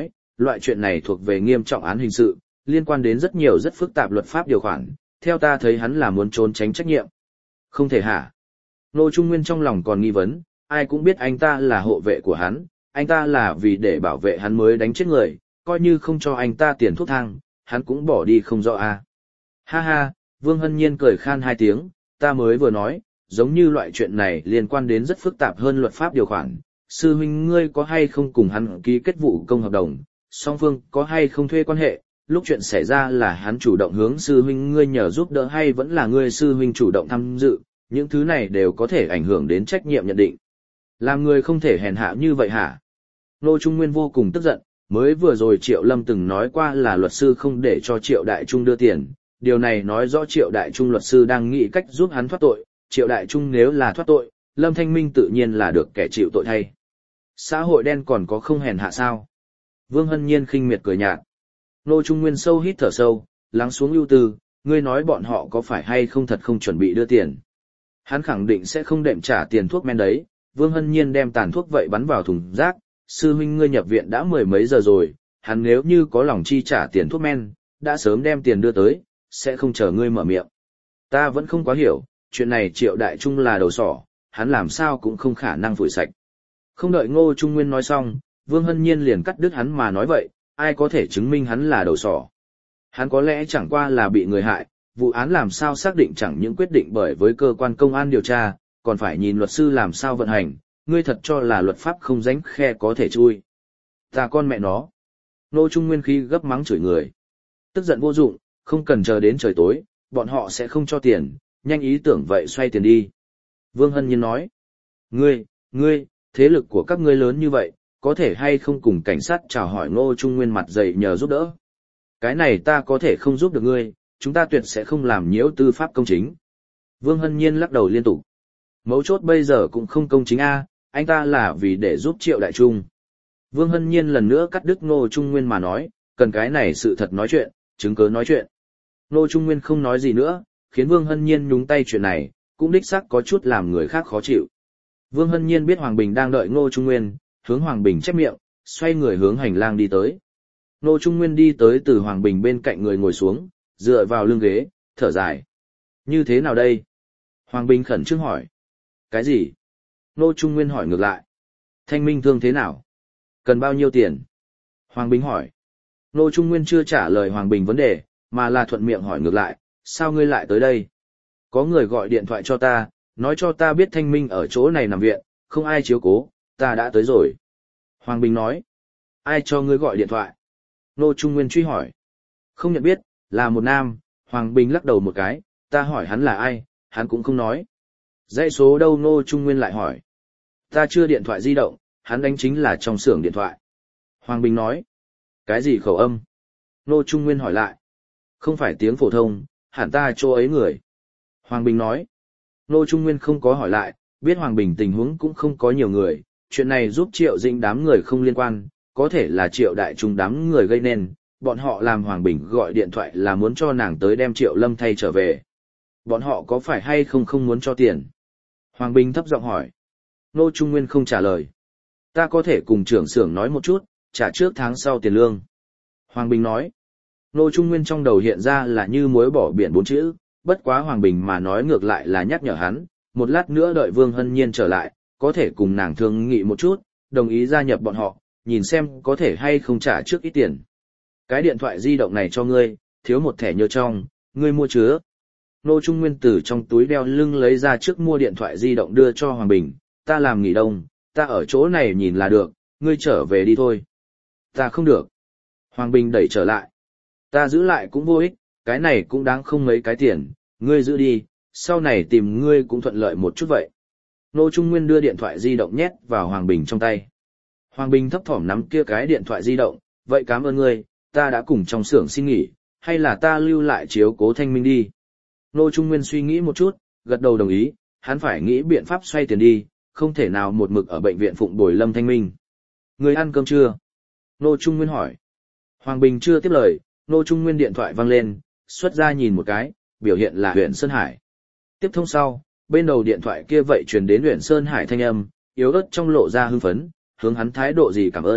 [SPEAKER 1] loại chuyện này thuộc về nghiêm trọng án hình sự, liên quan đến rất nhiều rất phức tạp luật pháp điều khoản, theo ta thấy hắn là muốn trốn tránh trách nhiệm. Không thể hả? Ngô Trung Nguyên trong lòng còn nghi vấn, ai cũng biết anh ta là hộ vệ của hắn, anh ta là vì để bảo vệ hắn mới đánh chết người, coi như không cho anh ta tiền thuốc thang, hắn cũng bỏ đi không rõ à. Ha ha, Vương Hân Nhiên cười khan hai tiếng, ta mới vừa nói, giống như loại chuyện này liên quan đến rất phức tạp hơn luật pháp điều khoản, sư huynh ngươi có hay không cùng hắn ký kết vụ công hợp đồng, song phương có hay không thuê quan hệ, lúc chuyện xảy ra là hắn chủ động hướng sư huynh ngươi nhờ giúp đỡ hay vẫn là ngươi sư huynh chủ động tham dự, những thứ này đều có thể ảnh hưởng đến trách nhiệm nhận định. Làm người không thể hèn hạ như vậy hả? Ngô Trung Nguyên vô cùng tức giận, mới vừa rồi Triệu Lâm từng nói qua là luật sư không để cho Triệu Đại Trung đưa tiền, điều này nói rõ Triệu Đại Trung luật sư đang nghĩ cách giúp hắn thoát tội, Triệu Đại Trung nếu là thoát tội, Lâm Thanh Minh tự nhiên là được kẻ chịu tội thay. Xã hội đen còn có không hèn hạ sao? Vương Hân Nhiên khinh miệt cười nhạt. Ngô Trung Nguyên sâu hít thở sâu, lắng xuống ưu tư, ngươi nói bọn họ có phải hay không thật không chuẩn bị đưa tiền. Hắn khẳng định sẽ không đệm trả tiền thuốc men đấy. Vương Hân Nhiên đem tàn thuốc vậy bắn vào thùng rác, sư huynh ngươi nhập viện đã mười mấy giờ rồi, hắn nếu như có lòng chi trả tiền thuốc men, đã sớm đem tiền đưa tới, sẽ không chờ ngươi mở miệng. Ta vẫn không quá hiểu, chuyện này Triệu Đại Trung là đầu sỏ, hắn làm sao cũng không khả năng phủi sạch. Không đợi Ngô Trung Nguyên nói xong, Vương Hân Nhiên liền cắt đứt hắn mà nói vậy, ai có thể chứng minh hắn là đầu sỏ. Hắn có lẽ chẳng qua là bị người hại, vụ án làm sao xác định chẳng những quyết định bởi với cơ quan công an điều tra, còn phải nhìn luật sư làm sao vận hành, ngươi thật cho là luật pháp không rãnh khe có thể chui. Ta con mẹ nó. Ngô Trung Nguyên khí gấp mắng chửi người. Tức giận vô dụng, không cần chờ đến trời tối, bọn họ sẽ không cho tiền, nhanh ý tưởng vậy xoay tiền đi. Vương Hân Nhiên nói. Ngươi, ngươi, thế lực của các ngươi lớn như vậy, có thể hay không cùng cảnh sát chào hỏi Ngô Trung Nguyên mặt dày nhờ giúp đỡ. Cái này ta có thể không giúp được ngươi, chúng ta tuyệt sẽ không làm nhiễu tư pháp công chính. Vương Hân Nhiên lắc đầu liên tục. Mấu chốt bây giờ cũng không công chính a, anh ta là vì để giúp Triệu Đại Trung. Vương Hân Nhiên lần nữa cắt đứt Ngô Trung Nguyên mà nói, cần cái này sự thật nói chuyện, chứng cứ nói chuyện. Ngô Trung Nguyên không nói gì nữa, khiến Vương Hân Nhiên nhúng tay chuyện này, cũng đích xác có chút làm người khác khó chịu. Vương Hân Nhiên biết Hoàng Bình đang đợi Ngô Trung Nguyên, hướng Hoàng Bình chép miệng, xoay người hướng hành lang đi tới. Ngô Trung Nguyên đi tới từ Hoàng Bình bên cạnh người ngồi xuống, dựa vào lưng ghế, thở dài. Như thế nào đây? Hoàng Bình khẩn trương hỏi. Cái gì? Ngô Trung Nguyên hỏi ngược lại. Thanh Minh thương thế nào? Cần bao nhiêu tiền? Hoàng Bình hỏi. Ngô Trung Nguyên chưa trả lời Hoàng Bình vấn đề, mà là thuận miệng hỏi ngược lại, sao ngươi lại tới đây? Có người gọi điện thoại cho ta, nói cho ta biết Thanh Minh ở chỗ này nằm viện, không ai chiếu cố, ta đã tới rồi. Hoàng Bình nói. Ai cho ngươi gọi điện thoại? Ngô Trung Nguyên truy hỏi. Không nhận biết, là một nam. Hoàng Bình lắc đầu một cái, ta hỏi hắn là ai, hắn cũng không nói. Dãy số đâu? Ngô Trung Nguyên lại hỏi. Ta chưa điện thoại di động, hắn đánh chính là trong xưởng điện thoại. Hoàng Bình nói. Cái gì khẩu âm? Ngô Trung Nguyên hỏi lại. Không phải tiếng phổ thông, hẳn ta chỗ ấy người. Hoàng Bình nói. Ngô Trung Nguyên không có hỏi lại, biết Hoàng Bình tình huống cũng không có nhiều người, chuyện này giúp Triệu Dĩnh đám người không liên quan, có thể là Triệu Đại Trung đám người gây nên, bọn họ làm Hoàng Bình gọi điện thoại là muốn cho nàng tới đem Triệu Lâm thay trở về. Bọn họ có phải hay không không muốn cho tiền? Hoàng Bình thấp giọng hỏi. Ngô Trung Nguyên không trả lời. Ta có thể cùng trưởng xưởng nói một chút, trả trước tháng sau tiền lương. Hoàng Bình nói. Ngô Trung Nguyên trong đầu hiện ra là như muối bỏ biển bốn chữ, bất quá Hoàng Bình mà nói ngược lại là nhắc nhở hắn, một lát nữa đợi Vương Hân Nhiên trở lại, có thể cùng nàng thương nghị một chút, đồng ý gia nhập bọn họ, nhìn xem có thể hay không trả trước ít tiền. Cái điện thoại di động này cho ngươi, thiếu một thẻ nhớ trong, ngươi mua chứa. Ngô Trung Nguyên từ trong túi đeo lưng lấy ra trước mua điện thoại di động đưa cho Hoàng Bình, ta làm nghỉ đông, ta ở chỗ này nhìn là được, ngươi trở về đi thôi. Ta không được. Hoàng Bình đẩy trở lại. Ta giữ lại cũng vô ích, cái này cũng đáng không mấy cái tiền, ngươi giữ đi, sau này tìm ngươi cũng thuận lợi một chút vậy. Ngô Trung Nguyên đưa điện thoại di động nhét vào Hoàng Bình trong tay. Hoàng Bình thấp thỏm nắm kia cái điện thoại di động, vậy cảm ơn ngươi, ta đã cùng trong xưởng xin nghỉ, hay là ta lưu lại chiếu cố Thanh Minh đi. Ngô Trung Nguyên suy nghĩ một chút, gật đầu đồng ý, hắn phải nghĩ biện pháp xoay tiền đi, không thể nào một mực ở bệnh viện phụng bồi Lâm Thanh Minh. Ngươi ăn cơm chưa? Ngô Trung Nguyên hỏi. Hoàng Bình chưa tiếp lời, Ngô Trung Nguyên điện thoại vang lên, xuất ra nhìn một cái, biểu hiện là huyện Sơn Hải. Tiếp thông sau, bên đầu điện thoại kia vậy truyền đến huyện Sơn Hải thanh âm, yếu ớt trong lộ ra hưng phấn, hướng hắn thái độ gì cảm ơn,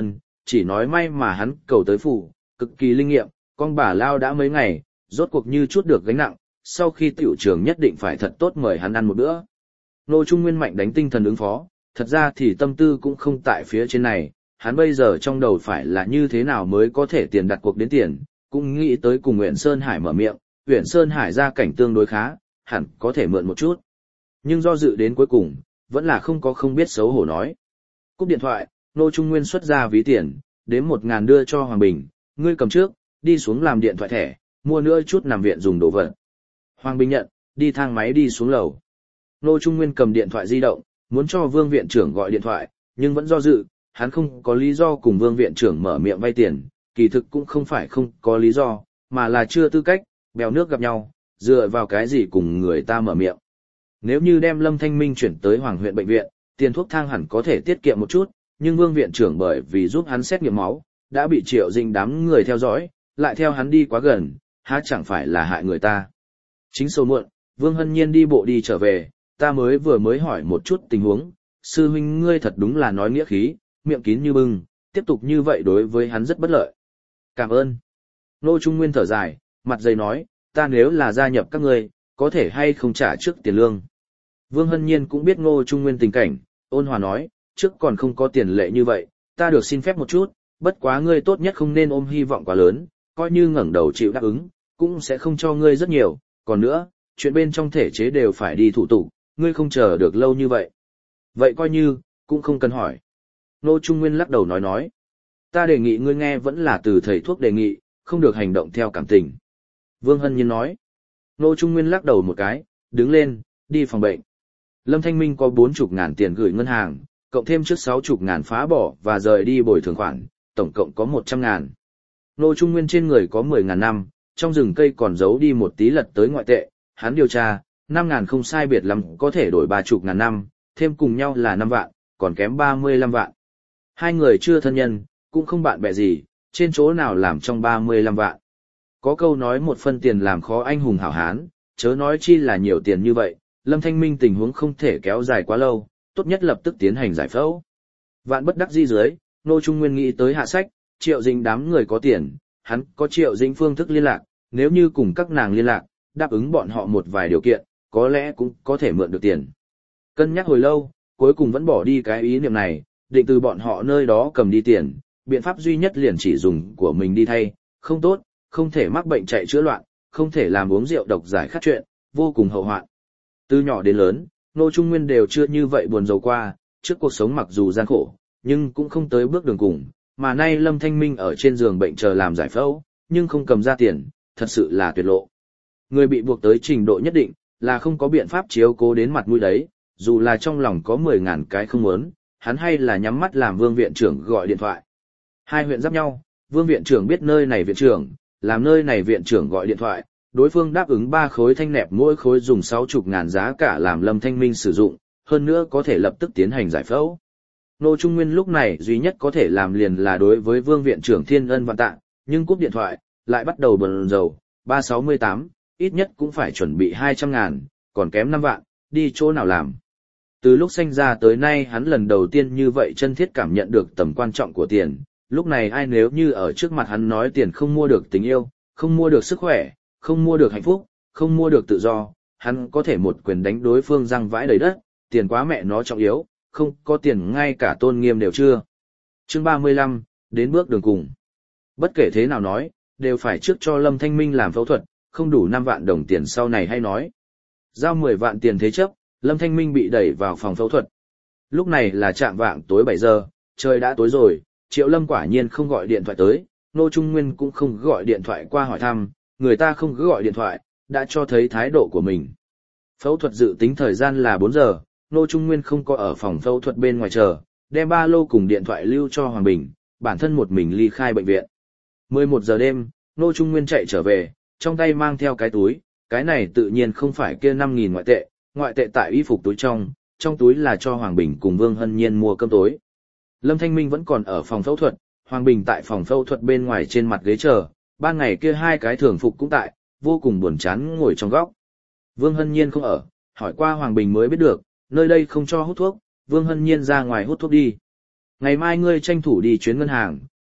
[SPEAKER 1] chỉ nói may mà hắn cầu tới phủ, cực kỳ linh nghiệm, con bà lao đã mấy ngày, rốt cuộc như chút được gánh nặng, sau khi tiểu trường nhất định phải thật tốt mời hắn ăn một bữa. Ngô Trung Nguyên mạnh đánh tinh thần ứng phó, thật ra thì tâm tư cũng không tại phía trên này, hắn bây giờ trong đầu phải là như thế nào mới có thể tiền đặt cuộc đến tiền, cũng nghĩ tới cùng Uyển Sơn Hải mở miệng, Uyển Sơn Hải ra cảnh tương đối khá, hẳn có thể mượn một chút. Nhưng do dự đến cuối cùng, vẫn là không có không biết xấu hổ nói. Cúp điện thoại, Ngô Trung Nguyên xuất ra ví tiền, đếm một ngàn đưa cho Hoàng Bình, ngươi cầm trước, đi xuống làm điện thoại thẻ, mua nữa chút nằm viện dùng đồ vật. Hoàng Bình nhận, đi thang máy đi xuống lầu. Ngô Trung Nguyên cầm điện thoại di động, muốn cho Vương viện trưởng gọi điện thoại, nhưng vẫn do dự, hắn không có lý do cùng Vương viện trưởng mở miệng vay tiền, kỳ thực cũng không phải không có lý do, mà là chưa tư cách, bèo nước gặp nhau, dựa vào cái gì cùng người ta mở miệng. Nếu như đem Lâm Thanh Minh chuyển tới Hoàng huyện bệnh viện, tiền thuốc thang hẳn có thể tiết kiệm một chút, nhưng Vương viện trưởng bởi vì giúp hắn xét nghiệm máu, đã bị Triệu Dĩnh đám người theo dõi, lại theo hắn đi quá gần, há chẳng phải là hại người ta. Chính sâu muộn, Vương Hân Nhiên đi bộ đi trở về, ta mới vừa mới hỏi một chút tình huống, sư huynh ngươi thật đúng là nói nghĩa khí, miệng kín như bưng, tiếp tục như vậy đối với hắn rất bất lợi. Cảm ơn. Ngô Trung Nguyên thở dài, mặt dày nói, ta nếu là gia nhập các ngươi, có thể hay không trả trước tiền lương. Vương Hân Nhiên cũng biết Ngô Trung Nguyên tình cảnh, ôn hòa nói, trước còn không có tiền lệ như vậy, ta được xin phép một chút, bất quá ngươi tốt nhất không nên ôm hy vọng quá lớn, coi như ngẩng đầu chịu đáp ứng, cũng sẽ không cho ngươi rất nhiều, còn nữa, chuyện bên trong thể chế đều phải đi thủ tục, ngươi không chờ được lâu như vậy. Vậy coi như, cũng không cần hỏi. Ngô Trung Nguyên lắc đầu nói nói, ta đề nghị ngươi nghe vẫn là từ thầy thuốc đề nghị, không được hành động theo cảm tình. Vương Hân Nhiên nói, Ngô Trung Nguyên lắc đầu một cái, đứng lên, đi phòng bệnh. Lâm Thanh Minh có bốn chục ngàn tiền gửi ngân hàng, cộng thêm trước sáu chục ngàn phá bỏ và rời đi bồi thường khoản, tổng cộng có một trăm ngàn. Ngô Trung Nguyên trên người có mười ngàn năm, trong rừng cây còn giấu đi một tí lật tới ngoại tệ, hắn điều tra, năm ngàn không sai biệt lắm có thể đổi ba chục ngàn năm, thêm cùng nhau là năm vạn, còn kém ba mươi lăm vạn. Hai người chưa thân nhân, cũng không bạn bè gì, trên chỗ nào làm trong ba mươi lăm vạn. Có câu nói một phân tiền làm khó anh hùng hảo hán, chớ nói chi là nhiều tiền như vậy, Lâm Thanh Minh tình huống không thể kéo dài quá lâu, tốt nhất lập tức tiến hành giải phẫu. Vạn bất đắc dĩ dưới, Ngô Trung Nguyên nghĩ tới hạ sách, Triệu Dĩnh đám người có tiền, hắn có Triệu Dĩnh phương thức liên lạc, nếu như cùng các nàng liên lạc, đáp ứng bọn họ một vài điều kiện, có lẽ cũng có thể mượn được tiền. Cân nhắc hồi lâu, cuối cùng vẫn bỏ đi cái ý niệm này, định từ bọn họ nơi đó cầm đi tiền, biện pháp duy nhất liền chỉ dùng của mình đi thay, không tốt, không thể mắc bệnh chạy chữa loạn, không thể làm uống rượu độc giải khát chuyện, vô cùng hậu hoạn. Từ nhỏ đến lớn, Ngô Trung Nguyên đều chưa như vậy buồn rầu qua, trước cuộc sống mặc dù gian khổ, nhưng cũng không tới bước đường cùng, mà nay Lâm Thanh Minh ở trên giường bệnh chờ làm giải phẫu, nhưng không cầm ra tiền, thật sự là tuyệt lộ. Người bị buộc tới trình độ nhất định, là không có biện pháp chiếu cố đến mặt mũi đấy, dù là trong lòng có mười ngàn cái không muốn, hắn hay là nhắm mắt làm Vương viện trưởng gọi điện thoại. Hai huyện giáp nhau, Vương viện trưởng biết nơi này viện trưởng, làm nơi này viện trưởng gọi điện thoại, đối phương đáp ứng ba khối thanh nẹp mỗi khối dùng sáu chục ngàn giá cả làm Lâm Thanh Minh sử dụng, hơn nữa có thể lập tức tiến hành giải phẫu. Ngô Trung Nguyên lúc này duy nhất có thể làm liền là đối với Vương viện trưởng thiên ân vạn tạ, nhưng cúp điện thoại, lại bắt đầu bần dầu, ba sáu mươi tám, ít nhất cũng phải chuẩn bị hai trăm ngàn, còn kém năm vạn, đi chỗ nào làm. Từ lúc sinh ra tới nay hắn lần đầu tiên như vậy chân thiết cảm nhận được tầm quan trọng của tiền, lúc này ai nếu như ở trước mặt hắn nói tiền không mua được tình yêu, không mua được sức khỏe, không mua được hạnh phúc, không mua được tự do, hắn có thể một quyền đánh đối phương răng vãi đầy đất, tiền quá mẹ nó trọng yếu, không có tiền ngay cả tôn nghiêm đều chưa. Chương ba mươi lăm, đến bước đường cùng. Bất kể thế nào nói, đều phải trước cho Lâm Thanh Minh làm phẫu thuật, không đủ năm vạn đồng tiền sau này hay nói. Giao mười vạn tiền thế chấp, Lâm Thanh Minh bị đẩy vào phòng phẫu thuật. Lúc này là chạm vạng tối bảy giờ, trời đã tối rồi, Triệu Lâm quả nhiên không gọi điện thoại tới, Ngô Trung Nguyên cũng không gọi điện thoại qua hỏi thăm, người ta không cứ gọi điện thoại, đã cho thấy thái độ của mình. Phẫu thuật dự tính thời gian là bốn giờ, Ngô Trung Nguyên không có ở phòng phẫu thuật bên ngoài chờ, đem ba lô cùng điện thoại lưu cho Hoàng Bình, bản thân một mình ly khai bệnh viện. mười một giờ đêm, Ngô Trung Nguyên chạy trở về, trong tay mang theo cái túi, cái này tự nhiên không phải kia năm nghìn ngoại tệ, ngoại tệ tại y phục túi trong, trong túi là cho Hoàng Bình cùng Vương Hân Nhiên mua cơm tối. Lâm Thanh Minh vẫn còn ở phòng phẫu thuật, Hoàng Bình tại phòng phẫu thuật bên ngoài trên mặt ghế chờ, ban ngày kia hai cái thường phục cũng tại, vô cùng buồn chán ngồi trong góc. Vương Hân Nhiên không ở, hỏi qua Hoàng Bình mới biết được, nơi đây không cho hút thuốc, Vương Hân Nhiên ra ngoài hút thuốc đi. Ngày mai ngươi tranh thủ đi chuyến ngân hàng,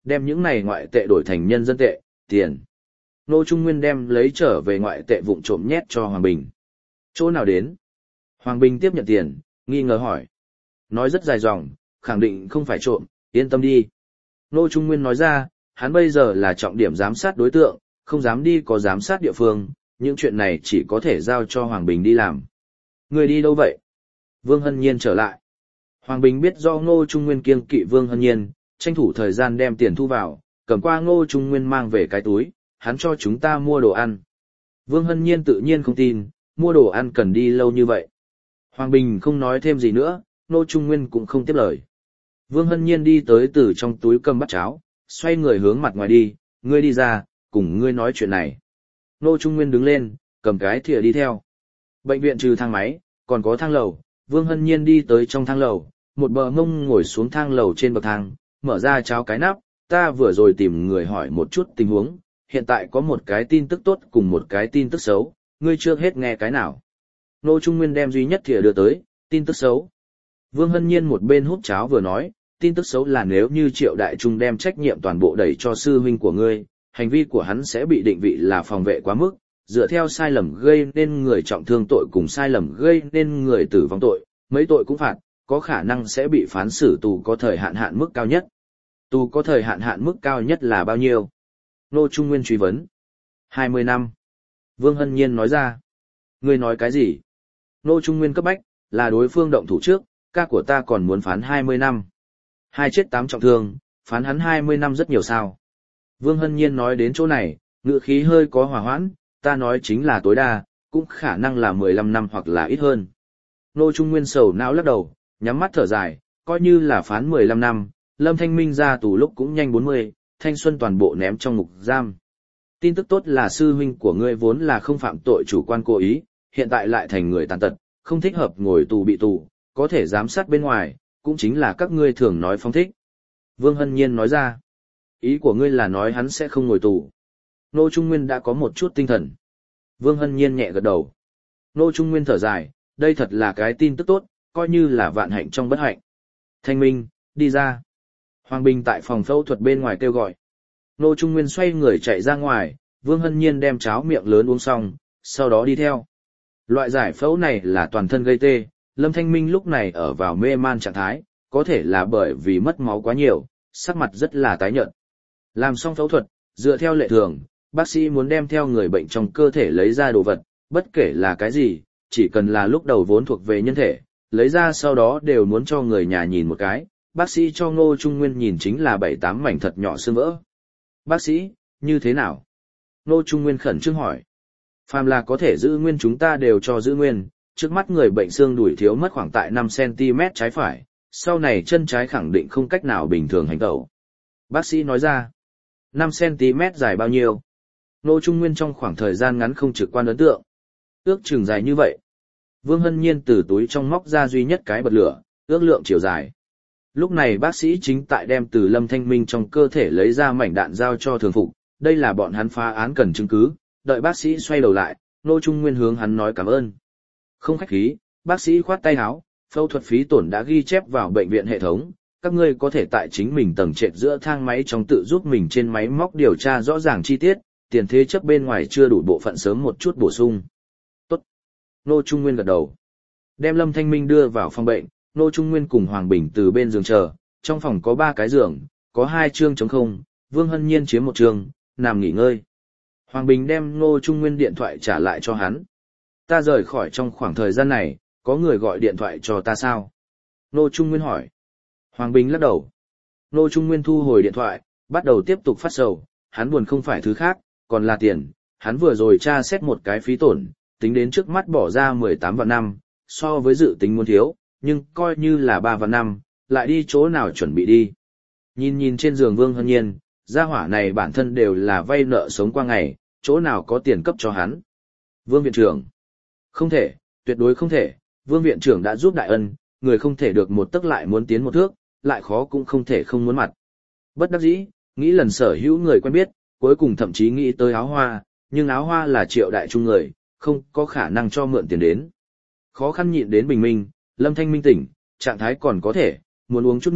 [SPEAKER 1] đem những này ngoại tệ đổi thành nhân dân tệ, tiền. Ngô Trung Nguyên đem lấy trở về ngoại tệ vụng trộm nhét cho Hoàng Bình. Chỗ nào đến? Hoàng Bình tiếp nhận tiền, nghi ngờ hỏi. Nói rất dài dòng, khẳng định không phải trộm, yên tâm đi. Ngô Trung Nguyên nói ra, hắn bây giờ là trọng điểm giám sát đối tượng, không dám đi có giám sát địa phương, những chuyện này chỉ có thể giao cho Hoàng Bình đi làm. Người đi đâu vậy? Vương Hân Nhiên trở lại. Hoàng Bình biết do Ngô Trung Nguyên kiêng kỵ Vương Hân Nhiên, tranh thủ thời gian đem tiền thu vào, cầm qua Ngô Trung Nguyên mang về cái túi, hắn cho chúng ta mua đồ ăn. Vương Hân Nhiên tự nhiên không tin, mua đồ ăn cần đi lâu như vậy. Hoàng Bình không nói thêm gì nữa, Ngô Trung Nguyên cũng không tiếp lời. Vương Hân Nhiên đi tới từ trong túi cầm bát cháo, xoay người hướng mặt ngoài đi, ngươi đi ra, cùng ngươi nói chuyện này. Ngô Trung Nguyên đứng lên, cầm cái thìa đi theo. Bệnh viện trừ thang máy, còn có thang lầu, Vương Hân Nhiên đi tới trong thang lầu, một bờ ngông ngồi xuống thang lầu trên bậc thang, mở ra cháo cái nắp, ta vừa rồi tìm người hỏi một chút tình huống, hiện tại có một cái tin tức tốt cùng một cái tin tức xấu, ngươi chưa hết nghe cái nào. Ngô Trung Nguyên đem duy nhất thìa đưa tới, tin tức xấu. Vương Hân Nhiên một bên hút cháo vừa nói, tin tức xấu là nếu như Triệu Đại Trung đem trách nhiệm toàn bộ đẩy cho sư huynh của ngươi, hành vi của hắn sẽ bị định vị là phòng vệ quá mức, dựa theo sai lầm gây nên người trọng thương tội cùng sai lầm gây nên người tử vong tội, mấy tội cũng phạt, có khả năng sẽ bị phán xử tù có thời hạn hạn mức cao nhất. Tù có thời hạn hạn mức cao nhất là bao nhiêu? Ngô Trung Nguyên truy vấn. hai mươi năm. Vương Hân Nhiên nói ra. Ngươi nói cái gì? Ngô Trung Nguyên cấp bách, là đối phương động thủ trước, ca của ta còn muốn phán hai mươi năm. Hai chết tám trọng thương, phán hắn hai mươi năm rất nhiều sao. Vương Hân Nhiên nói đến chỗ này, ngữ khí hơi có hòa hoãn, ta nói chính là tối đa, cũng khả năng là mười lăm năm hoặc là ít hơn. Ngô Trung Nguyên sầu não lắc đầu, nhắm mắt thở dài, coi như là phán mười lăm năm, Lâm Thanh Minh ra tù lúc cũng nhanh bốn mươi, thanh xuân toàn bộ ném trong ngục giam. Tin tức tốt là sư huynh của ngươi vốn là không phạm tội chủ quan cố ý, hiện tại lại thành người tàn tật, không thích hợp ngồi tù bị tù, có thể giám sát bên ngoài, cũng chính là các ngươi thường nói phong thích. Vương Hân Nhiên nói ra, ý của ngươi là nói hắn sẽ không ngồi tù. Ngô Trung Nguyên đã có một chút tinh thần. Vương Hân Nhiên nhẹ gật đầu. Ngô Trung Nguyên thở dài, đây thật là cái tin tức tốt, coi như là vạn hạnh trong bất hạnh. Thanh Minh, đi ra. Hoàng Bình tại phòng phẫu thuật bên ngoài kêu gọi. Ngô Trung Nguyên xoay người chạy ra ngoài, Vương Hân Nhiên đem cháo miệng lớn uống xong, sau đó đi theo. Loại giải phẫu này là toàn thân gây tê, Lâm Thanh Minh lúc này ở vào mê man trạng thái, có thể là bởi vì mất máu quá nhiều, sắc mặt rất là tái nhợt. Làm xong phẫu thuật, dựa theo lệ thường, bác sĩ muốn đem theo người bệnh trong cơ thể lấy ra đồ vật, bất kể là cái gì, chỉ cần là lúc đầu vốn thuộc về nhân thể, lấy ra sau đó đều muốn cho người nhà nhìn một cái, bác sĩ cho Ngô Trung Nguyên nhìn chính là bảy tám mảnh thật nhỏ xương vỡ. Bác sĩ, như thế nào? Ngô Trung Nguyên khẩn trương hỏi. Phàm là có thể giữ nguyên chúng ta đều cho giữ nguyên, trước mắt người bệnh xương đùi thiếu mất khoảng tại năm xăng ti mét trái phải, sau này chân trái khẳng định không cách nào bình thường hành tẩu. Bác sĩ nói ra, năm xăng ti mét dài bao nhiêu? Ngô Trung Nguyên trong khoảng thời gian ngắn không trực quan ấn tượng. Ước chừng dài như vậy. Vương Hân Nhiên từ túi trong móc ra duy nhất cái bật lửa, ước lượng chiều dài. Lúc này bác sĩ chính tại đem từ Lâm Thanh Minh trong cơ thể lấy ra mảnh đạn giao cho thường phục, đây là bọn hắn phá án cần chứng cứ, đợi bác sĩ xoay đầu lại, Ngô Trung Nguyên hướng hắn nói cảm ơn. Không khách khí, bác sĩ khoát tay áo, phẫu thuật phí tổn đã ghi chép vào bệnh viện hệ thống, các ngươi có thể tại chính mình tầng trệt giữa thang máy trong tự giúp mình trên máy móc điều tra rõ ràng chi tiết, tiền thế chấp bên ngoài chưa đủ bộ phận sớm một chút bổ sung. Tốt. Ngô Trung Nguyên gật đầu. Đem Lâm Thanh Minh đưa vào phòng bệnh, Ngô Trung Nguyên cùng Hoàng Bình từ bên giường chờ, trong phòng có ba cái giường, có hai chương trống không, Vương Hân Nhiên chiếm một chương, nằm nghỉ ngơi. Hoàng Bình đem Ngô Trung Nguyên điện thoại trả lại cho hắn. Ta rời khỏi trong khoảng thời gian này, có người gọi điện thoại cho ta sao? Ngô Trung Nguyên hỏi. Hoàng Bình lắc đầu. Ngô Trung Nguyên thu hồi điện thoại, bắt đầu tiếp tục phát sầu, hắn buồn không phải thứ khác, còn là tiền, hắn vừa rồi tra xét một cái phí tổn, tính đến trước mắt bỏ ra mười tám vạn năm, so với dự tính muốn thiếu, nhưng coi như là ba vạn năm, lại đi chỗ nào chuẩn bị đi. Nhìn nhìn trên giường Vương Hân Nhiên, gia hỏa này bản thân đều là vay nợ sống qua ngày, chỗ nào có tiền cấp cho hắn. Vương viện trưởng. Không thể, tuyệt đối không thể, Vương viện trưởng đã giúp đại ân, người không thể được một tấc lại muốn tiến một thước, lại khó cũng không thể không muốn mặt. Bất đắc dĩ, nghĩ lần sở hữu người quen biết, cuối cùng thậm chí nghĩ tới áo hoa, nhưng áo hoa là Triệu Đại Trung người, không có khả năng cho mượn tiền đến. Khó khăn nhịn đến bình minh, Lâm Thanh Minh tỉnh, trạng thái còn có thể, muốn uống chút nước,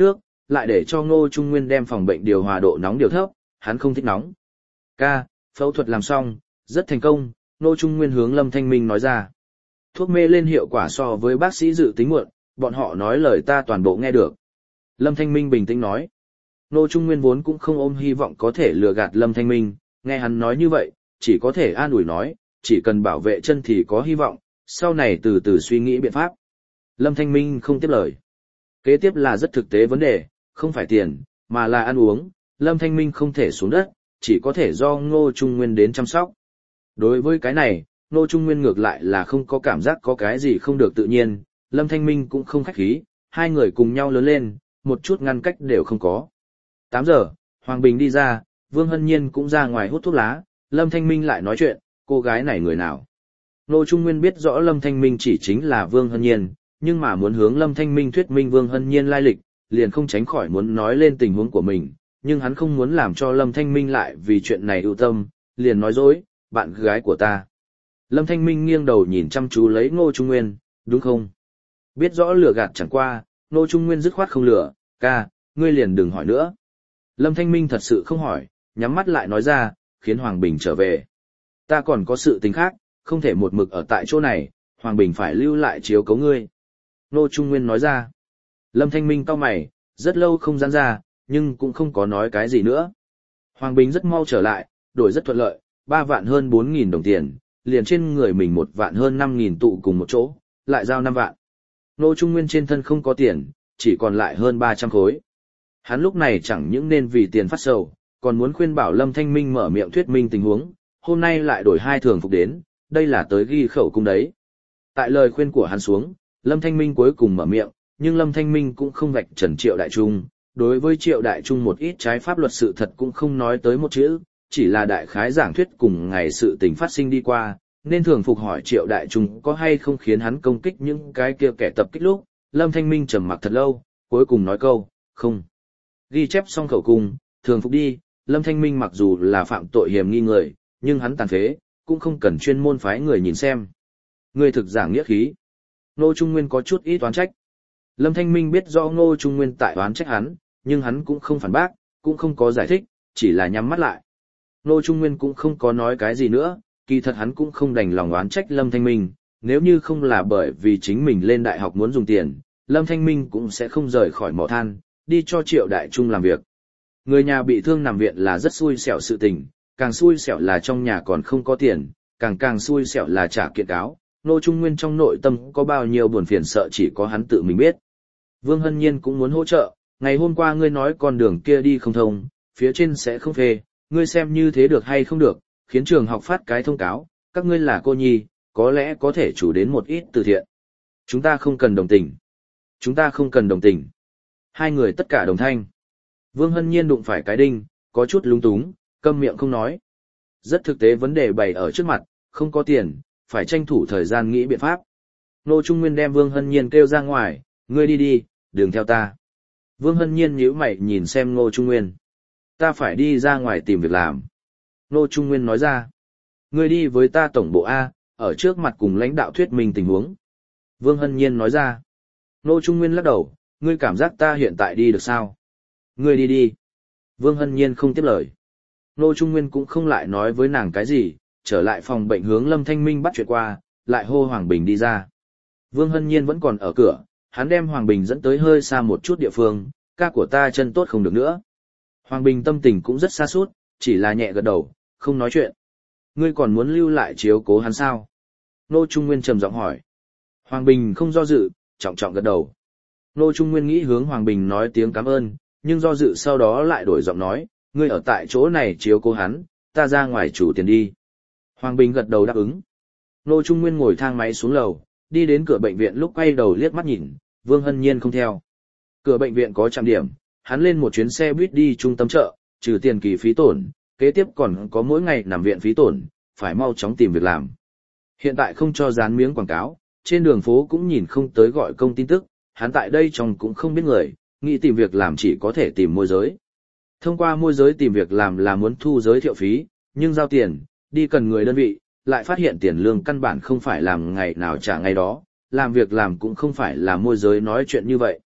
[SPEAKER 1] lại để cho Ngô Trung Nguyên đem phòng bệnh điều hòa độ nóng điều thấp, hắn không thích nóng. Ca, phẫu thuật làm xong, rất thành công, Ngô Trung Nguyên hướng Lâm Thanh Minh nói ra. Thuốc mê lên hiệu quả so với bác sĩ dự tính muộn, bọn họ nói lời ta toàn bộ nghe được. Lâm Thanh Minh bình tĩnh nói. Ngô Trung Nguyên vốn cũng không ôm hy vọng có thể lừa gạt Lâm Thanh Minh, nghe hắn nói như vậy, chỉ có thể an ủi nói, chỉ cần bảo vệ chân thì có hy vọng, sau này từ từ suy nghĩ biện pháp. Lâm Thanh Minh không tiếp lời. Kế tiếp là rất thực tế vấn đề, không phải tiền, mà là ăn uống, Lâm Thanh Minh không thể xuống đất, chỉ có thể do Ngô Trung Nguyên đến chăm sóc. Đối với cái này, Ngô Trung Nguyên ngược lại là không có cảm giác có cái gì không được tự nhiên, Lâm Thanh Minh cũng không khách khí, hai người cùng nhau lớn lên, một chút ngăn cách đều không có. tám giờ, Hoàng Bình đi ra, Vương Hân Nhiên cũng ra ngoài hút thuốc lá, Lâm Thanh Minh lại nói chuyện, cô gái này người nào. Ngô Trung Nguyên biết rõ Lâm Thanh Minh chỉ chính là Vương Hân Nhiên, nhưng mà muốn hướng Lâm Thanh Minh thuyết minh Vương Hân Nhiên lai lịch, liền không tránh khỏi muốn nói lên tình huống của mình, nhưng hắn không muốn làm cho Lâm Thanh Minh lại vì chuyện này ưu tâm, liền nói dối, bạn gái của ta. Lâm Thanh Minh nghiêng đầu nhìn chăm chú lấy Ngô Trung Nguyên, đúng không? Biết rõ lừa gạt chẳng qua, Ngô Trung Nguyên dứt khoát không lừa, ca, ngươi liền đừng hỏi nữa. Lâm Thanh Minh thật sự không hỏi, nhắm mắt lại nói ra, khiến Hoàng Bình trở về. Ta còn có sự tình khác, không thể một mực ở tại chỗ này, Hoàng Bình phải lưu lại chiếu cố ngươi. Ngô Trung Nguyên nói ra. Lâm Thanh Minh cau mày, rất lâu không giãn ra, nhưng cũng không có nói cái gì nữa. Hoàng Bình rất mau trở lại, đổi rất thuận lợi, ba vạn hơn bốn nghìn đồng tiền, liền trên người mình một vạn hơn năm nghìn tụ cùng một chỗ, lại giao năm vạn. Ngô Trung Nguyên trên thân không có tiền, chỉ còn lại hơn ba trăm khối. Hắn lúc này chẳng những nên vì tiền phát sầu, còn muốn khuyên bảo Lâm Thanh Minh mở miệng thuyết minh tình huống, hôm nay lại đổi hai thường phục đến, đây là tới ghi khẩu cung đấy. Tại lời khuyên của hắn xuống, Lâm Thanh Minh cuối cùng mở miệng, nhưng Lâm Thanh Minh cũng không vạch trần Triệu Đại Trung, đối với Triệu Đại Trung một ít trái pháp luật sự thật cũng không nói tới một chữ, chỉ là đại khái giảng thuyết cùng ngày sự tình phát sinh đi qua, nên thường phục hỏi Triệu Đại Trung có hay không khiến hắn công kích những cái kia kẻ tập kích lúc, Lâm Thanh Minh trầm mặc thật lâu, cuối cùng nói câu, không. Ghi chép xong khẩu cung, thường phục đi, Lâm Thanh Minh mặc dù là phạm tội hiểm nghi người, nhưng hắn tàn phế, cũng không cần chuyên môn phái người nhìn xem. Người thực giảng nghĩa khí. Ngô Trung Nguyên có chút ít oán trách. Lâm Thanh Minh biết do Ngô Trung Nguyên tại oán trách hắn, nhưng hắn cũng không phản bác, cũng không có giải thích, chỉ là nhắm mắt lại. Ngô Trung Nguyên cũng không có nói cái gì nữa, kỳ thật hắn cũng không đành lòng oán trách Lâm Thanh Minh, nếu như không là bởi vì chính mình lên đại học muốn dùng tiền, Lâm Thanh Minh cũng sẽ không rời khỏi mỏ than, đi cho Triệu Đại Trung làm việc. Người nhà bị thương nằm viện là rất xui xẻo sự tình, càng xui xẻo là trong nhà còn không có tiền, càng càng xui xẻo là trả kiện cáo. Ngô Trung Nguyên trong nội tâm có bao nhiêu buồn phiền sợ chỉ có hắn tự mình biết. Vương Hân Nhiên cũng muốn hỗ trợ, ngày hôm qua ngươi nói con đường kia đi không thông, phía trên sẽ không phê, ngươi xem như thế được hay không được, khiến trường học phát cái thông cáo, các ngươi là cô nhi, có lẽ có thể chủ đến một ít từ thiện. Chúng ta không cần đồng tình. Chúng ta không cần đồng tình. Hai người tất cả đồng thanh. Vương Hân Nhiên đụng phải cái đinh, có chút lúng túng, câm miệng không nói. Rất thực tế vấn đề bày ở trước mặt, không có tiền, phải tranh thủ thời gian nghĩ biện pháp. Ngô Trung Nguyên đem Vương Hân Nhiên kêu ra ngoài, ngươi đi đi, đừng theo ta. Vương Hân Nhiên nhíu mày nhìn xem Ngô Trung Nguyên. Ta phải đi ra ngoài tìm việc làm. Ngô Trung Nguyên nói ra. Ngươi đi với ta tổng bộ A, ở trước mặt cùng lãnh đạo thuyết minh tình huống. Vương Hân Nhiên nói ra. Ngô Trung Nguyên lắc đầu, ngươi cảm giác ta hiện tại đi được sao? Ngươi đi đi. Vương Hân Nhiên không tiếp lời. Ngô Trung Nguyên cũng không lại nói với nàng cái gì, trở lại phòng bệnh hướng Lâm Thanh Minh bắt chuyện qua, lại hô Hoàng Bình đi ra. Vương Hân Nhiên vẫn còn ở cửa, hắn đem Hoàng Bình dẫn tới hơi xa một chút địa phương, ca của ta chân tốt không được nữa. Hoàng Bình tâm tình cũng rất xa sút, chỉ là nhẹ gật đầu, không nói chuyện. Ngươi còn muốn lưu lại chiếu cố hắn sao? Ngô Trung Nguyên trầm giọng hỏi. Hoàng Bình không do dự, trọng trọng gật đầu. Ngô Trung Nguyên nghĩ hướng Hoàng Bình nói tiếng cảm ơn, nhưng do dự sau đó lại đổi giọng nói, ngươi ở tại chỗ này chiếu cố hắn, ta ra ngoài chủ tiền đi. Hoàng Bình gật đầu đáp ứng. Ngô Trung Nguyên ngồi thang máy xuống lầu, đi đến cửa bệnh viện lúc quay đầu liếc mắt nhìn, Vương Hân Nhiên không theo. Cửa bệnh viện có trạm điểm, hắn lên một chuyến xe buýt đi trung tâm chợ, trừ tiền kỳ phí tổn, kế tiếp còn có mỗi ngày nằm viện phí tổn, phải mau chóng tìm việc làm. Hiện tại không cho dán miếng quảng cáo, trên đường phố cũng nhìn không tới gọi công tin tức, hắn tại đây trong cũng không biết người, nghĩ tìm việc làm chỉ có thể tìm môi giới. Thông qua môi giới tìm việc làm là muốn thu giới thiệu phí, nhưng giao tiền, đi cần người đơn vị, lại phát hiện tiền lương căn bản không phải làm ngày nào trả ngày đó, làm việc làm cũng không phải là môi giới nói chuyện như vậy.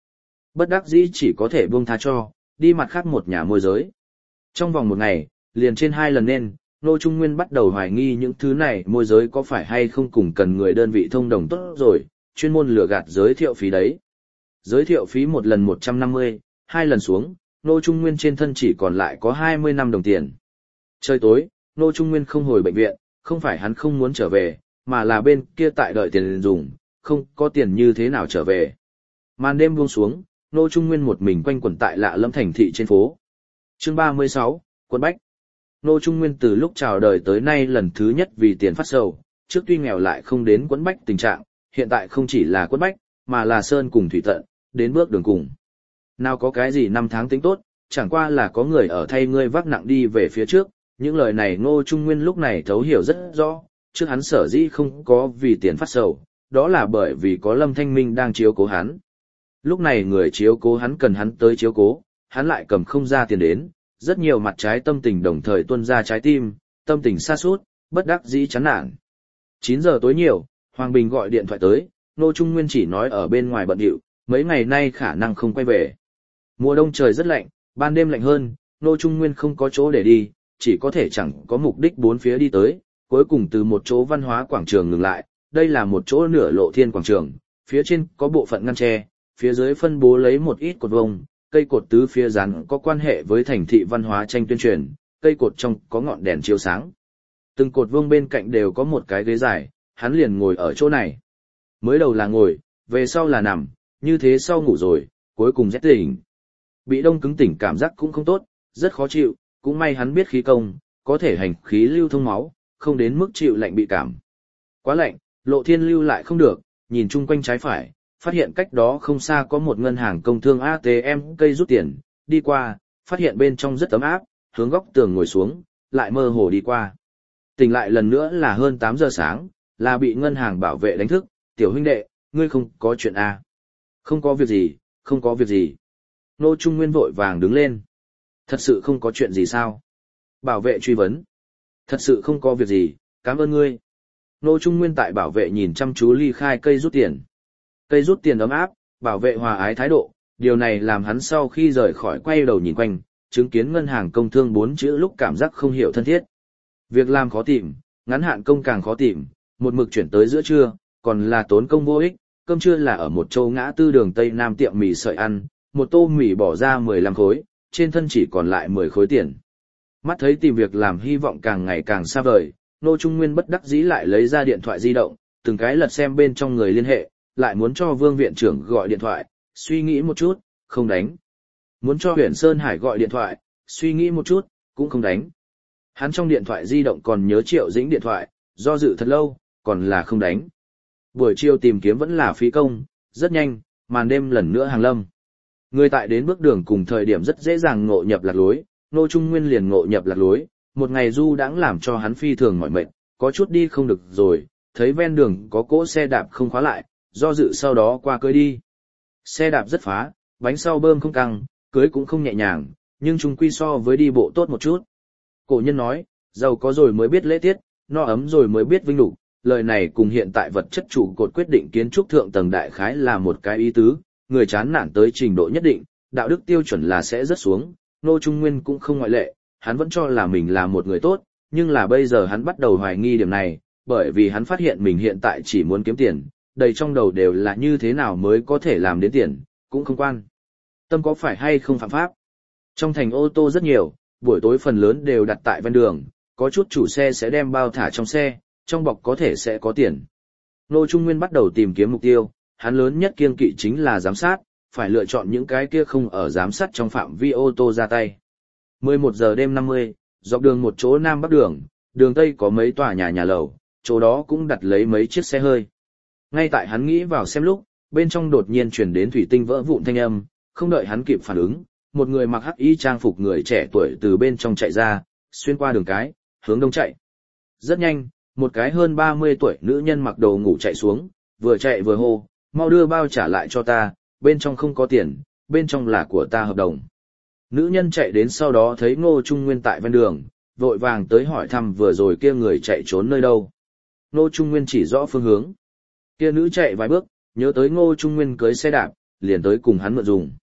[SPEAKER 1] Bất đắc dĩ chỉ có thể buông tha cho, đi mặt khác một nhà môi giới. Trong vòng một ngày, liền trên hai lần nên, Ngô Trung Nguyên bắt đầu hoài nghi những thứ này môi giới có phải hay không cùng cần người đơn vị thông đồng tốt rồi, chuyên môn lừa gạt giới thiệu phí đấy. Giới thiệu phí một lần một trăm năm mươi, hai lần xuống, Ngô Trung Nguyên trên thân chỉ còn lại có hai mươi năm đồng tiền. Trời tối, Ngô Trung Nguyên không hồi bệnh viện, không phải hắn không muốn trở về, mà là bên kia tại đợi tiền dùng, không có tiền như thế nào trở về. Màn đêm buông xuống, Ngô Trung Nguyên một mình quanh quẩn tại lạ lẫm thành thị trên phố. Chương ba mươi sáu, Quân Bách. Ngô Trung Nguyên từ lúc chào đời tới nay lần thứ nhất vì tiền phát sầu, trước tuy nghèo lại không đến quẫn bách tình trạng, hiện tại không chỉ là quẫn bách, mà là sơn cùng thủy tận, đến bước đường cùng. Nào có cái gì năm tháng tính tốt, chẳng qua là có người ở thay ngươi vác nặng đi về phía trước, những lời này Ngô Trung Nguyên lúc này thấu hiểu rất rõ, trước hắn sở dĩ không có vì tiền phát sầu, đó là bởi vì có Lâm Thanh Minh đang chiếu cố hắn. Lúc này người chiếu cố hắn cần hắn tới chiếu cố, hắn lại cầm không ra tiền đến, rất nhiều mặt trái tâm tình đồng thời tuôn ra trái tim, tâm tình sa sút, bất đắc dĩ chán nản. chín giờ tối nhiều, Hoàng Bình gọi điện thoại tới, Ngô Trung Nguyên chỉ nói ở bên ngoài bận rộn, mấy ngày nay khả năng không quay về. Mùa đông trời rất lạnh, ban đêm lạnh hơn, Ngô Trung Nguyên không có chỗ để đi, chỉ có thể chẳng có mục đích bốn phía đi tới, cuối cùng từ một chỗ văn hóa quảng trường ngừng lại, đây là một chỗ nửa lộ thiên quảng trường, phía trên có bộ phận ngăn tre, phía dưới phân bố lấy một ít cột vông, cây cột tứ phía rắn có quan hệ với thành thị văn hóa tranh tuyên truyền, cây cột trong có ngọn đèn chiếu sáng. Từng cột vông bên cạnh đều có một cái ghế dài, hắn liền ngồi ở chỗ này. Mới đầu là ngồi, về sau là nằm, như thế sau ngủ rồi, cuối cùng rét tỉnh. Bị đông cứng tỉnh cảm giác cũng không tốt, rất khó chịu, cũng may hắn biết khí công, có thể hành khí lưu thông máu, không đến mức chịu lạnh bị cảm. Quá lạnh, lộ thiên lưu lại không được, nhìn chung quanh trái phải, phát hiện cách đó không xa có một ngân hàng công thương a tê em cây rút tiền, đi qua, phát hiện bên trong rất ấm áp, hướng góc tường ngồi xuống, lại mơ hồ đi qua. Tỉnh lại lần nữa là hơn tám giờ sáng, là bị ngân hàng bảo vệ đánh thức, tiểu huynh đệ, ngươi không có chuyện à? Không có việc gì, không có việc gì. Ngô Trung Nguyên vội vàng đứng lên. Thật sự không có chuyện gì sao? Bảo vệ truy vấn. Thật sự không có việc gì, cảm ơn ngươi. Ngô Trung Nguyên tại bảo vệ nhìn chăm chú ly khai cây rút tiền. Cây rút tiền ấm áp, bảo vệ hòa ái thái độ, điều này làm hắn sau khi rời khỏi quay đầu nhìn quanh, chứng kiến ngân hàng công thương bốn chữ lúc cảm giác không hiểu thân thiết. Việc làm khó tìm, ngắn hạn công càng khó tìm, một mực chuyển tới giữa trưa, còn là tốn công vô ích, cơm trưa là ở một châu ngã tư đường Tây Nam tiệm mì sợi ăn, một tô mì bỏ ra mười lăm khối, trên thân chỉ còn lại mười khối tiền. Mắt thấy tìm việc làm hy vọng càng ngày càng xa vời, Ngô Trung Nguyên bất đắc dĩ lại lấy ra điện thoại di động, từng cái lật xem bên trong người liên hệ, lại muốn cho Vương viện trưởng gọi điện thoại, suy nghĩ một chút, không đánh. Muốn cho Huyền Sơn Hải gọi điện thoại, suy nghĩ một chút, cũng không đánh. Hắn trong điện thoại di động còn nhớ Triệu Dĩnh điện thoại, do dự thật lâu, còn là không đánh. Buổi chiều tìm kiếm vẫn là phí công, rất nhanh, màn đêm lần nữa hàng lâm. Người tại đến bước đường cùng thời điểm rất dễ dàng ngộ nhập lạc lối, Ngô Trung Nguyên liền ngộ nhập lạc lối, một ngày du đãng làm cho hắn phi thường mỏi mệt, có chút đi không được rồi, thấy ven đường có cỗ xe đạp không khóa lại, do dự sau đó qua cưới đi. Xe đạp rất phá, bánh sau bơm không căng, cưới cũng không nhẹ nhàng, nhưng chung quy so với đi bộ tốt một chút. Cổ nhân nói, giàu có rồi mới biết lễ tiết, no ấm rồi mới biết vinh đủ, lời này cùng hiện tại vật chất trụ cột quyết định kiến trúc thượng tầng đại khái là một cái ý tứ, người chán nản tới trình độ nhất định, đạo đức tiêu chuẩn là sẽ rất xuống, Ngô Trung Nguyên cũng không ngoại lệ, hắn vẫn cho là mình là một người tốt, nhưng là bây giờ hắn bắt đầu hoài nghi điểm này, bởi vì hắn phát hiện mình hiện tại chỉ muốn kiếm tiền, đầy trong đầu đều là như thế nào mới có thể làm đến tiền, cũng không quan tâm có phải hay không phạm pháp. Trong thành ô tô rất nhiều, buổi tối phần lớn đều đặt tại ven đường, có chút chủ xe sẽ đem bao thả trong xe, trong bọc có thể sẽ có tiền. Ngô Trung Nguyên bắt đầu tìm kiếm mục tiêu, hắn lớn nhất kiêng kỵ chính là giám sát, phải lựa chọn những cái kia không ở giám sát trong phạm vi ô tô ra tay. mười một giờ đêm năm mươi, dọc đường một chỗ Nam Bắc đường, đường Tây có mấy tòa nhà nhà lầu, chỗ đó cũng đặt lấy mấy chiếc xe hơi. Ngay tại hắn nghĩ vào xem lúc, bên trong đột nhiên truyền đến thủy tinh vỡ vụn thanh âm, không đợi hắn kịp phản ứng, một người mặc hắc y trang phục người trẻ tuổi từ bên trong chạy ra, xuyên qua đường cái, hướng đông chạy. Rất nhanh, một cái hơn ba mươi tuổi nữ nhân mặc đồ ngủ chạy xuống, vừa chạy vừa hô, mau đưa bao trả lại cho ta, bên trong không có tiền, bên trong là của ta hợp đồng. Nữ nhân chạy đến sau đó thấy Ngô Trung Nguyên tại ven đường, vội vàng tới hỏi thăm vừa rồi kia người chạy trốn nơi đâu. Ngô Trung Nguyên chỉ rõ phương hướng. Kia nữ chạy vài bước, nhớ tới Ngô Trung Nguyên cưới xe đạp, liền tới cùng hắn mượn dùng.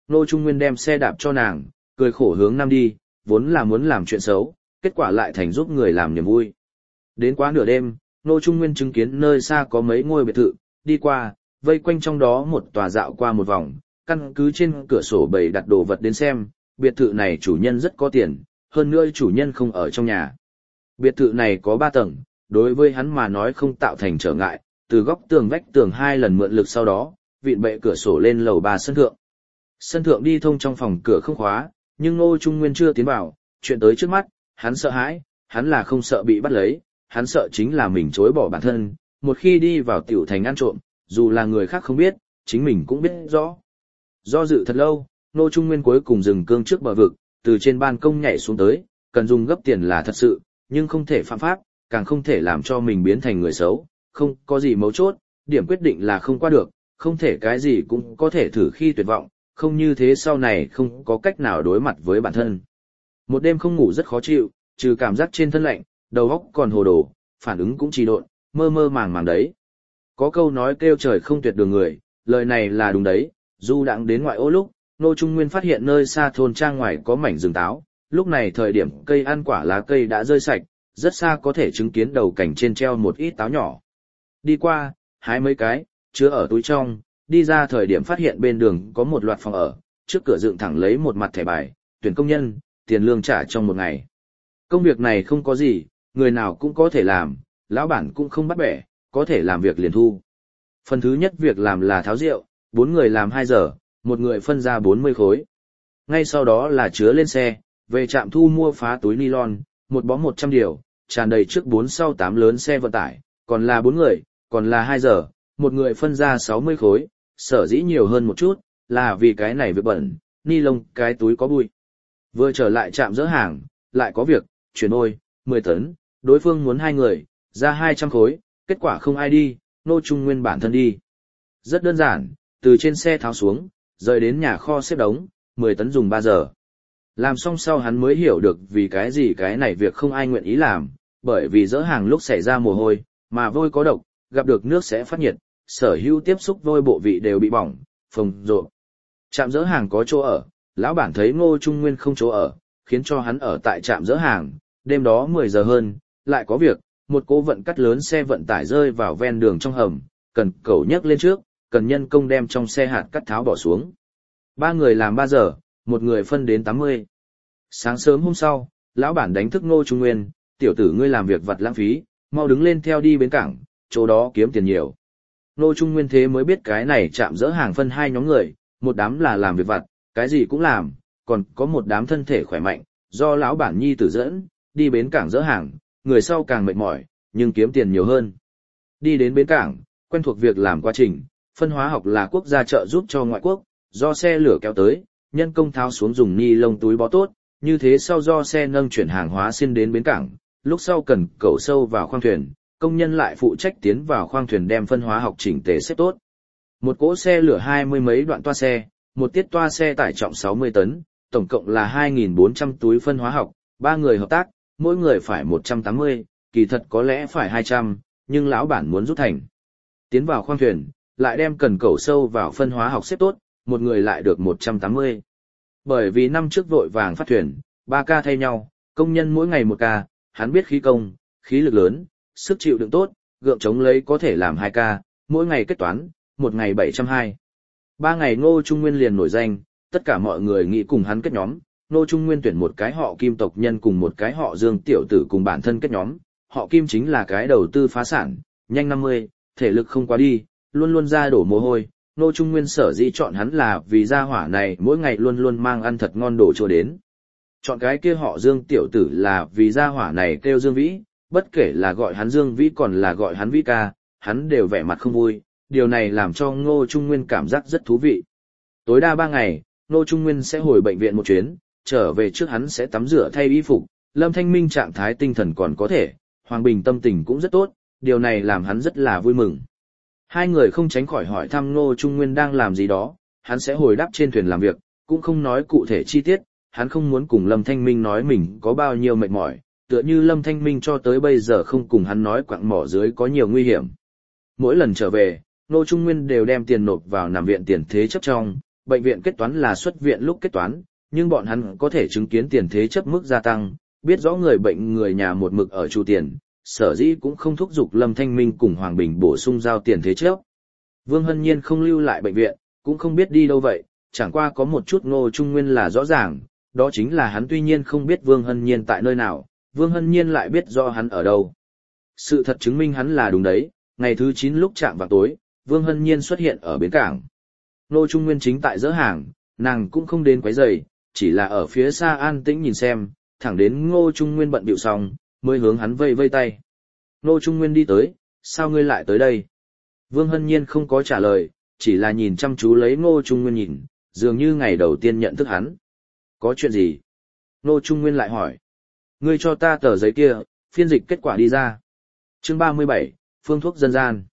[SPEAKER 1] Ngô Trung Nguyên đem xe đạp cho nàng, cười khổ hướng nam đi, vốn là muốn làm chuyện xấu, kết quả lại thành giúp người làm niềm vui. Đến quá nửa đêm, Ngô Trung Nguyên chứng kiến nơi xa có mấy ngôi biệt thự, đi qua, vây quanh trong đó một tòa dạo qua một vòng, căn cứ trên cửa sổ bày đặt đồ vật đến xem, biệt thự này chủ nhân rất có tiền, hơn nữa chủ nhân không ở trong nhà. Biệt thự này có ba tầng, đối với hắn mà nói không tạo thành trở ngại, từ góc tường vách tường hai lần mượn lực sau đó, vịn bệ cửa sổ lên lầu ba sân thượng. Sân thượng đi thông trong phòng cửa không khóa, nhưng Ngô Trung Nguyên chưa tiến vào, chuyện tới trước mắt, hắn sợ hãi, hắn là không sợ bị bắt lấy, hắn sợ chính là mình chối bỏ bản thân, một khi đi vào tiểu thành ăn trộm, dù là người khác không biết, chính mình cũng biết rõ. Do dự thật lâu, Ngô Trung Nguyên cuối cùng dừng cương trước bờ vực, từ trên ban công nhảy xuống tới, cần dùng gấp tiền là thật sự, nhưng không thể phạm pháp, càng không thể làm cho mình biến thành người xấu, không có gì mấu chốt, điểm quyết định là không qua được, không thể cái gì cũng có thể thử khi tuyệt vọng, không như thế sau này không có cách nào đối mặt với bản thân. Một đêm không ngủ rất khó chịu, trừ cảm giác trên thân lạnh, đầu óc còn hồ đồ, phản ứng cũng trì độn, mơ mơ màng màng đấy. Có câu nói kêu trời không tuyệt đường người, lời này là đúng đấy, du đãng đến ngoại ô lúc, Ngô Trung Nguyên phát hiện nơi xa thôn trang ngoài có mảnh rừng táo, lúc này thời điểm cây ăn quả lá cây đã rơi sạch, rất xa có thể chứng kiến đầu cảnh trên treo một ít táo nhỏ. Đi qua, hái mấy cái, chứa ở túi trong, đi ra thời điểm phát hiện bên đường có một loạt phòng ở, trước cửa dựng thẳng lấy một mặt thẻ bài, tuyển công nhân, tiền lương trả trong một ngày. Công việc này không có gì, người nào cũng có thể làm, lão bản cũng không bắt bẻ, có thể làm việc liền thu. Phần thứ nhất việc làm là tháo rượu, bốn người làm hai giờ, một người phân ra bốn mươi khối. Ngay sau đó là chứa lên xe, về trạm thu mua phá túi nylon, một bó một trăm điều, tràn đầy trước bốn sau tám lớn xe vận tải, còn là bốn người, còn là hai giờ, một người phân ra sáu mươi khối, sở dĩ nhiều hơn một chút, là vì cái này việc bẩn, ni lông cái túi có bụi. Vừa trở lại trạm dỡ hàng, lại có việc, chuyển ôi, mười tấn, đối phương muốn hai người, ra hai trăm khối, kết quả không ai đi, Ngô Trung Nguyên bản thân đi. Rất đơn giản, từ trên xe tháo xuống, rời đến nhà kho xếp đống, mười tấn dùng ba giờ. Làm xong sau hắn mới hiểu được vì cái gì cái này việc không ai nguyện ý làm, bởi vì dỡ hàng lúc xảy ra mồ hôi, mà vôi có độc, gặp được nước sẽ phát nhiệt, sở hữu tiếp xúc vôi bộ vị đều bị bỏng, phồng rộp. Trạm dỡ hàng có chỗ ở, lão bản thấy Ngô Trung Nguyên không chỗ ở, khiến cho hắn ở tại trạm dỡ hàng, đêm đó mười giờ hơn, lại có việc, một cố vận cắt lớn xe vận tải rơi vào ven đường trong hầm, cần cẩu nhấc lên trước, cần nhân công đem trong xe hạt cắt tháo bỏ xuống. Ba người làm ba giờ, một người phân đến tám mươi. Sáng sớm hôm sau, lão bản đánh thức Ngô Trung Nguyên, tiểu tử ngươi làm việc vặt lãng phí, mau đứng lên theo đi bến cảng, chỗ đó kiếm tiền nhiều. Ngô Trung Nguyên thế mới biết cái này chạm dỡ hàng phân hai nhóm người, một đám là làm việc vặt, cái gì cũng làm, còn có một đám thân thể khỏe mạnh, do lão bản nhi tử dẫn, đi bến cảng dỡ hàng, người sau càng mệt mỏi, nhưng kiếm tiền nhiều hơn. Đi đến bến cảng, quen thuộc việc làm quá trình, phân hóa học là quốc gia trợ giúp cho ngoại quốc, do xe lửa kéo tới, nhân công tháo xuống dùng ni lông túi bó tốt, như thế sau do xe nâng chuyển hàng hóa xin đến bến cảng, lúc sau cần cẩu sâu vào khoang thuyền, công nhân lại phụ trách tiến vào khoang thuyền đem phân hóa học chỉnh tề xếp tốt. Một cỗ xe lửa hai mươi mấy đoạn toa xe, một tiết toa xe tải trọng sáu mươi tấn, tổng cộng là hai nghìn bốn trăm túi phân hóa học, ba người hợp tác, mỗi người phải một trăm tám mươi, kỳ thật có lẽ phải hai trăm, nhưng lão bản muốn rút thành. Tiến vào khoang thuyền, lại đem cần cẩu sâu vào phân hóa học xếp tốt, một người lại được một trăm tám mươi. Bởi vì năm trước vội vàng phát thuyền, ba ca thay nhau, công nhân mỗi ngày một ca, hắn biết khí công, khí lực lớn, sức chịu đựng tốt, gượng chống lấy có thể làm hai ca, mỗi ngày kết toán, một ngày bảy trăm hai. Ba ngày Ngô Trung Nguyên liền nổi danh, tất cả mọi người nghĩ cùng hắn kết nhóm, Ngô Trung Nguyên tuyển một cái họ Kim tộc nhân cùng một cái họ Dương tiểu tử cùng bản thân kết nhóm, họ Kim chính là cái đầu tư phá sản, nhanh năm mươi, thể lực không quá đi, luôn luôn ra đổ mồ hôi. Ngô Trung Nguyên sở dĩ chọn hắn là vì gia hỏa này mỗi ngày luôn luôn mang ăn thật ngon đồ chua đến. Chọn cái kia họ Dương tiểu tử là vì gia hỏa này kêu Dương Vĩ, bất kể là gọi hắn Dương Vĩ còn là gọi hắn Vĩ ca, hắn đều vẻ mặt không vui, điều này làm cho Ngô Trung Nguyên cảm giác rất thú vị. Tối đa ba ngày, Ngô Trung Nguyên sẽ hồi bệnh viện một chuyến, trở về trước hắn sẽ tắm rửa thay y phục, Lâm Thanh Minh trạng thái tinh thần còn có thể, Hoàng Bình tâm tình cũng rất tốt, điều này làm hắn rất là vui mừng. Hai người không tránh khỏi hỏi thăm Ngô Trung Nguyên đang làm gì đó, hắn sẽ hồi đáp trên thuyền làm việc, cũng không nói cụ thể chi tiết, hắn không muốn cùng Lâm Thanh Minh nói mình có bao nhiêu mệt mỏi, tựa như Lâm Thanh Minh cho tới bây giờ không cùng hắn nói quặng mỏ dưới có nhiều nguy hiểm. Mỗi lần trở về, Ngô Trung Nguyên đều đem tiền nộp vào nằm viện tiền thế chấp trong, bệnh viện kết toán là xuất viện lúc kết toán, nhưng bọn hắn có thể chứng kiến tiền thế chấp mức gia tăng, biết rõ người bệnh người nhà một mực ở chu tiền, sở dĩ cũng không thúc giục Lâm Thanh Minh cùng Hoàng Bình bổ sung giao tiền thế chấp. Vương Hân Nhiên không lưu lại bệnh viện, cũng không biết đi đâu vậy, chẳng qua có một chút Ngô Trung Nguyên là rõ ràng, đó chính là hắn tuy nhiên không biết Vương Hân Nhiên tại nơi nào, Vương Hân Nhiên lại biết rõ hắn ở đâu. Sự thật chứng minh hắn là đúng đấy, ngày thứ chín lúc chạm vào tối, Vương Hân Nhiên xuất hiện ở bến cảng. Ngô Trung Nguyên chính tại dỡ hàng, nàng cũng không đến quấy rầy, chỉ là ở phía xa an tĩnh nhìn xem, thẳng đến Ngô Trung Nguyên bận bịu xong, mới hướng hắn vây vây tay. Ngô Trung Nguyên đi tới, sao ngươi lại tới đây? Vương Hân Nhiên không có trả lời, chỉ là nhìn chăm chú lấy Ngô Trung Nguyên nhìn, dường như ngày đầu tiên nhận thức hắn. Có chuyện gì? Ngô Trung Nguyên lại hỏi. Ngươi cho ta tờ giấy kia, phiên dịch kết quả đi ra. Chương ba mươi bảy, phương thuốc dân gian.